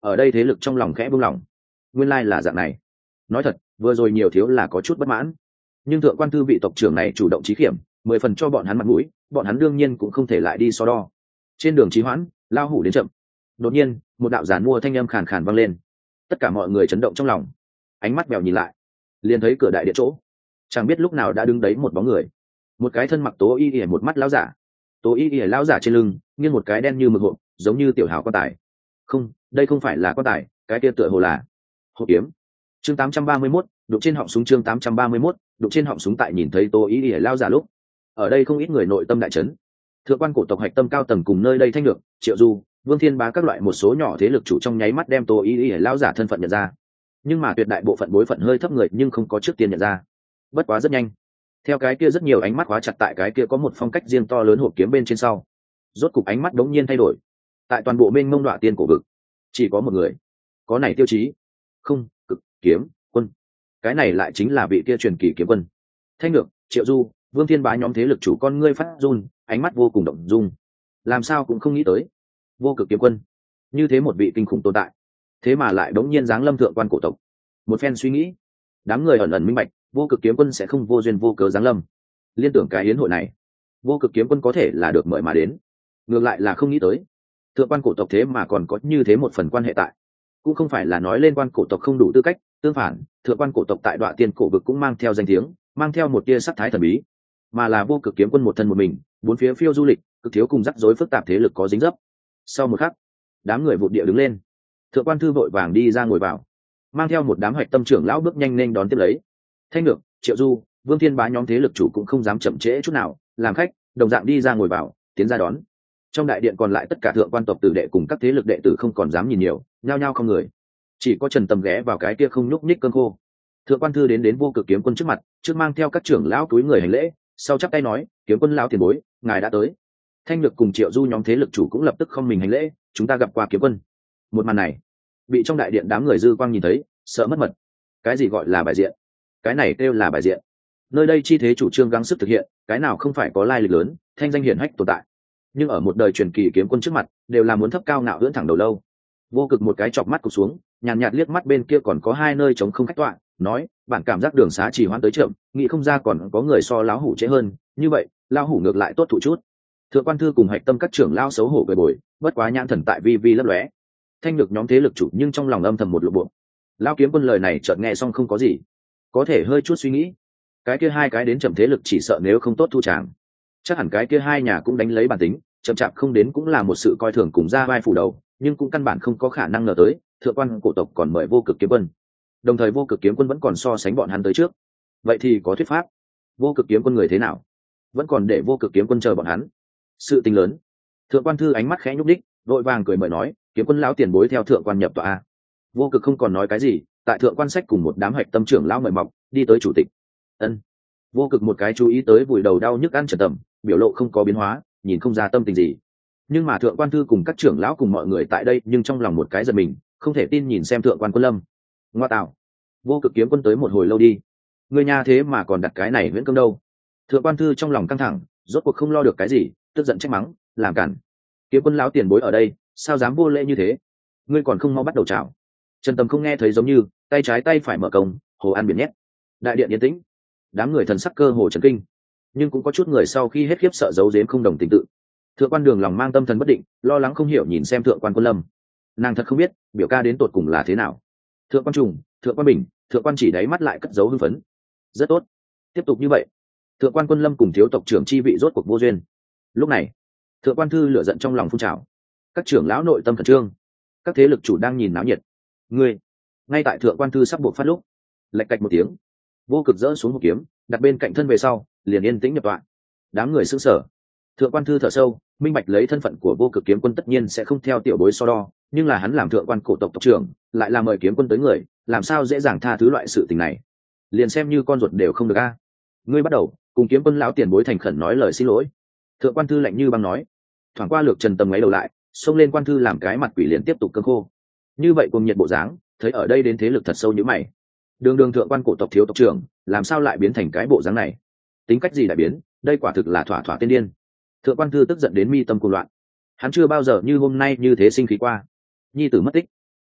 ở đây thế lực trong lòng khẽ buông lỏng. Nguyên lai là dạng này. Nói thật, vừa rồi nhiều thiếu là có chút bất mãn, nhưng thượng quan thư vị tộc trưởng này chủ động chí khiểm, 10 phần cho bọn hắn mặt mũi, bọn hắn đương nhiên cũng không thể lại đi so đo. Trên đường trì hoãn, lao hủ đến chậm. Đột nhiên, một đạo giàn mua thanh âm khàn khàn vang lên. Tất cả mọi người chấn động trong lòng, ánh mắt bèo nhìn lại, liền thấy cửa đại điện chỗ, chẳng biết lúc nào đã đứng đấy một bóng người, một cái thân mặc tố y ỉa một mắt lão giả. Tố y ỉa lão giả trên lưng nghiêng một cái đen như mực hộp, giống như tiểu hào quan tài. Không, đây không phải là quan tài, cái kia tựa hồ là hộp kiếm. Chương 831, đụng trên họng súng. Chương 831, đụng trên họng súng. Tại nhìn thấy Tố y ỉa lão giả lúc, ở đây không ít người nội tâm đại chấn. Thượng quan cổ tộc hạch tâm cao tầng cùng nơi đây Thanh Nhược, Triệu Du, Vương Thiên Bá các loại một số nhỏ thế lực chủ trong nháy mắt đem Tố y ỉa lão giả thân phận nhận ra, nhưng mà tuyệt đại bộ phận bối phận hơi thấp người nhưng không có trước tiên nhận ra. Bất quá rất nhanh, theo cái kia rất nhiều ánh mắt khóa chặt tại cái kia có một phong cách riêng to lớn hộp kiếm bên trên sau, rốt cục ánh mắt đống nhiên thay đổi. Tại toàn bộ mênh mông đọa tiên cổ vực, chỉ có một người có này tiêu chí. Không, cực kiếm quân. Cái này lại chính là vị kia truyền kỳ kiếm quân. Thanh Nhược, Triệu Du, Vương Thiên Bá nhóm thế lực chủ con ngươi phát run, ánh mắt vô cùng động dung. Làm sao cũng không nghĩ tới, vô cực kiếm quân như thế một vị kinh khủng tồn tại, thế mà lại đống nhiên giáng lâm thượng quan cổ tộc. Một phen suy nghĩ, đám người ẩn ẩn minh bạch, vô cực kiếm quân sẽ không vô duyên vô cớ giáng lâm. Liên tưởng cái yến hội này, vô cực kiếm quân có thể là được mời mà đến. Ngược lại là không nghĩ tới, thượng quan cổ tộc thế mà còn có như thế một phần quan hệ tại. Cũng không phải là nói lên quan cổ tộc không đủ tư cách, tương phản, thượng quan cổ tộc tại Đoạ Tiên cổ vực cũng mang theo danh tiếng, mang theo một tia sắc thái thần bí, mà là vô cực kiếm quân một thân một mình, bốn phía phiêu du lịch, cực thiếu cùng rắc rối phức tạp thế lực có dính dấp. Sau một khắc, đám người vụt địa đứng lên, thượng quan thư vội vàng đi ra ngồi vào, mang theo một đám hoạch tâm trưởng lão bước nhanh nên đón tiếp lấy. Thanh Nhược, Triệu Du, Vương Thiên Bá nhóm thế lực chủ cũng không dám chậm trễ chút nào, làm khách đồng dạng đi ra ngồi vào, tiến ra đón. Trong đại điện còn lại tất cả thượng quan tộc tử đệ cùng các thế lực đệ tử không còn dám nhìn nhiều, nhao nhao không người, chỉ có Trần Tầm ghé vào cái kia không nhúc nhích cơn khô. Thượng quan thư đến vô cực kiếm quân trước mặt, trước mang theo các trưởng lão túi người hành lễ, sau chắp tay nói: kiếm quân lão tiền bối, ngài đã tới. Thanh Nhược cùng Triệu Du nhóm thế lực chủ cũng lập tức không mình hành lễ: chúng ta gặp qua kiếm quân. Một màn này bị trong đại điện đám người dư quang nhìn thấy, sợ mất mật. Cái gì gọi là bài diện? Cái này kêu là bài diện? Nơi đây chi thế chủ trương gắng sức thực hiện, cái nào không phải có lai lịch lớn, thanh danh hiển hách tồn tại. Nhưng ở một đời truyền kỳ kiếm quân trước mặt, đều là muốn thấp cao ngạo ưỡn thẳng đầu lâu. Vô cực một cái chọc mắt cụp xuống, nhàn nhạt liếc mắt bên kia còn có hai nơi trống không khách tọa, nói: bản cảm giác đường xá chỉ hoãn tới chậm, nghĩ không ra còn có người so lão hủ trễ hơn, như vậy lão hủ ngược lại tốt thụ chút. Thượng quan thư cùng hạch tâm các trưởng lão xấu hổ cười bồi, bất quá nhãn thần tại vi vi lấp lóe. Thanh Nhược nhóm thế lực chủ nhưng trong lòng âm thầm một lộ bộ. Lão kiếm quân lời này chợt nghe xong không có gì, có thể hơi chút suy nghĩ, cái kia hai cái đến chậm thế lực chỉ sợ nếu không tốt thu tràng, chắc hẳn cái kia hai nhà cũng đánh lấy bản tính, chậm chạp không đến cũng là một sự coi thường cùng ra vai phủ đầu, nhưng cũng căn bản không có khả năng ngờ tới thượng quan cổ tộc còn mời vô cực kiếm quân, đồng thời vô cực kiếm quân vẫn còn so sánh bọn hắn tới trước. Vậy thì có thuyết pháp, vô cực kiếm quân người thế nào, vẫn còn để vô cực kiếm quân chờ bọn hắn. Sự tình lớn. Thượng quan thư ánh mắt khẽ nhúc đích, vội vàng cười mời nói: kiếm quân lão tiền bối theo thượng quan nhập tọa a. Vô cực không còn nói cái gì, tại thượng quan sách cùng một đám hạch tâm trưởng lão mời mọc đi tới chủ tịch. Ân. Vô cực một cái chú ý tới vùi đầu đau nhức ăn Trần Tầm, biểu lộ không có biến hóa, nhìn không ra tâm tình gì. Nhưng mà thượng quan thư cùng các trưởng lão cùng mọi người tại đây nhưng trong lòng một cái giật mình, không thể tin nhìn xem thượng quan quân lâm. Ngoa tạo, vô cực kiếm quân tới một hồi lâu đi, người nhà thế mà còn đặt cái này miễn cương đâu. Thượng quan thư trong lòng căng thẳng, rốt cuộc không lo được cái gì, tức giận trách mắng: làm cản, kiếm quân lão tiền bối ở đây, sao dám vô lễ như thế, ngươi còn không mau bắt đầu chào. Trần Tầm không nghe thấy, giống như tay trái tay phải mở công, hồ ăn biển nhét. Đại điện yên tĩnh, đám người thần sắc cơ hồ chấn kinh, nhưng cũng có chút người sau khi hết khiếp sợ giấu giếm không đồng tình tự. Thượng quan đường lòng mang tâm thần bất định, lo lắng không hiểu nhìn xem thượng quan quân lâm. Nàng thật không biết biểu ca đến tột cùng là thế nào. Thượng quan trùng, thượng quan bình, thượng quan chỉ đáy mắt lại cất giấu hưng phấn. Rất tốt, tiếp tục như vậy. Thượng quan quân lâm cùng thiếu tộc trưởng chi vị rốt cuộc vô duyên. Lúc này thượng quan thư lửa giận trong lòng phun trào, các trưởng lão nội tâm khẩn trương, các thế lực chủ đang nhìn náo nhiệt. Ngươi, ngay tại thượng quan thư sắp buộc phát lúc, lạch cạch một tiếng, vô cực dỡ xuống một kiếm đặt bên cạnh thân về sau, liền yên tĩnh nhập tọa. Đám người sững sờ. Thượng quan thư thở sâu, minh bạch lấy thân phận của vô cực kiếm quân tất nhiên sẽ không theo tiểu bối so đo, nhưng là hắn làm thượng quan cổ tộc tộc trưởng, lại là mời kiếm quân tới người, làm sao dễ dàng tha thứ loại sự tình này. Liền xem như con ruột đều không được a. Ngươi bắt đầu cùng kiếm quân lão tiền bối thành khẩn nói lời xin lỗi. Thượng quan thư lạnh như băng nói. Thoảng qua lược Trần Tầm ngáy đầu lại, xông lên quan thư làm cái mặt quỷ liền tiếp tục cơn khô. Như vậy cùng nhiệt bộ dáng, thấy ở đây đến thế lực thật sâu như mày. Đường đường thượng quan cổ tộc thiếu tộc trưởng, làm sao lại biến thành cái bộ dáng này? Tính cách gì đại biến, đây quả thực là thỏa thỏa tiên điên. Thượng quan thư tức giận đến mi tâm cuồng loạn, hắn chưa bao giờ như hôm nay như thế sinh khí qua. Nhi tử mất tích,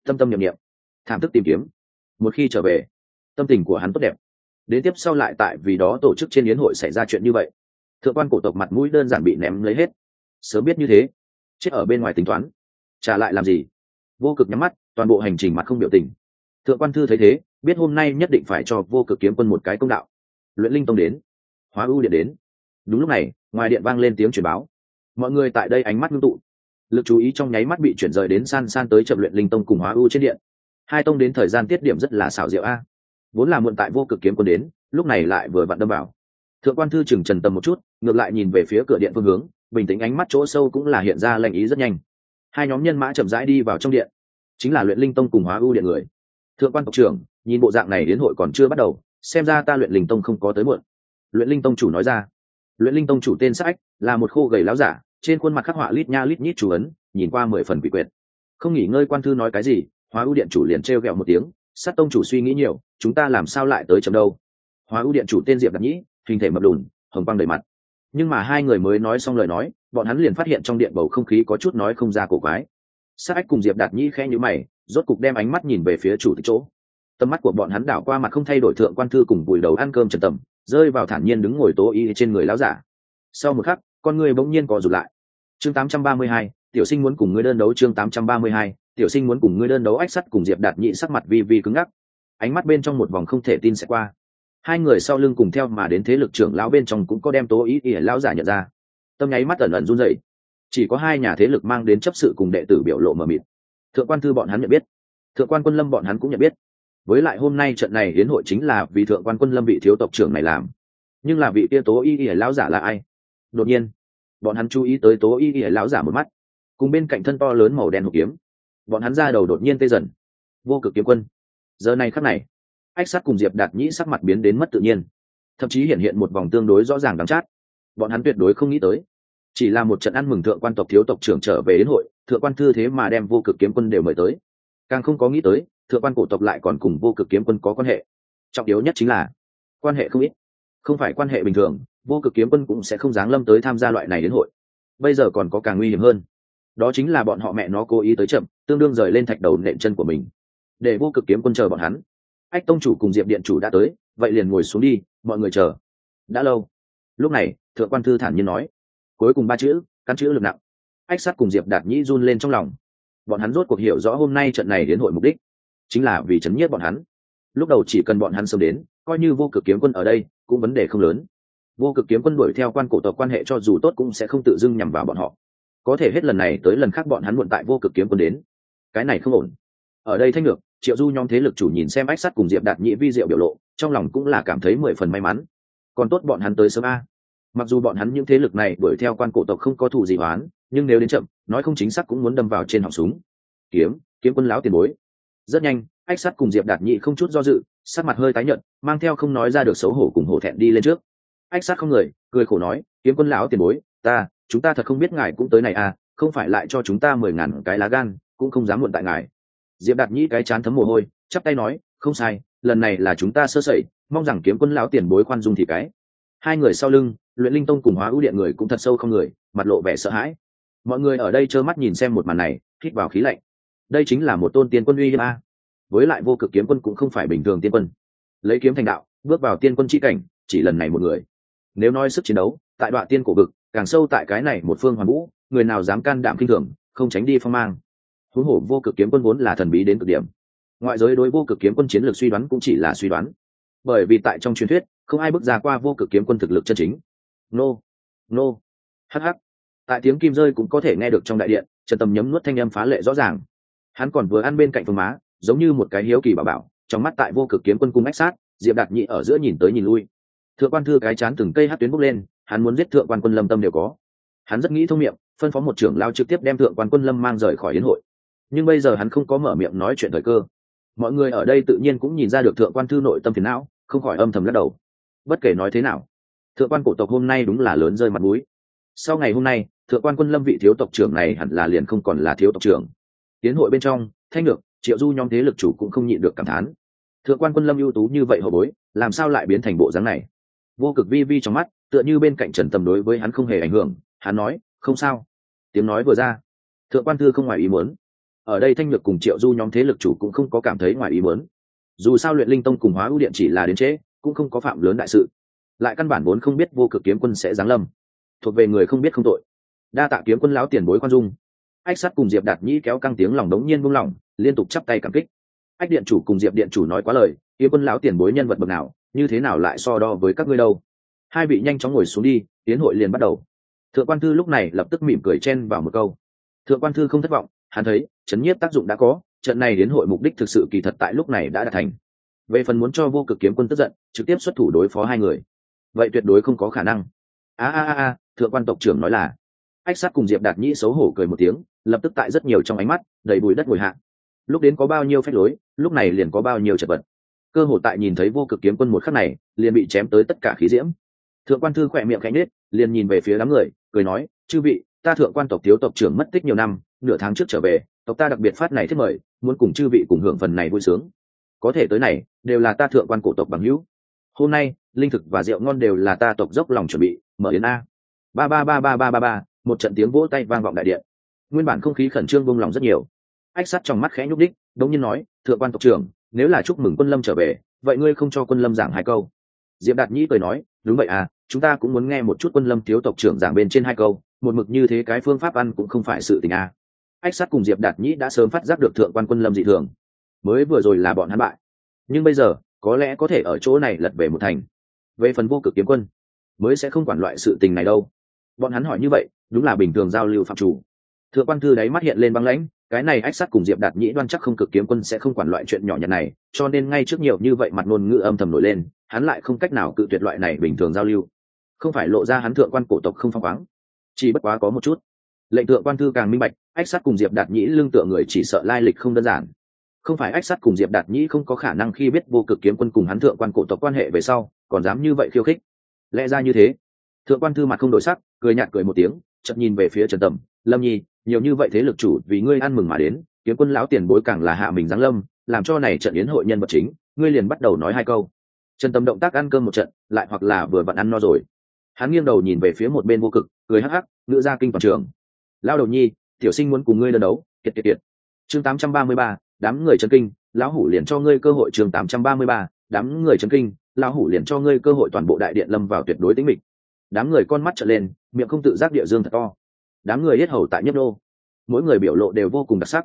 tâm tâm niệm niệm, thảm thức tìm kiếm. Một khi trở về, tâm tình của hắn tốt đẹp. Đến tiếp sau lại tại vì đó tổ chức trên yến hội xảy ra chuyện như vậy, thượng quan cổ tộc mặt mũi đơn giản bị ném lấy hết. Sớm biết như thế, chết ở bên ngoài tính toán, trả lại làm gì? Vô Cực nhắm mắt, toàn bộ hành trình mặt không biểu tình. Thượng quan thư thấy thế, biết hôm nay nhất định phải cho Vô Cực kiếm quân một cái công đạo. Luyện Linh Tông đến, Hóa ưu điện đến. Đúng lúc này, ngoài điện vang lên tiếng truyền báo. Mọi người tại đây ánh mắt ngưng tụ, lực chú ý trong nháy mắt bị chuyển rời đến san san tới chậm Luyện Linh Tông cùng Hóa ưu trên điện. Hai tông đến thời gian tiết điểm rất là xảo diệu a. Vốn là muộn tại Vô Cực kiếm quân đến, lúc này lại vừa vặn đâm vào. Thượng quan thư chừng trần tầm một chút, ngược lại nhìn về phía cửa điện phương hướng, bình tĩnh ánh mắt chỗ sâu cũng là hiện ra lệnh ý rất nhanh. Hai nhóm nhân mã chậm rãi đi vào trong điện, chính là Luyện Linh Tông cùng Hóa ưu điện người. Thượng quan tộc trưởng, nhìn bộ dạng này đến hội còn chưa bắt đầu, xem ra ta Luyện Linh Tông không có tới muộn. Luyện Linh Tông chủ nói ra. Luyện Linh Tông chủ tên Sách là một khô gầy láo giả, trên khuôn mặt khắc họa lít nha lít nhít chú ấn, nhìn qua 10 phần quỷ quyệt. Không nghỉ ngơi quan thư nói cái gì, Hóa ưu điện chủ liền trêu ghẹo một tiếng, Sát tông chủ suy nghĩ nhiều, chúng ta làm sao lại tới chậm đâu? Hóa ưu điện chủ tên Diệp Đạt Nhĩ, hình thể mập lùn, hồng quang đầy mặt. Nhưng mà hai người mới nói xong lời nói, bọn hắn liền phát hiện trong điện bầu không khí có chút nói không ra cổ quái. Sát Ách cùng Diệp Đạt Nhĩ khẽ nhíu mày, rốt cục đem ánh mắt nhìn về phía chủ tịch chỗ. Tầm mắt của bọn hắn đảo qua mặt không thay đổi thượng quan thư cùng bùi đầu ăn cơm Trần Tầm, rơi vào thản nhiên đứng ngồi tố y trên người lão giả. Sau một khắc, con người bỗng nhiên co rụt lại. Chương 832, tiểu sinh muốn cùng ngươi đơn đấu. Chương 832, tiểu sinh muốn cùng ngươi đơn đấu. Ách Sắt cùng Diệp Đạt Nhĩ sắc mặt vi vi cứng ngắc, ánh mắt bên trong một vòng không thể tin sẽ qua. Hai người sau lưng cùng theo mà đến thế lực trưởng lão bên trong cũng có đem tố ý ỉa lão giả nhận ra, tâm nháy mắt ẩn ẩn run rẩy. Chỉ có hai nhà thế lực mang đến chấp sự cùng đệ tử biểu lộ mờ mịt. Thượng quan thư bọn hắn nhận biết, thượng quan Quân Lâm bọn hắn cũng nhận biết. Với lại hôm nay trận này hiến hội chính là vì thượng quan Quân Lâm vị thiếu tộc trưởng này làm. Nhưng là vị kia tố y ỉa lão giả là ai? Đột nhiên, bọn hắn chú ý tới tố y ỉa lão giả một mắt, cùng bên cạnh thân to lớn màu đen hộp kiếm. Bọn hắn ra đầu đột nhiên tê dần. Vô Cực kiếm quân. Giờ này khắc này, Ách Sắt cùng Diệp Đạt Nhĩ sắc mặt biến đến mất tự nhiên, thậm chí hiện hiện một vòng tương đối rõ ràng đắng chát. Bọn hắn tuyệt đối không nghĩ tới, chỉ là một trận ăn mừng thượng quan tộc thiếu tộc trưởng trở về đến hội, thượng quan thư thế mà đem Vô Cực kiếm quân đều mời tới. Càng không có nghĩ tới, thượng quan cổ tộc lại còn cùng Vô Cực kiếm quân có quan hệ. Trọng yếu nhất chính là quan hệ không ít, không phải quan hệ bình thường, Vô Cực kiếm quân cũng sẽ không giáng lâm tới tham gia loại này đến hội. Bây giờ còn có càng nguy hiểm hơn, đó chính là bọn họ mẹ nó cố ý tới chậm, tương đương rời lên thạch đầu nện chân của mình, để Vô Cực kiếm quân chờ bọn hắn. Ách tông chủ cùng Diệp điện chủ đã tới, vậy liền ngồi xuống đi, mọi người chờ đã lâu. Lúc này thượng quan thư thản nhiên nói cuối cùng ba chữ, căn chữ lực nặng. Ách Sắt cùng Diệp Đạt Nhĩ run lên trong lòng. Bọn hắn rốt cuộc hiểu rõ hôm nay trận này đến hội mục đích, chính là vì chấn nhiếp bọn hắn. Lúc đầu chỉ cần bọn hắn sớm đến, coi như Vô Cực kiếm quân ở đây cũng vấn đề không lớn. Vô Cực kiếm quân đuổi theo quan cổ tộc quan hệ cho dù tốt cũng sẽ không tự dưng nhằm vào bọn họ. Có thể hết lần này tới lần khác bọn hắn muộn tại Vô Cực kiếm quân đến, cái này không ổn. Ở đây thanh lược Triệu Du nhóm thế lực chủ nhìn xem Ách Sắt cùng Diệp Đạt Nhĩ vi diệu biểu lộ, trong lòng cũng là cảm thấy 10 phần may mắn. Còn tốt bọn hắn tới sớm a. Mặc dù bọn hắn những thế lực này đuổi theo quan cổ tộc không có thù gì oán, nhưng nếu đến chậm, nói không chính xác cũng muốn đâm vào trên họng súng. Kiếm quân lão tiền bối. Rất nhanh, Ách Sắt cùng Diệp Đạt Nhĩ không chút do dự, sắc mặt hơi tái nhợt, mang theo không nói ra được xấu hổ cùng hổ thẹn đi lên trước. Ách Sắt không người, cười khổ nói, kiếm quân lão tiền bối, chúng ta thật không biết ngài cũng tới này à, không phải lại cho chúng ta 10.000 cái lá gan, cũng không dám muộn tại ngài. Diệp Đạt Nhĩ cái chán thấm mồ hôi, chắp tay nói, không sai, lần này là chúng ta sơ sẩy, mong rằng kiếm quân lão tiền bối khoan dung thì cái. Hai người sau lưng, Luyện Linh Tông cùng Hóa ưu điện người cũng thật sâu không người, mặt lộ vẻ sợ hãi. Mọi người ở đây trơ mắt nhìn xem một màn này, hít vào khí lạnh. Đây chính là một tôn tiên quân uy hiếp a. Với lại Vô Cực kiếm quân cũng không phải bình thường tiên quân, lấy kiếm thành đạo, bước vào tiên quân chi cảnh, chỉ lần này một người. Nếu nói sức chiến đấu, tại đoạn tiên cổ vực, càng sâu tại cái này một phương hoàn vũ, người nào dám can đảm kinh thường, không tránh đi phong mang. Huống hồ Vô Cực kiếm quân vốn là thần bí đến cực điểm. Ngoại giới đối Vô Cực kiếm quân chiến lược suy đoán cũng chỉ là suy đoán, bởi vì tại trong truyền thuyết không ai bước ra qua Vô Cực kiếm quân thực lực chân chính. Nô hắc hắc. Tại tiếng kim rơi cũng có thể nghe được trong đại điện, Trần Tầm nhấm nuốt thanh âm phá lệ rõ ràng. Hắn còn vừa ăn bên cạnh phương má, giống như một cái hiếu kỳ bảo bảo, trong mắt tại Vô Cực kiếm quân cung Ách Sát, Diệp Đạt Nhĩ ở giữa nhìn tới nhìn lui. Thượng quan thư cái chán từng cây hát tuyến bốc lên, hắn muốn giết thượng quan Quân Lâm tâm đều có. Hắn rất nghĩ thông miệng, phân phó một trưởng lao trực tiếp đem thượng quan Quân Lâm mang rời khỏi yến hội. Nhưng bây giờ hắn không có mở miệng nói chuyện thời cơ. Mọi người ở đây tự nhiên cũng nhìn ra được thượng quan thư nội tâm phiền não, không khỏi âm thầm lắc đầu. Bất kể nói thế nào, thượng quan cổ tộc hôm nay đúng là lớn rơi mặt mũi. Sau ngày hôm nay, thượng quan Quân Lâm vị thiếu tộc trưởng này hẳn là liền không còn là thiếu tộc trưởng. Tiến hội bên trong, Thanh Nhược, Triệu Du nhóm thế lực chủ cũng không nhịn được cảm thán. Thượng quan Quân Lâm ưu tú như vậy hậu bối, làm sao lại biến thành bộ dáng này? Vô Cực vi vi trong mắt, tựa như bên cạnh Trần Tầm đối với hắn không hề ảnh hưởng, hắn nói, không sao. Tiếng nói vừa ra, thượng quan thư không ngoài ý muốn. ở đây Thanh Nhược cùng Triệu Du nhóm thế lực chủ cũng không có cảm thấy ngoài ý muốn. Dù sao Luyện Linh Tông cùng Hóa Ưu Điện chỉ là đến trễ, cũng không có phạm lớn đại sự, lại căn bản vốn không biết Vô Cực Kiếm Quân sẽ giáng lâm, thuộc về người không biết không tội. Đa tạ kiếm quân lão tiền bối khoan dung. Ách Sắt cùng Diệp Đạt Nhĩ kéo căng tiếng lòng đống nhiên buông lỏng, liên tục chắp tay cảm kích. Ách điện chủ cùng Diệp điện chủ nói quá lời, kiếm quân lão tiền bối nhân vật bậc nào, như thế nào lại so đo với các ngươi đâu. Hai vị nhanh chóng ngồi xuống đi, tiến hội liền bắt đầu. Thượng quan thư lúc này lập tức mỉm cười chen vào một câu. Thượng quan thư không thất vọng, hắn thấy chấn nhiếp tác dụng đã có, trận này đến hội mục đích thực sự kỳ thật tại lúc này đã đạt thành. Về phần muốn cho Vô Cực Kiếm Quân tức giận, trực tiếp xuất thủ đối phó hai người, vậy tuyệt đối không có khả năng. Thượng quan tộc trưởng nói là. Ách Sát cùng Diệp Đạt Nhĩ xấu hổ cười một tiếng, lập tức tại rất nhiều trong ánh mắt đầy bụi đất ngồi hạ. Lúc đến có bao nhiêu phách lối, lúc này liền có bao nhiêu chật vật. Cơ hội tại nhìn thấy Vô Cực Kiếm Quân một khắc này, liền bị chém tới tất cả khí diễm. Thượng quan thư khỏe miệng khẽ nhếch, liền nhìn về phía đám người, cười nói: "Chư vị, ta Thượng quan tộc thiếu tộc trưởng mất tích nhiều năm, nửa tháng trước trở về, tộc ta đặc biệt phát này thiết mời, muốn cùng chư vị cùng hưởng phần này vui sướng. Có thể tới này, đều là ta Thượng quan cổ tộc bằng hữu. Hôm nay, linh thực và rượu ngon đều là ta tộc dốc lòng chuẩn bị, mở yến a." Ba, một trận tiếng vỗ tay vang vọng đại điện. Nguyên bản không khí khẩn trương buông lòng rất nhiều. Ách Sắt trong mắt khẽ nhúc đích, đống nhiên nói: "Thượng quan tộc trưởng, nếu là chúc mừng Quân Lâm trở về, vậy ngươi không cho Quân Lâm giảng hai câu?" Diệp Đạt Nhĩ cười nói: "Đúng vậy à, chúng ta cũng muốn nghe một chút Quân Lâm thiếu tộc trưởng giảng bên trên hai câu, một mực như thế cái phương pháp ăn cũng không phải sự tình à." Ách Sắt cùng Diệp Đạt Nhĩ đã sớm phát giác được Thượng quan Quân Lâm dị thường, mới vừa rồi là bọn hắn bại, nhưng bây giờ có lẽ có thể ở chỗ này lật về một thành. Về phần Vô Cực Kiếm Quân, mới sẽ không quản loại sự tình này đâu. Bọn hắn hỏi như vậy, đúng là bình thường giao lưu phạm chủ. Thượng quan thư đáy mắt hiện lên băng lãnh, cái này Ách Sắt cùng Diệp Đạt Nhĩ đoan chắc không Cực Kiếm Quân sẽ không quản loại chuyện nhỏ nhặt này, cho nên ngay trước nhiều như vậy mặt ngôn ngữ âm thầm nổi lên, hắn lại không cách nào cự tuyệt loại này bình thường giao lưu. Không phải lộ ra hắn thượng quan cổ tộc không phóng khoáng, chỉ bất quá có một chút. Lệnh thượng quan thư càng minh bạch, Ách Sắt cùng Diệp Đạt Nhĩ lương tựa người chỉ sợ lai lịch không đơn giản. Không phải Ách Sắt cùng Diệp Đạt Nhĩ không có khả năng khi biết Vô Cực Kiếm Quân cùng hắn thượng quan cổ tộc quan hệ về sau, còn dám như vậy khiêu khích. Lẽ ra như thế. Thượng quan thư mặt không đổi sắc, cười nhạt cười một tiếng, chợt nhìn về phía Trần Tầm, Lâm Nhi, nhiều như vậy thế lực chủ vì ngươi ăn mừng mà đến, Kiếm Quân lão tiền bối càng là hạ mình giáng lâm, làm cho này trận yến hội nhân vật chính, ngươi liền bắt đầu nói hai câu. Trần Tầm động tác ăn cơm một trận, lại hoặc là vừa vặn ăn no rồi. Hắn nghiêng đầu nhìn về phía một bên Vô Cực, cười hắc hắc, ngữ ra kinh toàn trường. Lão đầu nhi, tiểu sinh muốn cùng ngươi đơn đấu, kiệt. Chương 833, đám người chấn kinh, lão hủ liền cho ngươi cơ hội. Chương 833, đám người chấn kinh, lão hủ liền cho ngươi cơ hội. Toàn bộ đại điện lâm vào tuyệt đối tĩnh mịch. Đám người con mắt trợn lên, miệng không tự giác địa dương thật to. Đám người yết hầu tại nhấp đô, mỗi người biểu lộ đều vô cùng đặc sắc.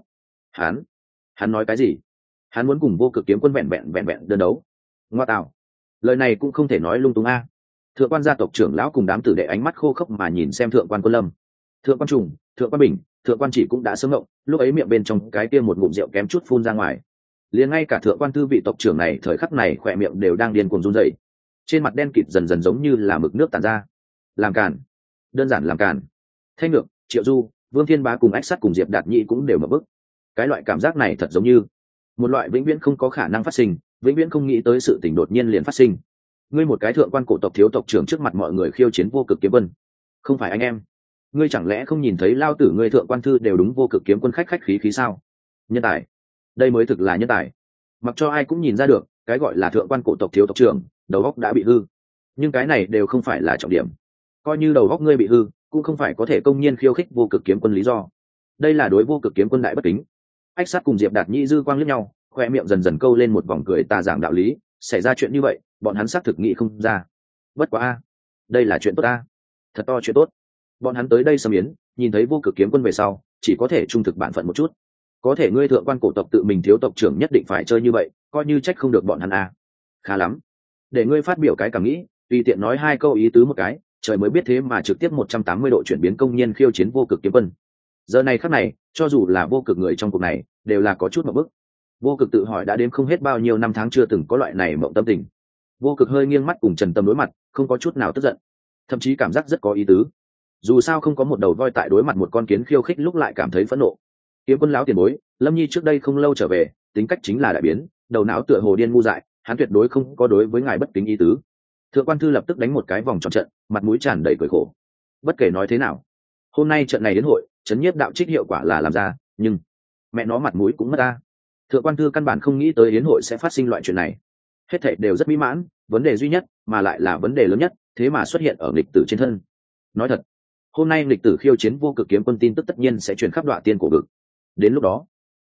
Hắn nói cái gì? Hắn muốn cùng Vô Cực Kiếm Quân vẹn vẹn đơn đấu? Ngoa tạo, lời này cũng không thể nói lung tung a. Thượng quan gia tộc trưởng lão cùng đám tử đệ ánh mắt khô khốc mà nhìn xem Thượng quan Quân Lâm. Thượng quan Trùng, Thượng quan Bình, Thượng quan Chỉ cũng đã sớm ngộng, lúc ấy miệng bên trong cái kia một ngụm rượu kém chút phun ra ngoài. Liền ngay cả Thượng quan Thư vị tộc trưởng này thời khắc này khỏe miệng đều đang điên cuồng run rẩy, trên mặt đen kịt dần dần giống như là mực nước tản ra. Làm càn, đơn giản làm càn. Thanh Nhược, Triệu Du, Vương Thiên Bá cùng Ách Sắt cùng Diệp Đạt Nhĩ cũng đều mở bức. Cái loại cảm giác này thật giống như một loại vĩnh viễn không có khả năng phát sinh, vĩnh viễn không nghĩ tới sự tình đột nhiên liền phát sinh. Ngươi một cái thượng quan cổ tộc thiếu tộc trưởng trước mặt mọi người khiêu chiến Vô Cực Kiếm Quân, không phải anh em? Ngươi chẳng lẽ không nhìn thấy lao tử ngươi thượng quan thư đều đúng Vô Cực Kiếm Quân khách khí sao? Nhân tài, đây mới thực là nhân tài. Mặc cho ai cũng nhìn ra được, cái gọi là thượng quan cổ tộc thiếu tộc trưởng, đầu óc đã bị hư. Nhưng cái này đều không phải là trọng điểm. Coi như đầu óc ngươi bị hư, cũng không phải có thể công nhiên khiêu khích Vô Cực Kiếm Quân lý do. Đây là đối Vô Cực Kiếm Quân đại bất kính. Ách Sắt cùng Diệp Đạt Nhĩ dư quang liếc nhau, khoe miệng dần dần câu lên một vòng cười tà giảng đạo lý. Xảy ra chuyện như vậy, bọn hắn xác thực nghĩ không ra. Bất quá a, đây là chuyện tốt a, thật to chuyện tốt. Bọn hắn tới đây xâm yến, nhìn thấy Vô Cực Kiếm Quân về sau, chỉ có thể trung thực bản phận một chút. Có thể ngươi thượng quan cổ tộc tự mình thiếu tộc trưởng nhất định phải chơi như vậy, coi như trách không được bọn hắn a. Khá lắm, để ngươi phát biểu cái cảm nghĩ, tùy tiện nói hai câu ý tứ một cái, trời mới biết thế mà trực tiếp 180 độ chuyển biến công nhiên khiêu chiến Vô Cực Kiếm Quân. Giờ này khắc này, cho dù là Vô Cực người trong cuộc này, đều là có chút một bức. Vô Cực tự hỏi đã đếm không hết bao nhiêu năm tháng chưa từng có loại này mộng tâm tình. Vô Cực hơi nghiêng mắt cùng Trần Tâm đối mặt, không có chút nào tức giận, thậm chí cảm giác rất có ý tứ. Dù sao không có một đầu voi tại đối mặt một con kiến khiêu khích lúc lại cảm thấy phẫn nộ. Kiếm Quân lão tiền bối, Lâm Nhi trước đây không lâu trở về, tính cách chính là đại biến, đầu não tựa hồ điên ngu dại, hắn tuyệt đối không có đối với ngài bất kính ý tứ. Thượng quan thư lập tức đánh một cái vòng tròn trận, mặt mũi tràn đầy cười khổ. Bất kể nói thế nào, hôm nay trận này đến hội, chấn nhiếp đạo trích hiệu quả là làm ra, nhưng mẹ nó mặt mũi cũng mất ta. Thượng quan thư căn bản không nghĩ tới yến hội sẽ phát sinh loại chuyện này. Hết thảy đều rất mỹ mãn, vấn đề duy nhất mà lại là vấn đề lớn nhất, thế mà xuất hiện ở nghịch tử trên thân. Nói thật, hôm nay nghịch tử khiêu chiến Vô Cực Kiếm Quân tin tức tất nhiên sẽ truyền khắp Đoạ Tiên cổ vực. Đến lúc đó,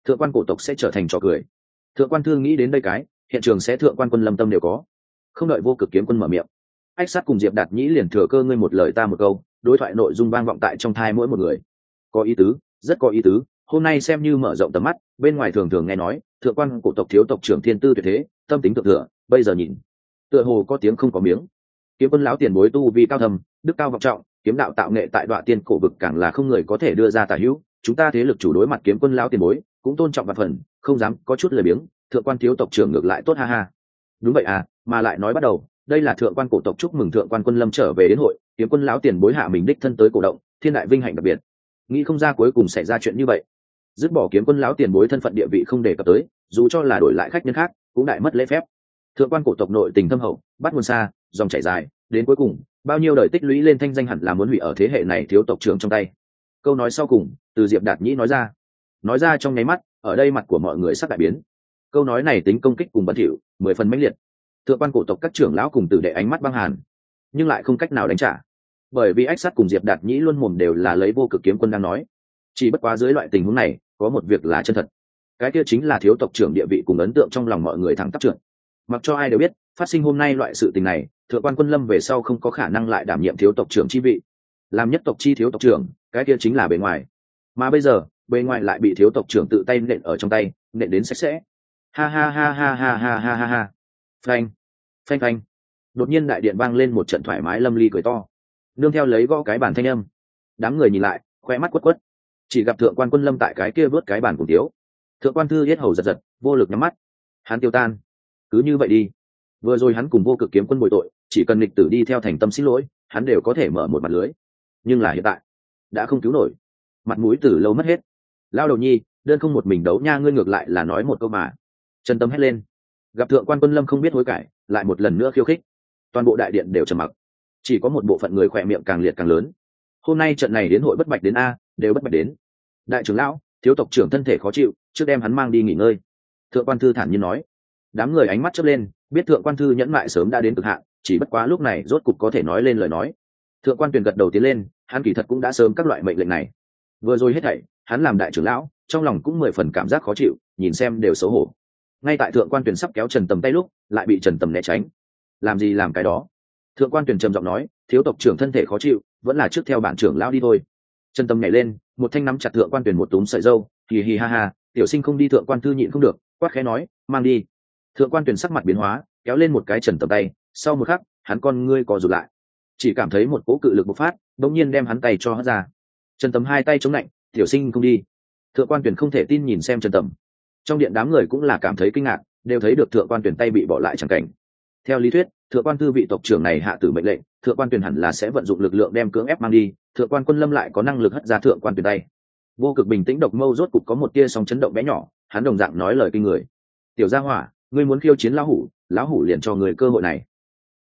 thượng quan cổ tộc sẽ trở thành trò cười. Thượng quan thư nghĩ đến đây cái hiện trường sẽ thượng quan quân lâm tâm đều có. Không đợi vô cực kiếm quân mở miệng, ách sát cùng diệp đạt nhĩ liền thừa cơ ngươi một lời ta một câu, đối thoại nội dung vang vọng tại trong thai mỗi một người. Có ý tứ, rất có ý tứ. Hôm nay xem như mở rộng tầm mắt, bên ngoài thường thường nghe nói thượng quan cổ tộc thiếu tộc trưởng thiên tư tuyệt thế, tâm tính thượng thừa, bây giờ nhìn tựa hồ có tiếng không có miếng. Kiếm quân lão tiền bối tu vi cao thầm, đức cao vọng trọng, kiếm đạo tạo nghệ tại đoạn tiên cổ vực càng là không người có thể đưa ra tả hữu. Chúng ta thế lực chủ đối mặt kiếm quân lão tiền bối cũng tôn trọng và phần, không dám có chút lười biếng. Thượng quan thiếu tộc trưởng ngược lại tốt ha ha. Đúng vậy à, mà lại nói bắt đầu, đây là thượng quan cổ tộc chúc mừng thượng quan quân lâm trở về đến hội, kiếm quân lão tiền bối hạ mình đích thân tới cổ động, thiên đại vinh hạnh đặc biệt. Nghĩ không ra cuối cùng xảy ra chuyện như vậy. Dứt bỏ kiếm quân lão tiền bối thân phận địa vị không đề cập tới, dù cho là đổi lại khách nhân khác cũng đại mất lễ phép. Thượng quan cổ tộc nội tình thâm hậu, bắt nguồn xa, dòng chảy dài, đến cuối cùng bao nhiêu đời tích lũy lên thanh danh hẳn là muốn hủy ở thế hệ này thiếu tộc trưởng trong tay. Câu nói sau cùng từ Diệp Đạt Nhĩ nói ra trong nháy mắt, ở đây mặt của mọi người sắc đại biến. Câu nói này tính công kích cùng bẩn thỉu, 10 phần mãnh liệt. Thượng quan cổ tộc các trưởng lão cùng tử đệ ánh mắt băng hàn, nhưng lại không cách nào đánh trả, bởi vì ách sát cùng Diệp Đạt Nhĩ luôn mồm đều là lấy vô cực kiếm quân đang nói. Chỉ bất quá dưới loại tình huống này có một việc là chân thật, cái kia chính là thiếu tộc trưởng địa vị cùng ấn tượng trong lòng mọi người thẳng tắp trượt. Mặc cho ai đều biết phát sinh hôm nay loại sự tình này, thượng quan quân lâm về sau không có khả năng lại đảm nhiệm thiếu tộc trưởng chi vị, làm nhất tộc chi thiếu tộc trưởng, cái kia chính là bề ngoài. Mà bây giờ bề ngoài lại bị thiếu tộc trưởng tự tay nện ở trong tay, nện đến sạch sẽ. Ha ha ha ha ha ha ha ha ha. Phanh phanh phanh. Đột nhiên đại điện vang lên một trận thoải mái lâm ly cười to, nương theo lấy gõ cái bàn thanh âm. Đám người nhìn lại, khoe mắt quất quất, chỉ gặp thượng quan quân lâm tại cái kia vớt cái bàn cùng tiếu. Thượng quan thư yết hầu giật giật, vô lực nhắm mắt. Hắn tiêu tan. Cứ như vậy đi. Vừa rồi hắn cùng vô cực kiếm quân bồi tội, chỉ cần lịch tử đi theo thành tâm xin lỗi, hắn đều có thể mở một mặt lưới. Nhưng là hiện tại đã không cứu nổi, mặt mũi từ lâu mất hết. Lao đầu nhi, đơn không một mình đấu nha, ngươi ngược lại là nói một câu mà. Trần Tâm hét lên. Gặp thượng quan quân lâm không biết hối cải, lại một lần nữa khiêu khích. Toàn bộ đại điện đều trầm mặc, chỉ có một bộ phận người khỏe miệng càng liệt càng lớn. Hôm nay trận này đến hội bất bạch đến a, đều bất bạch đến. Đại trưởng lão, thiếu tộc trưởng thân thể khó chịu, trước đem hắn mang đi nghỉ ngơi. Thượng quan thư thản nhiên nói. Đám người ánh mắt chớp lên, biết thượng quan thư nhẫn mại sớm đã đến cực hạn, chỉ bất quá lúc này rốt cục có thể nói lên lời nói. Thượng quan Tuyền gật đầu tiến lên, hắn kỳ thật cũng đã sớm các loại mệnh lệnh này. Vừa rồi hết thảy, hắn làm đại trưởng lão, trong lòng cũng 10 phần cảm giác khó chịu, nhìn xem đều xấu hổ. Ngay tại thượng quan Tuyền sắp kéo Trần Tầm tay lúc, lại bị Trần Tầm né tránh. Làm gì làm cái đó. Thượng quan Tuyền trầm giọng nói, thiếu tộc trưởng thân thể khó chịu, vẫn là trước theo bản trưởng lão đi thôi. Trần Tầm nhảy lên, một thanh nắm chặt thượng quan Tuyền một túm sợi râu, hì hì ha ha, tiểu sinh không đi. Thượng quan thư nhịn không được, quát khẽ nói, mang đi. Thượng quan Tuyền sắc mặt biến hóa, kéo lên một cái Trần Tầm tay, sau một khắc hắn con ngươi co rụt lại, chỉ cảm thấy một cỗ cự lực bộc phát, đống nhiên đem hắn tay cho hất ra. Trần Tầm hai tay chống lạnh, tiểu sinh không đi. Thượng quan Tuyền không thể tin nhìn xem Trần Tầm. Trong điện đám người cũng là cảm thấy kinh ngạc, đều thấy được thượng quan Tuyền tay bị bỏ lại chẳng cảnh. Theo lý thuyết, thượng quan thư vị tộc trưởng này hạ tử mệnh lệnh, thượng quan Tuyền hẳn là sẽ vận dụng lực lượng đem cưỡng ép mang đi, thượng quan quân lâm lại có năng lực hất ra thượng quan Tuyền tay. Vô cực bình tĩnh độc mâu rốt cục có một tia sóng chấn động bé nhỏ, hắn đồng dạng nói lời kinh người. Tiểu gia hỏa, ngươi muốn khiêu chiến lão hủ liền cho người cơ hội này.